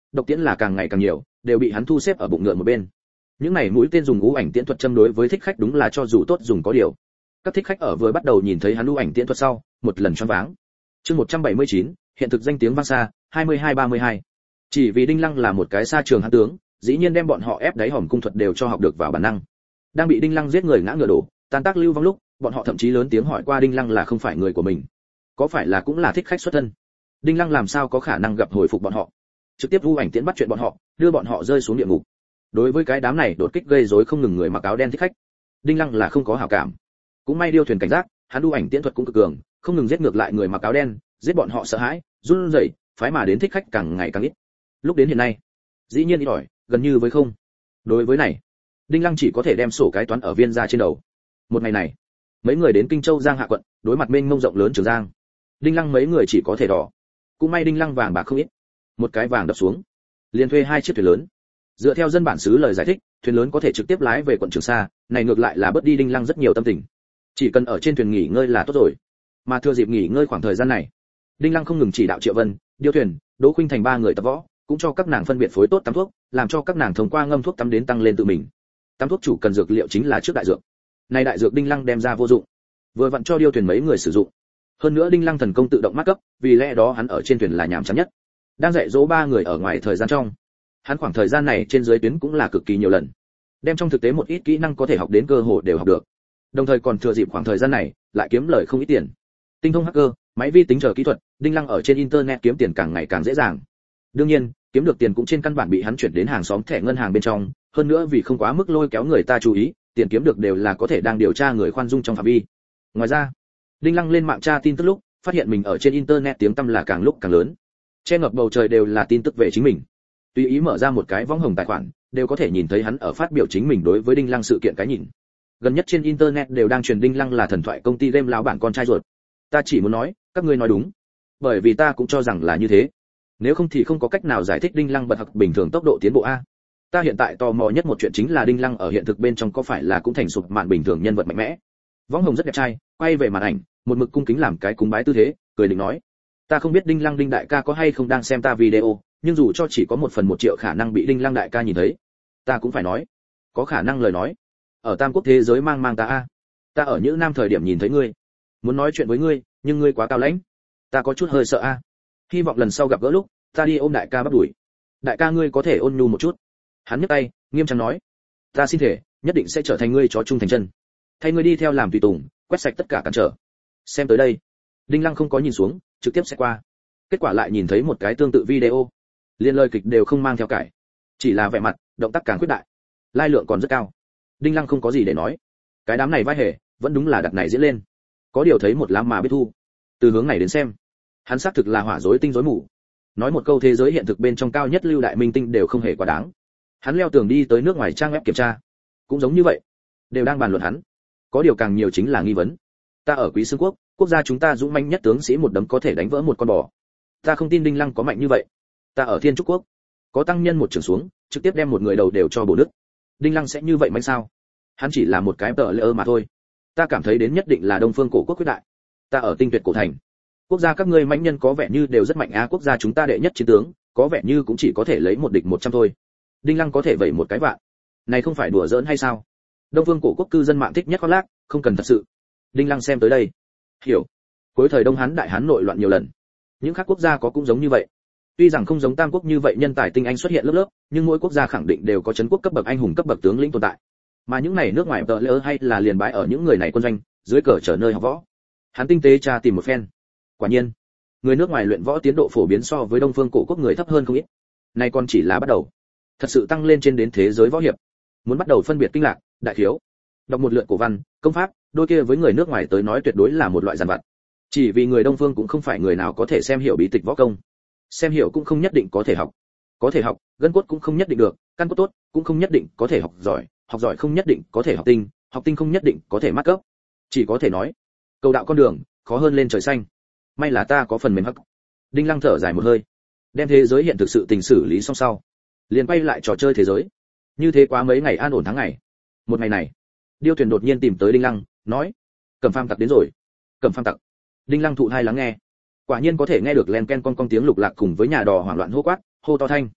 độc tiễn là càng ngày càng nhiều, đều bị hắn thu xếp ở bụng ngựa một bên. Những này mũi tên dùng ưu ảnh tiễn thuật châm đối với thích khách đúng là cho dù tốt dùng có điều. Các thích khách ở vừa bắt đầu nhìn thấy hắn ưu ảnh tiễn thuật sau, một lần choáng váng. Chương một trăm bảy mươi chín, hiện thực danh tiếng vang xa, hai mươi hai ba mươi hai. Chỉ vì Đinh Lăng là một cái xa trường hán tướng, dĩ nhiên đem bọn họ ép đáy hòm cung thuật đều cho học được vào bản năng. Đang bị Đinh Lăng giết người ngã ngựa đổ, tan tác lưu vong lúc, bọn họ thậm chí lớn tiếng hỏi qua Đinh Lăng là không phải người của mình, có phải là cũng là thích khách xuất thân. Đinh Lăng làm sao có khả năng gặp hồi phục bọn họ, trực tiếp vu ảnh tiễn bắt chuyện bọn họ, đưa bọn họ rơi xuống địa ngục. Đối với cái đám này đột kích gây rối không ngừng người mặc áo đen thích khách, Đinh Lăng là không có hảo cảm. Cũng may điêu thuyền cảnh giác, hắn vu ảnh tiễn thuật cũng cực cường, không ngừng giết ngược lại người mặc áo đen, giết bọn họ sợ hãi, run rẩy, phái mà đến thích khách càng ngày càng ít. Lúc đến hiện nay, dĩ nhiên ít ỏi, gần như với không. Đối với này, Đinh Lăng chỉ có thể đem sổ cái toán ở viên ra trên đầu. Một ngày này, mấy người đến Kinh Châu Giang Hạ quận, đối mặt mênh mông rộng lớn Trường Giang. Đinh Lăng mấy người chỉ có thể đỏ. Cũng may Đinh Lăng vàng bạc không ít. Một cái vàng đập xuống, liền thuê hai chiếc thuyền lớn. Dựa theo dân bản xứ lời giải thích, thuyền lớn có thể trực tiếp lái về quận Trường Sa, này ngược lại là bớt đi Đinh Lăng rất nhiều tâm tình. Chỉ cần ở trên thuyền nghỉ ngơi là tốt rồi. Mà thừa dịp nghỉ ngơi khoảng thời gian này, Đinh Lăng không ngừng chỉ đạo Triệu Vân, Điêu Thuyền, Đỗ Khuynh Thành ba người tập võ, cũng cho các nàng phân biệt phối tốt tắm thuốc, làm cho các nàng thông qua ngâm thuốc tắm đến tăng lên tự mình. Tắm thuốc chủ cần dược liệu chính là trước đại dược. Này đại dược Đinh Lăng đem ra vô dụng, vừa vặn cho Điêu Thuyền mấy người sử dụng. Hơn nữa Đinh Lăng thần công tự động mát cấp, vì lẽ đó hắn ở trên thuyền là nhàm chán nhất. Đang dạy dỗ ba người ở ngoài thời gian trong, hắn khoảng thời gian này trên dưới tuyến cũng là cực kỳ nhiều lần, đem trong thực tế một ít kỹ năng có thể học đến cơ hội đều học được. Đồng thời còn thừa dịp khoảng thời gian này, lại kiếm lời không ít tiền. Tinh thông hacker, máy vi tính chờ kỹ thuật, Đinh Lăng ở trên internet kiếm tiền càng ngày càng dễ dàng. Đương nhiên, kiếm được tiền cũng trên căn bản bị hắn chuyển đến hàng xóm thẻ ngân hàng bên trong, hơn nữa vì không quá mức lôi kéo người ta chú ý, tiền kiếm được đều là có thể đang điều tra người khoan dung trong phạm vi. Ngoài ra, Đinh Lăng lên mạng tra tin tức lúc, phát hiện mình ở trên internet tiếng tăm là càng lúc càng lớn. Che ngập bầu trời đều là tin tức về chính mình. Tùy ý mở ra một cái võng hồng tài khoản, đều có thể nhìn thấy hắn ở phát biểu chính mình đối với Đinh Lăng sự kiện cái nhìn. Gần nhất trên internet đều đang truyền Đinh Lăng là thần thoại công ty game lão bản con trai ruột. Ta chỉ muốn nói, các ngươi nói đúng, bởi vì ta cũng cho rằng là như thế. Nếu không thì không có cách nào giải thích Đinh Lăng bật học bình thường tốc độ tiến bộ a. Ta hiện tại tò mò nhất một chuyện chính là Đinh Lăng ở hiện thực bên trong có phải là cũng thành sụp mạn bình thường nhân vật mạnh mẽ. Võng hồng rất đẹp trai, quay về màn ảnh, một mực cung kính làm cái cúng bái tư thế, cười định nói: ta không biết Đinh Lăng Đinh đại ca có hay không đang xem ta video, nhưng dù cho chỉ có một phần một triệu khả năng bị Đinh Lăng đại ca nhìn thấy, ta cũng phải nói, có khả năng lời nói, ở tam quốc thế giới mang mang ta a. Ta ở những năm thời điểm nhìn thấy ngươi, muốn nói chuyện với ngươi, nhưng ngươi quá cao lãnh, ta có chút hơi sợ a. Hy vọng lần sau gặp gỡ lúc, ta đi ôm đại ca bắt đuổi. Đại ca ngươi có thể ôn nhu một chút. Hắn nhấc tay, nghiêm trang nói: ta xin thể, nhất định sẽ trở thành ngươi chó trung thành chân, thay ngươi đi theo làm tùy tùng, quét sạch tất cả cản trở. Xem tới đây, Đinh Lăng không có nhìn xuống, trực tiếp sẽ qua. Kết quả lại nhìn thấy một cái tương tự video, liên lời kịch đều không mang theo cải, chỉ là vẻ mặt, động tác càng khuyết đại, lai lượng còn rất cao. Đinh Lăng không có gì để nói, cái đám này vai hề, vẫn đúng là đặt này diễn lên. Có điều thấy một lắm mà biết thu. Từ hướng này đến xem, hắn xác thực là hỏa rối tinh rối mù. Nói một câu thế giới hiện thực bên trong cao nhất lưu đại minh tinh đều không hề quá đáng. Hắn leo tường đi tới nước ngoài trang web kiểm tra, cũng giống như vậy, đều đang bàn luận hắn. Có điều càng nhiều chính là nghi vấn. Ta ở Quý Xương quốc, quốc gia chúng ta dũng mãnh nhất tướng sĩ một đấm có thể đánh vỡ một con bò. Ta không tin Đinh Lăng có mạnh như vậy. Ta ở Thiên Trúc quốc, có tăng nhân một trường xuống, trực tiếp đem một người đầu đều cho bổ nứt. Đinh Lăng sẽ như vậy mạnh sao? Hắn chỉ là một cái tờ lơ mà thôi. Ta cảm thấy đến nhất định là Đông Phương cổ quốc quyết đại. Ta ở Tinh Tuyệt cổ thành, quốc gia các ngươi mãnh nhân có vẻ như đều rất mạnh á, quốc gia chúng ta đệ nhất chiến tướng, có vẻ như cũng chỉ có thể lấy một địch một trăm thôi. Đinh Lăng có thể vậy một cái vạn, này không phải đùa giỡn hay sao? Đông Phương cổ quốc cư dân mạng thích nhất khoác lác, không cần thật sự. Đinh Lăng xem tới đây, hiểu. Cuối thời Đông Hán đại Hán nội loạn nhiều lần, những các quốc gia có cũng giống như vậy. Tuy rằng không giống Tam quốc như vậy nhân tài tinh anh xuất hiện lớp lớp, nhưng mỗi quốc gia khẳng định đều có trấn quốc cấp bậc anh hùng cấp bậc tướng lĩnh tồn tại. Mà những này nước ngoài tợ lỡ hay là liền bãi ở những người này quân doanh, dưới cờ trở nơi học võ. Hắn tinh tế tra tìm một phen. Quả nhiên, người nước ngoài luyện võ tiến độ phổ biến so với Đông Phương cổ quốc người thấp hơn không ít. Này còn chỉ là bắt đầu. Thật sự tăng lên trên đến thế giới võ hiệp. Muốn bắt đầu phân biệt kinh lạc, đại khiếu, đọc một lượt cổ văn, công pháp, đôi kia với người nước ngoài tới nói tuyệt đối là một loại giàn vặt. Chỉ vì người Đông Phương cũng không phải người nào có thể xem hiểu bí tịch võ công. Xem hiểu cũng không nhất định có thể học. Có thể học, gân cốt cũng không nhất định được, căn cốt tốt cũng không nhất định có thể học giỏi, học giỏi không nhất định có thể học tinh, học tinh không nhất định có thể mắc cấp. Chỉ có thể nói, cầu đạo con đường, khó hơn lên trời xanh. May là ta có phần mềm hắc. Đinh Lăng thở dài một hơi, đem thế giới hiện thực sự tình xử lý xong sau, liền quay lại trò chơi thế giới. Như thế quá mấy ngày an ổn tháng ngày. Một ngày này, Điêu Thuyền đột nhiên tìm tới Đinh Lăng, nói: Cẩm Phàm tặc đến rồi. Cẩm Phàm tặc. Đinh Lăng thụ thai lắng nghe, quả nhiên có thể nghe được len ken con con tiếng lục lạc cùng với nhà đò hoảng loạn hô quát, hô to thanh.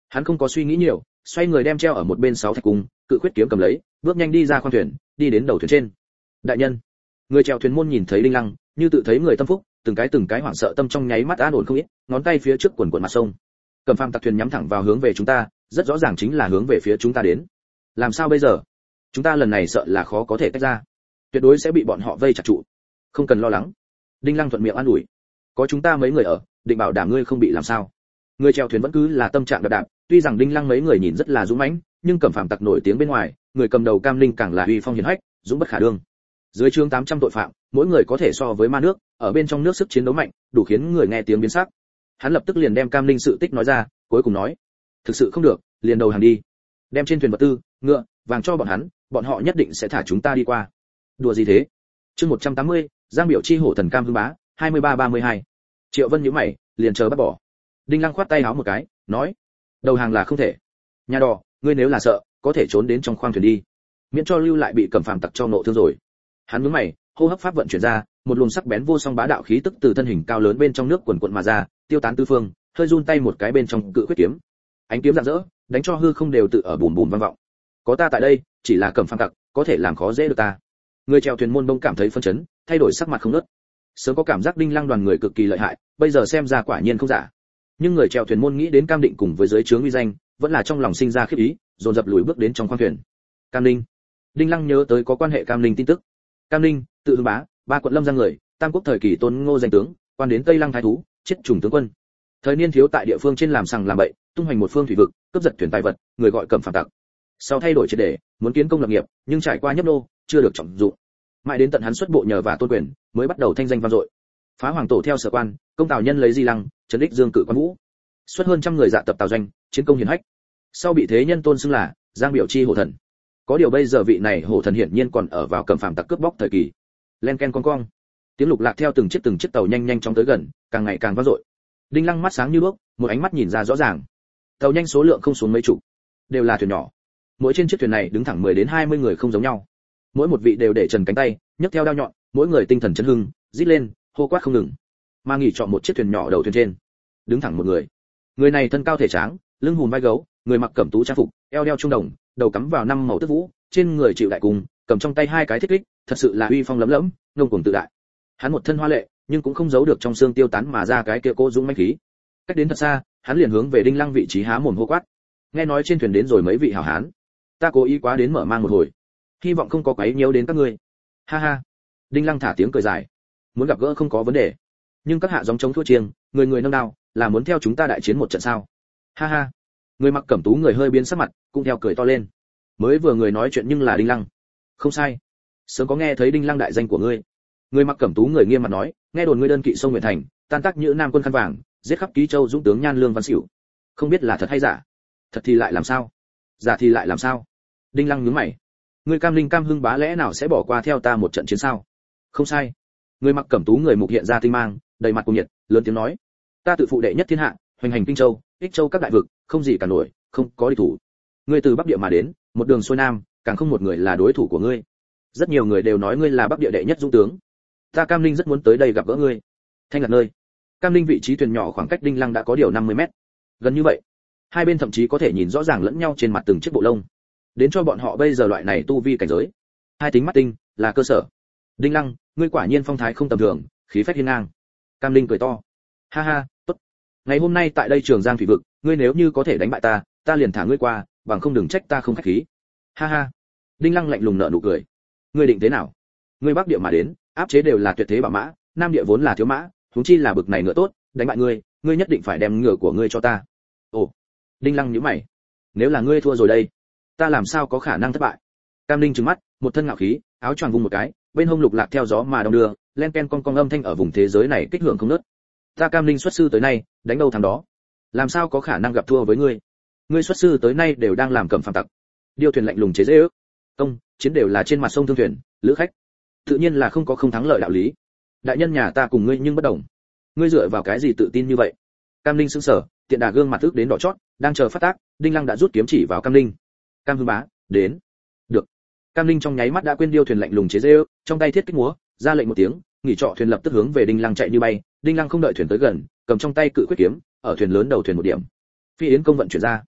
Hắn không có suy nghĩ nhiều, xoay người đem treo ở một bên sáu thạch cung, cự khuyết kiếm cầm lấy, bước nhanh đi ra khoang thuyền, đi đến đầu thuyền trên. Đại nhân, người chèo thuyền môn nhìn thấy Đinh Lăng, như tự thấy người tâm phúc, từng cái từng cái hoảng sợ tâm trong nháy mắt an ổn không ít, ngón tay phía trước quần quần mặt sông. Cầm phàm tặc thuyền nhắm thẳng vào hướng về chúng ta, rất rõ ràng chính là hướng về phía chúng ta đến. Làm sao bây giờ? Chúng ta lần này sợ là khó có thể tách ra, tuyệt đối sẽ bị bọn họ vây chặt trụ. Không cần lo lắng. Đinh Lăng thuận miệng an ủi. Có chúng ta mấy người ở, định bảo đảm ngươi không bị làm sao. Người chèo thuyền vẫn cứ là tâm trạng đạp đạp, tuy rằng Đinh Lăng mấy người nhìn rất là dũng mãnh, nhưng Cẩm Phàm tặc nổi tiếng bên ngoài, người cầm đầu Cam Linh càng là uy phong hiển hách, dũng bất khả đương. Dưới chương tám trăm tội phạm, mỗi người có thể so với ma nước, ở bên trong nước sức chiến đấu mạnh, đủ khiến người nghe tiếng biến sắc. Hắn lập tức liền đem Cam Linh sự tích nói ra, cuối cùng nói: thực sự không được, liền đầu hàng đi, đem trên thuyền vật tư, ngựa, vàng cho bọn hắn, bọn họ nhất định sẽ thả chúng ta đi qua. Đùa gì thế? Chương một trăm tám mươi, Giang Biểu chi hổ thần Cam Hưng Bá, hai mươi ba ba mươi hai. Triệu Vân nhíu mày, liền chờ bắt bỏ. Đinh Lăng khoát tay áo một cái, nói: đầu hàng là không thể. Nhà đò, ngươi nếu là sợ, có thể trốn đến trong khoang thuyền đi, miễn cho lưu lại bị Cẩm Phàm tặc cho nộ thương rồi. Hắn nhướng mày, hô hấp pháp vận chuyển ra, một luồng sắc bén vô song bá đạo khí tức từ thân hình cao lớn bên trong nước quần quần mà ra, tiêu tán tứ phương, hơi run tay một cái bên trong cự khuyết kiếm. Ánh kiếm rạng rỡ, đánh cho hư không đều tự ở bùm bùm vang vọng. Có ta tại đây, chỉ là Cẩm Phàm tặc, có thể làm khó dễ được ta. Người chèo thuyền môn đông cảm thấy phân chấn, thay đổi sắc mặt không ngớt. Sớm có cảm giác Đinh Lăng đoàn người cực kỳ lợi hại, bây giờ xem ra quả nhiên không giả. Nhưng người chèo thuyền môn nghĩ đến Cam Định cùng với giới chướng uy danh, vẫn là trong lòng sinh ra khiếp ý, dồn dập lùi bước đến trong khoang thuyền. Cam Ninh. Đinh Lăng nhớ tới có quan hệ Cam Ninh tin tức. Cam Ninh, tự Hưng Bá, ba quận Lâm Giang người, tam quốc thời kỳ Tôn Ngô danh tướng, quan đến Tây Lăng thái thú, chết trùng tướng quân. Thời niên thiếu tại địa phương trên làm sằng làm bậy, tung hoành một phương thủy vực, cướp giật thuyền tài vật, người gọi Cẩm Phàm tặc. Sau thay đổi triệt để, muốn kiến công lập nghiệp, nhưng trải qua nhấp nô, chưa được trọng dụng. Mãi đến tận hắn xuất bộ nhờ và tôn quyền, mới bắt đầu thanh danh vang dội. Phá hoàng tổ theo sở quan, công Tào Nhân lấy Di Lăng, trấn đích Dương cử quan vũ. Xuất hơn trăm người dạ tập Tào doanh, chiến công hiển hách. Sau bị thế nhân tôn xưng là Giang Biểu chi hổ thần. Có điều bây giờ vị này hổ thần hiển nhiên còn ở vào Cẩm Phàm tặc cướp bóc thời kỳ. Len ken con cong. Tiếng lục lạc theo từng chiếc từng chiếc tàu nhanh nhanh chóng tới gần, càng ngày càng vang dội. Đinh Lăng mắt sáng như đuốc, một ánh mắt nhìn ra rõ ràng. Tàu nhanh số lượng không xuống mấy chục, đều là thuyền nhỏ. Mỗi trên chiếc thuyền này đứng thẳng mười đến hai mươi người không giống nhau. Mỗi một vị đều để trần cánh tay, nhấc theo đao nhọn, mỗi người tinh thần chấn hưng, rít lên, hô quát không ngừng. Mà nghỉ chọn một chiếc thuyền nhỏ đầu thuyền trên, đứng thẳng một người. Người này thân cao thể tráng, lưng hùm vai gấu, người mặc cẩm tú trang phục, eo đeo trung đồng, đầu cắm vào năm màu tước vũ, trên người chịu đại cung, cầm trong tay hai cái thiết kích, thật sự là uy phong lấm lẫm, ngông cuồng tự đại. Hắn một thân hoa lệ, nhưng cũng không giấu được trong xương tiêu tán mà ra cái kia cô dũng mãnh khí. Cách đến thật xa, hắn liền hướng về Đinh Lăng vị trí há mồm hô quát. Nghe nói trên thuyền đến rồi mấy vị hảo hán, ta cố ý quá đến mở mang một hồi, hy vọng không có quấy nhiễu đến các ngươi. Ha ha. Đinh Lăng thả tiếng cười dài. Muốn gặp gỡ không có vấn đề, nhưng các hạ gióng chống thua chiêng, người người nâng đao, là muốn theo chúng ta đại chiến một trận sao? Ha ha. Người mặc cẩm tú người hơi biến sắc mặt, cũng theo cười to lên. Mới vừa người nói chuyện nhưng là Đinh Lăng. Không sai. Sớm có nghe thấy Đinh Lăng đại danh của ngươi. Người mặc cẩm tú người nghiêm mặt nói, nghe đồn ngươi đơn kỵ sông Nguyện Thành, tan tác như Nam quân khăn vàng, giết khắp ký châu dũng tướng Nhan Lương Văn Xỉu. Không biết là thật hay giả? Thật thì lại làm sao? Giả thì lại làm sao? Đinh Lăng nhướng mày. Ngươi Cam Linh Cam Hưng Bá lẽ nào sẽ bỏ qua theo ta một trận chiến sao? Không sai. Người mặc cẩm tú người mục hiện ra tinh mang, đầy mặt cuồng nhiệt, lớn tiếng nói, ta tự phụ đệ nhất thiên hạ, hoành hành kinh châu, ích châu các đại vực, không gì cả nổi, không có địch thủ. Ngươi từ bắc địa mà đến, một đường xuôi nam, càng không một người là đối thủ của ngươi. Rất nhiều người đều nói ngươi là bắc địa đệ nhất dũng tướng. Ta Cam Linh rất muốn tới đây gặp gỡ ngươi. Thanh Lạc nơi. Cam Linh vị trí thuyền nhỏ khoảng cách Đinh Lăng đã có điều năm mươi mét. Gần như vậy, hai bên thậm chí có thể nhìn rõ ràng lẫn nhau trên mặt từng chiếc bộ lông. Đến cho bọn họ bây giờ loại này tu vi cảnh giới, hai tính mắt tinh là cơ sở. Đinh Lăng, ngươi quả nhiên phong thái không tầm thường, khí phách hiên ngang. Cam Linh cười to. Ha ha, tốt. Ngày hôm nay tại đây Trường Giang thủy vực, ngươi nếu như có thể đánh bại ta, ta liền thả ngươi qua, bằng không đừng trách ta không khách khí. Ha ha. Đinh Lăng lạnh lùng nở nụ cười. Ngươi định thế nào? Ngươi bắc địa mà đến, áp chế đều là tuyệt thế bảo mã, nam địa vốn là thiếu mã, huống chi là bực này ngựa tốt, đánh bại ngươi, ngươi nhất định phải đem ngựa của ngươi cho ta. Ồ. Đinh Lăng nhíu mày. Nếu là ngươi thua rồi đây, ta làm sao có khả năng thất bại? Cam Linh trừng mắt, một thân ngạo khí, áo choàng vung một cái, bên hông lục lạc theo gió mà đong đưa, len ken con con âm thanh ở vùng thế giới này kích hưởng không ngớt. Ta Cam Linh xuất sư tới nay, đánh đâu thắng đó, làm sao có khả năng gặp thua với ngươi? Ngươi xuất sư tới nay đều đang làm Cẩm Phàm tặc. Điêu thuyền lạnh lùng chế giễu. Công, chiến đều là trên mặt sông thương thuyền, lữ khách, tự nhiên là không có không thắng lợi đạo lý. Đại nhân nhà ta cùng ngươi nhưng bất đồng. Ngươi dựa vào cái gì tự tin như vậy? Cam Linh sững sờ, tiện đà gương mặt tức đến đỏ chót, đang chờ phát tác, Đinh Lăng đã rút kiếm chỉ vào Cam Linh. Cam Hưng Bá, đến. Được. Cam Linh trong nháy mắt đã quên điêu thuyền lạnh lùng chế giễu, trong tay thiết kích múa, ra lệnh một tiếng, nghỉ trọ thuyền lập tức hướng về Đinh Lăng chạy như bay. Đinh Lăng không đợi thuyền tới gần, cầm trong tay cự quyết kiếm, ở thuyền lớn đầu thuyền một điểm. Phi yến công vận chuyển ra,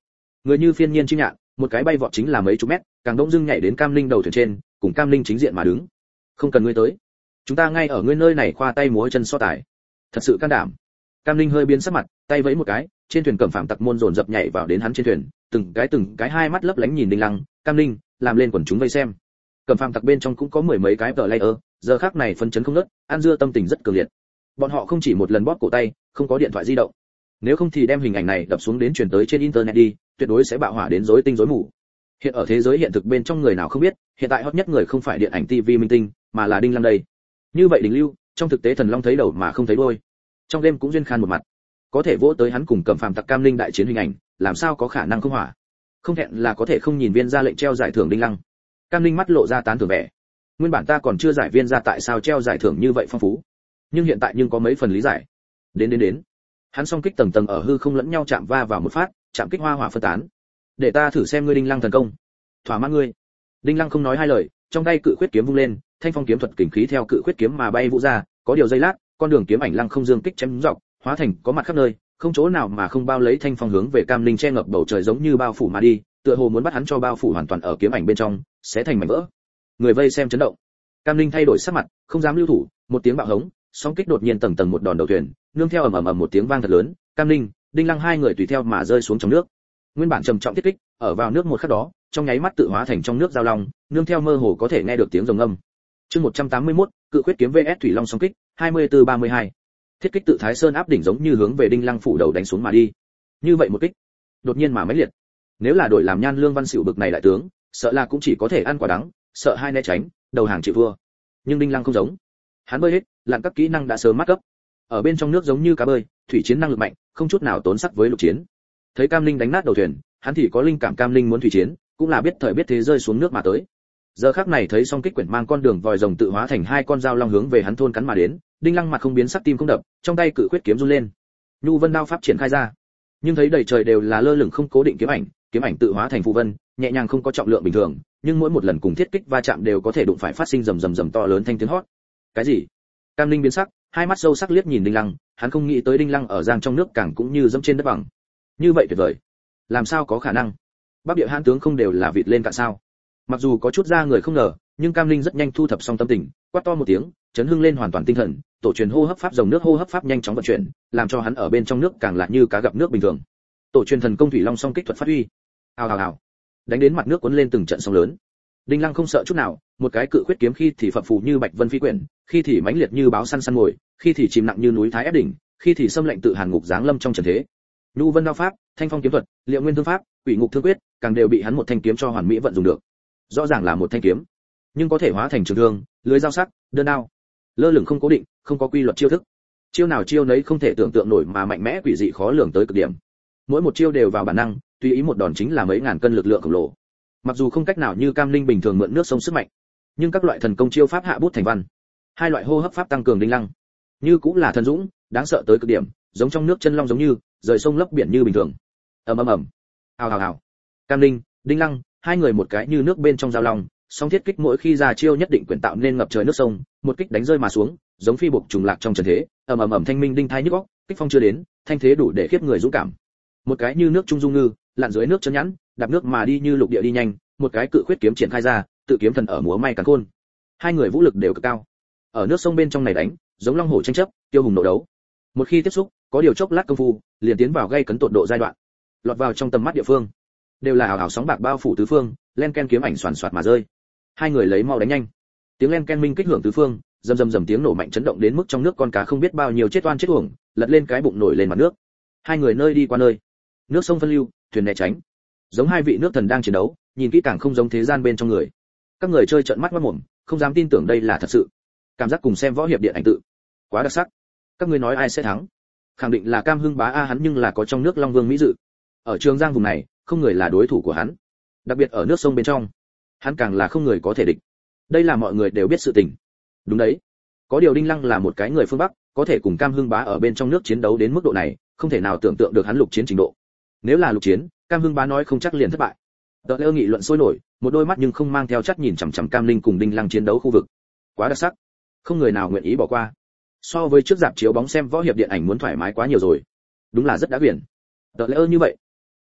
người như phiên nhiên chim nhạn, một cái bay vọt chính là mấy chục mét, càng đông dưng nhảy đến Cam Linh đầu thuyền trên, cùng Cam Linh chính diện mà đứng. Không cần ngươi tới, chúng ta ngay ở ngươi nơi này khoa tay múa chân so tài. Thật sự can đảm. Cam Linh hơi biến sắc mặt, tay vẫy một cái, trên thuyền Cẩm Phàm tặc môn dồn dập nhảy vào đến hắn trên thuyền, từng cái từng cái hai mắt lấp lánh nhìn Đinh Lăng, Cam Linh, làm lên quần chúng vây xem. Cẩm Phàm tặc bên trong cũng có mười mấy cái player, giờ khắc này phấn chấn không ngớt, ăn dưa tâm tình rất cường liệt. Bọn họ không chỉ một lần bóp cổ tay, không có điện thoại di động. Nếu không thì đem hình ảnh này đập xuống đến truyền tới trên internet đi, tuyệt đối sẽ bạo hỏa đến rối tinh rối mù. Hiện ở thế giới hiện thực bên trong người nào không biết, hiện tại hot nhất người không phải điện ảnh ti vi minh tinh, mà là Đinh Lăng đây. Như vậy đỉnh lưu, trong thực tế thần long thấy đầu mà không thấy đuôi. Trong game cũng duyên khan một mặt. Có thể vỗ tới hắn cùng Cẩm Phàm tặc Cam Linh đại chiến hình ảnh, làm sao có khả năng không hỏa. Không thẹn là có thể không nhìn viên ra lệnh treo giải thưởng Đinh Lăng. Cam Linh mắt lộ ra tán thưởng vẻ. Nguyên bản ta còn chưa giải viên ra tại sao treo giải thưởng như vậy phong phú, nhưng hiện tại nhưng có mấy phần lý giải. Đến đến đến. Hắn song kích tầng tầng ở hư không lẫn nhau chạm va vào một phát, chạm kích hoa hỏa phân tán. Để ta thử xem ngươi Đinh Lăng thần công. Thỏa mãn ngươi. Đinh Lăng không nói hai lời, trong tay cự khuyết kiếm vung lên, thanh phong kiếm thuật kình khí theo cự khuyết kiếm mà bay vũ ra, có điều giây lát, con đường kiếm ảnh lăng không dương kích chém dọc, hóa thành có mặt khắp nơi, không chỗ nào mà không bao lấy thanh phong hướng về Cam Linh che ngập bầu trời giống như bao phủ mà đi, tựa hồ muốn bắt hắn cho bao phủ hoàn toàn ở kiếm ảnh bên trong, sẽ thành mảnh vỡ. Người vây xem chấn động. Cam Linh thay đổi sắc mặt, không dám lưu thủ, một tiếng bạo hống, song kích đột nhiên tầng tầng một đòn đầu thuyền, nương theo ầm ầm ầm một tiếng vang thật lớn, Cam Linh, Đinh Lăng hai người tùy theo mà rơi xuống trong nước. Nguyên bản trầm trọng thiết kích, ở vào nước một khắc đó, trong nháy mắt tự hóa thành trong nước giao long, nương theo mơ hồ có thể nghe được tiếng rồng ngâm. Chương một trăm tám mươi mốt, cự khuyết kiếm vs thủy long song kích, hai mươi tư ba mươi hai. Thiết kích tự Thái Sơn áp đỉnh giống như hướng về Đinh Lăng phủ đầu đánh xuống mà đi. Như vậy một kích, đột nhiên mà mãnh liệt. Nếu là đổi làm Nhan Lương Văn Sửu bực này đại tướng, sợ là cũng chỉ có thể ăn quả đắng, sợ hai né tránh, đầu hàng chịu thua. Nhưng Đinh Lăng không giống. Hắn bơi hết, lặn các kỹ năng đã sớm mắc cấp. Ở bên trong nước giống như cá bơi, thủy chiến năng lực mạnh, không chút nào tốn sắc với lục chiến. Thấy Cam Linh đánh nát đầu thuyền, hắn thì có linh cảm Cam Linh muốn thủy chiến, cũng là biết thời biết thế rơi xuống nước mà tới. Giờ khắc này thấy song kích quyển mang con đường vòi rồng tự hóa thành hai con dao long hướng về hắn thôn cắn mà đến, Đinh Lăng mặt không biến sắc tim không đập, trong tay cự khuyết kiếm run lên. Nhu Vân đao pháp triển khai ra. Nhưng thấy đầy trời đều là lơ lửng không cố định kiếm ảnh, kiếm ảnh tự hóa thành phù vân, nhẹ nhàng không có trọng lượng bình thường, nhưng mỗi một lần cùng thiết kích va chạm đều có thể đụng phải phát sinh rầm rầm rầm to lớn thanh tiếng hót. Cái gì? Cam Linh biến sắc, hai mắt sâu sắc liếc nhìn Đinh Lăng, hắn không nghĩ tới Đinh Lăng ở giang trong nước càng cũng như dẫm trên đất bằng. Như vậy tuyệt vời, làm sao có khả năng? Bắc địa hãn tướng không đều là vịt lên cạn sao? Mặc dù có chút ra người không ngờ, nhưng Cam Linh rất nhanh thu thập xong tâm tình, quát to một tiếng, chấn hưng lên hoàn toàn tinh thần, tổ truyền hô hấp pháp dòng nước hô hấp pháp nhanh chóng vận chuyển, làm cho hắn ở bên trong nước càng lại như cá gặp nước bình thường. Tổ truyền thần công thủy long song kích thuật phát huy. Ào ào ào. Đánh đến mặt nước cuốn lên từng trận sóng lớn. Đinh Lăng không sợ chút nào, một cái cự khuyết kiếm khi thì phập phù như bạch vân phi quyển, khi thì mãnh liệt như báo săn săn mồi, khi thì chìm nặng như núi thái ép đỉnh, khi thì xâm lệnh tự hàn ngục giáng lâm trong trần thế. Nhu Vân đao pháp, thanh phong kiếm thuật, liệu nguyên thương pháp, quỷ ngục thương quyết, càng đều bị hắn một thanh kiếm cho hoàn mỹ vận dụng được. Rõ ràng là một thanh kiếm, nhưng có thể hóa thành trường thương, lưới dao sắc, đơn đao. Lơ lửng không cố định, không có quy luật chiêu thức. Chiêu nào chiêu nấy không thể tưởng tượng nổi mà mạnh mẽ quỷ dị khó lường tới cực điểm. Mỗi một chiêu đều vào bản năng, tùy ý một đòn chính là mấy ngàn cân lực lượng khổng lồ. Mặc dù không cách nào như Cam Linh bình thường mượn nước sông sức mạnh, nhưng các loại thần công chiêu pháp hạ bút thành văn, hai loại hô hấp pháp tăng cường Đinh Lăng, như cũng là thần dũng, đáng sợ tới cực điểm, giống trong nước chân long giống như rời sông lấp biển như bình thường. ầm ầm ầm, ào ào ào. Cam Linh, Đinh Lăng, hai người một cái như nước bên trong giao long, song thiết kích mỗi khi ra chiêu nhất định quyển tạo nên ngập trời nước sông, một kích đánh rơi mà xuống, giống phi buộc trùng lạc trong trần thế, ầm ầm ầm thanh minh đinh thai nhức óc, kích phong chưa đến, thanh thế đủ để khiếp người dũng cảm. Một cái như nước trung dung ngư, lặn dưới nước chân nhẵn, đạp nước mà đi như lục địa đi nhanh, một cái cự khuyết kiếm triển khai ra, tự kiếm thần ở múa may càn khôn. Hai người vũ lực đều cực cao. Ở nước sông bên trong này đánh, giống long hổ tranh chấp, tiêu hùng nộ đấu. Một khi tiếp xúc, có điều chốc lát công phu, liền tiến vào gây cấn tột độ giai đoạn. Lọt vào trong tầm mắt địa phương, đều là ảo ảo sóng bạc bao phủ tứ phương, len ken kiếm ảnh xoàn xoạt mà rơi. Hai người lấy mau đánh nhanh. Tiếng len ken minh kích hưởng tứ phương, rầm rầm rầm tiếng nổ mạnh chấn động đến mức trong nước con cá không biết bao nhiêu chết oan chết uổng, lật lên cái bụng nổi lên mặt nước. Hai người nơi đi qua nơi, nước sông phân lưu, thuyền né tránh. Giống hai vị nước thần đang chiến đấu, nhìn kỹ càng không giống thế gian bên trong người. Các người chơi trợn mắt mắt mồm, không dám tin tưởng đây là thật sự. Cảm giác cùng xem võ hiệp điện ảnh tự, quá đặc sắc. Các ngươi nói ai sẽ thắng? Khẳng định là Cam Hưng Bá a, hắn nhưng là có trong nước Long Vương mỹ dự. Ở Trường Giang vùng này, không người là đối thủ của hắn. Đặc biệt ở nước sông bên trong, hắn càng là không người có thể địch. Đây là mọi người đều biết sự tình. Đúng đấy. Có điều Đinh Lăng là một cái người phương Bắc, có thể cùng Cam Hưng Bá ở bên trong nước chiến đấu đến mức độ này, không thể nào tưởng tượng được hắn lục chiến trình độ. Nếu là lục chiến, Cam Hưng Bá nói không chắc liền thất bại. Đợt lêu nghị luận sôi nổi, một đôi mắt nhưng không mang theo chắc nhìn chằm chằm Cam Linh cùng Đinh Lăng chiến đấu khu vực. Quá đặc sắc, không người nào nguyện ý bỏ qua. So với trước dạp chiếu bóng xem võ hiệp điện ảnh muốn thoải mái quá nhiều rồi. Đúng là rất đã quyển. Đợt lêu như vậy,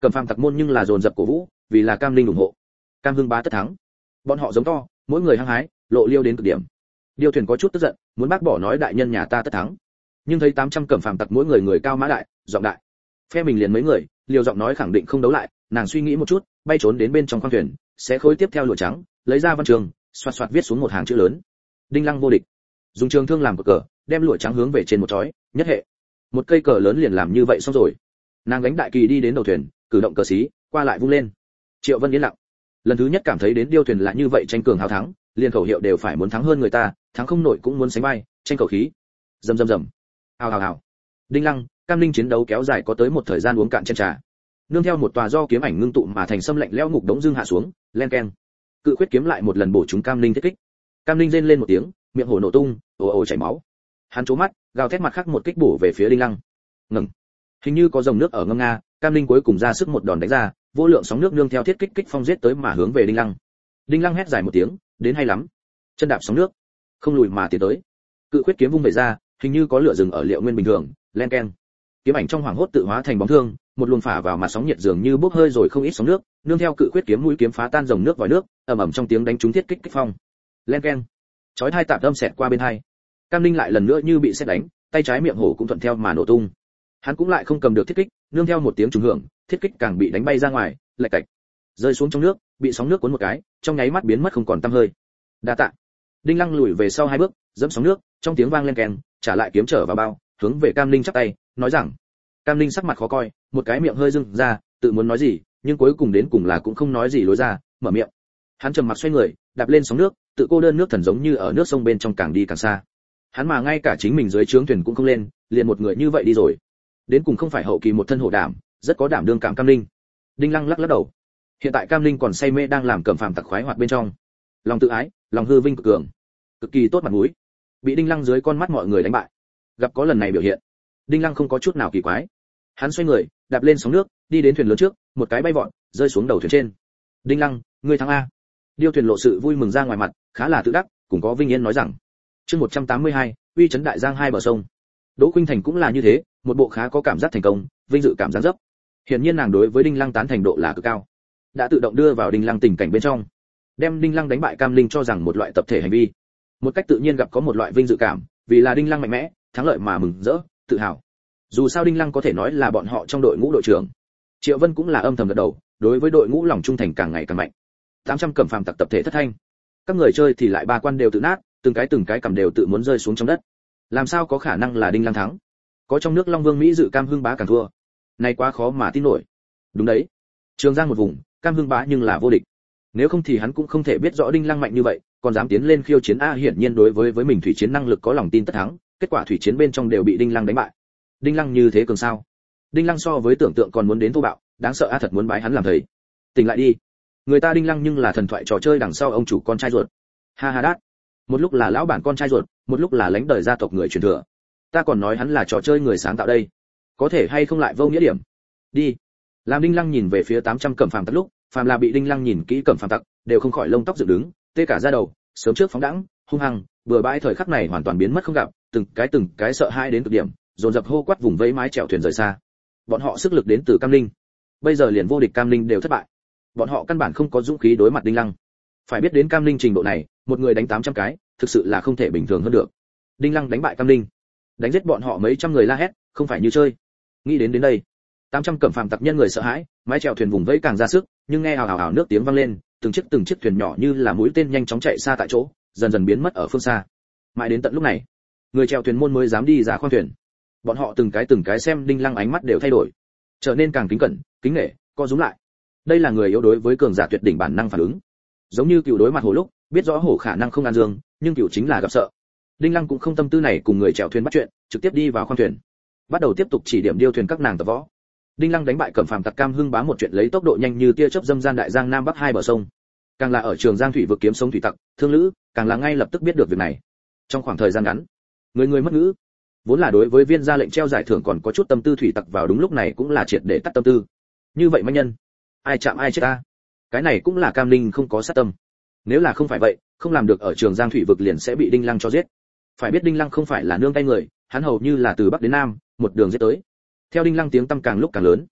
Cẩm Phàm tặc môn nhưng là dồn dập cổ vũ, vì là Cam Linh ủng hộ. Cam Hưng Bá tất thắng. Bọn họ giống to, mỗi người hăng hái, lộ liêu đến cực điểm. Điêu Thuyền có chút tức giận, muốn bác bỏ nói đại nhân nhà ta tất thắng. Nhưng thấy tám trăm Cẩm Phàm tặc mỗi người người cao mã đại, giọng đại. Phe mình liền mấy người, liều giọng nói khẳng định không đấu lại, nàng suy nghĩ một chút, bay trốn đến bên trong khoang thuyền, sẽ khối tiếp theo lụa trắng, lấy ra văn trường, xoạt xoạt viết xuống một hàng chữ lớn. Đinh Lăng vô địch. Dùng trường thương làm cờ cờ, đem lụa trắng hướng về trên một chói, nhất hệ. Một cây cờ lớn liền làm như vậy xong rồi. Nàng gánh đại kỳ đi đến đầu thuyền, cử động cờ xí, qua lại vung lên. Triệu Vân yên lặng. Lần thứ nhất cảm thấy đến Điêu Thuyền là như vậy tranh cường hào thắng, liền khẩu hiệu đều phải muốn thắng hơn người ta, thắng không nổi cũng muốn sánh vai, tranh khẩu khí. Rầm rầm rầm. Hào hào hào. Đinh Lăng, Cam Linh chiến đấu kéo dài có tới một thời gian uống cạn chén trà. Nương theo một tòa do kiếm ảnh ngưng tụ mà thành sâm lạnh lẽo ngục đống dương hạ xuống, len keng. Cự khuyết kiếm lại một lần bổ trúng Cam Linh thiết kích. Cam Linh rên lên một tiếng, miệng hổ nổ tung, ồ ồ chảy máu. Hắn trố mắt, gào thét mặt khác một kích bổ về phía Đinh Lăng. Ngừng. Hình như có dòng nước ở ngâm nga, Cam Linh cuối cùng ra sức một đòn đánh ra, vô lượng sóng nước nương theo thiết kích kích phong giết tới mà hướng về Đinh Lăng. Đinh Lăng hét dài một tiếng, đến hay lắm. Chân đạp sóng nước, không lùi mà tiến tới. Cự khuyết kiếm vung về ra, hình như có lửa rừng ở liệu nguyên bình thường, len keng. Kiếm ảnh trong hoàng hốt tự hóa thành bóng thương, một luồng phả vào mặt sóng nhiệt dường như bốc hơi rồi không ít sóng nước, nương theo cự khuyết kiếm mũi kiếm phá tan dòng nước vòi nước, ầm ầm trong tiếng đánh trúng thiết kích kích phong. Len keng. Chói tai tạp âm xẹt qua bên hai. Cam Linh lại lần nữa như bị sét đánh, tay trái miệng hổ cũng thuận theo mà nổ tung. Hắn cũng lại không cầm được thiết kích, nương theo một tiếng trùng hưởng, thiết kích càng bị đánh bay ra ngoài, lạch cạch, rơi xuống trong nước, bị sóng nước cuốn một cái, trong nháy mắt biến mất không còn tăm hơi. Đa tạ. Đinh Lăng lùi về sau hai bước, dẫm sóng nước, trong tiếng vang lên keng, trả lại kiếm trở vào bao, hướng về Cam Linh chắp tay, nói rằng. Cam Linh sắc mặt khó coi, một cái miệng hơi dưng ra, tự muốn nói gì, nhưng cuối cùng đến cùng là cũng không nói gì lối ra, mở miệng. Hắn trầm mặc xoay người, đạp lên sóng nước, tự cô đơn nước thần giống như ở nước sông bên trong càng đi càng xa. Hắn mà ngay cả chính mình dưới trướng thuyền cũng không lên, liền một người như vậy đi rồi. Đến cùng không phải hậu kỳ một thân hổ đảm, rất có đảm đương cảm Cam Linh. Đinh Lăng lắc lắc đầu. Hiện tại Cam Linh còn say mê đang làm Cẩm Phàm tặc khoái hoạt bên trong. Lòng tự ái, lòng hư vinh cực cường, cực kỳ tốt mặt mũi. Bị Đinh Lăng dưới con mắt mọi người đánh bại. Gặp có lần này biểu hiện, Đinh Lăng không có chút nào kỳ quái. Hắn xoay người, đạp lên sóng nước, đi đến thuyền lớn trước, một cái bay vọt, rơi xuống đầu thuyền trên. Đinh Lăng, ngươi thắng a. Điêu Thuyền lộ sự vui mừng ra ngoài mặt, khá là tự đắc, cũng có vinh yên nói rằng. Chương một trăm tám mươi hai, uy trấn đại giang hai bờ sông. Đỗ Khuynh Thành cũng là như thế, một bộ khá có cảm giác thành công, vinh dự cảm giác dấp. Hiển nhiên nàng đối với Đinh Lăng tán thành độ là cực cao, đã tự động đưa vào Đinh Lăng tình cảnh bên trong, đem Đinh Lăng đánh bại Cam Linh cho rằng một loại tập thể hành vi, một cách tự nhiên gặp có một loại vinh dự cảm, vì là Đinh Lăng mạnh mẽ, thắng lợi mà mừng rỡ, tự hào. Dù sao Đinh Lăng có thể nói là bọn họ trong đội ngũ đội trưởng. Triệu Vân cũng là âm thầm gật đầu, đối với đội ngũ lòng trung thành càng ngày càng mạnh. tám trăm Cẩm Phàm tặc tập thể thất thanh. Các người chơi thì lại ba quan đều tự nát, từng cái từng cái cầm đều tự muốn rơi xuống trong đất. Làm sao có khả năng là Đinh Lăng thắng? Có trong nước Long Vương Mỹ dự Cam Hưng Bá càng thua. Này quá khó mà tin nổi. Đúng đấy. Trường Giang một vùng, Cam Hưng Bá nhưng là vô địch. Nếu không thì hắn cũng không thể biết rõ Đinh Lăng mạnh như vậy, còn dám tiến lên khiêu chiến a, hiển nhiên đối với với mình thủy chiến năng lực có lòng tin tất thắng, kết quả thủy chiến bên trong đều bị Đinh Lăng đánh bại. Đinh Lăng như thế cường sao? Đinh Lăng so với tưởng tượng còn muốn đến thô bạo, đáng sợ a, thật muốn bái hắn làm thầy. Tỉnh lại đi. Người ta Đinh Lăng nhưng là thần thoại trò chơi đằng sau ông chủ con trai ruột. Ha ha đát. Một lúc là lão bản con trai ruột, một lúc là lãnh đời gia tộc người truyền thừa. Ta còn nói hắn là trò chơi người sáng tạo đây. Có thể hay không lại vô nghĩa điểm. Đi. Làm Đinh Lăng nhìn về phía tám trăm Cẩm Phàm tặc lúc, phàm là bị Đinh Lăng nhìn kỹ Cẩm Phàm tặc, đều không khỏi lông tóc dựng đứng, tê cả da đầu, sớm trước phóng đãng, hung hăng, vừa bãi thời khắc này hoàn toàn biến mất không gặp, từng cái từng cái sợ hãi đến cực điểm, dồn dập hô quát vùng vẫy mái chèo thuyền rời xa. Bọn họ sức lực đến từ Cam Linh, bây giờ liền vô địch Cam Linh đều thất bại. Bọn họ căn bản không có dũng khí đối mặt Đinh Lăng. Phải biết đến Cam Linh trình độ này, một người đánh tám trăm cái, thực sự là không thể bình thường hơn được. Đinh Lăng đánh bại Cam Linh, đánh giết bọn họ mấy trăm người la hét, không phải như chơi. Nghĩ đến đến đây, tám trăm Cẩm Phàm tặc nhân người sợ hãi, mái chèo thuyền vùng vẫy càng ra sức, nhưng nghe ào ào ào nước tiếng vang lên, từng chiếc từng chiếc thuyền nhỏ như là mũi tên nhanh chóng chạy xa tại chỗ, dần dần biến mất ở phương xa. Mãi đến tận lúc này, người chèo thuyền môn mới dám đi ra khoang thuyền. Bọn họ từng cái từng cái xem Đinh Lăng ánh mắt đều thay đổi, trở nên càng kính cẩn, kính nể, co rúm lại. Đây là người yếu đối với cường giả tuyệt đỉnh bản năng phản ứng. Giống như cựu đối mặt hổ lúc, biết rõ hổ khả năng không ăn dương, nhưng cựu chính là gặp sợ. Đinh Lăng cũng không tâm tư này cùng người chèo thuyền bắt chuyện, trực tiếp đi vào khoang thuyền, bắt đầu tiếp tục chỉ điểm điêu thuyền các nàng tập võ. Đinh Lăng đánh bại Cẩm Phàm tặc Cam Hưng Bá một chuyện lấy tốc độ nhanh như tia chớp dâm gian đại giang nam bắc hai bờ sông. Càng là ở Trường Giang thủy vực kiếm sống thủy tặc, thương lữ, càng là ngay lập tức biết được việc này. Trong khoảng thời gian ngắn, người người mất ngữ. Vốn là đối với viên gia lệnh treo giải thưởng còn có chút tâm tư thủy tặc vào đúng lúc này cũng là triệt để tắt tâm tư. Như vậy manh nhân, ai chạm ai chết ta. Cái này cũng là Cam Linh không có sát tâm. Nếu là không phải vậy, không làm được ở Trường Giang thủy vực liền sẽ bị Đinh Lăng cho giết. Phải biết Đinh Lăng không phải là nương tay người, hắn hầu như là từ bắc đến nam, một đường giết tới. Theo Đinh Lăng tiếng tăm càng lúc càng lớn,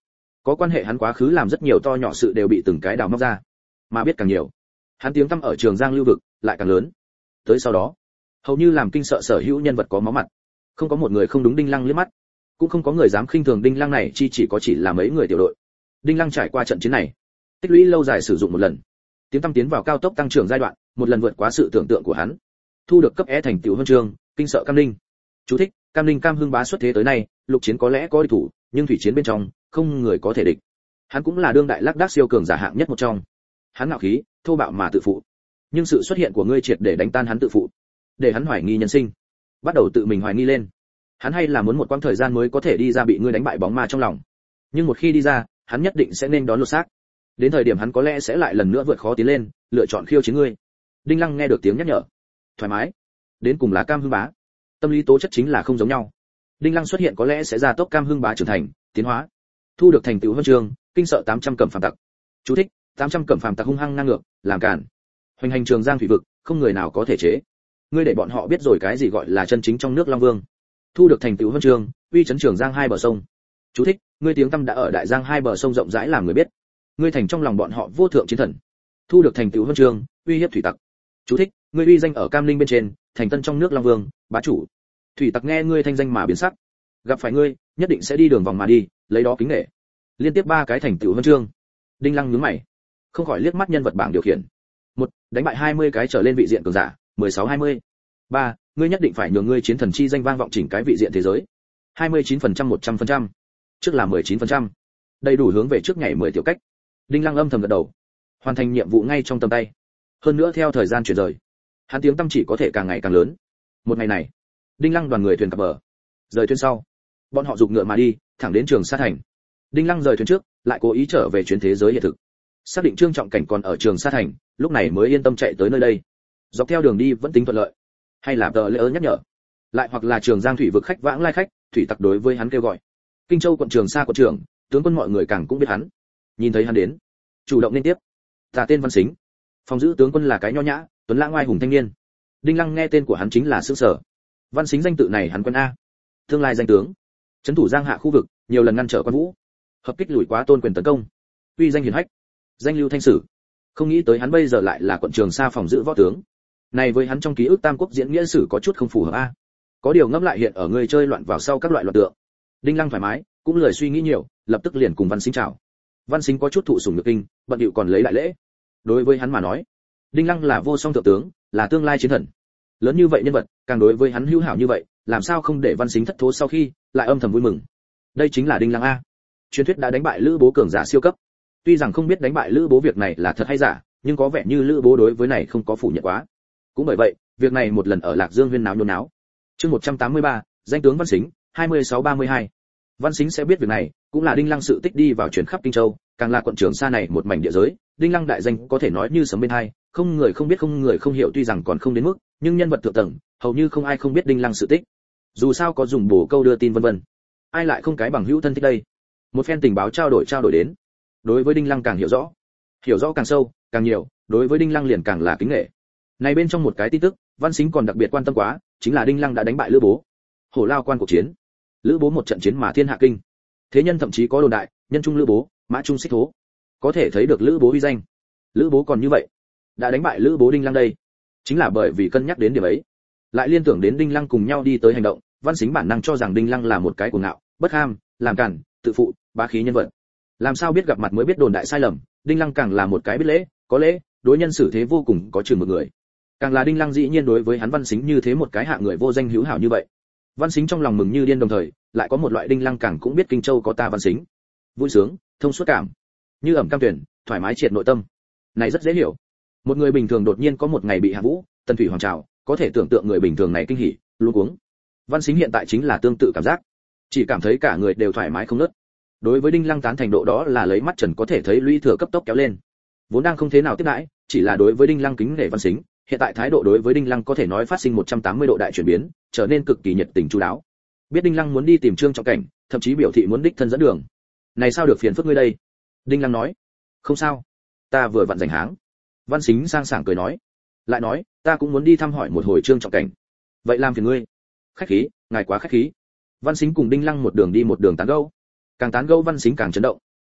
Có quan hệ hắn quá khứ làm rất nhiều to nhỏ sự đều bị từng cái đào móc ra, mà biết càng nhiều, hắn tiếng tăm ở Trường Giang lưu vực lại càng lớn. Tới sau đó, hầu như làm kinh sợ sở hữu nhân vật có máu mặt, không có một người không đúng Đinh Lăng liếc mắt, cũng không có người dám khinh thường Đinh Lăng này, chi chỉ có chỉ là mấy người tiểu đội. Đinh Lăng trải qua trận chiến này, tích lũy lâu dài sử dụng một lần, tiếng tăm tiến vào cao tốc tăng trưởng giai đoạn, một lần vượt quá sự tưởng tượng của hắn, thu được cấp E thành tựu huân chương, kinh sợ Cam Ninh. Chú thích: Cam Ninh Cam Hưng Bá xuất thế tới nay, lục chiến có lẽ có địch thủ, nhưng thủy chiến bên trong không người có thể địch. Hắn cũng là đương đại lác đác siêu cường giả hạng nhất một trong. Hắn ngạo khí, thô bạo mà tự phụ, nhưng sự xuất hiện của ngươi triệt để đánh tan hắn tự phụ, để hắn hoài nghi nhân sinh, bắt đầu tự mình hoài nghi lên. Hắn hay là muốn một quãng thời gian mới có thể đi ra bị ngươi đánh bại bóng ma trong lòng, nhưng một khi đi ra, hắn nhất định sẽ nên đón lột xác. Đến thời điểm hắn có lẽ sẽ lại lần nữa vượt khó tiến lên, lựa chọn khiêu chiến ngươi. Đinh Lăng nghe được tiếng nhắc nhở, thoải mái. Đến cùng là Cam Hưng Bá, tâm lý tố chất chính là không giống nhau. Đinh Lăng xuất hiện có lẽ sẽ gia tốc Cam Hưng Bá trưởng thành, tiến hóa, thu được thành tựu huân chương, kinh sợ tám trăm cẩm phàm tặc. Chú thích: tám trăm cẩm phàm tặc hung hăng ngang ngược, làm cản, hoành hành Trường Giang thủy vực, không người nào có thể chế. Ngươi để bọn họ biết rồi cái gì gọi là chân chính trong nước Long Vương. Thu được thành tựu huân chương, uy chấn Trường Giang hai bờ sông. Chú thích: ngươi tiếng tăm đã ở đại giang hai bờ sông rộng rãi làm người biết. Ngươi thành trong lòng bọn họ vô thượng chiến thần. Thu được thành tựu huân chương, uy hiếp thủy tặc. Chú thích: ngươi uy danh ở Cam Ninh bên trên, thành tân trong nước Long Vương, bá chủ. Thủy tặc nghe ngươi thanh danh mà biến sắc, gặp phải ngươi, nhất định sẽ đi đường vòng mà đi, lấy đó kính nể. Liên tiếp ba cái thành tựu huân chương. Đinh Lăng nhướng mày, không khỏi liếc mắt nhân vật bảng điều khiển. Một, đánh bại hai mươi cái trở lên vị diện cường giả, mười sáu hai mươi. Ba, ngươi nhất định phải nhường ngươi chiến thần chi danh vang vọng chỉnh cái vị diện thế giới. hai mươi chín phần trăm một trăm phần trăm. Trước là mười chín phần trăm. Đầy đủ hướng về trước ngày mười tiểu cách. Đinh Lăng âm thầm gật đầu. Hoàn thành nhiệm vụ ngay trong tầm tay. Hơn nữa theo thời gian chuyển rời, hắn tiếng tăm chỉ có thể càng ngày càng lớn. Một ngày này, Đinh Lăng đoàn người thuyền cập bờ. Rời thuyền sau, bọn họ dục ngựa mà đi, thẳng đến Trường Sa thành. Đinh Lăng rời thuyền trước, lại cố ý trở về chuyến thế giới hiện thực. Xác định Trương Trọng Cảnh còn ở Trường Sa thành, lúc này mới yên tâm chạy tới nơi đây. Dọc theo đường đi vẫn tính thuận lợi, hay là tờ lễ nhắc nhở, lại hoặc là Trường Giang thủy vực khách vãng lai khách, thủy tặc đối với hắn kêu gọi. Kinh Châu quận Trường Sa quận trưởng, tướng quân mọi người càng cũng biết hắn. Nhìn thấy hắn đến, chủ động liên tiếp. Ta tên Văn Sính, phòng giữ tướng quân là cái nho nhã, tuấn lãng oai hùng thanh niên. Đinh Lăng nghe tên của hắn chính là sửng sở. Văn Sính danh tự này hắn quen a. Tương lai danh tướng, trấn thủ Giang Hạ khu vực, nhiều lần ngăn trở Quan Vũ, hợp kích lùi quá Tôn Quyền tấn công, uy danh hiển hách, danh lưu thanh sử. Không nghĩ tới hắn bây giờ lại là quận Trường Sa phòng giữ võ tướng. Này với hắn trong ký ức Tam Quốc diễn nghĩa sử có chút không phù hợp a. Có điều ngẫm lại hiện ở người chơi loạn vào sau các loại loạn tượng. Đinh Lăng thoải mái, cũng lười suy nghĩ nhiều, lập tức liền cùng Văn Sính chào. Văn Sính có chút thụ sủng nhược kinh, bận điệu còn lấy lại lễ. Đối với hắn mà nói, Đinh Lăng là vô song thượng tướng, là tương lai chiến thần. Lớn như vậy nhân vật, càng đối với hắn hữu hảo như vậy, làm sao không để Văn Sính thất thố sau khi, lại âm thầm vui mừng. Đây chính là Đinh Lăng a. Truyền thuyết đã đánh bại Lữ Bố cường giả siêu cấp. Tuy rằng không biết đánh bại Lữ Bố việc này là thật hay giả, nhưng có vẻ như Lữ Bố đối với này không có phủ nhận quá. Cũng bởi vậy, việc này một lần ở Lạc Dương huyên náo nhốn náo. Chương một trăm tám mươi ba, danh tướng Văn Sính, hai mươi sáu ba mươi hai. Văn Sính sẽ biết việc này, cũng là Đinh Lăng sự tích đi vào chuyển khắp Kinh Châu, càng là quận Trường Sa này một mảnh địa giới, Đinh Lăng đại danh có thể nói như sấm bên hai, không người không biết không người không hiểu, tuy rằng còn không đến mức, nhưng nhân vật thượng tầng, hầu như không ai không biết Đinh Lăng sự tích. Dù sao có dùng bổ câu đưa tin vân vân, ai lại không cái bằng hữu thân thích đây. Một phen tình báo trao đổi trao đổi đến, đối với Đinh Lăng càng hiểu rõ, hiểu rõ càng sâu, càng nhiều, đối với Đinh Lăng liền càng là kính nể. Này bên trong một cái tin tức, Văn Sính còn đặc biệt quan tâm quá, chính là Đinh Lăng đã đánh bại Lữ Bố. Hổ Lao quan cuộc chiến, Lữ Bố một trận chiến mà thiên hạ kinh. Thế nhân thậm chí có đồn đại, nhân trung Lữ Bố, mã trung xích thố. Có thể thấy được Lữ Bố uy danh. Lữ Bố còn như vậy, đã đánh bại Lữ Bố Đinh Lăng đây, chính là bởi vì cân nhắc đến điểm ấy, lại liên tưởng đến Đinh Lăng cùng nhau đi tới hành động, Văn Sính bản năng cho rằng Đinh Lăng là một cái cuồng ngạo, bất ham, làm cản, tự phụ, bá khí nhân vật. Làm sao biết gặp mặt mới biết đồn đại sai lầm, Đinh Lăng càng là một cái biết lễ, có lễ, đối nhân xử thế vô cùng có chừng một người. Càng là Đinh Lăng dĩ nhiên đối với hắn Văn Sính như thế một cái hạ người vô danh hữu hảo như vậy. Văn Sính trong lòng mừng như điên, đồng thời lại có một loại Đinh Lăng càng cũng biết Kinh Châu có ta Văn Sính. Vui sướng, thông suốt cảm, như ẩm cam tuyển, thoải mái triệt nội tâm. Này rất dễ hiểu. Một người bình thường đột nhiên có một ngày bị hạ vũ, tần thủy hoàng trào, có thể tưởng tượng người bình thường này kinh hỉ, luống cuống. Văn Sính hiện tại chính là tương tự cảm giác, chỉ cảm thấy cả người đều thoải mái không nớt. Đối với Đinh Lăng tán thành độ đó là lấy mắt trần có thể thấy lũy thừa cấp tốc kéo lên. Vốn đang không thế nào tiếp đãi, chỉ là đối với Đinh Lăng kính nể Văn Sính, hiện tại thái độ đối với Đinh Lăng có thể nói phát sinh một trăm tám mươi độ đại chuyển biến, trở nên cực kỳ nhiệt tình chu đáo. Biết Đinh Lăng muốn đi tìm Trương Trọng Cảnh, thậm chí biểu thị muốn đích thân dẫn đường. Này sao được phiền phức ngươi đây? Đinh Lăng nói. Không sao, ta vừa vặn rảnh háng. Văn Sính sang sảng cười nói. Lại nói, ta cũng muốn đi thăm hỏi một hồi Trương Trọng Cảnh. Vậy làm phiền ngươi. Khách khí, ngài quá khách khí. Văn Sính cùng Đinh Lăng một đường đi một đường tán gẫu. Càng tán gẫu Văn Sính càng chấn động.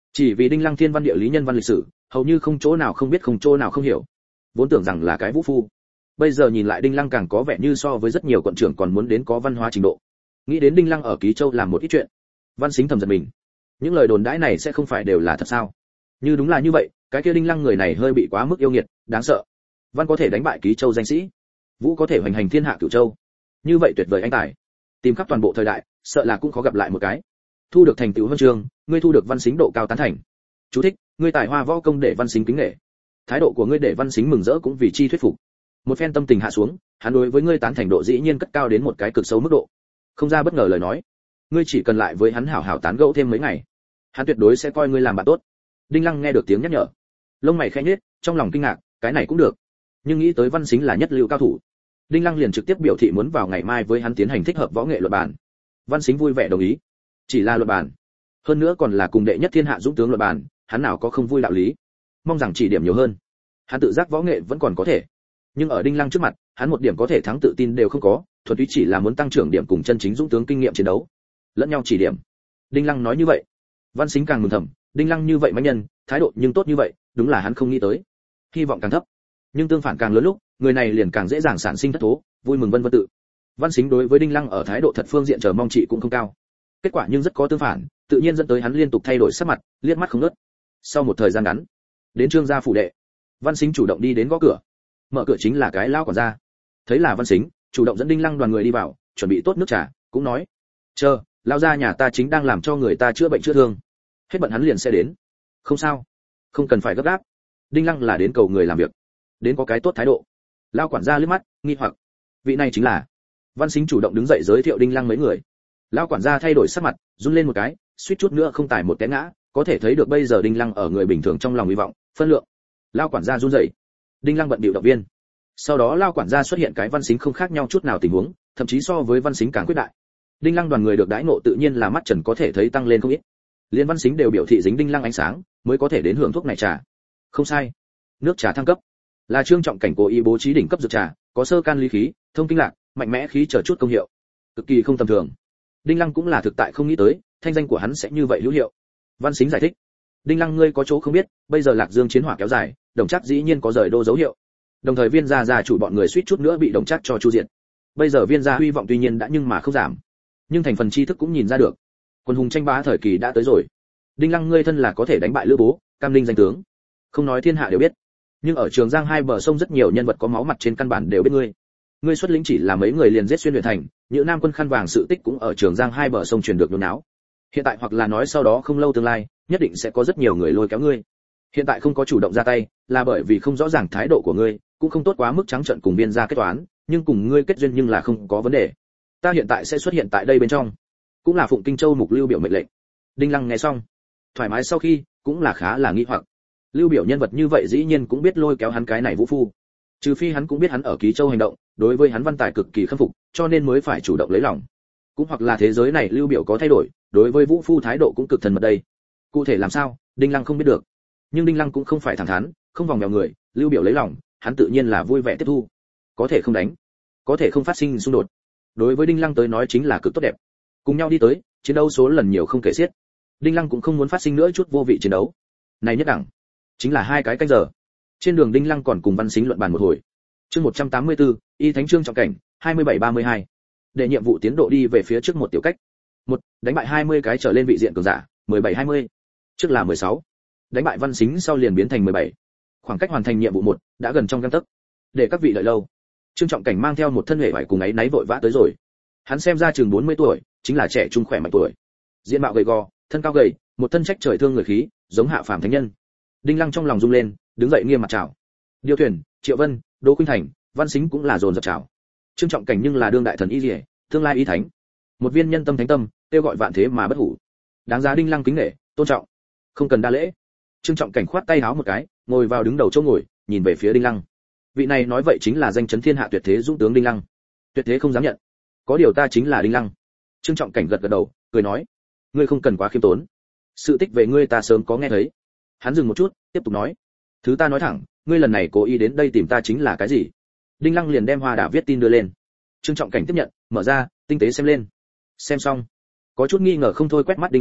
Chỉ vì Đinh Lăng thiên văn địa lý nhân văn lịch sử, hầu như không chỗ nào không biết không chỗ nào không hiểu. Vốn tưởng rằng là cái vũ phu, bây giờ nhìn lại Đinh Lăng càng có vẻ như so với rất nhiều quận trưởng còn muốn đến có văn hóa trình độ. Nghĩ đến Đinh Lăng ở Ký Châu làm một ít chuyện, Văn Sính thầm giật mình. Những lời đồn đãi này sẽ không phải đều là thật sao? Như đúng là như vậy, cái kia Đinh Lăng người này hơi bị quá mức yêu nghiệt, đáng sợ. Văn có thể đánh bại Ký Châu danh sĩ, vũ có thể hoành hành thiên hạ Cửu Châu. Như vậy tuyệt vời anh tài, tìm khắp toàn bộ thời đại, sợ là cũng khó gặp lại một cái. Thu được thành tựu huân chương, ngươi thu được Văn Sính độ cao tán thành. Chú thích, ngươi tài hoa võ công để Văn Sính kính nể. Thái độ của ngươi để Văn Sính mừng rỡ cũng vì chi thuyết phục. Một phen tâm tình hạ xuống, hắn đối với ngươi tán thành độ dĩ nhiên cất cao đến một cái cực sâu mức độ. Không ra bất ngờ lời nói, ngươi chỉ cần lại với hắn hảo hảo tán gẫu thêm mấy ngày, hắn tuyệt đối sẽ coi ngươi làm bạn tốt. Đinh Lăng nghe được tiếng nhắc nhở, lông mày khẽ nhếch, trong lòng kinh ngạc, cái này cũng được. Nhưng nghĩ tới Văn Sính là nhất lưu cao thủ, Đinh Lăng liền trực tiếp biểu thị muốn vào ngày mai với hắn tiến hành thích hợp võ nghệ luận bàn. Văn Sính vui vẻ đồng ý. Chỉ là luận bàn, hơn nữa còn là cùng đệ nhất thiên hạ dũng tướng luận bàn, hắn nào có không vui đạo lý. Mong rằng chỉ điểm nhiều hơn. Hắn tự giác võ nghệ vẫn còn có thể, nhưng ở Đinh Lăng trước mặt, hắn một điểm có thể thắng tự tin đều không có, thuần túy chỉ là muốn tăng trưởng điểm cùng chân chính dũng tướng kinh nghiệm chiến đấu, lẫn nhau chỉ điểm. Đinh Lăng nói như vậy, Văn Sính càng mừng thầm, Đinh Lăng như vậy mãnh nhân, thái độ nhưng tốt như vậy, đúng là hắn không nghĩ tới. Hy vọng càng thấp, nhưng tương phản càng lớn lúc, người này liền càng dễ dàng sản sinh thất thố, vui mừng vân vân tự. Văn Sính đối với Đinh Lăng ở thái độ thật phương diện chờ mong trị cũng không cao. Kết quả nhưng rất có tương phản, tự nhiên dẫn tới hắn liên tục thay đổi sắc mặt, liếc mắt không ngớt. Sau một thời gian ngắn, đến Trương gia phủ đệ, Văn Sính chủ động đi đến gõ cửa. Mở cửa chính là cái lao quản gia. Thấy là Văn Sính, chủ động dẫn Đinh Lăng đoàn người đi vào, chuẩn bị tốt nước trà, cũng nói: "Chờ, lao gia nhà ta chính đang làm cho người ta chữa bệnh chữa thương, hết bận hắn liền sẽ đến." "Không sao, không cần phải gấp gáp." Đinh Lăng là đến cầu người làm việc, đến có cái tốt thái độ. Lao quản gia liếc mắt, nghi hoặc: "Vị này chính là?" Văn Sính chủ động đứng dậy giới thiệu Đinh Lăng mấy người. Lao quản gia thay đổi sắc mặt, run lên một cái, suýt chút nữa không tải một té ngã, có thể thấy được bây giờ Đinh Lăng ở người bình thường trong lòng hy vọng, phân lượng. Lao quản gia run rẩy. Đinh Lăng bận bịu động viên. Sau đó Lao quản gia xuất hiện cái Văn Sính không khác nhau chút nào tình huống, thậm chí so với Văn Sính càng quyết đại. Đinh Lăng đoàn người được đãi ngộ tự nhiên là mắt trần có thể thấy tăng lên không ít. Liên Văn Sính đều biểu thị dính Đinh Lăng ánh sáng, mới có thể đến hưởng thuốc này trà. Không sai, nước trà thăng cấp, là Trương Trọng Cảnh cố ý bố trí đỉnh cấp dược trà, có sơ can lý khí, thông kinh lạc, mạnh mẽ khí chờ chút công hiệu, cực kỳ không tầm thường. Đinh Lăng cũng là thực tại không nghĩ tới, thanh danh của hắn sẽ như vậy hữu hiệu. Văn Sính giải thích: "Đinh Lăng ngươi có chỗ không biết, bây giờ Lạc Dương chiến hỏa kéo dài, Đồng Trác dĩ nhiên có rời đô dấu hiệu. Đồng thời Viên gia gia chủ bọn người suýt chút nữa bị Đồng Trác cho chu diệt. Bây giờ Viên gia hy vọng tuy nhiên đã nhưng mà không giảm, nhưng thành phần tri thức cũng nhìn ra được, quân hùng tranh bá thời kỳ đã tới rồi. Đinh Lăng ngươi thân là có thể đánh bại Lữ Bố, Cam Ninh danh tướng, không nói thiên hạ đều biết, nhưng ở Trường Giang hai bờ sông rất nhiều nhân vật có máu mặt trên căn bản đều biết ngươi. Ngươi xuất lĩnh chỉ là mấy người liền giết xuyên huyện thành, những nam quân khăn vàng sự tích cũng ở Trường Giang hai bờ sông truyền được nhốn náo. Hiện tại hoặc là nói sau đó không lâu tương lai, nhất định sẽ có rất nhiều người lôi kéo ngươi. Hiện tại không có chủ động ra tay, là bởi vì không rõ ràng thái độ của ngươi, cũng không tốt quá mức trắng trợn cùng Viên gia kết toán, nhưng cùng ngươi kết duyên nhưng là không có vấn đề. Ta hiện tại sẽ xuất hiện tại đây bên trong, cũng là phụng Kinh Châu mục Lưu Biểu mệnh lệnh." Đinh Lăng nghe xong, thoải mái sau khi, cũng là khá là nghi hoặc. Lưu Biểu nhân vật như vậy dĩ nhiên cũng biết lôi kéo hắn cái này vũ phu. Trừ phi hắn cũng biết hắn ở Ký Châu hành động, đối với hắn văn tài cực kỳ khâm phục, cho nên mới phải chủ động lấy lòng. Cũng hoặc là thế giới này Lưu Biểu có thay đổi, đối với vũ phu thái độ cũng cực thần mật đây. Cụ thể làm sao, Đinh Lăng không biết được. Nhưng Đinh Lăng cũng không phải thẳng thắn, không vòng vèo người, Lưu Biểu lấy lòng, hắn tự nhiên là vui vẻ tiếp thu. Có thể không đánh, có thể không phát sinh xung đột. Đối với Đinh Lăng tới nói chính là cực tốt đẹp. Cùng nhau đi tới, chiến đấu số lần nhiều không kể xiết. Đinh Lăng cũng không muốn phát sinh nữa chút vô vị chiến đấu. Này nhất đẳng, chính là hai cái canh giờ. Trên đường Đinh Lăng còn cùng Văn Sính luận bàn một hồi. Chương một trăm tám mươi tư, Y Thánh Trương Trọng Cảnh, hai mươi bảy ba mươi hai. Để nhiệm vụ tiến độ đi về phía trước một tiểu cách. Một, đánh bại hai mươi cái trở lên vị diện cường giả, mười bảy hai mươi. Trước là mười sáu. Đánh bại Văn Sính sau liền biến thành mười bảy. Khoảng cách hoàn thành nhiệm vụ một đã gần trong gang tấc. Để các vị đợi lâu. Trương Trọng Cảnh mang theo một thân hệ vải cùng ấy náy vội vã tới rồi. Hắn xem ra chừng bốn mươi tuổi, chính là trẻ trung khỏe mạnh tuổi. Diện mạo gầy gò, thân cao gầy, một thân trách trời thương người khí, giống hạ phàm thánh nhân. Đinh Lăng trong lòng rung lên, đứng dậy nghiêm mặt chào. Điêu Thuyền, Triệu Vân, Đỗ Khuynh Thành, Văn Sính cũng là dồn dập chào. Trương Trọng Cảnh nhưng là đương đại thần y liễu, tương lai y thánh, một viên nhân tâm thánh tâm, kêu gọi vạn thế mà bất hủ, đáng giá Đinh Lăng kính nể, tôn trọng, không cần đa lễ. Trương Trọng Cảnh khoát tay háo một cái, ngồi vào đứng đầu chỗ ngồi, nhìn về phía Đinh Lăng. Vị này nói vậy chính là danh chấn thiên hạ tuyệt thế dũng tướng Đinh Lăng. Tuyệt thế không dám nhận, có điều ta chính là Đinh Lăng. Trương Trọng Cảnh gật gật đầu, cười nói, ngươi không cần quá khiêm tốn, sự tích về ngươi ta sớm có nghe thấy. Hắn dừng một chút, tiếp tục nói, thứ ta nói thẳng, ngươi lần này cố ý đến đây tìm ta chính là cái gì? Đinh Lăng liền đem hoa đà viết tin đưa lên. Trương Trọng Cảnh tiếp nhận, mở ra, tinh tế xem lên. Xem xong, có chút nghi ngờ không thôi quét mắt Đinh Lăng,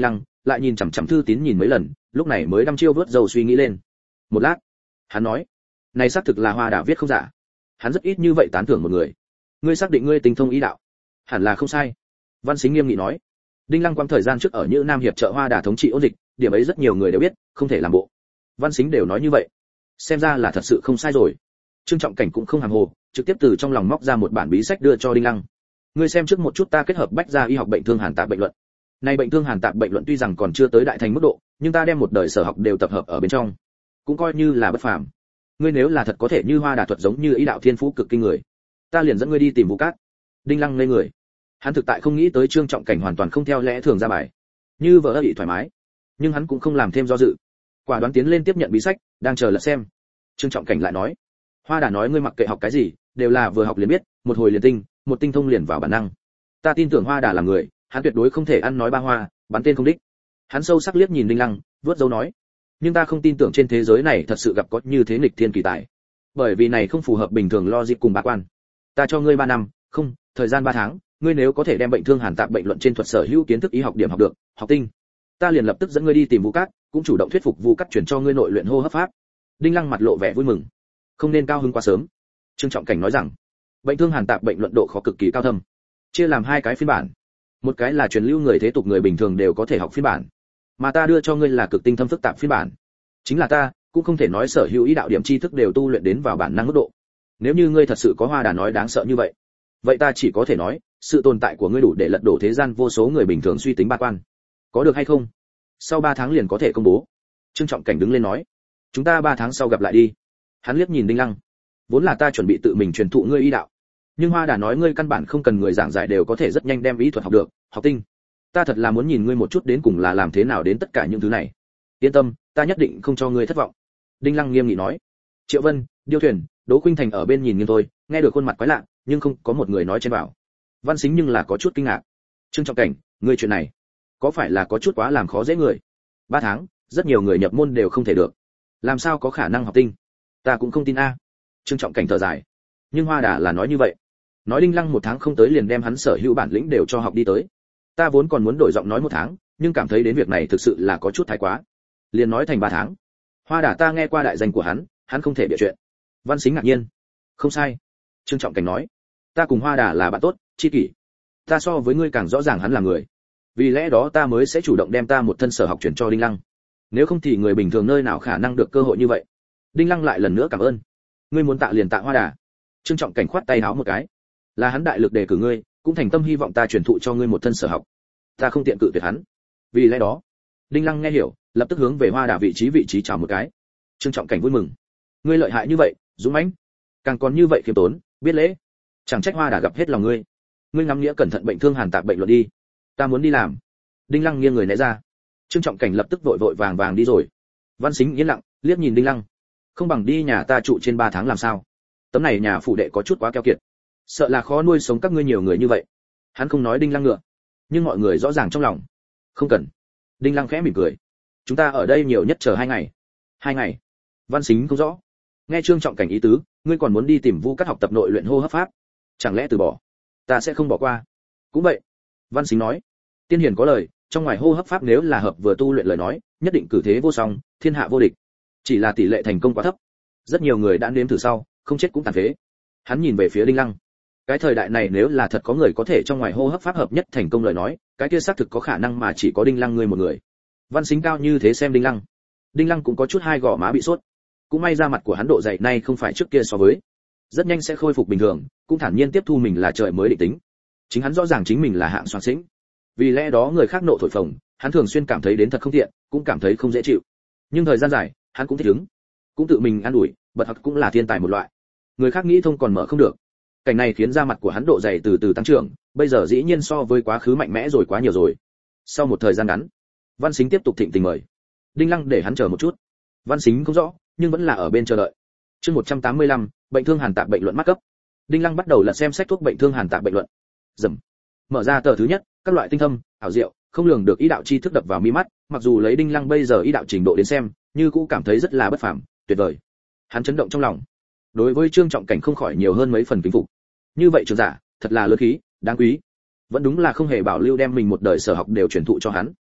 lại nhìn chằm chằm thư tín nhìn mấy lần, lúc này mới đăm chiêu vớt dầu suy nghĩ lên. Một lát, hắn nói, này xác thực là Hoa Đà viết không giả. Hắn rất ít như vậy tán thưởng một người. Ngươi xác định ngươi tinh thông ý đạo? Hẳn là không sai. Văn Sính nghiêm nghị nói. Đinh Lăng quang thời gian trước ở Nhữ Nam hiệp trợ Hoa Đà thống trị ôn dịch, điểm ấy rất nhiều người đều biết, không thể làm bộ. Văn Sính đều nói như vậy, xem ra là thật sự không sai rồi. Trương Trọng Cảnh cũng không hàm hồ, trực tiếp từ trong lòng móc ra một bản bí sách đưa cho Đinh Lăng. Ngươi xem trước một chút ta kết hợp bách gia y học bệnh thương hàn tạp bệnh luận. Này bệnh thương hàn tạp bệnh luận tuy rằng còn chưa tới đại thành mức độ, nhưng ta đem một đời sở học đều tập hợp ở bên trong, cũng coi như là bất phàm. Ngươi nếu là thật có thể như Hoa Đà thuật giống như ý đạo thiên phú cực kinh người, ta liền dẫn ngươi đi tìm Vũ Cát. Đinh Lăng ngây người. Hắn thực tại không nghĩ tới Trương Trọng Cảnh hoàn toàn không theo lẽ thường ra bài, như vợ bị thoải mái, nhưng hắn cũng không làm thêm do dự, quả đoán tiến lên tiếp nhận bí sách, đang chờ lật xem. Trương Trọng Cảnh lại nói, Hoa Đà nói ngươi mặc kệ học cái gì, đều là vừa học liền biết, một hồi liền tinh, một tinh thông liền vào bản năng. Ta tin tưởng Hoa Đà là người, hắn tuyệt đối không thể ăn nói ba hoa, bắn tên không đích. Hắn sâu sắc liếc nhìn Đinh Lăng, vớt dấu nói, nhưng ta không tin tưởng trên thế giới này thật sự gặp có như thế nghịch thiên kỳ tài, bởi vì này không phù hợp bình thường logic cùng bá quan. Ta cho ngươi ba năm, không, thời gian ba tháng, ngươi nếu có thể đem bệnh thương hàn tạp bệnh luận trên thuật sở hữu kiến thức y học điểm học được, học tinh, ta liền lập tức dẫn ngươi đi tìm Vũ Cát, cũng chủ động thuyết phục Vũ Cát chuyển cho ngươi nội luyện hô hấp pháp. Đinh Lăng mặt lộ vẻ vui mừng. Không nên cao hứng quá sớm. Trương Trọng Cảnh nói rằng, bệnh thương hàn tạp bệnh luận độ khó cực kỳ cao thâm, chia làm hai cái phiên bản. Một cái là truyền lưu người thế tục người bình thường đều có thể học phiên bản, mà ta đưa cho ngươi là cực tinh thâm phức tạp phiên bản. Chính là ta cũng không thể nói sở hữu ý đạo điểm tri thức đều tu luyện đến vào bản năng mức độ. Nếu như ngươi thật sự có Hoa Đà nói đáng sợ như vậy, vậy ta chỉ có thể nói, sự tồn tại của ngươi đủ để lật đổ thế gian vô số người bình thường suy tính ba quan. Có được hay không? Sau ba tháng liền có thể công bố. Trương Trọng Cảnh đứng lên nói, chúng ta ba tháng sau gặp lại đi. Hắn liếc nhìn Đinh Lăng, vốn là ta chuẩn bị tự mình truyền thụ ngươi y đạo, nhưng Hoa Đà nói ngươi căn bản không cần người giảng giải đều có thể rất nhanh đem ý thuật học được, học tinh. Ta thật là muốn nhìn ngươi một chút đến cùng là làm thế nào đến tất cả những thứ này. Yên tâm, ta nhất định không cho ngươi thất vọng. Đinh Lăng nghiêm nghị nói. Triệu Vân, Điêu Thuyền, Đỗ Khuynh Thành ở bên nhìn nghiêng thôi, nghe được khuôn mặt quái lạ, nhưng không có một người nói trên vào. Văn Sính nhưng là có chút kinh ngạc. Trương Trọng Cảnh, ngươi chuyện này, có phải là có chút quá làm khó dễ người? Ba tháng, rất nhiều người nhập môn đều không thể được, làm sao có khả năng học tinh? Ta cũng không tin a. Trương Trọng Cảnh thở dài. Nhưng Hoa Đà là nói như vậy, nói Đinh Lăng một tháng không tới liền đem hắn sở hữu bản lĩnh đều cho học đi tới. Ta vốn còn muốn đổi giọng nói một tháng, nhưng cảm thấy đến việc này thực sự là có chút thái quá, liền nói thành ba tháng. Hoa Đà ta nghe qua đại danh của hắn, hắn không thể bịa chuyện. Văn Sính ngạc nhiên. Không sai. Trương Trọng Cảnh nói, ta cùng Hoa Đà là bạn tốt, tri kỷ. Ta so với ngươi càng rõ ràng hắn là người, vì lẽ đó ta mới sẽ chủ động đem ta một thân sở học chuyển cho Đinh Lăng. Nếu không thì người bình thường nơi nào khả năng được cơ hội như vậy. Đinh Lăng lại lần nữa cảm ơn. Ngươi muốn tạ liền tạ Hoa Đà. Trương Trọng Cảnh khoát tay háo một cái, là hắn đại lực đề cử ngươi, cũng thành tâm hy vọng ta truyền thụ cho ngươi một thân sở học, ta không tiện cự tuyệt hắn. Vì lẽ đó, Đinh Lăng nghe hiểu, lập tức hướng về Hoa Đà vị trí vị trí chào một cái. Trương Trọng Cảnh vui mừng. Ngươi lợi hại như vậy, dũng mãnh, càng còn như vậy khiêm tốn, biết lễ. Chẳng trách Hoa Đà gặp hết lòng ngươi. Ngươi ngắm nghĩa cẩn thận bệnh thương hàn tạp bệnh luận đi. Ta muốn đi làm. Đinh Lăng nghiêng người né ra. Trương Trọng Cảnh lập tức vội vội vàng vàng đi rồi. Văn Sính yên lặng, liếc nhìn Đinh Lăng. Không bằng đi nhà ta trụ trên ba tháng làm sao? Tấm này nhà phủ đệ có chút quá keo kiệt, sợ là khó nuôi sống các ngươi nhiều người như vậy. Hắn không nói Đinh Lăng ngựa, nhưng mọi người rõ ràng trong lòng. Không cần. Đinh Lăng khẽ mỉm cười. Chúng ta ở đây nhiều nhất chờ hai ngày. Hai ngày? Văn Sính không rõ. Nghe Trương Trọng Cảnh ý tứ, ngươi còn muốn đi tìm Vũ Cát học tập nội luyện hô hấp pháp, chẳng lẽ từ bỏ? Ta sẽ không bỏ qua. Cũng vậy. Văn Sính nói. Tiên hiền có lời, trong ngoài hô hấp pháp nếu là hợp vừa tu luyện lời nói, nhất định cử thế vô song, thiên hạ vô địch. Chỉ là tỷ lệ thành công quá thấp. Rất nhiều người đã nếm thử sau, không chết cũng tàn phế. Hắn nhìn về phía Đinh Lăng. Cái thời đại này nếu là thật có người có thể trong ngoài hô hấp pháp hợp nhất thành công lời nói, cái kia xác thực có khả năng mà chỉ có Đinh Lăng ngươi một người. Văn Sính cao như thế xem Đinh Lăng. Đinh Lăng cũng có chút hai gò má bị sốt. Cũng may ra mặt của hắn độ dày nay không phải trước kia so với, rất nhanh sẽ khôi phục bình thường, cũng thản nhiên tiếp thu mình là trời mới định tính. Chính hắn rõ ràng chính mình là hạng soạn sĩnh, vì lẽ đó người khác nộ thổi phồng, hắn thường xuyên cảm thấy đến thật không tiện, cũng cảm thấy không dễ chịu. Nhưng thời gian dài, hắn cũng thích ứng, cũng tự mình an ủi, bật học cũng là thiên tài một loại. Người khác nghĩ thông còn mở không được. Cảnh này khiến da mặt của hắn độ dày từ từ tăng trưởng, bây giờ dĩ nhiên so với quá khứ mạnh mẽ rồi quá nhiều rồi. Sau một thời gian ngắn, Văn Sính tiếp tục thịnh tình mời. Đinh Lăng để hắn chờ một chút. Văn Sính không rõ, nhưng vẫn là ở bên chờ đợi. Chương một trăm tám mươi lăm, bệnh thương hàn tạp bệnh luận mắt cấp. Đinh Lăng bắt đầu là xem sách thuốc bệnh thương hàn tạp bệnh luận. Dầm. Mở ra tờ thứ nhất, các loại tinh thâm, ảo diệu, không lường được ý đạo tri thức đập vào mi mắt, mặc dù lấy Đinh Lăng bây giờ ý đạo trình độ đến xem, như cũ cảm thấy rất là bất phàm, tuyệt vời. Hắn chấn động trong lòng. Đối với Trương Trọng Cảnh không khỏi nhiều hơn mấy phần kính phục. Như vậy trường giả, thật là lớn khí, đáng quý. Vẫn đúng là không hề bảo lưu đem mình một đời sở học đều truyền thụ cho hắn.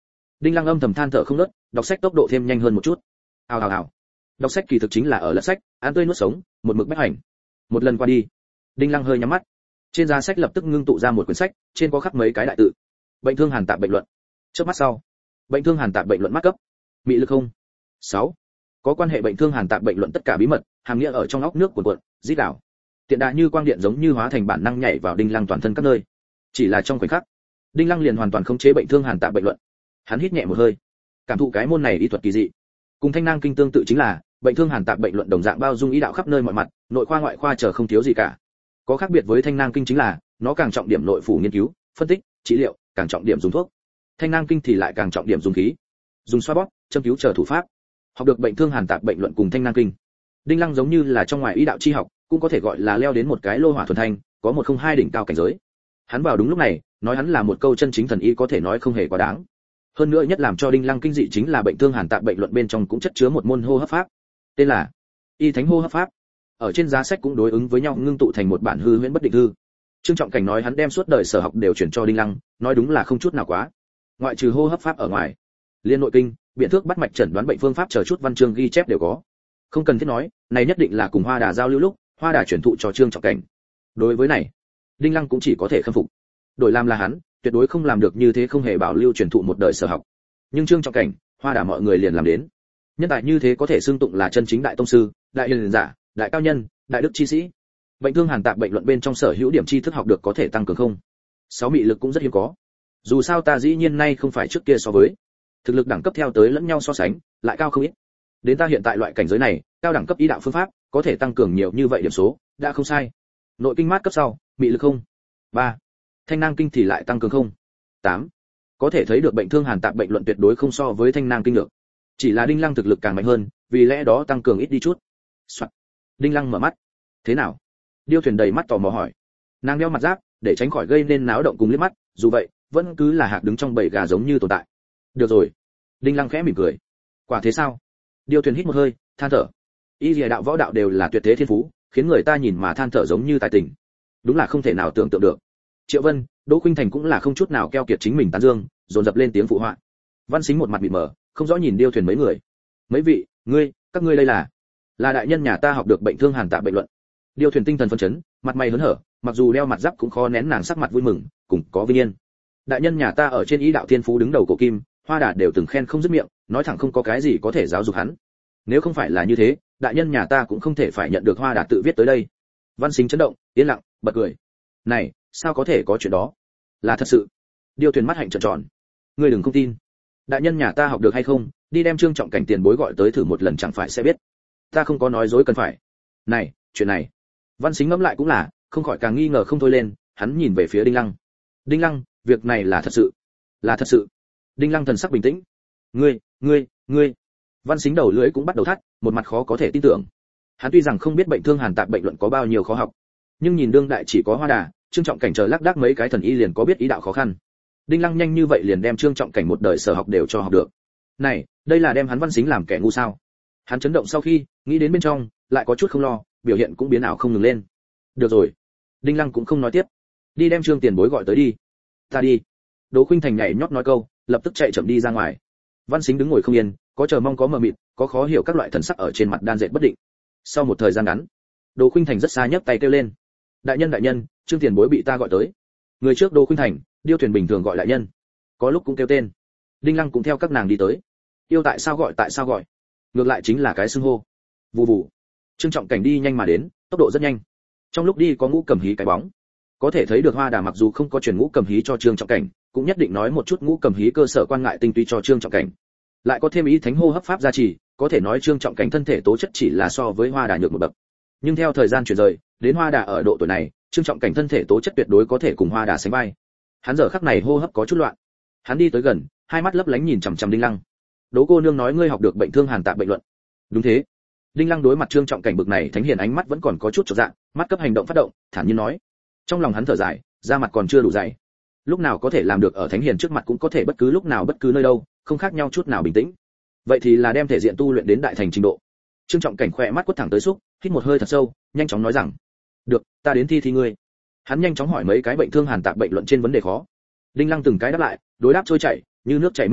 Đinh Lăng âm thầm than thở không ngớt, đọc sách tốc độ thêm nhanh hơn một chút. Hào hào hào. Đọc sách kỳ thực chính là ở lật sách, ăn tươi nuốt sống, một mực bách hành. Một lần qua đi, Đinh Lăng hơi nhắm mắt. Trên giá sách lập tức ngưng tụ ra một quyển sách, trên có khắc mấy cái đại tự. Bệnh thương hàn tạp bệnh luận. Chớp mắt sau, bệnh thương hàn tạp bệnh luận mát cấp. Mị lực không. sáu. Có quan hệ bệnh thương hàn tạp bệnh luận tất cả bí mật, hàm nghĩa ở trong óc nước cuộn cuộn, rít đảo. Tiện đà như quang điện giống như hóa thành bản năng nhảy vào Đinh Lăng toàn thân các nơi. Chỉ là trong khoảnh khắc, Đinh Lăng liền hoàn toàn khống chế bệnh thương hàn tạp bệnh luận. Hắn hít nhẹ một hơi, cảm thụ cái môn này y thuật kỳ dị. Cùng Thanh Nang kinh tương tự chính là, bệnh thương hàn tạp bệnh luận đồng dạng bao dung y đạo khắp nơi mọi mặt, nội khoa ngoại khoa chờ không thiếu gì cả. Có khác biệt với Thanh Nang kinh chính là, nó càng trọng điểm nội phủ nghiên cứu, phân tích, trị liệu, càng trọng điểm dùng thuốc. Thanh Nang kinh thì lại càng trọng điểm dùng khí, dùng xoa bóp, châm cứu chờ thủ pháp. Học được bệnh thương hàn tạp bệnh luận cùng Thanh Nang kinh, Đinh Lăng giống như là trong ngoài y đạo chi học, cũng có thể gọi là leo đến một cái lô hỏa thuần thanh, có một không hai đỉnh cao cảnh giới. Hắn vào đúng lúc này, nói hắn là một câu chân chính thần y có thể nói không hề quá đáng. Hơn nữa nhất làm cho Đinh Lăng kinh dị chính là bệnh thương hàn tạp bệnh luận bên trong cũng chất chứa một môn hô hấp pháp, tên là Y Thánh hô hấp pháp. Ở trên giá sách cũng đối ứng với nhau ngưng tụ thành một bản hư huyễn bất định thư. Trương Trọng Cảnh nói hắn đem suốt đời sở học đều chuyển cho Đinh Lăng, nói đúng là không chút nào quá. Ngoại trừ hô hấp pháp ở ngoài, liên nội kinh, biện thước bắt mạch chẩn đoán bệnh phương pháp chờ chút văn chương ghi chép đều có. Không cần thiết nói, này nhất định là cùng Hoa Đà giao lưu lúc, Hoa Đà chuyển thụ cho Trương Trọng Cảnh. Đối với này, Đinh Lăng cũng chỉ có thể khâm phục. Đổi làm là hắn, tuyệt đối không làm được như thế, không hề bảo lưu truyền thụ một đời sở học. Nhưng Trương Trọng Cảnh, Hoa Đà mọi người liền làm đến. Nhân tài như thế có thể xưng tụng là chân chính đại tông sư, đại hiền giả, đại cao nhân, đại đức chi sĩ. Bệnh thương hàn tạp bệnh luận bên trong sở hữu điểm tri thức học được có thể tăng cường không? Sáu mị lực cũng rất hiếm có. Dù sao ta dĩ nhiên nay không phải trước kia so với. Thực lực đẳng cấp theo tới lẫn nhau so sánh, lại cao không ít. Đến ta hiện tại loại cảnh giới này, cao đẳng cấp ý đạo phương pháp, có thể tăng cường nhiều như vậy điểm số, đã không sai. Nội kinh mát cấp sau, mị lực không. ba. Thanh Nang kinh thì lại tăng cường không. tám. Có thể thấy được bệnh thương hàn tạp bệnh luận tuyệt đối không so với Thanh Nang kinh được. Chỉ là Đinh Lăng thực lực càng mạnh hơn, vì lẽ đó tăng cường ít đi chút. Soạn. Đinh Lăng mở mắt. Thế nào? Điêu Thuyền đầy mắt tò mò hỏi. Nàng đeo mặt giáp, để tránh khỏi gây nên náo động cùng liếc mắt, dù vậy, vẫn cứ là hạc đứng trong bầy gà giống như tồn tại. Được rồi. Đinh Lăng khẽ mỉm cười. Quả thế sao? Điêu Thuyền hít một hơi, than thở. Y Lìa đạo võ đạo đều là tuyệt thế thiên phú, khiến người ta nhìn mà than thở giống như tài tình. Đúng là không thể nào tưởng tượng được. Triệu Vân, Đỗ Khuynh Thành cũng là không chút nào keo kiệt chính mình tán dương, dồn dập lên tiếng phụ họa. Văn Sính một mặt mịt mờ, không rõ nhìn Điêu Thuyền mấy người. Mấy vị, ngươi, các ngươi đây là? Là đại nhân nhà ta học được bệnh thương hàn tạp bệnh luận. Điêu Thuyền tinh thần phấn chấn, mặt mày hớn hở, mặc dù đeo mặt giáp cũng khó nén nàng sắc mặt vui mừng, cùng có vinh yên. Đại nhân nhà ta ở trên ý đạo thiên phú đứng đầu cổ kim, Hoa Đà đều từng khen không dứt miệng, nói thẳng không có cái gì có thể giáo dục hắn. Nếu không phải là như thế, đại nhân nhà ta cũng không thể phải nhận được Hoa Đà tự viết tới đây. Văn Sính chấn động, yên lặng, bật cười. Này, sao có thể có chuyện đó? Là thật sự. Điêu Thuyền mắt hạnh trợn tròn. Ngươi đừng không tin. Đại nhân nhà ta học được hay không, đi đem Trương Trọng Cảnh tiền bối gọi tới thử một lần chẳng phải sẽ biết. Ta không có nói dối cần phải. Này, chuyện này. Văn Sính ngẫm lại cũng là, không khỏi càng nghi ngờ không thôi lên, hắn nhìn về phía Đinh Lăng. Đinh Lăng, việc này là thật sự. Là thật sự. Đinh Lăng thần sắc bình tĩnh. Ngươi, ngươi, ngươi. Văn Sính đầu lưỡi cũng bắt đầu thắt, một mặt khó có thể tin tưởng. Hắn tuy rằng không biết bệnh thương hàn tạp bệnh luận có bao nhiêu khó học, nhưng nhìn đương đại chỉ có Hoa Đà, Trương Trọng Cảnh chờ lác đác mấy cái thần y liền có biết ý đạo khó khăn. Đinh Lăng nhanh như vậy liền đem Trương Trọng Cảnh một đời sở học đều cho học được. Này, đây là đem hắn Văn Sính làm kẻ ngu sao? Hắn chấn động sau khi, nghĩ đến bên trong, lại có chút không lo, biểu hiện cũng biến ảo không ngừng lên. Được rồi. Đinh Lăng cũng không nói tiếp. Đi đem Trương tiền bối gọi tới đi. Ta đi. Đỗ Khuynh Thành nhảy nhót nói câu, lập tức chạy chậm đi ra ngoài. Văn Sính đứng ngồi không yên, có chờ mong có mờ mịt, có khó hiểu các loại thần sắc ở trên mặt đan dệt bất định. Sau một thời gian ngắn, Đỗ Khuynh Thành rất xa nhấc tay kêu lên. Đại nhân đại nhân, Trương tiền bối bị ta gọi tới. Người trước Đỗ Khuynh Thành, Điêu Thuyền bình thường gọi đại nhân, có lúc cũng kêu tên. Đinh Lăng cũng theo các nàng đi tới. Yêu tại sao gọi tại sao gọi, ngược lại chính là cái xưng hô. Vù vù. Trương Trọng Cảnh đi nhanh mà đến, tốc độ rất nhanh. Trong lúc đi có Ngũ Cầm Hí cái bóng, có thể thấy được Hoa Đà mặc dù không có truyền Ngũ Cầm Hí cho Trương Trọng Cảnh, cũng nhất định nói một chút Ngũ Cầm Hí cơ sở quan ngại tinh túy cho Trương Trọng Cảnh. Lại có thêm ý thánh hô hấp pháp gia trì, có thể nói Trương Trọng Cảnh thân thể tố chất chỉ là so với Hoa Đà nhược một bậc. Nhưng theo thời gian chuyển rời, đến Hoa Đà ở độ tuổi này, Trương Trọng Cảnh thân thể tố chất tuyệt đối có thể cùng Hoa Đà sánh vai. Hắn giờ khắc này hô hấp có chút loạn. Hắn đi tới gần, hai mắt lấp lánh nhìn chằm chằm Đinh Lăng. Đỗ cô nương nói ngươi học được bệnh thương hàn tạp bệnh luận. Đúng thế. Đinh Lăng đối mặt Trương Trọng Cảnh bực này thánh hiền ánh mắt vẫn còn có chút chột dạ, mắt cấp hành động phát động, thản nhiên nói. Trong lòng hắn thở dài, da mặt còn chưa đủ dày. Lúc nào có thể làm được ở thánh hiền trước mặt cũng có thể bất cứ lúc nào bất cứ nơi đâu, không khác nhau chút nào bình tĩnh. Vậy thì là đem thể diện tu luyện đến đại thành trình độ. Trương Trọng Cảnh khỏe mắt quất thẳng tới xúc, hít một hơi thật sâu, nhanh chóng nói rằng: "Được, ta đến thi thi ngươi." Hắn nhanh chóng hỏi mấy cái bệnh thương hàn tạp bệnh luận trên vấn đề khó. Đinh Lăng từng cái đáp lại, đối đáp trôi chảy, như nước chảy mây trôi,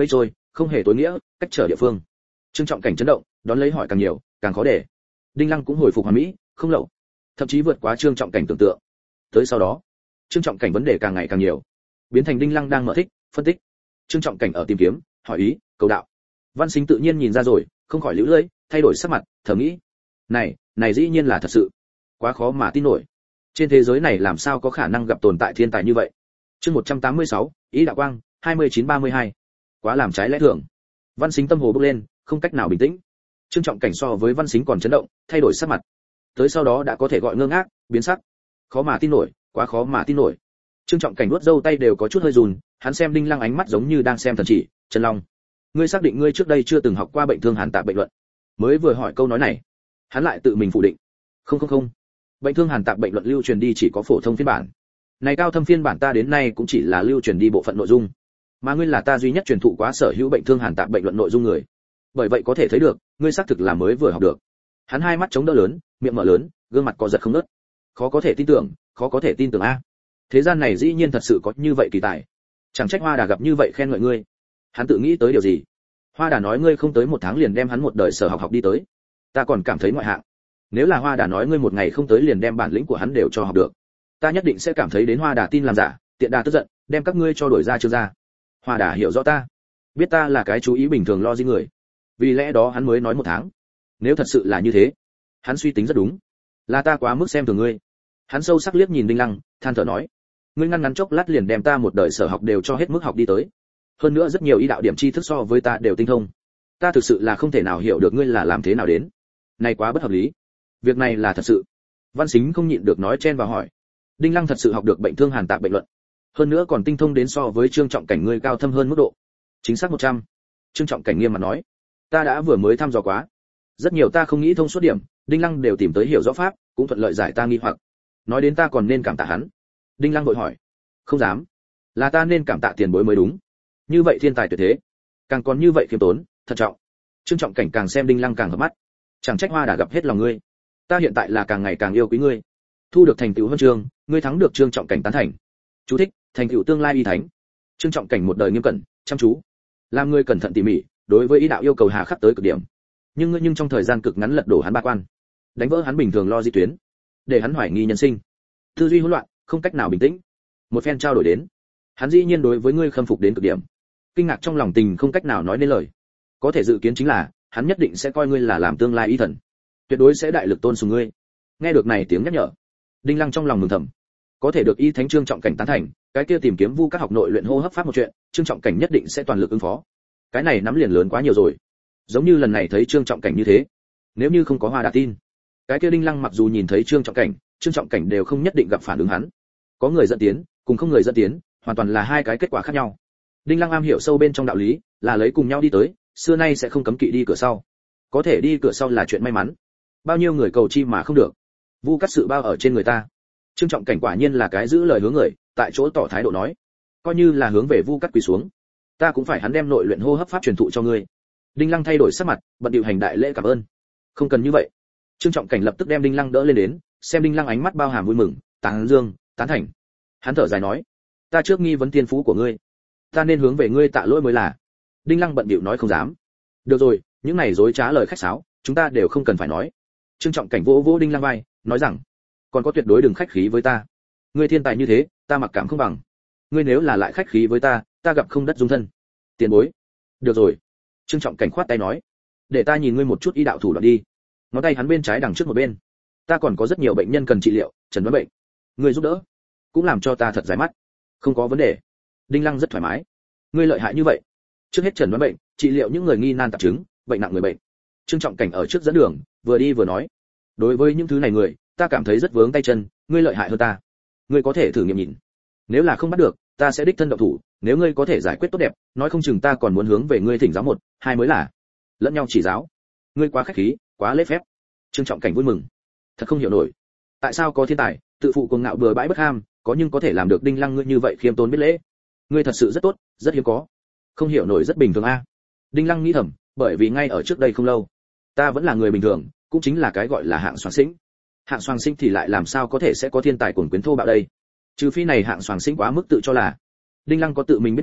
không hề tối nghĩa, cách trở địa phương. Trương Trọng Cảnh chấn động, đón lấy hỏi càng nhiều, càng khó để. Đinh Lăng cũng hồi phục hoàn mỹ, không lậu, thậm chí vượt quá Trương Trọng Cảnh tưởng tượng. Tới sau đó, Trương Trọng Cảnh vấn đề càng ngày càng nhiều, biến thành Đinh Lăng đang mở thích, phân tích. Trương Trọng Cảnh ở tìm kiếm, hỏi ý, cầu đạo. Văn Sính tự nhiên nhìn ra rồi, không khỏi liễu lưỡi, thay đổi sắc mặt, thầm nghĩ, này, này dĩ nhiên là thật sự, quá khó mà tin nổi. Trên thế giới này làm sao có khả năng gặp tồn tại thiên tài như vậy? Chương một trăm tám mươi sáu, ý đạo quang, hai mươi chín ba mươi hai. Quá làm trái lẽ thường. Văn Sính tâm hồ bốc lên, không cách nào bình tĩnh. Trương Trọng Cảnh so với Văn Sính còn chấn động, thay đổi sắc mặt. Tới sau đó đã có thể gọi ngơ ngác, biến sắc. Khó mà tin nổi, quá khó mà tin nổi. Trương Trọng Cảnh nuốt râu tay đều có chút hơi run, hắn xem Đinh Lăng ánh mắt giống như đang xem thần chỉ, Trần Long. Ngươi xác định ngươi trước đây chưa từng học qua bệnh thương hàn tạp bệnh luận? Mới vừa hỏi câu nói này, hắn lại tự mình phủ định. Không không không. Bệnh thương hàn tạp bệnh luận lưu truyền đi chỉ có phổ thông phiên bản. Này cao thâm phiên bản ta đến nay cũng chỉ là lưu truyền đi bộ phận nội dung. Mà ngươi là ta duy nhất truyền thụ quá sở hữu bệnh thương hàn tạp bệnh luận nội dung người. Bởi vậy có thể thấy được, ngươi xác thực là mới vừa học được. Hắn hai mắt chống đỡ lớn, miệng mở lớn, gương mặt co giật không ngớt. Khó có thể tin tưởng, khó có thể tin tưởng a. Thế gian này dĩ nhiên thật sự có như vậy kỳ tài. Chẳng trách Hoa Đà gặp như vậy khen ngợi ngươi. Hắn tự nghĩ tới điều gì? Hoa Đà nói ngươi không tới một tháng liền đem hắn một đời sở học học đi tới. Ta còn cảm thấy ngoại hạng. Nếu là Hoa Đà nói ngươi một ngày không tới liền đem bản lĩnh của hắn đều cho học được, ta nhất định sẽ cảm thấy đến Hoa Đà tin làm giả, tiện đà tức giận, đem các ngươi cho đuổi ra Trương gia. Hoa Đà hiểu rõ ta, biết ta là cái chú ý bình thường lo gì người, vì lẽ đó hắn mới nói một tháng. Nếu thật sự là như thế, hắn suy tính rất đúng, là ta quá mức xem thường ngươi. Hắn sâu sắc liếc nhìn Đinh Lăng, than thở nói, ngươi ngăn ngắn chốc lát liền đem ta một đời sở học đều cho hết mức học đi tới, hơn nữa rất nhiều y đạo điểm tri thức so với ta đều tinh thông. Ta thực sự là không thể nào hiểu được ngươi là làm thế nào đến, này quá bất hợp lý. Việc này là thật sự. Văn Sính không nhịn được nói chen vào hỏi, Đinh Lăng thật sự học được bệnh thương hàn tạp bệnh luận, hơn nữa còn tinh thông đến so với Trương Trọng Cảnh ngươi cao thâm hơn mức độ. Chính xác một trăm. Trương Trọng Cảnh nghiêm mặt nói, ta đã vừa mới thăm dò quá, rất nhiều ta không nghĩ thông suốt điểm, Đinh Lăng đều tìm tới hiểu rõ pháp, cũng thuận lợi giải ta nghi hoặc. Nói đến ta còn nên cảm tạ hắn. Đinh Lăng vội hỏi, không dám, là ta nên cảm tạ tiền bối mới đúng. Như vậy thiên tài tuyệt thế, càng còn như vậy khiêm tốn, thận trọng. Trương Trọng Cảnh càng xem Đinh Lăng càng hợp mắt, chẳng trách Hoa đã gặp hết lòng ngươi. Ta hiện tại là càng ngày càng yêu quý ngươi. Thu được thành tựu huân chương, ngươi thắng được Trương Trọng Cảnh tán thành. Chú thích, thành tựu tương lai y thánh. Trương Trọng Cảnh một đời nghiêm cẩn, chăm chú, làm ngươi cẩn thận tỉ mỉ, đối với ý đạo yêu cầu hà khắc tới cực điểm. Nhưng ngươi nhưng trong thời gian cực ngắn lật đổ hắn ba quan, đánh vỡ hắn bình thường lo di tuyến, để hắn hoài nghi nhân sinh, tư duy hỗn loạn, không cách nào bình tĩnh. Một phen trao đổi đến, hắn dĩ nhiên đối với ngươi khâm phục đến cực điểm, kinh ngạc trong lòng tình không cách nào nói nên lời. Có thể dự kiến chính là, hắn nhất định sẽ coi ngươi là làm tương lai y thần, tuyệt đối sẽ đại lực tôn sùng ngươi. Nghe được này tiếng nhắc nhở, Đinh Lăng trong lòng mừng thầm, có thể được y thánh Trương Trọng Cảnh tán thành, cái kia tìm kiếm vu các học nội luyện hô hấp pháp một chuyện, Trương Trọng Cảnh nhất định sẽ toàn lực ứng phó. Cái này nắm liền lớn quá nhiều rồi, giống như lần này thấy Trương Trọng Cảnh như thế, nếu như không có Hoa Đà tin, cái kia Đinh Lăng mặc dù nhìn thấy Trương Trọng Cảnh, Trương Trọng Cảnh đều không nhất định gặp phản ứng hắn. Có người dẫn tiến, cùng không người dẫn tiến, hoàn toàn là hai cái kết quả khác nhau. Đinh Lăng am hiểu sâu bên trong đạo lý, là lấy cùng nhau đi tới, xưa nay sẽ không cấm kỵ đi cửa sau. Có thể đi cửa sau là chuyện may mắn. Bao nhiêu người cầu chi mà không được. Vu cắt sự bao ở trên người ta. Trương Trọng Cảnh quả nhiên là cái giữ lời hướng người, tại chỗ tỏ thái độ nói, coi như là hướng về Vu cắt quỳ xuống, ta cũng phải hắn đem nội luyện hô hấp pháp truyền thụ cho ngươi. Đinh Lăng thay đổi sắc mặt, bận điệu hành đại lễ cảm ơn. Không cần như vậy. Trương Trọng Cảnh lập tức đem Đinh Lăng đỡ lên đến, xem Đinh Lăng ánh mắt bao hàm vui mừng, tán dương, tán thành. Hắn thở dài nói, ta trước nghi vấn tiên phú của ngươi, ta nên hướng về ngươi tạ lỗi mới là. Đinh Lăng bận điệu nói không dám. Được rồi, những này dối trá lời khách sáo, chúng ta đều không cần phải nói. Trương Trọng Cảnh vỗ vỗ Đinh Lăng vai, nói rằng, còn có tuyệt đối đừng khách khí với ta. Ngươi thiên tài như thế, ta mặc cảm không bằng. Ngươi nếu là lại khách khí với ta, ta gặp không đất dung thân. Tiền bối. Được rồi. Trương Trọng Cảnh khoát tay nói, để ta nhìn ngươi một chút y đạo thủ đoạn đi. Ngón tay hắn bên trái đằng trước một bên. Ta còn có rất nhiều bệnh nhân cần trị liệu, chẩn đoán bệnh. Ngươi giúp đỡ, cũng làm cho ta thật giải mắt. Không có vấn đề. Đinh Lăng rất thoải mái. Ngươi lợi hại như vậy. Trước hết chẩn đoán bệnh, trị liệu những người nghi nan tạp chứng, bệnh nặng người bệnh. Trương Trọng Cảnh ở trước dẫn đường, vừa đi vừa nói, đối với những thứ này người, ta cảm thấy rất vướng tay chân, ngươi lợi hại hơn ta. Ngươi có thể thử nghiệm nhìn. Nếu là không bắt được, ta sẽ đích thân động thủ, nếu ngươi có thể giải quyết tốt đẹp, nói không chừng ta còn muốn hướng về ngươi thỉnh giáo một, hai mới là. Lẫn nhau chỉ giáo. Ngươi quá khách khí, quá lễ phép. Trương Trọng Cảnh vui mừng. Thật không hiểu nổi, tại sao có thiên tài, tự phụ cuồng ngạo bừa bãi bất ham, có nhưng có thể làm được Đinh Lăng ngươi như vậy khiêm tốn biết lễ. Ngươi thật sự rất tốt, rất hiếm có. Không hiểu nổi rất bình thường a. Đinh Lăng nghĩ thầm, bởi vì ngay ở trước đây không lâu, ta vẫn là người bình thường, cũng chính là cái gọi là hạng soàng sinh. Hạng soàng sinh thì lại làm sao có thể sẽ có thiên tài cuồng quyến thô bạo đây? Trừ phi này hạng soàng sinh quá mức tự cho là. Đinh Lăng có tự mình biết mình,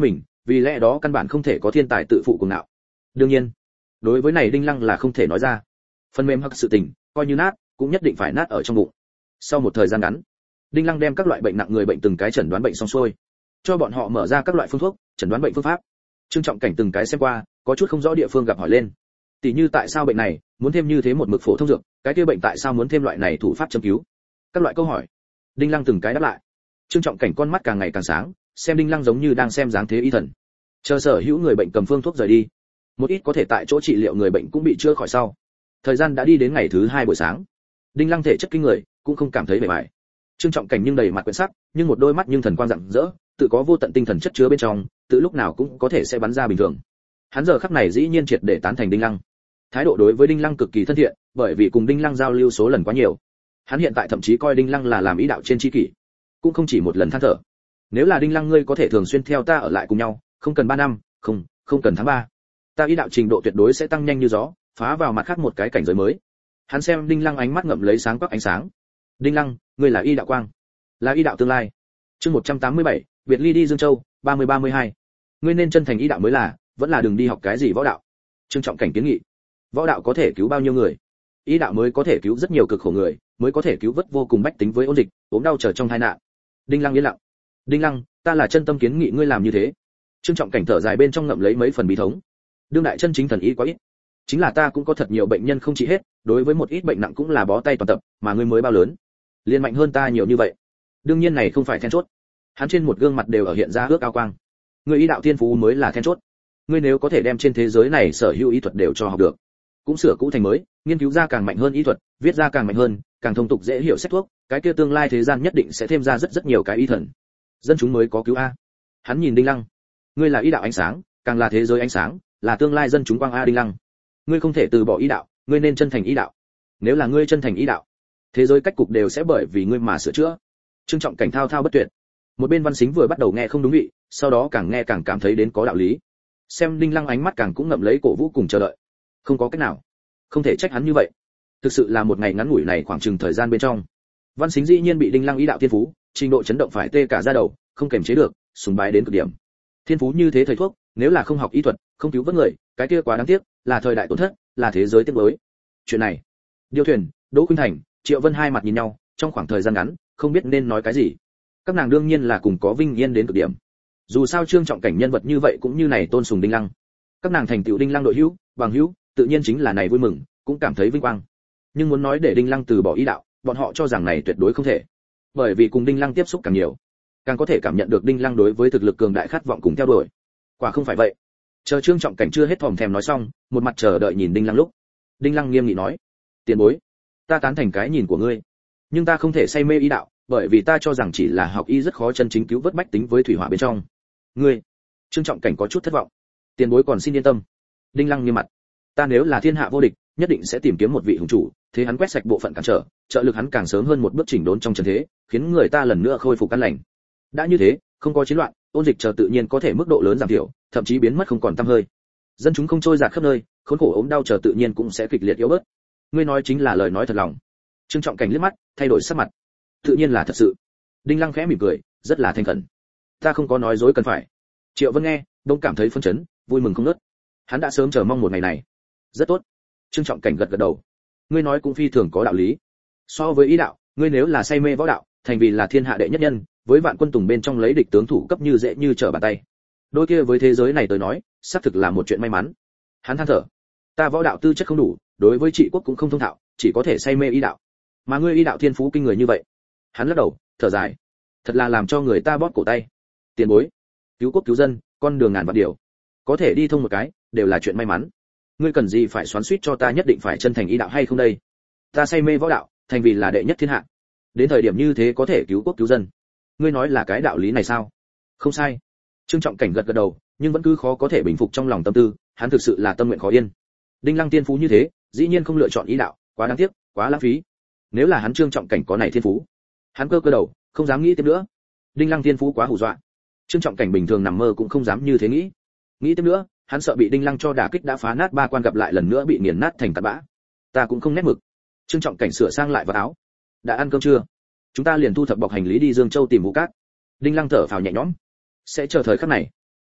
vì lẽ đó căn bản không thể có thiên tài tự phụ cuồng ngạo. Đương nhiên, đối với này Đinh Lăng là không thể nói ra. Phần mềm hoặc sự tình, coi như nát, cũng nhất định phải nát ở trong bụng. Sau một thời gian ngắn, Đinh Lăng đem các loại bệnh nặng người bệnh từng cái chẩn đoán bệnh xong xuôi, cho bọn họ mở ra các loại phương thuốc, chẩn đoán bệnh phương pháp. Trương Trọng Cảnh từng cái xem qua, có chút không rõ địa phương gặp hỏi lên. Tỷ như tại sao bệnh này muốn thêm như thế một mực phổ thông dược, cái kia bệnh tại sao muốn thêm loại này thủ pháp châm cứu. Các loại câu hỏi, Đinh Lăng từng cái đáp lại. Trương Trọng Cảnh con mắt càng ngày càng sáng, xem Đinh Lăng giống như đang xem dáng thế y thần. Chờ sở hữu người bệnh cầm phương thuốc rời đi, một ít có thể tại chỗ trị liệu người bệnh cũng bị chữa khỏi sau. Thời gian đã đi đến ngày thứ hai buổi sáng. Đinh Lăng thể chất kinh người, cũng không cảm thấy bề bại. Trương Trọng Cảnh nhưng đầy mặt quyến sắc, nhưng một đôi mắt nhưng thần quang rạng rỡ, tự có vô tận tinh thần chất chứa bên trong, tự lúc nào cũng có thể sẽ bắn ra bình thường. Hắn giờ khắc này dĩ nhiên triệt để tán thành Đinh Lăng. Thái độ đối với Đinh Lăng cực kỳ thân thiện, bởi vì cùng Đinh Lăng giao lưu số lần quá nhiều. Hắn hiện tại thậm chí coi Đinh Lăng là làm ý đạo trên chi kỷ, cũng không chỉ một lần than thở. Nếu là Đinh Lăng ngươi có thể thường xuyên theo ta ở lại cùng nhau, không cần ba năm, không, không cần tháng ba. Ta ý đạo trình độ tuyệt đối sẽ tăng nhanh như gió, phá vào mặt khác một cái cảnh giới mới. Hắn xem Đinh Lăng ánh mắt ngậm lấy sáng quắc ánh sáng. Đinh Lăng, ngươi là y đạo quang, là y đạo tương lai. Chương một trăm tám mươi bảy, biệt ly đi Dương Châu, ba mươi ba mươi hai. Ngươi nên chân thành y đạo mới là, vẫn là đừng đi học cái gì võ đạo. Trương Trọng Cảnh kiến nghị. Võ đạo có thể cứu bao nhiêu người? Y đạo mới có thể cứu rất nhiều cực khổ người, mới có thể cứu vớt vô cùng bách tính với ôn dịch, ốm đau chờ trong tai nạn. Đinh Lăng yên lặng. Đinh Lăng, ta là chân tâm kiến nghị ngươi làm như thế. Trương Trọng Cảnh thở dài bên trong ngậm lấy mấy phần bí thống. Đương đại chân chính thần y quá ít. Chính là ta cũng có thật nhiều bệnh nhân không trị hết, đối với một ít bệnh nặng cũng là bó tay toàn tập, mà ngươi mới bao lớn, liền mạnh hơn ta nhiều như vậy. Đương nhiên này không phải then chốt. Hắn trên một gương mặt đều ở hiện ra ước ao quang. Ngươi y đạo thiên phú mới là then chốt. Ngươi nếu có thể đem trên thế giới này sở hữu y thuật đều cho học được, cũng sửa cũ thành mới, nghiên cứu ra càng mạnh hơn y thuật, viết ra càng mạnh hơn, càng thông tục dễ hiểu sách thuốc, cái kia tương lai thế gian nhất định sẽ thêm ra rất rất nhiều cái y thần. Dân chúng mới có cứu a. Hắn nhìn Đinh Lăng. Ngươi là y đạo ánh sáng, càng là thế giới ánh sáng, là tương lai dân chúng quang a. Đinh Lăng, ngươi không thể từ bỏ y đạo, ngươi nên chân thành y đạo. Nếu là ngươi chân thành y đạo, thế giới cách cục đều sẽ bởi vì ngươi mà sửa chữa. Trương Trọng Cảnh thao thao bất tuyệt. Một bên Văn Sính vừa bắt đầu nghe không đúng vị, sau đó càng nghe càng cảm thấy đến có đạo lý. Xem Đinh Lăng ánh mắt càng cũng ngậm lấy cổ vũ cùng chờ đợi. Không có cách nào, không thể trách hắn như vậy. Thực sự là một ngày ngắn ngủi này khoảng chừng thời gian bên trong, Văn Sính dĩ nhiên bị Đinh Lăng ý đạo thiên phú, trình độ chấn động phải tê cả da đầu, không kềm chế được, sùng bái đến cực điểm. Thiên phú như thế thầy thuốc, nếu là không học y thuật, không cứu vớt người, cái kia quá đáng tiếc, là thời đại tổn thất, là thế giới tiếc nuối. Chuyện này, Điêu Thuyền, Đỗ Khuynh Thành, Triệu Vân hai mặt nhìn nhau, trong khoảng thời gian ngắn, không biết nên nói cái gì. Các nàng đương nhiên là cùng có vinh yên đến cực điểm. Dù sao Trương Trọng Cảnh nhân vật như vậy cũng như này tôn sùng Đinh Lăng. Các nàng thành tựu Đinh Lăng đội hữu, bằng hữu, tự nhiên chính là này vui mừng, cũng cảm thấy vinh quang. Nhưng muốn nói để Đinh Lăng từ bỏ ý đạo, bọn họ cho rằng này tuyệt đối không thể. Bởi vì cùng Đinh Lăng tiếp xúc càng nhiều, càng có thể cảm nhận được Đinh Lăng đối với thực lực cường đại khát vọng cùng theo đuổi. Quả không phải vậy. Chờ Trương Trọng Cảnh chưa hết thòm thèm nói xong, một mặt chờ đợi nhìn Đinh Lăng lúc, Đinh Lăng nghiêm nghị nói: "Tiền bối, ta tán thành cái nhìn của ngươi, nhưng ta không thể say mê ý đạo, bởi vì ta cho rằng chỉ là học y rất khó chân chính cứu vớt bách tính với thủy hỏa bên trong." Ngươi? Trương Trọng Cảnh có chút thất vọng. "Tiền bối còn xin yên tâm." Đinh Lăng nghiêm mặt: "Ta nếu là thiên hạ vô địch, nhất định sẽ tìm kiếm một vị hùng chủ, thế hắn quét sạch bộ phận cản trở, trợ lực hắn càng sớm hơn một bước chỉnh đốn trong trần thế, khiến người ta lần nữa khôi phục căn lành. Đã như thế, không có chiến loạn, ôn dịch chờ tự nhiên có thể mức độ lớn giảm thiểu, thậm chí biến mất không còn tăm hơi. Dân chúng không trôi dạt khắp nơi, khốn khổ ốm đau chờ tự nhiên cũng sẽ kịch liệt yếu bớt." Ngươi nói chính là lời nói thật lòng. Trương Trọng Cảnh liếc mắt, thay đổi sắc mặt. "Tự nhiên là thật sự." Đinh Lăng khẽ mỉm cười, rất là thành khẩn. "Ta không có nói dối cần phải." Triệu Vân nghe, đông cảm thấy phấn chấn, vui mừng không ngớt. Hắn đã sớm chờ mong một ngày này. "Rất tốt." Trương Trọng Cảnh gật gật đầu. "Ngươi nói cũng phi thường có đạo lý. So với ý đạo, ngươi nếu là say mê võ đạo, thành vì là thiên hạ đệ nhất nhân, với vạn quân tùng bên trong lấy địch tướng thủ cấp như dễ như trở bàn tay. Đôi kia với thế giới này tới nói, xác thực là một chuyện may mắn." Hắn than thở: "Ta võ đạo tư chất không đủ, đối với trị quốc cũng không thông thạo, chỉ có thể say mê ý đạo. Mà ngươi ý đạo thiên phú kinh người như vậy." Hắn lắc đầu, thở dài: "Thật là làm cho người ta bóp cổ tay. Tiền bối, cứu quốc cứu dân, con đường ngàn vạn điều, có thể đi thông một cái, đều là chuyện may mắn. Ngươi cần gì phải xoắn xuýt cho ta nhất định phải chân thành ý đạo hay không đây? Ta say mê võ đạo, thành vì là đệ nhất thiên hạ. Đến thời điểm như thế có thể cứu quốc cứu dân. Ngươi nói là cái đạo lý này sao?" "Không sai." Trương Trọng Cảnh gật gật đầu, nhưng vẫn cứ khó có thể bình phục trong lòng tâm tư, hắn thực sự là tâm nguyện khó yên. Đinh Lăng tiên phú như thế, dĩ nhiên không lựa chọn ý đạo, quá đáng tiếc, quá lãng phí. Nếu là hắn Trương Trọng Cảnh có này thiên phú, hắn cơ cơ đầu, không dám nghĩ tiếp nữa. Đinh Lăng tiên phú quá hù dọa. Trương Trọng Cảnh bình thường nằm mơ cũng không dám như thế nghĩ. Nghĩ tiếp nữa, hắn sợ bị Đinh Lăng cho đả kích đã phá nát ba quan gặp lại lần nữa bị nghiền nát thành tạt bã. "Ta cũng không nét mực." Trương Trọng Cảnh sửa sang lại vào áo. "Đã ăn cơm chưa? Chúng ta liền thu thập bọc hành lý đi Dương Châu tìm Vũ Cát." Đinh Lăng thở phào nhẹ nhõm. Sẽ chờ thời khắc này.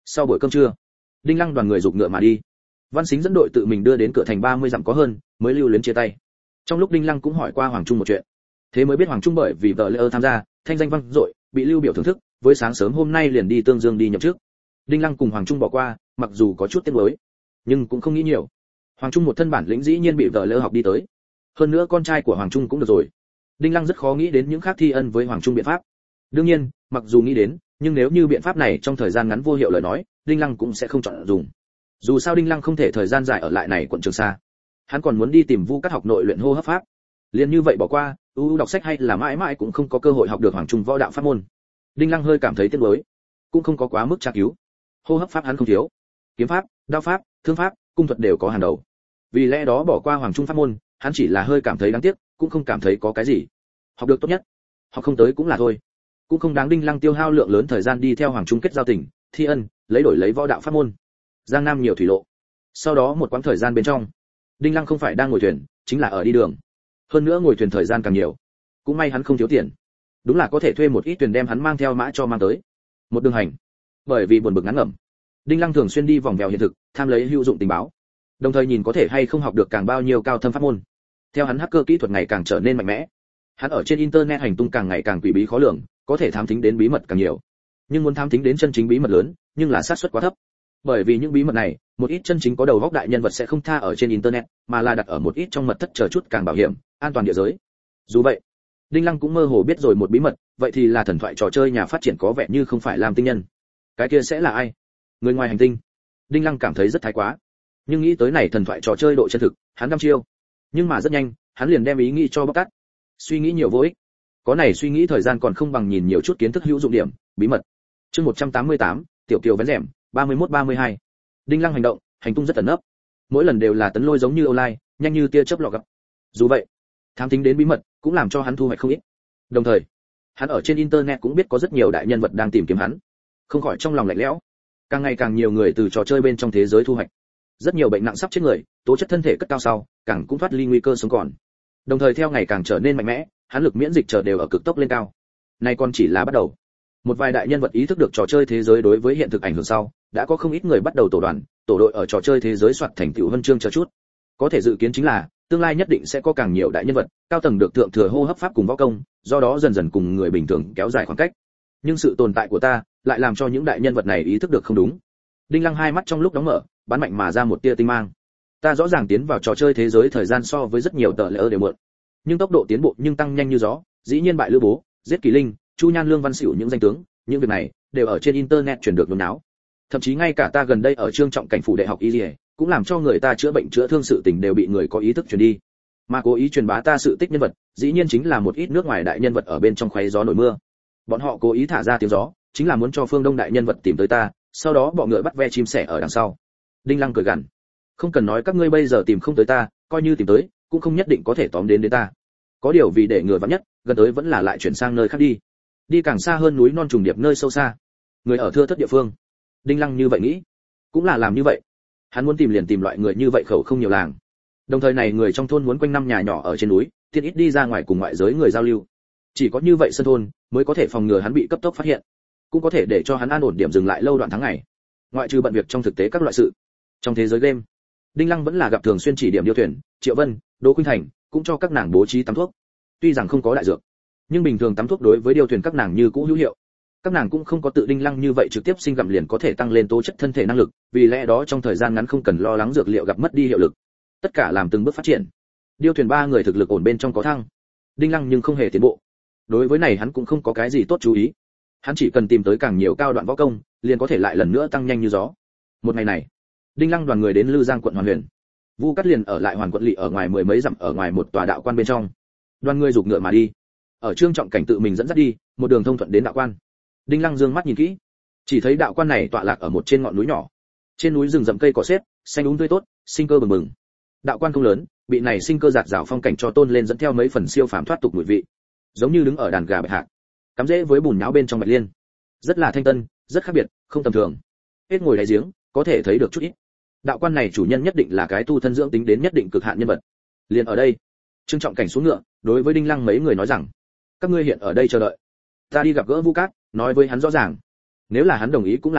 Sau buổi cơm trưa, Đinh Lăng đoàn người giục ngựa mà đi. Văn Sính dẫn đội tự mình đưa đến cửa thành ba mươi dặm có hơn, mới lưu luyến chia tay. Trong lúc Đinh Lăng cũng hỏi qua Hoàng Trung một chuyện, thế mới biết Hoàng Trung bởi vì vợ Lê tham gia, thanh danh vang dội, bị Lưu Biểu thưởng thức, với sáng sớm hôm nay liền đi Tương Dương đi nhậm chức. Đinh Lăng cùng Hoàng Trung bỏ qua, mặc dù có chút tiếc nuối, nhưng cũng không nghĩ nhiều. Hoàng Trung một thân bản lĩnh dĩ nhiên bị vợ Lê học đi tới. Hơn nữa con trai của Hoàng Trung cũng được rồi. Đinh Lăng rất khó nghĩ đến những khác thi ân với Hoàng Trung biện pháp. Đương nhiên, mặc dù nghĩ đến, nhưng nếu như biện pháp này trong thời gian ngắn vô hiệu lời nói, Đinh Lăng cũng sẽ không chọn dùng. Dù sao Đinh Lăng không thể thời gian dài ở lại này quận Trường Sa. Hắn còn muốn đi tìm Vu Cát học nội luyện hô hấp pháp. Liền như vậy bỏ qua, ưu đọc sách hay là mãi mãi cũng không có cơ hội học được Hoàng Trung võ đạo pháp môn. Đinh Lăng hơi cảm thấy tiếc nuối, cũng không có quá mức tra cứu. Hô hấp pháp hắn không thiếu, kiếm pháp, đao pháp, thương pháp, cung thuật đều có hàng đầu. Vì lẽ đó bỏ qua Hoàng Trung pháp môn, hắn chỉ là hơi cảm thấy đáng tiếc, cũng không cảm thấy có cái gì. Học được tốt nhất, học không tới cũng là thôi. Cũng không đáng Đinh Lăng tiêu hao lượng lớn thời gian đi theo Hoàng Trung kết giao tình, thi ân, lấy đổi lấy võ đạo pháp môn. Giang Nam nhiều thủy lộ. Sau đó một quãng thời gian bên trong, Đinh Lăng không phải đang ngồi thuyền, chính là ở đi đường. Hơn nữa ngồi thuyền thời gian càng nhiều, cũng may hắn không thiếu tiền, đúng là có thể thuê một ít thuyền đem hắn mang theo mã cho mang tới. Một đường hành, bởi vì buồn bực ngắn ngẩm, Đinh Lăng thường xuyên đi vòng vèo hiện thực, tham lấy hữu dụng tình báo, đồng thời nhìn có thể hay không học được càng bao nhiêu cao thâm pháp môn. Theo hắn hacker kỹ thuật ngày càng trở nên mạnh mẽ, hắn ở trên internet hành tung càng ngày càng quỷ bí khó lường, có thể thám thính đến bí mật càng nhiều. Nhưng muốn thám thính đến chân chính bí mật lớn, nhưng là xác suất quá thấp. Bởi vì những bí mật này, một ít chân chính có đầu óc đại nhân vật sẽ không tha ở trên internet, mà là đặt ở một ít trong mật thất chờ chút càng bảo hiểm, an toàn địa giới. Dù vậy, Đinh Lăng cũng mơ hồ biết rồi một bí mật, vậy thì là thần thoại trò chơi nhà phát triển có vẻ như không phải Lam Tinh Nhân. Cái kia sẽ là ai? Người ngoài hành tinh. Đinh Lăng cảm thấy rất thái quá, nhưng nghĩ tới này thần thoại trò chơi độ chân thực, hắn đăm chiêu. Nhưng mà rất nhanh, hắn liền đem ý nghĩ cho bóc tát. Suy nghĩ nhiều vô ích. Có này suy nghĩ thời gian còn không bằng nhìn nhiều chút kiến thức hữu dụng điểm, bí mật. Chương một trăm tám mươi tám, tiểu kiều vén rèm, ba mươi mốt ba mươi hai. Đinh Lăng hành động, hành tung rất ẩn nấp. Mỗi lần đều là tấn lôi giống như online, nhanh như tia chớp lọt gặp. Dù vậy, thám thính đến bí mật cũng làm cho hắn thu hoạch không ít. Đồng thời, hắn ở trên internet cũng biết có rất nhiều đại nhân vật đang tìm kiếm hắn, không khỏi trong lòng lạnh lẽo. Càng ngày càng nhiều người từ trò chơi bên trong thế giới thu hoạch. Rất nhiều bệnh nặng sắp chết người, tố chất thân thể cất cao sau, càng cũng thoát ly nguy cơ sống còn. Đồng thời theo ngày càng trở nên mạnh mẽ, hắn lực miễn dịch chờ đều ở cực tốc lên cao. Này còn chỉ là bắt đầu. Một vài đại nhân vật ý thức được trò chơi thế giới đối với hiện thực ảnh hưởng sau, đã có không ít người bắt đầu tổ đoàn, tổ đội ở trò chơi thế giới soạt thành tựu huân chương chờ chút. Có thể dự kiến chính là, tương lai nhất định sẽ có càng nhiều đại nhân vật, cao tầng được thượng thừa hô hấp pháp cùng võ công, do đó dần dần cùng người bình thường kéo dài khoảng cách. Nhưng sự tồn tại của ta, lại làm cho những đại nhân vật này ý thức được không đúng. Đinh Lăng hai mắt trong lúc đóng mở, bắn mạnh mà ra một tia tinh mang. Ta rõ ràng tiến vào trò chơi thế giới thời gian so với rất nhiều tờ lỡ đều muộn, nhưng tốc độ tiến bộ nhưng tăng nhanh như gió, dĩ nhiên bại Lữ Bố, giết Kỳ Linh, Chu Nhan Lương Văn Sửu những danh tướng, những việc này đều ở trên internet truyền được nôn náo. Thậm chí ngay cả ta gần đây ở Trương Trọng Cảnh phủ đại học y liề, cũng làm cho người ta chữa bệnh chữa thương sự tình đều bị người có ý thức truyền đi. Mà cố ý truyền bá ta sự tích nhân vật, dĩ nhiên chính là một ít nước ngoài đại nhân vật ở bên trong khoé gió nổi mưa. Bọn họ cố ý thả ra tiếng gió, chính là muốn cho phương Đông đại nhân vật tìm tới ta, sau đó bọ ngựa bắt ve chim sẻ ở đằng sau. Đinh Lăng cười gằn, không cần nói các ngươi bây giờ tìm không tới ta, coi như tìm tới, cũng không nhất định có thể tóm đến đến ta. Có điều vì để ngừa vắn nhất, gần tới vẫn là lại chuyển sang nơi khác đi, đi càng xa hơn núi non trùng điệp nơi sâu xa, người ở thưa thớt địa phương. Đinh Lăng như vậy nghĩ, cũng là làm như vậy. Hắn muốn tìm liền tìm loại người như vậy khẩu không nhiều làng. Đồng thời này người trong thôn muốn quanh năm nhà nhỏ ở trên núi, tiện ít đi ra ngoài cùng ngoại giới người giao lưu. Chỉ có như vậy sân thôn mới có thể phòng ngừa hắn bị cấp tốc phát hiện, cũng có thể để cho hắn an ổn điểm dừng lại lâu đoạn tháng ngày. Ngoại trừ bận việc trong thực tế các loại sự, trong thế giới game, Đinh Lăng vẫn là gặp thường xuyên chỉ điểm điêu thuyền, Triệu Vân, Đỗ Khuynh Thành, cũng cho các nàng bố trí tắm thuốc. Tuy rằng không có đại dược, nhưng bình thường tắm thuốc đối với điêu thuyền các nàng như cũ hữu hiệu. Các nàng cũng không có tự Đinh Lăng như vậy trực tiếp sinh gặm liền có thể tăng lên tố chất thân thể năng lực, vì lẽ đó trong thời gian ngắn không cần lo lắng dược liệu gặp mất đi hiệu lực. Tất cả làm từng bước phát triển. Điêu thuyền ba người thực lực ổn bên trong có thăng. Đinh Lăng nhưng không hề tiến bộ. Đối với này hắn cũng không có cái gì tốt chú ý. Hắn chỉ cần tìm tới càng nhiều cao đoạn võ công, liền có thể lại lần nữa tăng nhanh như gió. Một ngày này, Đinh Lăng đoàn người đến Lư Giang quận Hoàn Huyền. Vu Cát liền ở lại Hoàn quận lỵ ở ngoài mười mấy dặm ở ngoài một tòa đạo quan bên trong. Đoàn người giục ngựa mà đi. Ở Trương Trọng Cảnh tự mình dẫn dắt đi, một đường thông thuận đến đạo quan. Đinh Lăng dương mắt nhìn kỹ, chỉ thấy đạo quan này tọa lạc ở một trên ngọn núi nhỏ. Trên núi rừng rậm cây cỏ xếp, xanh um tươi tốt, sinh cơ bừng bừng. Đạo quan không lớn, bị này sinh cơ rạt rào phong cảnh cho tôn lên dẫn theo mấy phần siêu phàm thoát tục mùi vị, giống như đứng ở đàn gà bạch hạc, cắm rễ với bùn nhão bên trong bạch liên, rất là thanh tân, rất khác biệt, không tầm thường. Hết ngồi đáy giếng, có thể thấy được chút ít. Đạo quan này chủ nhân nhất định là cái tu thân dưỡng tính đến nhất định cực hạn nhân vật. Liền ở đây, Trương Trọng Cảnh xuống ngựa, đối với Đinh Lăng mấy người nói rằng: các ngươi hiện ở đây chờ đợi, ta đi gặp gỡ Vu Cát, nói với hắn rõ ràng. Nếu là hắn đồng ý cũng là thôi,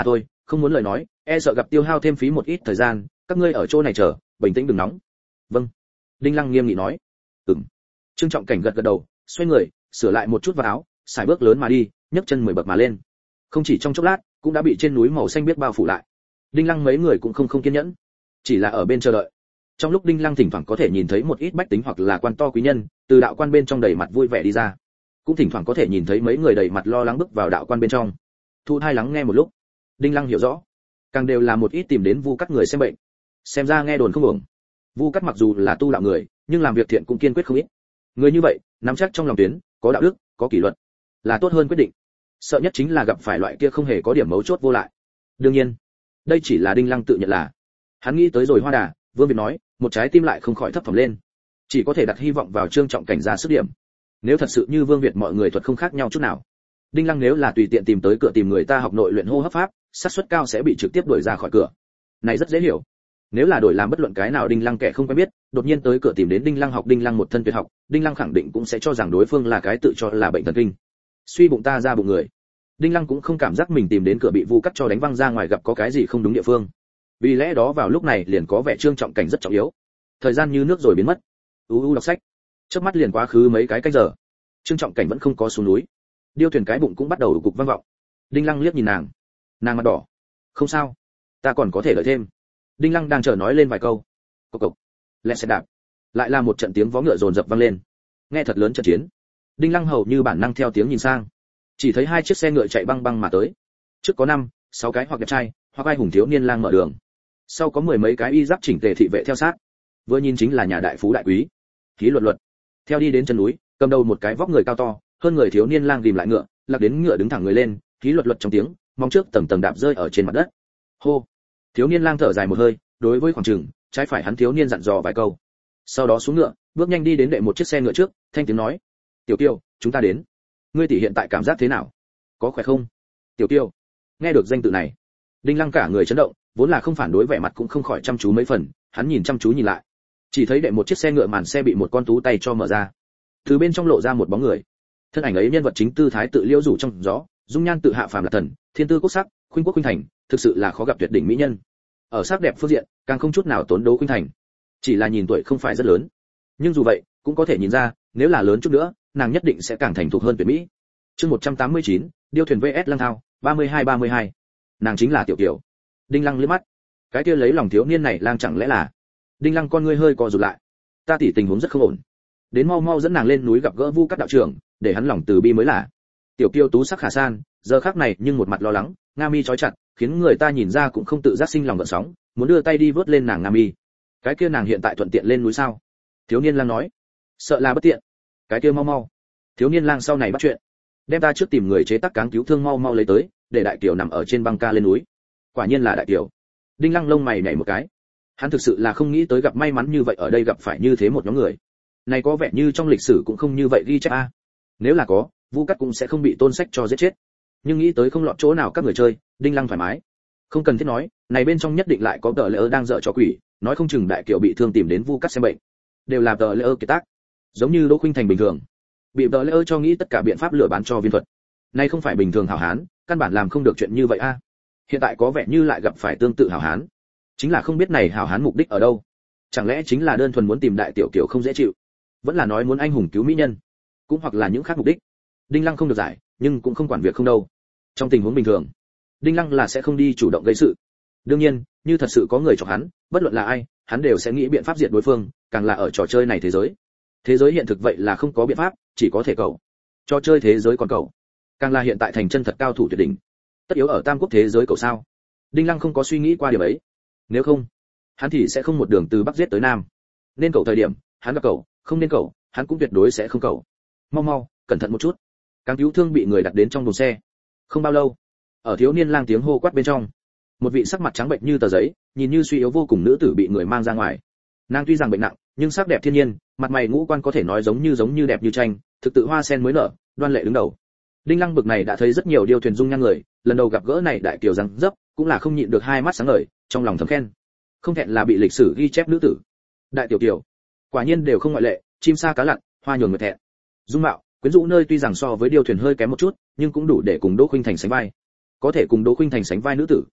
không muốn lời nói, e sợ gặp tiêu hao thêm phí một ít thời gian, các ngươi ở chỗ này chờ, bình tĩnh đừng nóng. Vâng. Đinh Lăng nghiêm nghị nói. Ừm. Trương Trọng Cảnh gật gật đầu, xoay người, sửa lại một chút vào áo, xài bước lớn mà đi, nhấc chân mười bậc mà lên. Không chỉ trong chốc lát, cũng đã bị trên núi màu xanh biết bao phủ lại. Đinh Lăng mấy người cũng không không kiên nhẫn, chỉ là ở bên chờ đợi. Trong lúc Đinh Lăng thỉnh thoảng có thể nhìn thấy một ít bách tính hoặc là quan to quý nhân, từ đạo quan bên trong đầy mặt vui vẻ đi ra, cũng thỉnh thoảng có thể nhìn thấy mấy người đầy mặt lo lắng bước vào đạo quan bên trong. Thu hai lắng nghe một lúc, Đinh Lăng hiểu rõ, càng đều là một ít tìm đến Vu Cắt người xem bệnh. Xem ra nghe đồn không ổn. Vu Cắt mặc dù là tu đạo người, nhưng làm việc thiện cũng kiên quyết không ít. Người như vậy, nắm chắc trong lòng tuyến, có đạo đức, có kỷ luật, là tốt hơn quyết định. Sợ nhất chính là gặp phải loại kia không hề có điểm mấu chốt vô lại. Đương nhiên, đây chỉ là Đinh Lăng tự nhận là. Hắn nghĩ tới rồi Hoa Đà, Vương Việt nói, một trái tim lại không khỏi thấp thỏm lên. Chỉ có thể đặt hy vọng vào Trương Trọng Cảnh ra sức điểm. Nếu thật sự như Vương Việt mọi người thuật không khác nhau chút nào, Đinh Lăng nếu là tùy tiện tìm tới cửa tìm người ta học nội luyện hô hấp pháp, xác suất cao sẽ bị trực tiếp đuổi ra khỏi cửa. Này rất dễ hiểu. Nếu là đổi làm bất luận cái nào Đinh Lăng kẻ không quen biết, đột nhiên tới cửa tìm đến Đinh Lăng học Đinh Lăng một thân tuyệt học, Đinh Lăng khẳng định cũng sẽ cho rằng đối phương là cái tự cho là bệnh thần kinh. Suy bụng ta ra bụng người. Đinh Lăng cũng không cảm giác mình tìm đến cửa bị Vu Cắt cho đánh văng ra ngoài gặp có cái gì không đúng địa phương. Vì lẽ đó vào lúc này liền có vẻ Trương Trọng Cảnh rất trọng yếu. Thời gian như nước rồi biến mất. U u đọc sách. Chớp mắt liền quá khứ mấy cái canh giờ. Trương Trọng Cảnh vẫn không có xuống núi. Điêu thuyền cái bụng cũng bắt đầu đục cục vang vọng. Đinh Lăng liếc nhìn nàng. Nàng mặt đỏ. Không sao, ta còn có thể đợi thêm. Đinh Lăng đang chờ nói lên vài câu. Cộc cộc. Lẹ xe đạp. Lại là một trận tiếng vó ngựa dồn dập vang lên. Nghe thật lớn trận chiến. Đinh Lăng hầu như bản năng theo tiếng nhìn sang. Chỉ thấy hai chiếc xe ngựa chạy băng băng mà tới. Trước có năm, sáu cái hoặc đẹp trai, hoặc ai hùng thiếu niên lang mở đường. Sau có mười mấy cái y giáp chỉnh tề thị vệ theo sát. Vừa nhìn chính là nhà đại phú đại quý. Khí luật luật. Theo đi đến chân núi, cầm đầu một cái vóc người cao to, hơn người thiếu niên lang ghim lại ngựa, lạc đến ngựa đứng thẳng người lên, khí luật luật trong tiếng, mong trước tầng tầng đạp rơi ở trên mặt đất. Hô. Thiếu niên lang thở dài một hơi, đối với khoảng trường, trái phải hắn thiếu niên dặn dò vài câu. Sau đó xuống ngựa, bước nhanh đi đến đệ một chiếc xe ngựa trước, thanh tiếng nói: "Tiểu Kiều, chúng ta đến. Ngươi tỷ hiện tại cảm giác thế nào? Có khỏe không?" Tiểu Kiều. Nghe được danh tự này, Đinh Lăng cả người chấn động, vốn là không phản đối vẻ mặt cũng không khỏi chăm chú mấy phần, hắn nhìn chăm chú nhìn lại. Chỉ thấy đệ một chiếc xe ngựa màn xe bị một con tú tay cho mở ra. Từ bên trong lộ ra một bóng người. Thân ảnh ấy nhân vật chính tư thái tự liễu rủ trong gió, dung nhan tự hạ phàm là thần, thiên tư quốc sắc, khuynh quốc khuynh thành, thực sự là khó gặp tuyệt đỉnh mỹ nhân. Ở sắc đẹp phương diện, càng không chút nào tốn đấu khuynh thành. Chỉ là nhìn tuổi không phải rất lớn, nhưng dù vậy, cũng có thể nhìn ra, nếu là lớn chút nữa, nàng nhất định sẽ càng thành thục hơn tuyệt mỹ. Chương một trăm tám mươi chín, điêu thuyền vê ét Lăng Thao, ba mươi hai ba mươi hai. Nàng chính là Tiểu Kiều. Đinh Lăng liếc mắt. Cái kia lấy lòng thiếu niên này lang chẳng lẽ là? Đinh Lăng con ngươi hơi co rụt lại. Ta tỷ tình huống rất không ổn. Đến mau mau dẫn nàng lên núi gặp gỡ Vu Cắt đạo trưởng, để hắn lòng từ bi mới là. Tiểu Kiều tú sắc khả san, giờ khắc này nhưng một mặt lo lắng, nga mi trói chặt, khiến người ta nhìn ra cũng không tự giác sinh lòng gợn sóng, muốn đưa tay đi vớt lên nàng nga mi. Cái kia nàng hiện tại thuận tiện lên núi sao? Thiếu niên lang nói. Sợ là bất tiện. Cái kia mau mau. Thiếu niên lang sau này bắt chuyện. Đem ta trước tìm người chế tác cáng cứu thương mau mau lấy tới, để đại kiều nằm ở trên băng ca lên núi. Quả nhiên là đại kiều. Đinh Lăng lông mày nhảy một cái. Hắn thực sự là không nghĩ tới gặp may mắn như vậy ở đây gặp phải như thế một nhóm người. Này có vẻ như trong lịch sử cũng không như vậy ghi chép a. Nếu là có, Vu Cắt cũng sẽ không bị Tôn Sách cho giết chết. Nhưng nghĩ tới không lọt chỗ nào các người chơi, Đinh Lăng thoải mái. Không cần thiết nói, này bên trong nhất định lại có tờ lỡ đang dở trò quỷ, nói không chừng đại kiều bị thương tìm đến Vu Cắt xem bệnh. Đều là tờ lỡ kiệt tác. Giống như Đỗ Khuynh Thành bình thường, bị tờ lỡ cho nghĩ tất cả biện pháp lừa bán cho viên thuật. Này không phải bình thường hảo hán, căn bản làm không được chuyện như vậy a. Hiện tại có vẻ như lại gặp phải tương tự hảo hán. Chính là không biết này hảo hán mục đích ở đâu. Chẳng lẽ chính là đơn thuần muốn tìm đại tiểu kiều không dễ chịu, vẫn là nói muốn anh hùng cứu mỹ nhân, cũng hoặc là những khác mục đích. Đinh Lăng không được giải, nhưng cũng không quản việc không đâu. Trong tình huống bình thường, Đinh Lăng là sẽ không đi chủ động gây sự. Đương nhiên, như thật sự có người chọc hắn, bất luận là ai, hắn đều sẽ nghĩ biện pháp diệt đối phương, càng là ở trò chơi này thế giới. Thế giới hiện thực vậy là không có biện pháp, chỉ có thể cầu. Trò chơi thế giới còn cầu, càng là hiện tại thành chân thật cao thủ tuyệt đỉnh. Tất yếu ở tam quốc thế giới cầu sao? Đinh Lăng không có suy nghĩ qua điều ấy. Nếu không, hắn thì sẽ không một đường từ bắc giết tới nam. Nên cầu thời điểm, hắn gặp cầu, không nên cầu, hắn cũng tuyệt đối sẽ không cầu. Mau mau, cẩn thận một chút. Cáng cứu thương bị người đặt đến trong buồng xe. Không bao lâu, ở thiếu niên lang tiếng hô quát bên trong, một vị sắc mặt trắng bệnh như tờ giấy, nhìn như suy yếu vô cùng nữ tử bị người mang ra ngoài. Nàng tuy rằng bệnh nặng, nhưng sắc đẹp thiên nhiên, mặt mày ngũ quan có thể nói giống như giống như đẹp như tranh, thực tự hoa sen mới nở, đoan lệ đứng đầu. Đinh Lăng bực này đã thấy rất nhiều điêu thuyền dung nhan người, lần đầu gặp gỡ này đại kiều răng dấp, cũng là không nhịn được hai mắt sáng ngời, trong lòng thầm khen. Không thẹn là bị lịch sử ghi chép nữ tử. Đại tiểu kiều, quả nhiên đều không ngoại lệ, chim sa cá lặn, hoa nhường người thẹn. Dung mạo, quyến rũ nơi tuy rằng so với điêu thuyền hơi kém một chút, nhưng cũng đủ để cùng Đỗ Khuynh Thành sánh vai. Có thể cùng Đỗ Khuynh Thành sánh vai nữ tử,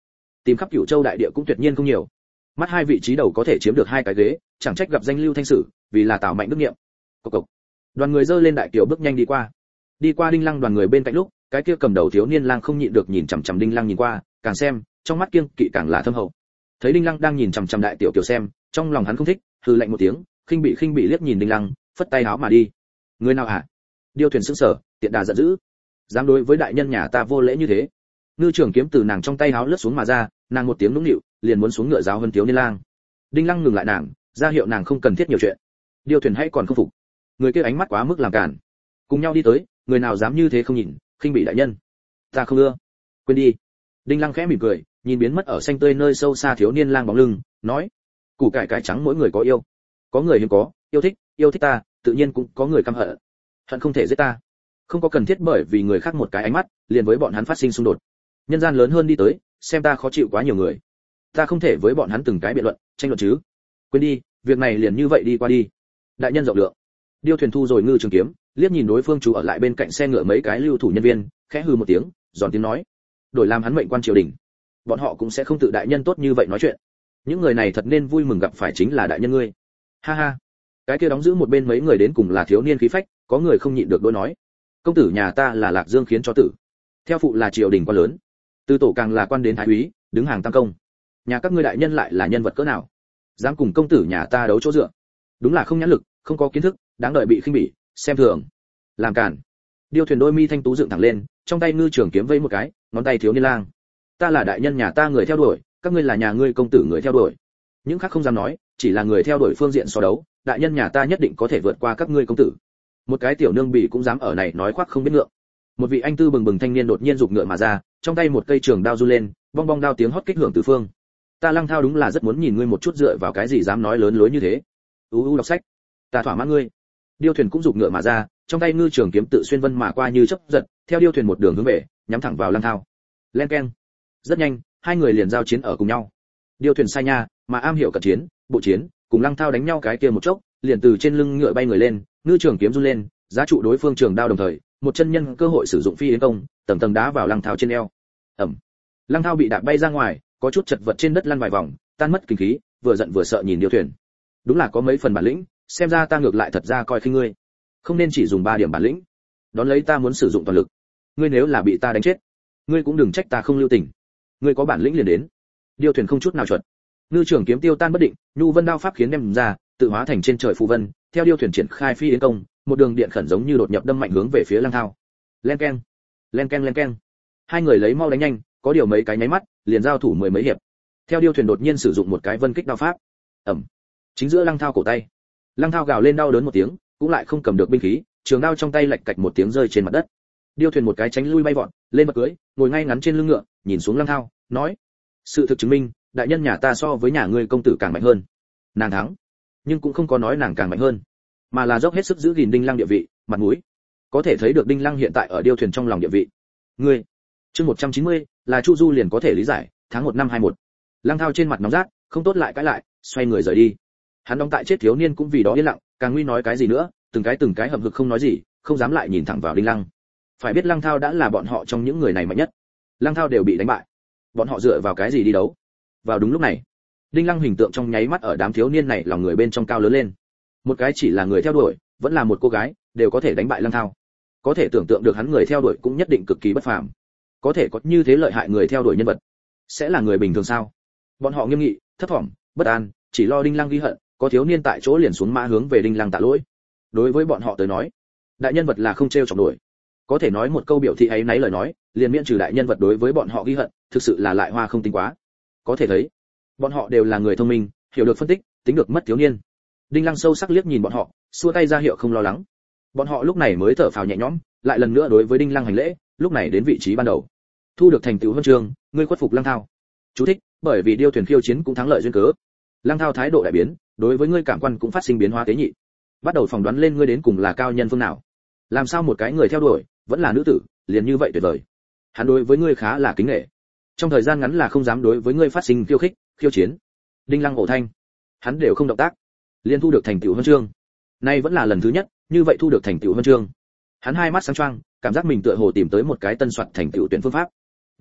tìm khắp Cửu Châu đại địa cũng tuyệt nhiên không nhiều. Mắt hai vị trí đầu có thể chiếm được hai cái ghế, chẳng trách gặp danh Lưu Thanh Sử, vì là Tào Mạnh đức nghiệm. Cộc cộc. Đoàn người dơ lên đại kiều bước nhanh đi qua. Đi qua Đinh Lăng đoàn người bên cạnh lúc, cái kia cầm đầu thiếu niên lang không nhịn được nhìn chằm chằm Đinh Lăng nhìn qua, càng xem, trong mắt kiêng kỵ càng là thâm hậu. Thấy Đinh Lăng đang nhìn chằm chằm đại tiểu kiều xem, trong lòng hắn không thích, hừ lạnh một tiếng, khinh bị khinh bị liếc nhìn Đinh Lăng, phất tay áo mà đi. Người nào hả? Điêu Thuyền sững sờ, tiện đà giận dữ. Dám đối với đại nhân nhà ta vô lễ như thế. Ngư trường kiếm từ nàng trong tay áo lướt xuống mà ra, nàng một tiếng nũng nịu, liền muốn xuống ngựa giáo hơn thiếu niên lang. Đinh Lăng ngừng lại nàng, ra hiệu nàng không cần thiết nhiều chuyện. Điêu Thuyền hãy còn không phục. Người kia ánh mắt quá mức làm cản. Cùng nhau đi tới, người nào dám như thế không nhìn, khinh bị đại nhân. Ta không ưa. Quên đi. Đinh Lăng khẽ mỉm cười, nhìn biến mất ở xanh tươi nơi sâu xa thiếu niên lang bóng lưng, nói: củ cải cái trắng mỗi người có yêu, có người hiếm có, yêu thích, yêu thích ta, tự nhiên cũng có người căm hận, hận không thể giết ta. Không có cần thiết bởi vì người khác một cái ánh mắt, liền với bọn hắn phát sinh xung đột. Nhân gian lớn hơn đi tới, xem ta khó chịu quá nhiều người, ta không thể với bọn hắn từng cái biện luận, tranh luận chứ. Quên đi, việc này liền như vậy đi qua đi. Đại nhân rộng lượng. Điêu Thuyền thu rồi ngư trường kiếm, liếc nhìn đối phương chú ở lại bên cạnh xe ngựa mấy cái lưu thủ nhân viên, khẽ hừ một tiếng, giòn tiếng nói: đổi làm hắn mệnh quan triều đình, bọn họ cũng sẽ không tự đại nhân tốt như vậy nói chuyện. Những người này thật nên vui mừng gặp phải chính là đại nhân ngươi. Ha ha. Cái kia đóng giữ một bên mấy người đến cùng là thiếu niên khí phách, có người không nhịn được đối nói: công tử nhà ta là Lạc Dương khiến cho tử, theo phụ là triều đình quan lớn, từ tổ càng là quan đến thái úy, đứng hàng tam công. Nhà các ngươi đại nhân lại là nhân vật cỡ nào, dám cùng công tử nhà ta đấu chỗ dựa? Đúng là không nhãn lực, không có kiến thức, đáng đợi bị khinh bỉ, xem thường, làm cản. Điêu Thuyền đôi mi thanh tú dựng thẳng lên, trong tay ngư trường kiếm vẫy một cái, ngón tay thiếu niên lang: ta là đại nhân nhà ta người theo đuổi, các ngươi là nhà ngươi công tử người theo đuổi. Những khác không dám nói, chỉ là người theo đuổi phương diện so đấu, đại nhân nhà ta nhất định có thể vượt qua các ngươi công tử. Một cái tiểu nương bỉ cũng dám ở này nói khoác không biết ngượng. Một vị anh tư bừng bừng thanh niên đột nhiên giục ngựa mà ra, trong tay một cây trường đao du lên, bong bong đao tiếng hót kích hưởng tứ phương. Ta Lăng Thao đúng là rất muốn nhìn ngươi một chút dựa vào cái gì dám nói lớn lối như thế. U u đọc sách, ta thỏa mãn ngươi. Điêu Thuyền cũng giục ngựa mà ra, trong tay ngư trường kiếm tự xuyên vân mà qua như chớp giật, theo Điêu Thuyền một đường hướng về, nhắm thẳng vào Lăng Thao. Len keng. Rất nhanh, hai người liền giao chiến ở cùng nhau. Điêu Thuyền sai nha, mà am hiểu cận chiến, bộ chiến, cùng Lăng Thao đánh nhau cái kia một chốc, liền từ trên lưng ngựa bay người lên, ngư trường kiếm run lên, giá trụ đối phương trường đao đồng thời, một chân nhân cơ hội sử dụng phi yến công, tầng tầng đá vào Lăng Thao trên eo. Ầm. Lăng Thao bị đạp bay ra ngoài, có chút chật vật trên đất lăn vài vòng, tan mất kinh khí, vừa giận vừa sợ nhìn Điêu Thuyền. Đúng là có mấy phần bản lĩnh, xem ra ta ngược lại thật ra coi khinh ngươi. Không nên chỉ dùng ba điểm bản lĩnh. Đón lấy ta muốn sử dụng toàn lực. Ngươi nếu là bị ta đánh chết, ngươi cũng đừng trách ta không lưu tình. Ngươi có bản lĩnh liền đến. Điêu Thuyền không chút nào chuẩn. Ngư trường kiếm tiêu tan bất định, nhu vân đao pháp khiến đem ra, tự hóa thành trên trời phù vân, theo Điêu Thuyền triển khai phi yến công, một đường điện khẩn giống như đột nhập đâm mạnh hướng về phía Lăng Thao. Len keng, len keng len keng. Hai người lấy mau đánh nhanh, có điều mấy cái nháy mắt, liền giao thủ mười mấy hiệp. Theo Điêu Thuyền đột nhiên sử dụng một cái vân kích đao pháp. Ầm. Chính giữa Lăng Thao cổ tay. Lăng Thao gào lên đau đớn một tiếng, cũng lại không cầm được binh khí, trường đao trong tay lạch cạch một tiếng rơi trên mặt đất. Điêu Thuyền một cái tránh lui bay vọt, lên bậc cưỡi, ngồi ngay ngắn trên lưng ngựa, nhìn xuống Lăng Thao, nói: sự thực chứng minh, đại nhân nhà ta so với nhà ngươi công tử càng mạnh hơn. Nàng thắng, nhưng cũng không có nói nàng càng mạnh hơn, mà là dốc hết sức giữ gìn Đinh Lăng địa vị, mặt mũi. Có thể thấy được Đinh Lăng hiện tại ở Điêu Thuyền trong lòng địa vị. Ngươi, chương một trăm chín mươi, là Chu Du liền có thể lý giải, tháng một năm hai mốt. Lăng Thao trên mặt nóng rát, không tốt lại cãi lại, xoay người rời đi. Hắn đóng tại chết thiếu niên cũng vì đó yên lặng, càng nguy nói cái gì nữa, từng cái từng cái hậm hực không nói gì, không dám lại nhìn thẳng vào Đinh Lăng. Phải biết Lăng Thao đã là bọn họ trong những người này mạnh nhất. Lăng Thao đều bị đánh bại, bọn họ dựa vào cái gì đi đấu? Vào đúng lúc này, Đinh Lăng hình tượng trong nháy mắt ở đám thiếu niên này lòng người bên trong cao lớn lên. Một cái chỉ là người theo đuổi, vẫn là một cô gái, đều có thể đánh bại Lăng Thao. Có thể tưởng tượng được hắn người theo đuổi cũng nhất định cực kỳ bất phàm. Có thể có như thế lợi hại người theo đuổi nhân vật, sẽ là người bình thường sao? Bọn họ nghiêm nghị, thấp thỏm, bất an, chỉ lo Đinh Lăng ghi hận, có thiếu niên tại chỗ liền xuống mã hướng về Đinh Lăng tạ lỗi. Đối với bọn họ tới nói, đại nhân vật là không trêu chọc nổi. Có thể nói một câu biểu thị ấy nấy lời nói, liền miễn trừ đại nhân vật đối với bọn họ ghi hận, thực sự là lại hoa không tính quá. Có thể thấy, bọn họ đều là người thông minh, hiểu được phân tích, tính được mất thiếu niên. Đinh Lăng sâu sắc liếc nhìn bọn họ, xua tay ra hiệu không lo lắng. Bọn họ lúc này mới thở phào nhẹ nhõm, lại lần nữa đối với Đinh Lăng hành lễ, lúc này đến vị trí ban đầu. Thu được thành tựu huân chương, ngươi khuất phục Lăng Thao. Chú thích, bởi vì Điêu Thuyền khiêu chiến cũng thắng lợi duyên cớ. Lăng Thao thái độ đại biến, đối với ngươi cảm quan cũng phát sinh biến hóa tế nhị. Bắt đầu phỏng đoán lên ngươi đến cùng là cao nhân phương nào. Làm sao một cái người theo đuổi, vẫn là nữ tử, liền như vậy tuyệt vời. Hắn đối với ngươi khá là kính nể. Trong thời gian ngắn là không dám đối với ngươi phát sinh khiêu khích, khiêu chiến. Đinh Lăng ổ thanh, hắn đều không động tác, liền thu được thành tựu huân chương. Nay vẫn là lần thứ nhất, như vậy thu được thành tựu huân chương. Hắn hai mắt sáng choang, cảm giác mình tựa hồ tìm tới một cái tân soạt thành tựu tuyển phương pháp.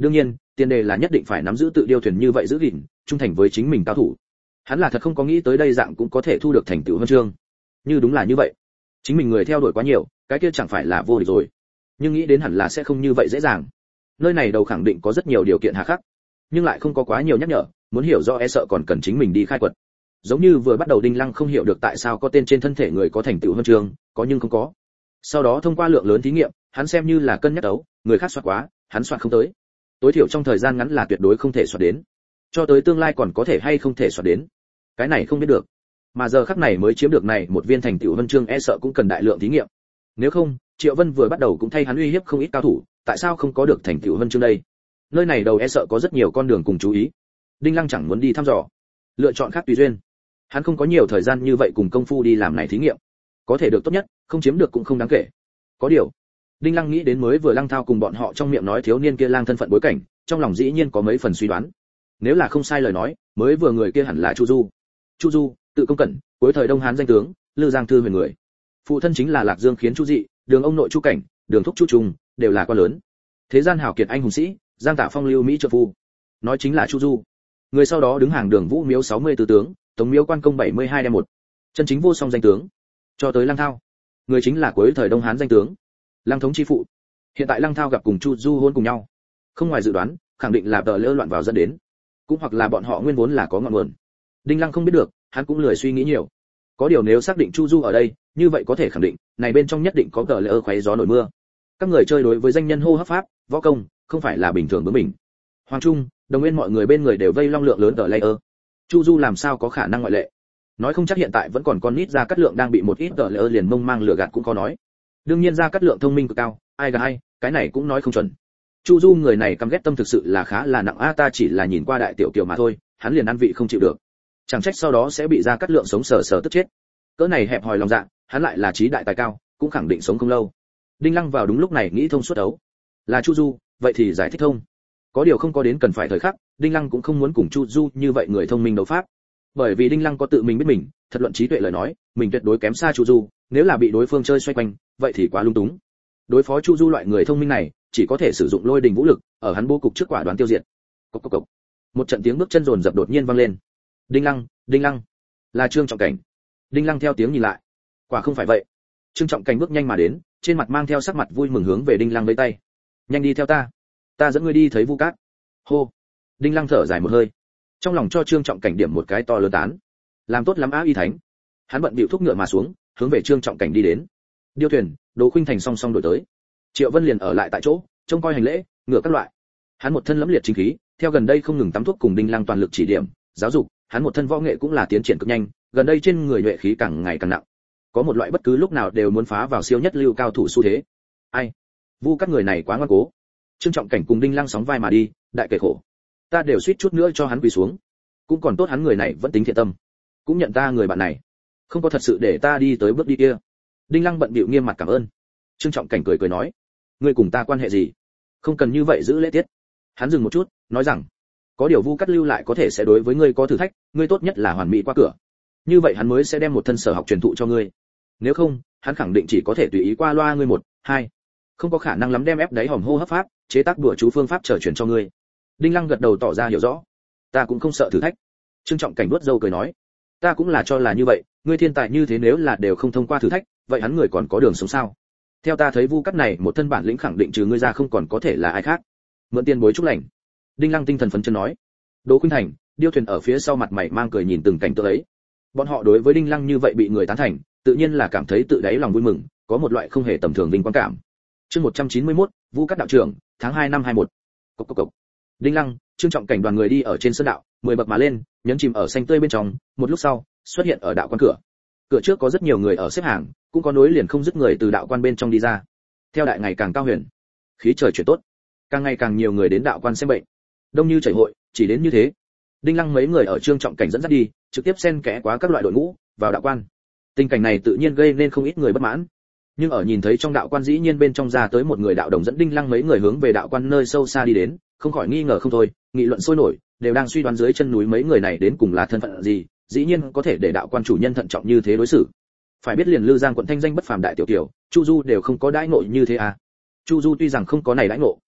đương nhiên tiền đề là nhất định phải nắm giữ tự điêu thuyền như vậy giữ gìn trung thành với chính mình cao thủ. Hắn là thật không có nghĩ tới đây dạng cũng có thể thu được thành tựu huân chương. Như đúng là như vậy, chính mình người theo đuổi quá nhiều, cái kia chẳng phải là vô địch rồi. Nhưng nghĩ đến hẳn là sẽ không như vậy dễ dàng. Nơi này đầu khẳng định có rất nhiều điều kiện hà khắc, nhưng lại không có quá nhiều nhắc nhở, muốn hiểu rõ e sợ còn cần chính mình đi khai quật. Giống như vừa bắt đầu Đinh Lăng không hiểu được tại sao có tên trên thân thể người có thành tựu huân chương, có nhưng không có. Sau đó thông qua lượng lớn thí nghiệm, hắn xem như là cân nhắc đấu, người khác soạt quá, hắn soạt không tới. Tối thiểu trong thời gian ngắn là tuyệt đối không thể soạt đến. Cho tới tương lai còn có thể hay không thể soạt đến, cái này không biết được. Mà giờ khắc này mới chiếm được này một viên thành tựu huân chương e sợ cũng cần đại lượng thí nghiệm. Nếu không, Triệu Vân vừa bắt đầu cũng thay hắn uy hiếp không ít cao thủ, tại sao không có được thành tựu huân chương đây? Nơi này đầu e sợ có rất nhiều con đường cùng chú ý. Đinh Lăng chẳng muốn đi thăm dò, lựa chọn khác tùy duyên. Hắn không có nhiều thời gian như vậy cùng công phu đi làm này thí nghiệm. Có thể được tốt nhất, không chiếm được cũng không đáng kể. Có điều, Đinh Lăng nghĩ đến mới vừa Lăng Thao cùng bọn họ trong miệng nói thiếu niên kia lang thân phận bối cảnh, trong lòng dĩ nhiên có mấy phần suy đoán. Nếu là không sai lời nói, mới vừa người kia hẳn là Chu Du. Chu Du, tự công cẩn, cuối thời Đông Hán danh tướng, Lư Giang Thư huyền người. Phụ thân chính là Lạc Dương khiến Chu Dị, Đường ông nội Chu Cảnh, Đường thúc Chu Trung, đều là quan lớn. Thế gian hảo kiệt anh hùng sĩ, Giang Tạ Phong lưu mỹ trợ phu. Nói chính là Chu Du. Người sau đó đứng hàng Đường Vũ Miếu sáu mươi tứ tướng, Tống Miếu Quan Công bảy mươi hai đem một. Chân chính vô song danh tướng. Cho tới Lăng Thao, người chính là cuối thời Đông Hán danh tướng, Lăng thống chi phụ. Hiện tại Lăng Thao gặp cùng Chu Du hôn cùng nhau, không ngoài dự đoán, khẳng định là tờ lỡ loạn vào dẫn đến, cũng hoặc là bọn họ nguyên vốn là có ngọn nguồn. Đinh Lăng không biết được, hắn cũng lười suy nghĩ nhiều. Có điều nếu xác định Chu Du ở đây, như vậy có thể khẳng định, này bên trong nhất định có tờ lỡ khoé gió nổi mưa. Các người chơi đối với danh nhân hô hấp pháp, võ công, không phải là bình thường bướng mình. Hoàng Trung, Đồng Nguyên mọi người bên người đều vây long lượng lớn tờ layer. Chu Du làm sao có khả năng ngoại lệ? Nói không chắc hiện tại vẫn còn con nít ra cắt lượng đang bị một ít tờ layer liền mông mang lừa gạt cũng có nói. Đương nhiên ra cắt lượng thông minh cực cao, ai gà ai, cái này cũng nói không chuẩn. Chu Du người này căm ghét tâm thực sự là khá là nặng a, ta chỉ là nhìn qua đại tiểu kiều mà thôi, hắn liền ăn vị không chịu được. Chẳng trách sau đó sẽ bị ra cắt lượng sống sờ sờ tức chết. Cỡ này hẹp hòi lòng dạ, hắn lại là trí đại tài cao, cũng khẳng định sống không lâu. Đinh Lăng vào đúng lúc này nghĩ thông suốt đấu. Là Chu Du, vậy thì giải thích thông. Có điều không có đến cần phải thời khắc, Đinh Lăng cũng không muốn cùng Chu Du như vậy người thông minh đấu pháp. Bởi vì Đinh Lăng có tự mình biết mình, thật luận trí tuệ lời nói, mình tuyệt đối kém xa Chu Du, nếu là bị đối phương chơi xoay quanh, vậy thì quá lung túng. Đối phó Chu Du loại người thông minh này, chỉ có thể sử dụng lôi đình vũ lực, ở hắn bố cục trước quả đoán tiêu diệt. Cộc cộc cộc. Một trận tiếng bước chân rồn rập đột nhiên vang lên. Đinh Lăng, Đinh Lăng, là Trương Trọng Cảnh. Đinh Lăng theo tiếng nhìn lại, quả không phải vậy. Trương Trọng Cảnh bước nhanh mà đến, trên mặt mang theo sắc mặt vui mừng hướng về Đinh Lăng vẫy tay. Nhanh đi theo ta, ta dẫn ngươi đi thấy Vu Cát. Hô. Đinh Lăng thở dài một hơi, trong lòng cho Trương Trọng Cảnh điểm một cái to lớn tán. Làm tốt lắm á y thánh. Hắn bận bịu thúc ngựa mà xuống, hướng về Trương Trọng Cảnh đi đến. Điêu thuyền, Đỗ Khuynh Thành song song đổi tới. Triệu Vân liền ở lại tại chỗ, trông coi hành lễ, ngựa các loại. Hắn một thân lẫm liệt chính khí, theo gần đây không ngừng tắm thuốc cùng Đinh Lăng toàn lực chỉ điểm, giáo dục, hắn một thân võ nghệ cũng là tiến triển cực nhanh, gần đây trên người nhuệ khí càng ngày càng nặng. Có một loại bất cứ lúc nào đều muốn phá vào siêu nhất lưu cao thủ xu thế. Ai? Vu các người này quá ngoan cố. Trương Trọng Cảnh cùng Đinh Lăng sóng vai mà đi, đại kể khổ. Ta đều suýt chút nữa cho hắn quỳ xuống. Cũng còn tốt hắn người này vẫn tính thiện tâm, cũng nhận ta người bạn này, không có thật sự để ta đi tới bước đi kia. Đinh Lăng bận bịu nghiêm mặt cảm ơn. Trương Trọng Cảnh cười cười nói, ngươi cùng ta quan hệ gì? Không cần như vậy giữ lễ tiết. Hắn dừng một chút, nói rằng, có điều Vu Cát lưu lại có thể sẽ đối với ngươi có thử thách, ngươi tốt nhất là hoàn mỹ qua cửa. Như vậy hắn mới sẽ đem một thân sở học truyền thụ cho ngươi. Nếu không, hắn khẳng định chỉ có thể tùy ý qua loa ngươi một, hai, không có khả năng lắm đem ép đáy hòm hô hấp pháp, chế tác đùa chú phương pháp trở truyền cho ngươi. Đinh Lăng gật đầu tỏ ra hiểu rõ. Ta cũng không sợ thử thách. Trương Trọng Cảnh vuốt râu cười nói, ta cũng là cho là như vậy, ngươi thiên tài như thế nếu là đều không thông qua thử thách, vậy hắn người còn có đường sống sao? Theo ta thấy Vu Cát này một thân bản lĩnh khẳng định trừ ngươi ra không còn có thể là ai khác. Mượn tiền bối chúc lành. Đinh Lăng tinh thần phấn chấn nói. Đỗ Khuynh Thành, Điêu thuyền ở phía sau mặt mày mang cười nhìn từng cảnh tượng ấy. Bọn họ đối với Đinh Lăng như vậy bị người tán thành, tự nhiên là cảm thấy tự đáy lòng vui mừng, có một loại không hề tầm thường vinh quang cảm. Chương một trăm chín mươi mốt, Vu Cát đạo trưởng, tháng hai năm hai mốt. Cộc cộc cộc. Đinh Lăng, Trương Trọng Cảnh đoàn người đi ở trên sơn đạo, mười bậc mà lên, nhấn chìm ở xanh tươi bên trong, một lúc sau, xuất hiện ở đạo quan cửa. Cửa trước có rất nhiều người ở xếp hàng, cũng có nối liền không dứt người từ đạo quan bên trong đi ra. Theo đại ngày càng cao huyền, khí trời chuyển tốt, càng ngày càng nhiều người đến đạo quan xem bệnh. Đông như chảy hội, chỉ đến như thế. Đinh Lăng mấy người ở Trương Trọng Cảnh dẫn dắt đi, trực tiếp xen kẽ quá các loại đội ngũ vào đạo quan. Tình cảnh này tự nhiên gây nên không ít người bất mãn. Nhưng ở nhìn thấy trong đạo quan dĩ nhiên bên trong ra tới một người đạo đồng dẫn Đinh Lăng mấy người hướng về đạo quan nơi sâu xa đi đến, không khỏi nghi ngờ không thôi, nghị luận sôi nổi, đều đang suy đoán dưới chân núi mấy người này đến cùng là thân phận gì, dĩ nhiên có thể để đạo quan chủ nhân thận trọng như thế đối xử. Phải biết liền Lư Giang quận thanh danh bất phàm đại tiểu tiểu, Chu Du đều không có đãi ngộ như thế à. Chu Du tuy rằng không có này đãi ngộ,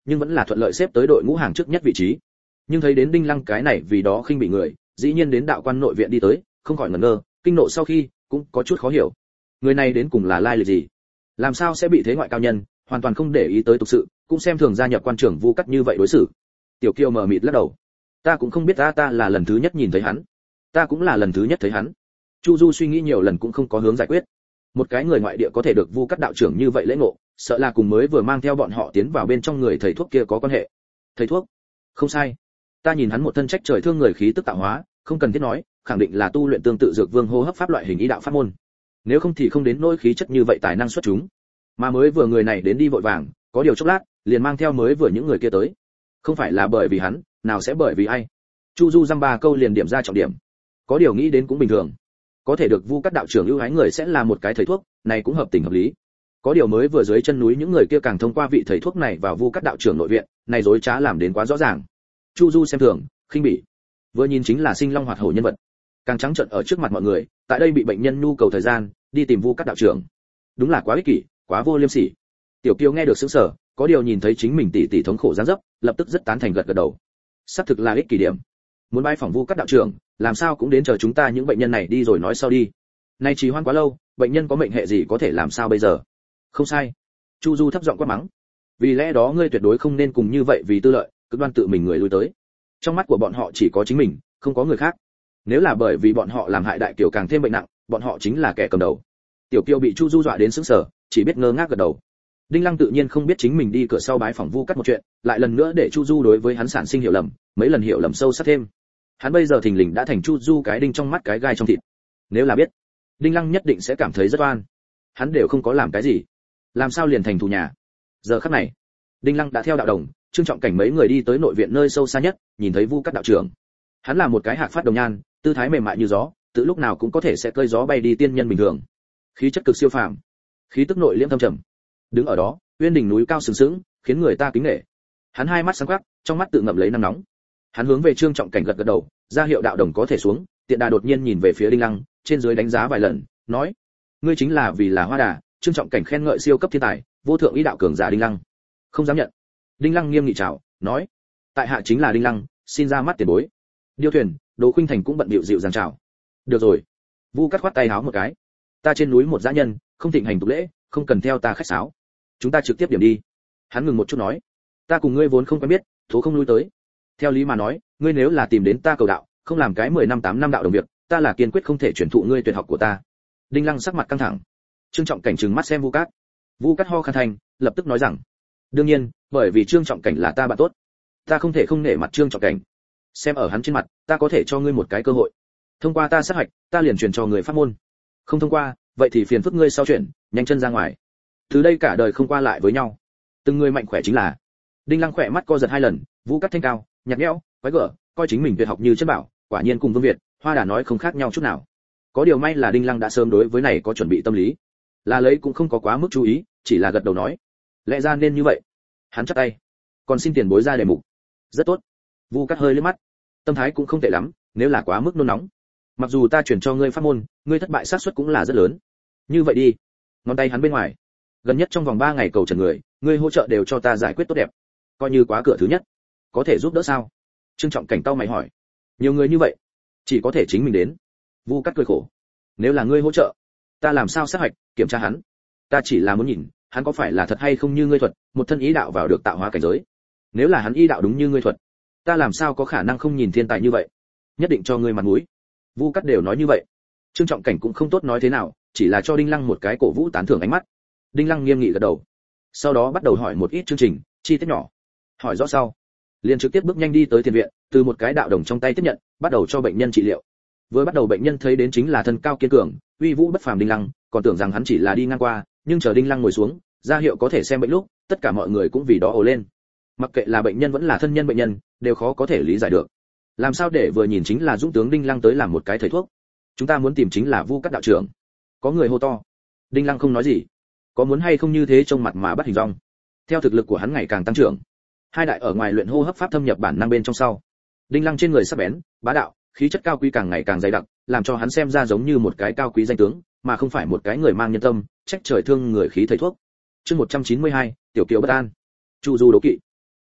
nhưng vẫn là thuận lợi xếp tới đội ngũ hàng trước nhất vị trí. Nhưng thấy đến Đinh Lăng cái này vì đó khinh bị người, dĩ nhiên đến đạo quan nội viện đi tới, không khỏi ngẩn ngơ, kinh nộ sau khi cũng có chút khó hiểu. Người này đến cùng là lai lịch gì? Làm sao sẽ bị thế ngoại cao nhân, hoàn toàn không để ý tới tục sự, cũng xem thường gia nhập quan trưởng Vu Cắt như vậy đối xử. Tiểu Kiều mờ mịt lắc đầu. Ta cũng không biết ta ta là lần thứ nhất nhìn thấy hắn. Ta cũng là lần thứ nhất thấy hắn. Chu Du suy nghĩ nhiều lần cũng không có hướng giải quyết. Một cái người ngoại địa có thể được Vu Cắt đạo trưởng như vậy lễ ngộ, sợ là cùng mới vừa mang theo bọn họ tiến vào bên trong người thầy thuốc kia có quan hệ. Thầy thuốc? Không sai. Ta nhìn hắn một thân trách trời thương người khí tức tạo hóa, không cần thiết nói, khẳng định là tu luyện tương tự dược vương hô hấp pháp loại hình ý đạo pháp môn. Nếu không thì không đến nỗi khí chất như vậy tài năng xuất chúng. Mà mới vừa người này đến đi vội vàng, có điều chốc lát, liền mang theo mới vừa những người kia tới. Không phải là bởi vì hắn, nào sẽ bởi vì ai? Chu Du dăm ba câu liền điểm ra trọng điểm. Có điều nghĩ đến cũng bình thường. Có thể được Vu Cắt đạo trưởng ưu ái người sẽ là một cái thầy thuốc, này cũng hợp tình hợp lý. Có điều mới vừa dưới chân núi những người kia càng thông qua vị thầy thuốc này vào Vu Cắt đạo trưởng nội viện, này dối trá làm đến quá rõ ràng. Chu Du xem thường, khinh bỉ. Vừa nhìn chính là sinh long hoạt hổ nhân vật, càng trắng trợn ở trước mặt mọi người, tại đây bị bệnh nhân nhu cầu thời gian, đi tìm Vu Cắt đạo trưởng. Đúng là quá ích kỷ, quá vô liêm sỉ. Tiểu Kiều nghe được sững sờ, có điều nhìn thấy chính mình tỷ tỷ thống khổ giáng dấp, lập tức rất tán thành gật gật đầu. Sắp thực là ích kỷ điểm. Muốn bái phỏng Vu Cắt đạo trưởng, làm sao cũng đến chờ chúng ta những bệnh nhân này đi rồi nói sau đi. Nay trì hoãn quá lâu, bệnh nhân có mệnh hệ gì có thể làm sao bây giờ? Không sai. Chu Du thấp giọng quát mắng. Vì lẽ đó ngươi tuyệt đối không nên cùng như vậy vì tư lợi, cực đoan tự mình người lui tới. Trong mắt của bọn họ chỉ có chính mình, không có người khác. Nếu là bởi vì bọn họ làm hại đại kiều càng thêm bệnh nặng, bọn họ chính là kẻ cầm đầu. Tiểu Kiều bị Chu Du dọa đến sững sờ, chỉ biết ngơ ngác gật đầu. Đinh Lăng tự nhiên không biết chính mình đi cửa sau bái phỏng Vu Cắt một chuyện, lại lần nữa để Chu Du đối với hắn sản sinh hiểu lầm, mấy lần hiểu lầm sâu sắc thêm. Hắn bây giờ thình lình đã thành Chu Du cái đinh trong mắt cái gai trong thịt. Nếu là biết, Đinh Lăng nhất định sẽ cảm thấy rất oan. Hắn đều không có làm cái gì, làm sao liền thành thù nhà? Giờ khắc này, Đinh Lăng đã theo đạo đồng, Trương Trọng Cảnh mấy người đi tới nội viện nơi sâu xa nhất, nhìn thấy Vu Cắt đạo trưởng. Hắn là một cái hạc phát đồng nhan, tư thái mềm mại như gió, tự lúc nào cũng có thể sẽ cơi gió bay đi tiên nhân bình thường. Khí chất cực siêu phàm, khí tức nội liễm thâm trầm. Đứng ở đó, uyên đỉnh núi cao sừng sững, khiến người ta kính nể. Hắn hai mắt sáng quắc, trong mắt tự ngậm lấy nắng nóng. Hắn hướng về Trương Trọng Cảnh gật gật đầu, ra hiệu đạo đồng có thể xuống, tiện đà đột nhiên nhìn về phía Đinh Lăng, trên dưới đánh giá vài lần, nói: "Ngươi chính là vì là Hoa Đà." Trương Trọng Cảnh khen ngợi siêu cấp thiên tài, vô thượng ý đạo cường giả Đinh Lăng. Không dám nhận. Đinh Lăng nghiêm nghị chào, nói: "Tại hạ chính là Đinh Lăng, xin ra mắt tiền bối." Điêu Thuyền, Đỗ Khuynh Thành cũng bận bịu dịu dàng chào. "Được rồi." Vu Cắt khoát tay háo một cái. "Ta trên núi một dã nhân, không thịnh hành tục lễ, không cần theo ta khách sáo. Chúng ta trực tiếp điểm đi." Hắn ngừng một chút nói: "Ta cùng ngươi vốn không quen biết, thố không lui tới. Theo lý mà nói, ngươi nếu là tìm đến ta cầu đạo, không làm cái mười năm tám năm đạo đồng việc, ta là kiên quyết không thể truyền thụ ngươi tuyệt học của ta." Đinh Lăng sắc mặt căng thẳng. Trương Trọng Cảnh trừng mắt xem Vu Cắt. Vu Cắt ho khan thành, lập tức nói rằng: "Đương nhiên, bởi vì Trương Trọng Cảnh là ta bạn tốt, ta không thể không nể mặt Trương Trọng Cảnh. Xem ở hắn trên mặt, ta có thể cho ngươi một cái cơ hội. Thông qua ta sát hạch, ta liền truyền cho người pháp môn. Không thông qua, vậy thì phiền phức ngươi sau chuyển, nhanh chân ra ngoài. Từ đây cả đời không qua lại với nhau. Từng người mạnh khỏe chính là." Đinh Lăng khỏe mắt co giật hai lần, Vu Cắt thanh cao, nhạt nhẽo, quái gở, coi chính mình tuyệt học như chân bảo, quả nhiên cùng Vương Việt, Hoa Đà nói không khác nhau chút nào. Có điều may là Đinh Lăng đã sớm đối với này có chuẩn bị tâm lý, là lấy cũng không có quá mức chú ý, chỉ là gật đầu nói: "Lẽ ra nên như vậy." Hắn chắp tay: "Còn xin tiền bối ra đề mục." "Rất tốt." Vu Cắt hơi liếc mắt, tâm thái cũng không tệ lắm, nếu là quá mức nôn nóng, mặc dù ta chuyển cho ngươi pháp môn, ngươi thất bại xác suất cũng là rất lớn. Như vậy đi. Ngón tay hắn bên ngoài: "Gần nhất trong vòng ba ngày cầu trần người, ngươi hỗ trợ đều cho ta giải quyết tốt đẹp, coi như quá cửa thứ nhất. Có thể giúp đỡ sao?" Trương Trọng Cảnh cau mày hỏi: "Nhiều người như vậy, chỉ có thể chính mình đến." Vu Cắt cười khổ: "Nếu là ngươi hỗ trợ, ta làm sao sát hạch, kiểm tra hắn? Ta chỉ là muốn nhìn, hắn có phải là thật hay không như ngươi thuật, một thân ý đạo vào được tạo hóa cảnh giới. Nếu là hắn ý đạo đúng như ngươi thuật, ta làm sao có khả năng không nhìn thiên tài như vậy? Nhất định cho ngươi mặt mũi." Vu Cắt đều nói như vậy, Trương Trọng Cảnh cũng không tốt nói thế nào, chỉ là cho Đinh Lăng một cái cổ vũ tán thưởng ánh mắt. Đinh Lăng nghiêm nghị gật đầu, sau đó bắt đầu hỏi một ít chương trình chi tiết nhỏ. Hỏi rõ sau, liền trực tiếp bước nhanh đi tới tiền viện, từ một cái đạo đồng trong tay tiếp nhận, bắt đầu cho bệnh nhân trị liệu. Vừa bắt đầu bệnh nhân thấy đến chính là thân cao kiên cường, uy vũ bất phàm Đinh Lăng, còn tưởng rằng hắn chỉ là đi ngang qua, nhưng chờ Đinh Lăng ngồi xuống, ra hiệu có thể xem bệnh lúc, tất cả mọi người cũng vì đó ồ lên. Mặc kệ là bệnh nhân vẫn là thân nhân bệnh nhân, đều khó có thể lý giải được. Làm sao để vừa nhìn chính là dũng tướng Đinh Lăng tới làm một cái thầy thuốc? Chúng ta muốn tìm chính là Vu Cắt đạo trưởng. Có người hô to. Đinh Lăng không nói gì. Có muốn hay không như thế trông mặt mà bắt hình dong. Theo thực lực của hắn ngày càng tăng trưởng, hai đại ở ngoài luyện hô hấp pháp thâm nhập bản năng bên trong sau, Đinh Lăng trên người sắc bén, bá đạo, khí chất cao quý càng ngày càng dày đặc, làm cho hắn xem ra giống như một cái cao quý danh tướng, mà không phải một cái người mang nhân tâm, trách trời thương người khí thầy thuốc. Chương một trăm chín mươi hai, tiểu kiều bất an. Chu Du đố kỵ.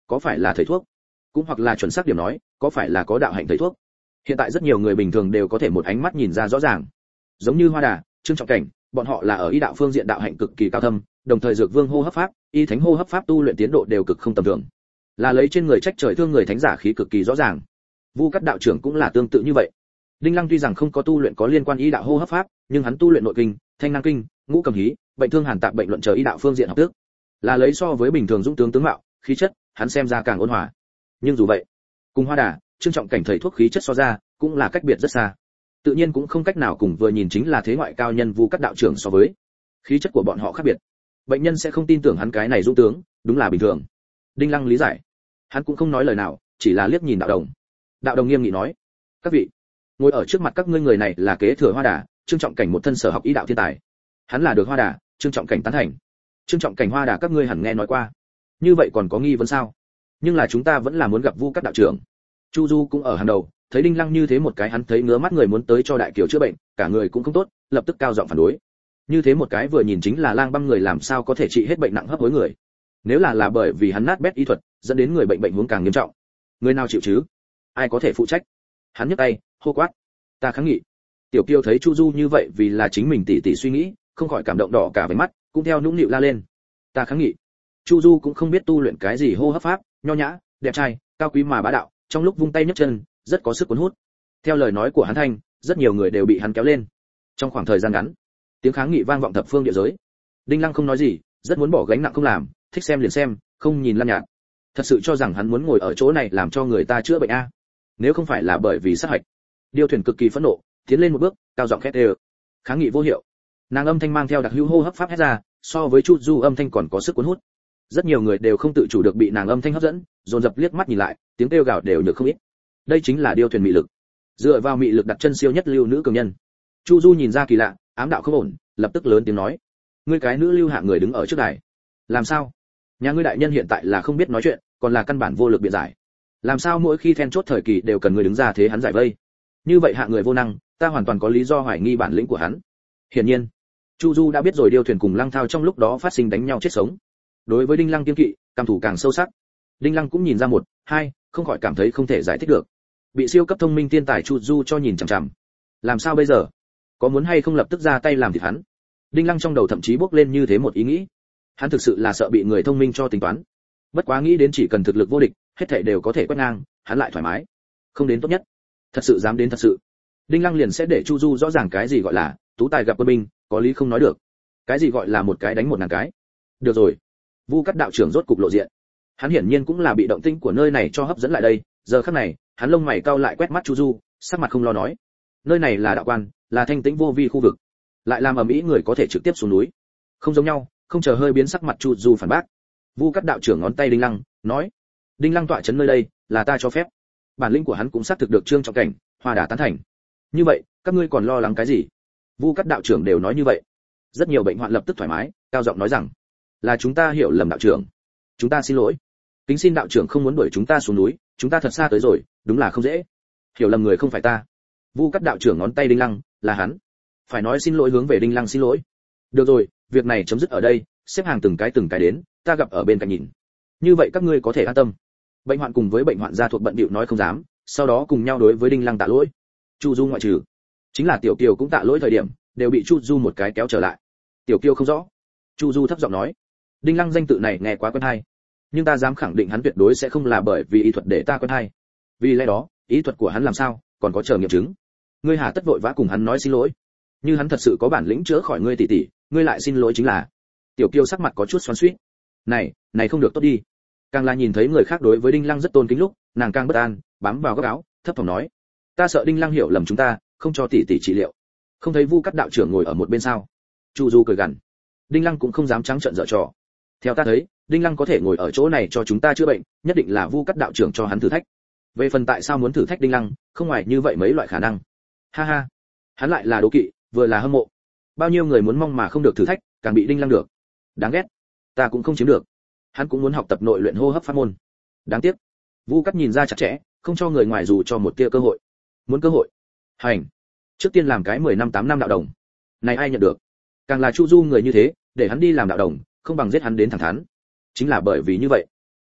có phải là thầy thuốc, cũng hoặc là chuẩn xác điểm nói, có phải là có đạo hạnh thầy thuốc. Hiện tại rất nhiều người bình thường đều có thể một ánh mắt nhìn ra rõ ràng. Giống như Hoa Đà, Trương Trọng Cảnh, bọn họ là ở y đạo phương diện đạo hạnh cực kỳ cao thâm, đồng thời dược vương hô hấp pháp, y thánh hô hấp pháp tu luyện tiến độ đều cực không tầm thường. Là lấy trên người trách trời thương người thánh giả khí cực kỳ rõ ràng. Vu Cát đạo trưởng cũng là tương tự như vậy. Đinh Lăng tuy rằng không có tu luyện có liên quan y đạo hô hấp pháp, nhưng hắn tu luyện nội kinh, thanh năng kinh, ngũ cầm hí, bệnh thương hàn tạp bệnh luận chờ y đạo phương diện học tức, là lấy so với bình thường dũng tướng tướng mạo, khí chất, hắn xem ra càng ôn hòa. Nhưng dù vậy, cùng Hoa Đà, Trương Trọng Cảnh thầy thuốc khí chất so ra, cũng là cách biệt rất xa. Tự nhiên cũng không cách nào cùng vừa nhìn chính là thế ngoại cao nhân Vu Cát đạo trưởng so với. Khí chất của bọn họ khác biệt. Bệnh nhân sẽ không tin tưởng hắn cái này dũng tướng, đúng là bình thường. Đinh Lăng lý giải. Hắn cũng không nói lời nào, chỉ là liếc nhìn đạo đồng. Đạo đồng nghiêm nghị nói: "Các vị, ngồi ở trước mặt các ngươi người này là kế thừa Hoa Đà, Trương Trọng Cảnh một thân sở học y đạo thiên tài. Hắn là được Hoa Đà, Trương Trọng Cảnh tán thành. Trương Trọng Cảnh Hoa Đà các ngươi hẳn nghe nói qua. Như vậy còn có nghi vấn sao? Nhưng là chúng ta vẫn là muốn gặp Vu Cát đạo trưởng." Chu Du cũng ở hàng đầu, thấy Đinh Lăng như thế một cái hắn thấy ngứa mắt người muốn tới cho đại kiều chữa bệnh, cả người cũng không tốt, lập tức cao giọng phản đối. Như thế một cái vừa nhìn chính là lang băm người làm sao có thể trị hết bệnh nặng hấp hối người. Nếu là là bởi vì hắn nát bét y thuật, dẫn đến người bệnh bệnh huống càng nghiêm trọng. Người nào chịu chứ? Ai có thể phụ trách? Hắn nhấc tay, hô quát: "Ta kháng nghị!" Tiểu Kiều thấy Chu Du như vậy vì là chính mình tỉ tỉ suy nghĩ, không khỏi cảm động đỏ cả váy mắt, cũng theo nũng nịu la lên: "Ta kháng nghị!" Chu Du cũng không biết tu luyện cái gì hô hấp pháp, nho nhã, đẹp trai, cao quý mà bá đạo, trong lúc vung tay nhấc chân, rất có sức cuốn hút. Theo lời nói của hắn thanh, rất nhiều người đều bị hắn kéo lên. Trong khoảng thời gian ngắn, tiếng kháng nghị vang vọng thập phương địa giới. Đinh Lăng không nói gì, rất muốn bỏ gánh nặng không làm, thích xem liền xem, không nhìn lăn nhạt. Thật sự cho rằng hắn muốn ngồi ở chỗ này làm cho người ta chữa bệnh a? Nếu không phải là bởi vì sát hạch. Điêu Thuyền cực kỳ phẫn nộ, tiến lên một bước, cao giọng khét ê. Kháng nghị vô hiệu. Nàng âm thanh mang theo đặc hữu hô hấp pháp hét ra, so với Chu Du âm thanh còn có sức cuốn hút. Rất nhiều người đều không tự chủ được bị nàng âm thanh hấp dẫn, dồn dập liếc mắt nhìn lại, tiếng kêu gào đều nhược không ít. Đây chính là Điêu Thuyền mị lực. Dựa vào mị lực đặt chân siêu nhất lưu nữ cường nhân. Chu Du nhìn ra kỳ lạ, ám đạo không ổn, lập tức lớn tiếng nói: "Ngươi cái nữ lưu hạ người đứng ở trước đài, làm sao? Nhà ngươi đại nhân hiện tại là không biết nói chuyện, còn là căn bản vô lực biện giải. Làm sao mỗi khi then chốt thời kỳ đều cần ngươi đứng ra thế hắn giải vây? Như vậy hạ người vô năng, ta hoàn toàn có lý do hoài nghi bản lĩnh của hắn." Hiển nhiên, Chu Du đã biết rồi Điêu Thuyền cùng Lăng Thao trong lúc đó phát sinh đánh nhau chết sống. Đối với Đinh Lăng kiên kỵ, cam thủ càng sâu sắc. Đinh Lăng cũng nhìn ra một, hai, không khỏi cảm thấy không thể giải thích được. Bị siêu cấp thông minh tiên tài Chu Du cho nhìn chằm chằm. Làm sao bây giờ? Có muốn hay không lập tức ra tay làm thịt hắn? Đinh Lăng trong đầu thậm chí bốc lên như thế một ý nghĩ. Hắn thực sự là sợ bị người thông minh cho tính toán. Bất quá nghĩ đến chỉ cần thực lực vô địch, hết thảy đều có thể quét ngang, hắn lại thoải mái. Không đến tốt nhất. Thật sự dám đến thật sự. Đinh Lăng liền sẽ để Chu Du rõ ràng cái gì gọi là tú tài gặp quân binh, có lý không nói được. Cái gì gọi là một cái đánh một ngàn cái. Được rồi. Vu Cát đạo trưởng rốt cục lộ diện. Hắn hiển nhiên cũng là bị động tĩnh của nơi này cho hấp dẫn lại đây, giờ khắc này, hắn lông mày cau lại quét mắt Chu Du, sắc mặt không lo nói: "Nơi này là đạo quan, là thanh tĩnh vô vi khu vực, lại làm ầm ĩ người có thể trực tiếp xuống núi. Không giống nhau." Không chờ hơi biến sắc mặt Chu Du phản bác. Vu Cát đạo trưởng ngón tay Đinh Lăng, nói: "Đinh Lăng tọa trấn nơi đây, là ta cho phép. Bản lĩnh của hắn cũng xác thực được Trương Trọng Cảnh, Hoa Đà tán thành. Như vậy, các ngươi còn lo lắng cái gì?" Vu Cát đạo trưởng đều nói như vậy. Rất nhiều bệnh hoạn lập tức thoải mái, cao giọng nói rằng: "Là chúng ta hiểu lầm đạo trưởng. Chúng ta xin lỗi. Kính xin đạo trưởng không muốn đuổi chúng ta xuống núi, chúng ta thật xa tới rồi, đúng là không dễ. Hiểu lầm người không phải ta." Vu Cát đạo trưởng ngón tay Đinh Lăng, là hắn. Phải nói xin lỗi hướng về Đinh Lăng xin lỗi. Được rồi, việc này chấm dứt ở đây, xếp hàng từng cái từng cái đến, ta gặp ở bên cạnh nhìn. Như vậy các ngươi có thể an tâm. Bệnh hoạn cùng với bệnh hoạn gia thuộc bận bịu nói không dám, sau đó cùng nhau đối với Đinh Lăng tạ lỗi. Chu Du ngoại trừ, chính là Tiểu Kiều cũng tạ lỗi thời điểm, đều bị Chu Du một cái kéo trở lại. Tiểu Kiều không rõ. Chu Du thấp giọng nói: "Đinh Lăng danh tự này nghe quá quen hay, nhưng ta dám khẳng định hắn tuyệt đối sẽ không là bởi vì y thuật để ta quen hay. Vì lẽ đó, ý thuật của hắn làm sao, còn có chờ nghiệm chứng. Ngươi hà tất vội vã cùng hắn nói xin lỗi. Như hắn thật sự có bản lĩnh chữa khỏi ngươi tỷ tỷ, ngươi lại xin lỗi chính là." Tiểu Kiều sắc mặt có chút xoắn xuýt. Này, này không được tốt đi. Càng là nhìn thấy người khác đối với Đinh Lăng rất tôn kính lúc, nàng càng bất an, bám vào góc áo, thấp thỏm nói: "Ta sợ Đinh Lăng hiểu lầm chúng ta, không cho tỷ tỷ trị liệu." Không thấy Vu Cát đạo trưởng ngồi ở một bên sao? Chu Du cười gằn. Đinh Lăng cũng không dám trắng trợn giở trò. Theo ta thấy, Đinh Lăng có thể ngồi ở chỗ này cho chúng ta chữa bệnh, nhất định là Vu Cát đạo trưởng cho hắn thử thách. Về phần tại sao muốn thử thách Đinh Lăng, không ngoài như vậy mấy loại khả năng. Ha ha, hắn lại là đố kỵ, vừa là hâm mộ. Bao nhiêu người muốn mong mà không được thử thách, càng bị Đinh Lăng được. Đáng ghét. Ta cũng không chiếm được. Hắn cũng muốn học tập nội luyện hô hấp pháp môn. Đáng tiếc. Vu Cát nhìn ra chặt chẽ, không cho người ngoài dù cho một tia cơ hội. Muốn cơ hội. Hành. Trước tiên làm cái mười năm tám năm đạo đồng. Này ai nhận được? Càng là Chu Du người như thế, để hắn đi làm đạo đồng, không bằng giết hắn đến thẳng thắn. Chính là bởi vì như vậy,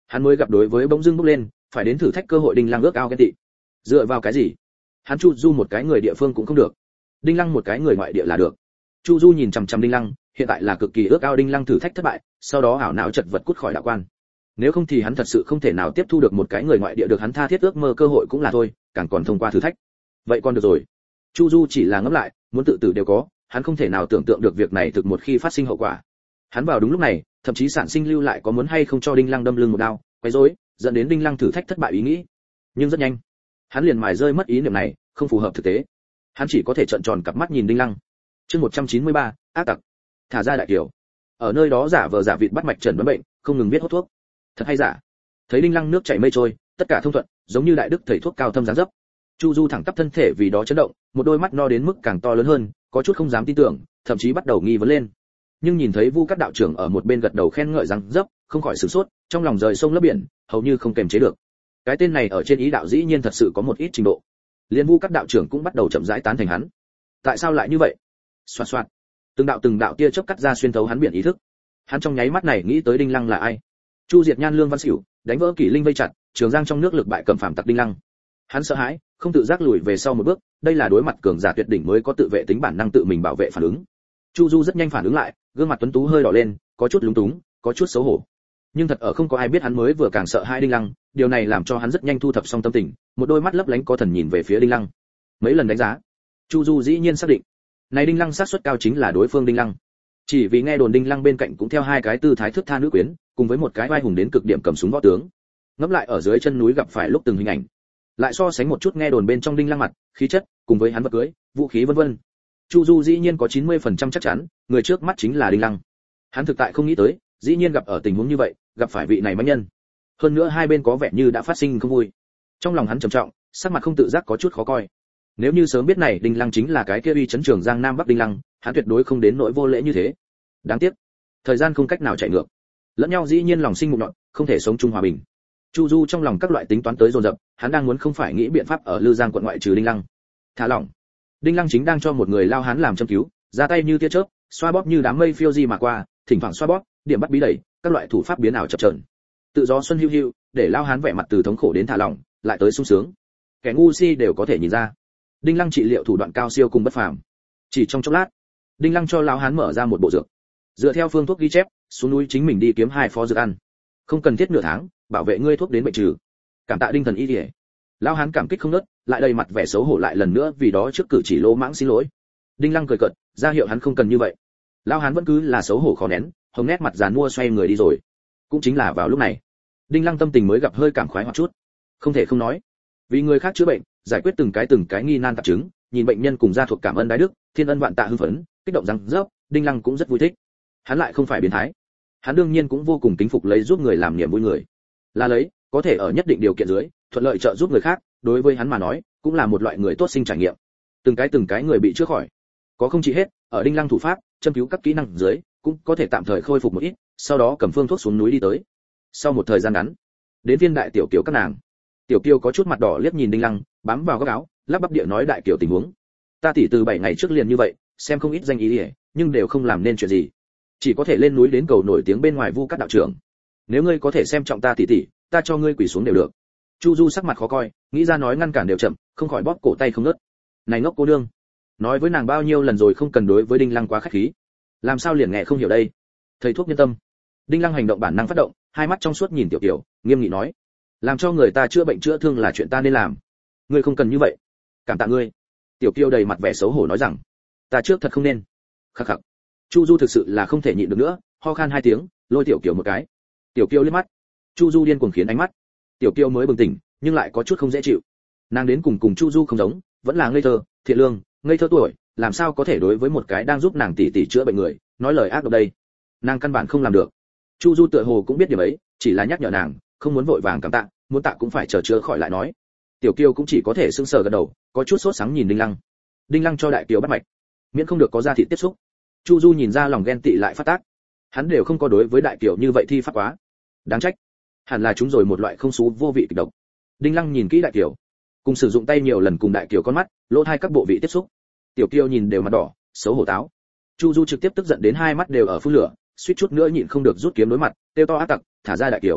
Hắn mới gặp đối với bỗng dưng bốc lên, phải đến thử thách cơ hội Đinh Lăng ước ao ghen tị. Dựa vào cái gì? Hắn Chu Du một cái người địa phương cũng không được, Đinh Lăng một cái người ngoại địa là được. Chu Du nhìn chằm chằm Đinh Lăng, hiện tại là cực kỳ ước ao Đinh Lăng thử thách thất bại, sau đó ảo não chật vật cút khỏi đạo quan. Nếu không thì hắn thật sự không thể nào tiếp thu được một cái người ngoại địa được hắn tha thiết ước mơ cơ hội cũng là thôi, càng còn thông qua thử thách. Vậy còn được rồi. Chu Du chỉ là ngẫm lại, muốn tự tử đều có, hắn không thể nào tưởng tượng được việc này thực một khi phát sinh hậu quả. Hắn vào đúng lúc này, thậm chí sản sinh lưu lại có muốn hay không cho Đinh Lăng đâm lưng một đao, quấy rối, dẫn đến Đinh Lăng thử thách thất bại ý nghĩ. Nhưng rất nhanh, hắn liền mài rơi mất ý niệm này, không phù hợp thực tế. Hắn chỉ có thể trợn tròn cặp mắt nhìn Đinh Lăng. Chương một trăm chín mươi ba, ác tặc. Thả ra đại kiều. Ở nơi đó giả vờ giả vịt bắt mạch trần đoán bệnh, không ngừng viết hốt thuốc. Thật hay giả? Thấy Đinh Lăng nước chảy mây trôi, tất cả thông thuận, giống như đại đức thầy thuốc cao thâm dáng dấp. Chu Du thẳng tắp thân thể vì đó chấn động, một đôi mắt no đến mức càng to lớn hơn, có chút không dám tin tưởng, thậm chí bắt đầu nghi vấn lên. Nhưng nhìn thấy Vu Cát đạo trưởng ở một bên gật đầu khen ngợi rằng dấp, không khỏi sửng sốt, trong lòng rời sông lấp biển, hầu như không kềm chế được. Cái tên này ở trên ý đạo dĩ nhiên thật sự có một ít trình độ. Liên Vu Cát đạo trưởng cũng bắt đầu chậm rãi tán thành hắn. Tại sao lại như vậy? Xoạt xoạt. Từng đạo từng đạo tia chớp cắt ra xuyên thấu hắn biển ý thức. Hắn trong nháy mắt này nghĩ tới Đinh Lăng là ai. Chu Diệt Nhan Lương Văn Sửu, đánh vỡ Kỷ Linh vây chặt, Trường Giang trong nước lực bại cầm phàm tặc Đinh Lăng. Hắn sợ hãi, không tự giác lùi về sau một bước, đây là đối mặt cường giả tuyệt đỉnh mới có tự vệ tính bản năng tự mình bảo vệ phản ứng. Chu Du rất nhanh phản ứng lại, gương mặt tuấn tú hơi đỏ lên, có chút lúng túng, có chút xấu hổ. Nhưng thật ở không có ai biết hắn mới vừa càng sợ hai Đinh Lăng, điều này làm cho hắn rất nhanh thu thập xong tâm tình, một đôi mắt lấp lánh có thần nhìn về phía Đinh Lăng. Mấy lần đánh giá, Chu Du dĩ nhiên xác định, này Đinh Lăng xác suất cao chính là đối phương Đinh Lăng. Chỉ vì nghe đồn Đinh Lăng bên cạnh cũng theo hai cái tư thái thước tha nữ quyến, cùng với một cái oai hùng đến cực điểm cầm súng võ tướng. Ngấp lại ở dưới chân núi gặp phải lúc từng hình ảnh, lại so sánh một chút nghe đồn bên trong Đinh Lăng mặt, khí chất, cùng với hắn vật cưới, vũ khí vân vân. Chu Du dĩ nhiên có chín mươi phần trăm chắc chắn, người trước mắt chính là Đinh Lăng. Hắn thực tại không nghĩ tới, dĩ nhiên gặp ở tình huống như vậy, gặp phải vị này mãnh nhân. Hơn nữa hai bên có vẻ như đã phát sinh không vui. Trong lòng hắn trầm trọng, sắc mặt không tự giác có chút khó coi. Nếu như sớm biết này Đinh Lăng chính là cái kia uy chấn Trường Giang Nam Bắc Đinh Lăng, hắn tuyệt đối không đến nỗi vô lễ như thế. Đáng tiếc, thời gian không cách nào chạy ngược. Lẫn nhau dĩ nhiên lòng sinh mục nhọn, không thể sống chung hòa bình. Chu Du trong lòng các loại tính toán tới dồn dập, hắn đang muốn không phải nghĩ biện pháp ở Lư Giang quận ngoại trừ Đinh Lăng. Thả lỏng. Đinh Lăng chính đang cho một người lao hán làm châm cứu, ra tay như tia chớp, xoa bóp như đám mây phiêu di mà qua, thỉnh thoảng xoa bóp, điểm bắt bí đẩy, các loại thủ pháp biến ảo chập chờn. Tự do xuân hưu hưu, để lao hán vẻ mặt từ thống khổ đến thả lỏng, lại tới sung sướng. Kẻ ngu si đều có thể nhìn ra. Đinh Lăng trị liệu thủ đoạn cao siêu cùng bất phàm. Chỉ trong chốc lát, Đinh Lăng cho lao hán mở ra một bộ dược. Dựa theo phương thuốc ghi chép, xuống núi chính mình đi kiếm hai phó dược ăn. Không cần thiết nửa tháng, bảo vệ ngươi thuốc đến bệnh trừ. Cảm tạ Đinh thần y liễu. Lão hán cảm kích không nớt, lại đầy mặt vẻ xấu hổ lại lần nữa vì đó trước cử chỉ lỗ mãng xin lỗi. Đinh Lăng cười cợt, ra hiệu hắn không cần như vậy. Lão hán vẫn cứ là xấu hổ khó nén, hồng nét mặt giàn mua xoay người đi rồi. Cũng chính là vào lúc này, Đinh Lăng tâm tình mới gặp hơi cảm khoái hoặc chút. Không thể không nói, vì người khác chữa bệnh, giải quyết từng cái từng cái nghi nan tạp chứng, nhìn bệnh nhân cùng gia thuộc cảm ơn đái đức, thiên ân vạn tạ hưng phấn, kích động răng rớp, Đinh Lăng cũng rất vui thích. Hắn lại không phải biến thái, hắn đương nhiên cũng vô cùng kính phục lấy giúp người làm niềm vui người. Là lấy, có thể ở nhất định điều kiện dưới, thuận lợi trợ giúp người khác, đối với hắn mà nói, cũng là một loại người tốt sinh trải nghiệm. Từng cái từng cái người bị chữa khỏi, có không chỉ hết, ở Đinh Lăng thủ pháp, châm cứu các kỹ năng dưới, cũng có thể tạm thời khôi phục một ít, sau đó cầm phương thuốc xuống núi đi tới. Sau một thời gian ngắn, đến viên đại tiểu kiều các nàng. Tiểu kiều có chút mặt đỏ liếc nhìn Đinh Lăng, bám vào góc áo, lắp bắp địa nói đại kiều tình huống. Ta tỷ từ bảy ngày trước liền như vậy, xem không ít danh ý liễu, nhưng đều không làm nên chuyện gì. Chỉ có thể lên núi đến cầu nổi tiếng bên ngoài Vu Cát đạo trưởng. Nếu ngươi có thể xem trọng ta tỷ tỷ, ta cho ngươi quỳ xuống đều được. Chu Du sắc mặt khó coi, nghĩ ra nói ngăn cản đều chậm, không khỏi bóp cổ tay không ngớt. Này ngốc cô nương, nói với nàng bao nhiêu lần rồi không cần đối với Đinh Lăng quá khách khí, làm sao liền nghe không hiểu đây? Thầy thuốc nhân tâm. Đinh Lăng hành động bản năng phát động, hai mắt trong suốt nhìn Tiểu Kiều, nghiêm nghị nói: làm cho người ta chữa bệnh chữa thương là chuyện ta nên làm, ngươi không cần như vậy. Cảm tạ ngươi. Tiểu Kiều đầy mặt vẻ xấu hổ nói rằng: ta trước thật không nên. Khắc khắc. Chu Du thực sự là không thể nhịn được nữa, ho khan hai tiếng, lôi Tiểu Kiều một cái. Tiểu Kiều liếc mắt. Chu Du điên cuồng khiến ánh mắt. Tiểu Kiều mới bừng tỉnh, nhưng lại có chút không dễ chịu. Nàng đến cùng cùng Chu Du không giống, vẫn là ngây thơ, thiện lương, ngây thơ tuổi, làm sao có thể đối với một cái đang giúp nàng tỉ tỉ chữa bệnh người, nói lời ác độc đây? Nàng căn bản không làm được. Chu Du tựa hồ cũng biết điểm ấy, chỉ là nhắc nhở nàng, không muốn vội vàng cảm tạ, muốn tạ cũng phải chờ chữa khỏi lại nói. Tiểu Kiều cũng chỉ có thể sững sờ gật đầu, có chút sốt sắng nhìn Đinh Lăng. Đinh Lăng cho đại Kiều bắt mạch, miễn không được có da thịt tiếp xúc. Chu Du nhìn ra lòng ghen tị lại phát tác. Hắn đều không có đối với đại Kiều như vậy thi pháp quá. Đáng trách, hẳn là chúng rồi một loại không xú vô vị kịch độc. Đinh Lăng nhìn kỹ đại Kiều, cùng sử dụng tay nhiều lần cùng đại Kiều con mắt, lỗ tai các bộ vị tiếp xúc. Tiểu Kiều nhìn đều mặt đỏ, xấu hổ táo. Chu Du trực tiếp tức giận đến hai mắt đều ở phun lửa, suýt chút nữa nhịn không được rút kiếm đối mặt, kêu to ác tặc, thả ra đại Kiều.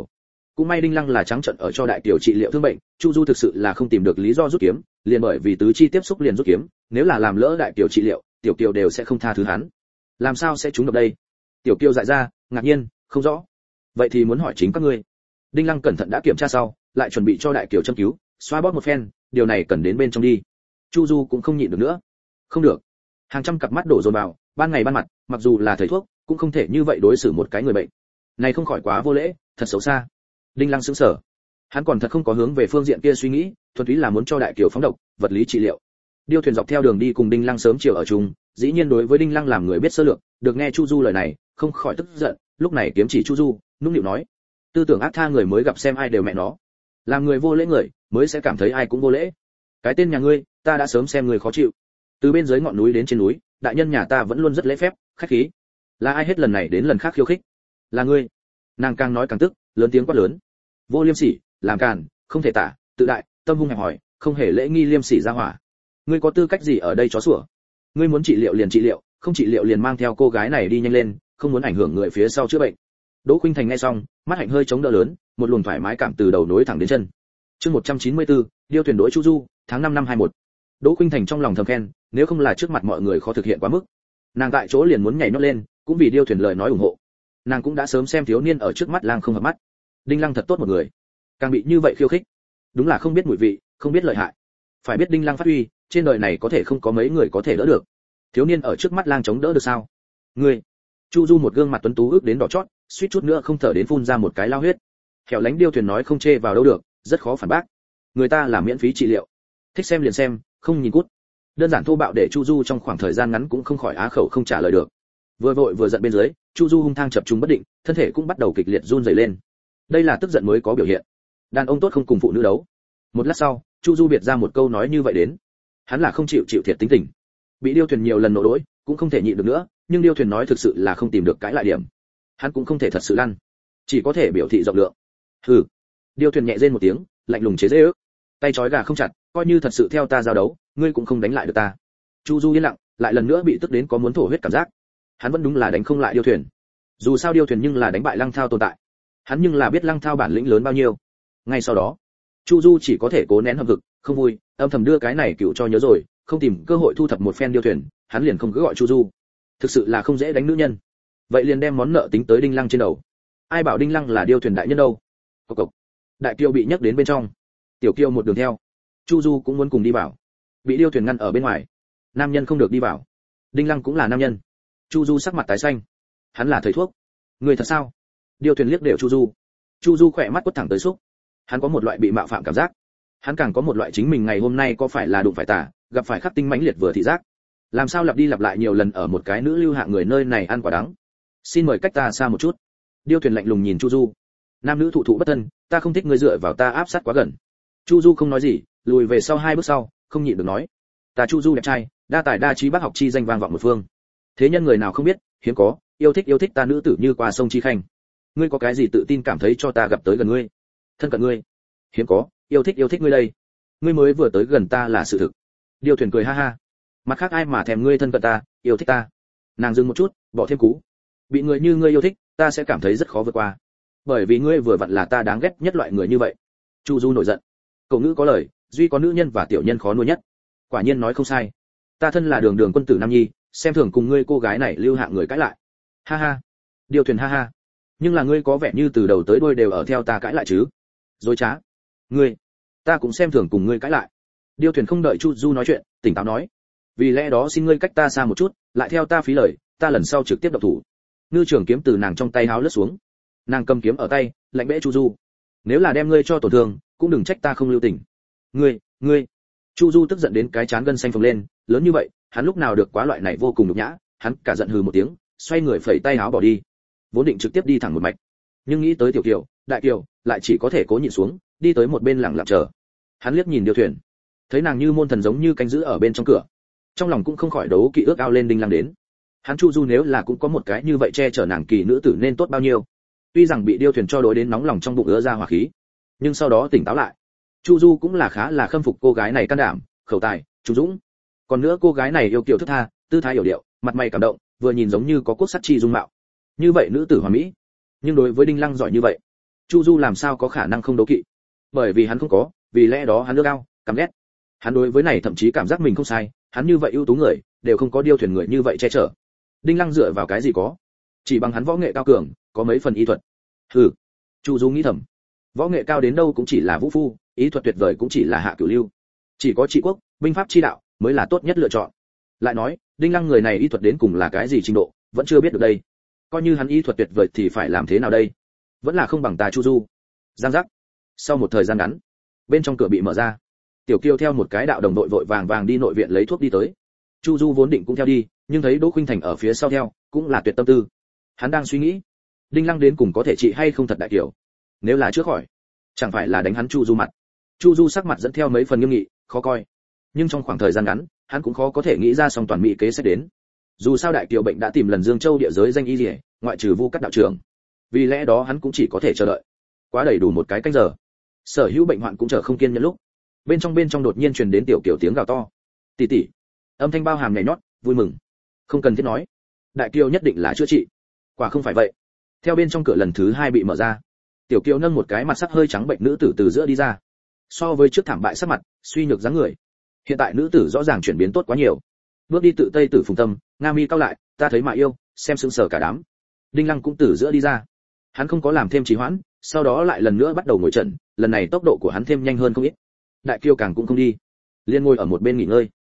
Cũng may Đinh Lăng là trắng trợn ở cho đại tiểu trị liệu thương bệnh, Chu Du thực sự là không tìm được lý do rút kiếm, liền bởi vì tứ chi tiếp xúc liền rút kiếm, nếu là làm lỡ đại tiểu trị liệu, tiểu kiều đều sẽ không tha thứ hắn. Làm sao sẽ trúng độc đây? Tiểu kiều dại ra, ngạc nhiên, không rõ. Vậy thì muốn hỏi chính các ngươi. Đinh Lăng cẩn thận đã kiểm tra sau, lại chuẩn bị cho đại kiều châm cứu, xoa bóp một phen, điều này cần đến bên trong đi. Chu Du cũng không nhịn được nữa. Không được. Hàng trăm cặp mắt đổ dồn vào, ban ngày ban mặt, mặc dù là thầy thuốc, cũng không thể như vậy đối xử một cái người bệnh. Này không khỏi quá vô lễ, thật xấu xa. Đinh Lăng sững sờ. Hắn còn thật không có hướng về phương diện kia suy nghĩ, thuần túy là muốn cho đại kiều phóng độc, vật lý trị liệu. Điêu Thuyền dọc theo đường đi cùng Đinh Lăng sớm chiều ở chung, dĩ nhiên đối với Đinh Lăng làm người biết sơ lược, được nghe Chu Du lời này, không khỏi tức giận, lúc này kiếm chỉ Chu Du, nũng nịu nói: "Tư tưởng ác tha người mới gặp xem ai đều mẹ nó, làm người vô lễ người, mới sẽ cảm thấy ai cũng vô lễ. Cái tên nhà ngươi, ta đã sớm xem người khó chịu. Từ bên dưới ngọn núi đến trên núi, đại nhân nhà ta vẫn luôn rất lễ phép, khách khí. Là ai hết lần này đến lần khác khiêu khích? Là ngươi." Nàng càng nói càng tức, lớn tiếng quát lớn: "Vô liêm sỉ, làm càn, không thể tả, tự đại, tâm hung hẹp hòi, không hề lễ nghi liêm sỉ ra hỏa. Ngươi có tư cách gì ở đây chó sủa? Ngươi muốn trị liệu liền trị liệu, không trị liệu liền mang theo cô gái này đi nhanh lên, không muốn ảnh hưởng người phía sau chữa bệnh." Đỗ Khuynh Thành nghe xong, mắt hạnh hơi chống đỡ lớn, một luồng thoải mái cảm từ đầu nối thẳng đến chân. Chương một trăm chín mươi tư, Điêu Thuyền đối Chu Du, tháng năm năm hai mốt. Đỗ Khuynh Thành trong lòng thầm khen, nếu không là trước mặt mọi người khó thực hiện quá mức. Nàng tại chỗ liền muốn nhảy nhót lên, cũng vì Điêu Thuyền lời nói ủng hộ. Nàng cũng đã sớm xem thiếu niên ở trước mắt lang không hợp mắt. Đinh Lăng thật tốt một người, càng bị như vậy khiêu khích, đúng là không biết mùi vị, không biết lợi hại. Phải biết Đinh Lăng phát huy, trên đời này có thể không có mấy người có thể đỡ được. Thiếu niên ở trước mắt lang chống đỡ được sao? Ngươi. Chu Du một gương mặt tuấn tú ước đến đỏ chót, suýt chút nữa không thở đến phun ra một cái lao huyết. Hẻo lánh Điêu Thuyền nói không chê vào đâu được, rất khó phản bác. Người ta là miễn phí trị liệu, thích xem liền xem, không nhìn cút. Đơn giản thô bạo để Chu Du trong khoảng thời gian ngắn cũng không khỏi á khẩu không trả lời được. Vừa vội vừa giận bên dưới, Chu Du hung thang chập trùng bất định, thân thể cũng bắt đầu kịch liệt run rẩy lên. Đây là tức giận mới có biểu hiện. Đàn ông tốt không cùng phụ nữ đấu. Một lát sau, Chu Du biệt ra một câu nói như vậy đến. Hắn là không chịu chịu thiệt tính tình. Bị Điêu Thuyền nhiều lần nộ đỗi, cũng không thể nhịn được nữa, nhưng Điêu Thuyền nói thực sự là không tìm được cãi lại điểm. Hắn cũng không thể thật sự lăn, chỉ có thể biểu thị rộng lượng. Hừ. Điêu Thuyền nhẹ rên một tiếng, lạnh lùng chế giễu. Tay trói gà không chặt, coi như thật sự theo ta giao đấu, ngươi cũng không đánh lại được ta. Chu Du yên lặng, lại lần nữa bị tức đến có muốn thổ huyết cảm giác. Hắn vẫn đúng là đánh không lại Điêu Thuyền. Dù sao Điêu Thuyền nhưng là đánh bại Lăng Thao tồn tại. Hắn nhưng là biết Lăng Thao bản lĩnh lớn bao nhiêu. Ngay sau đó, Chu Du chỉ có thể cố nén hâm hực, không vui, âm thầm đưa cái này cựu cho nhớ rồi, không tìm cơ hội thu thập một phen Điêu Thuyền, hắn liền không cứ gọi Chu Du. Thực sự là không dễ đánh nữ nhân. Vậy liền đem món nợ tính tới Đinh Lăng trên đầu. Ai bảo Đinh Lăng là Điêu Thuyền đại nhân đâu? Cộc cộc. Đại Kiều bị nhấc đến bên trong. Tiểu Kiều một đường theo. Chu Du cũng muốn cùng đi vào. Bị Điêu Thuyền ngăn ở bên ngoài. Nam nhân không được đi vào. Đinh Lăng cũng là nam nhân. Chu Du sắc mặt tái xanh. Hắn là thầy thuốc. Người thật sao? Điêu Thuyền liếc đều Chu Du. Chu Du khỏe mắt quất thẳng tới xúc. Hắn có một loại bị mạo phạm cảm giác. Hắn càng có một loại chính mình ngày hôm nay có phải là đụng phải tà, gặp phải khắc tinh mãnh liệt vừa thị giác. Làm sao lặp đi lặp lại nhiều lần ở một cái nữ lưu hạng người nơi này ăn quả đắng. Xin mời cách ta xa một chút. Điêu Thuyền lạnh lùng nhìn Chu Du. Nam nữ thụ thụ bất thân, ta không thích ngươi dựa vào ta áp sát quá gần. Chu Du không nói gì, lùi về sau hai bước sau, không nhịn được nói. Ta Chu Du đẹp trai, đa tài đa trí bác học chi danh vang vọng một phương. Thế nhân người nào không biết, hiếm có, yêu thích yêu thích ta nữ tử như qua sông chi khanh. Ngươi có cái gì tự tin cảm thấy cho ta gặp tới gần ngươi, thân cận ngươi? Hiếm có, yêu thích yêu thích ngươi đây. Ngươi mới vừa tới gần ta là sự thực. Điêu Thuyền cười ha ha. Mặt khác ai mà thèm ngươi thân cận ta, yêu thích ta. Nàng dừng một chút, bỏ thêm cú. Bị người như ngươi yêu thích, ta sẽ cảm thấy rất khó vượt qua. Bởi vì ngươi vừa vặn là ta đáng ghét nhất loại người như vậy. Chu Du nổi giận. Cậu ngữ có lời, duy có nữ nhân và tiểu nhân khó nuôi nhất. Quả nhiên nói không sai. Ta thân là đường đường quân tử nam nhi, xem thường cùng ngươi cô gái này lưu hạng người cãi lại. Ha ha. Điêu Thuyền ha ha. Nhưng là ngươi có vẻ như từ đầu tới đuôi đều ở theo ta cãi lại chứ? Dối trá. Ngươi, ta cũng xem thường cùng ngươi cãi lại. Điêu Thuyền không đợi Chu Du nói chuyện, tỉnh táo nói. Vì lẽ đó xin ngươi cách ta xa một chút, lại theo ta phí lời, ta lần sau trực tiếp động thủ. Ngư trường kiếm từ nàng trong tay háo lướt xuống. Nàng cầm kiếm ở tay, lạnh bẽ Chu Du. Nếu là đem ngươi cho tổn thương, cũng đừng trách ta không lưu tình. Ngươi, ngươi. Chu Du tức giận đến cái trán gân xanh phồng lên, lớn như vậy, hắn lúc nào được quá loại này vô cùng nhục nhã, hắn cả giận hừ một tiếng, xoay người phẩy tay háo bỏ đi. Vốn định trực tiếp đi thẳng một mạch, nhưng nghĩ tới Tiểu Kiều, Đại Kiều, lại chỉ có thể cố nhịn xuống, đi tới một bên lặng lặng chờ. Hắn liếc nhìn Điêu Thuyền, thấy nàng như môn thần giống như canh giữ ở bên trong cửa, trong lòng cũng không khỏi đấu kỵ ước ao lên Đinh Lăng đến. Hắn Chu Du nếu là cũng có một cái như vậy che chở nàng kỳ nữ tử nên tốt bao nhiêu. Tuy rằng bị Điêu Thuyền cho đối đến nóng lòng trong bụng ứa ra hỏa khí, nhưng sau đó tỉnh táo lại. Chu Du cũng là khá là khâm phục cô gái này can đảm, khẩu tài, trung dũng. Còn nữa cô gái này yêu kiều thức tha, tư thái hiểu điệu, mặt mày cảm động, vừa nhìn giống như có cốt sắt chi dung mạo. Như vậy nữ tử hoàn mỹ. Nhưng đối với Đinh Lăng giỏi như vậy, Chu Du làm sao có khả năng không đố kỵ? Bởi vì hắn không có, vì lẽ đó hắn ước ao, căm ghét. Hắn đối với này thậm chí cảm giác mình không sai, hắn như vậy ưu tú người, đều không có điêu thuyền người như vậy che chở. Đinh Lăng dựa vào cái gì có? Chỉ bằng hắn võ nghệ cao cường, có mấy phần y thuật. Hừ. Chu Du nghĩ thầm. Võ nghệ cao đến đâu cũng chỉ là vũ phu, ý thuật tuyệt vời cũng chỉ là hạ cửu lưu. Chỉ có trị quốc, binh pháp chi đạo mới là tốt nhất lựa chọn. Lại nói, Đinh Lăng người này y thuật đến cùng là cái gì trình độ, vẫn chưa biết được đây. Coi như hắn y thuật tuyệt vời thì phải làm thế nào đây? Vẫn là không bằng ta Chu Du. Giang giác. Sau một thời gian ngắn, bên trong cửa bị mở ra. Tiểu Kiều theo một cái đạo đồng đội vội vàng vàng đi nội viện lấy thuốc đi tới. Chu Du vốn định cũng theo đi, nhưng thấy Đỗ Khuynh Thành ở phía sau theo, cũng là tuyệt tâm tư. Hắn đang suy nghĩ, Đinh Lăng đến cùng có thể trị hay không thật đại tiểu. Nếu là chữa khỏi, chẳng phải là đánh hắn Chu Du mặt. Chu Du sắc mặt dẫn theo mấy phần nghiêm nghị, khó coi. Nhưng trong khoảng thời gian ngắn, hắn cũng khó có thể nghĩ ra song toàn mỹ kế sẽ đến. Dù sao đại tiểu bệnh đã tìm lần Dương Châu địa giới danh y liễu, ngoại trừ Vu Cát đạo trưởng. Vì lẽ đó hắn cũng chỉ có thể chờ đợi. Quá đầy đủ một cái canh giờ. Sở hữu bệnh hoạn cũng chờ không kiên nhẫn lúc. Bên trong bên trong đột nhiên truyền đến tiểu kiểu tiếng gào to. Tỷ tỷ. Âm thanh bao hàm nhảy nhót, vui mừng. Không cần thiết nói, đại kiều nhất định là chữa trị. Quả không phải vậy. Theo bên trong cửa lần thứ hai bị mở ra, tiểu kiều nâng một cái mặt sắc hơi trắng bệnh nữ tử từ giữa đi ra. So với trước thảm bại sắc mặt, suy nhược dáng người, hiện tại nữ tử rõ ràng chuyển biến tốt quá nhiều. Bước đi tự tây tử phùng tâm, nga mi cao lại, ta thấy mà yêu, xem sững sờ cả đám. Đinh Lăng cũng từ giữa đi ra. Hắn không có làm thêm trì hoãn, sau đó lại lần nữa bắt đầu ngồi trận, lần này tốc độ của hắn thêm nhanh hơn không ít. Đại kiều càng cũng không đi, liên ngồi ở một bên nghỉ ngơi.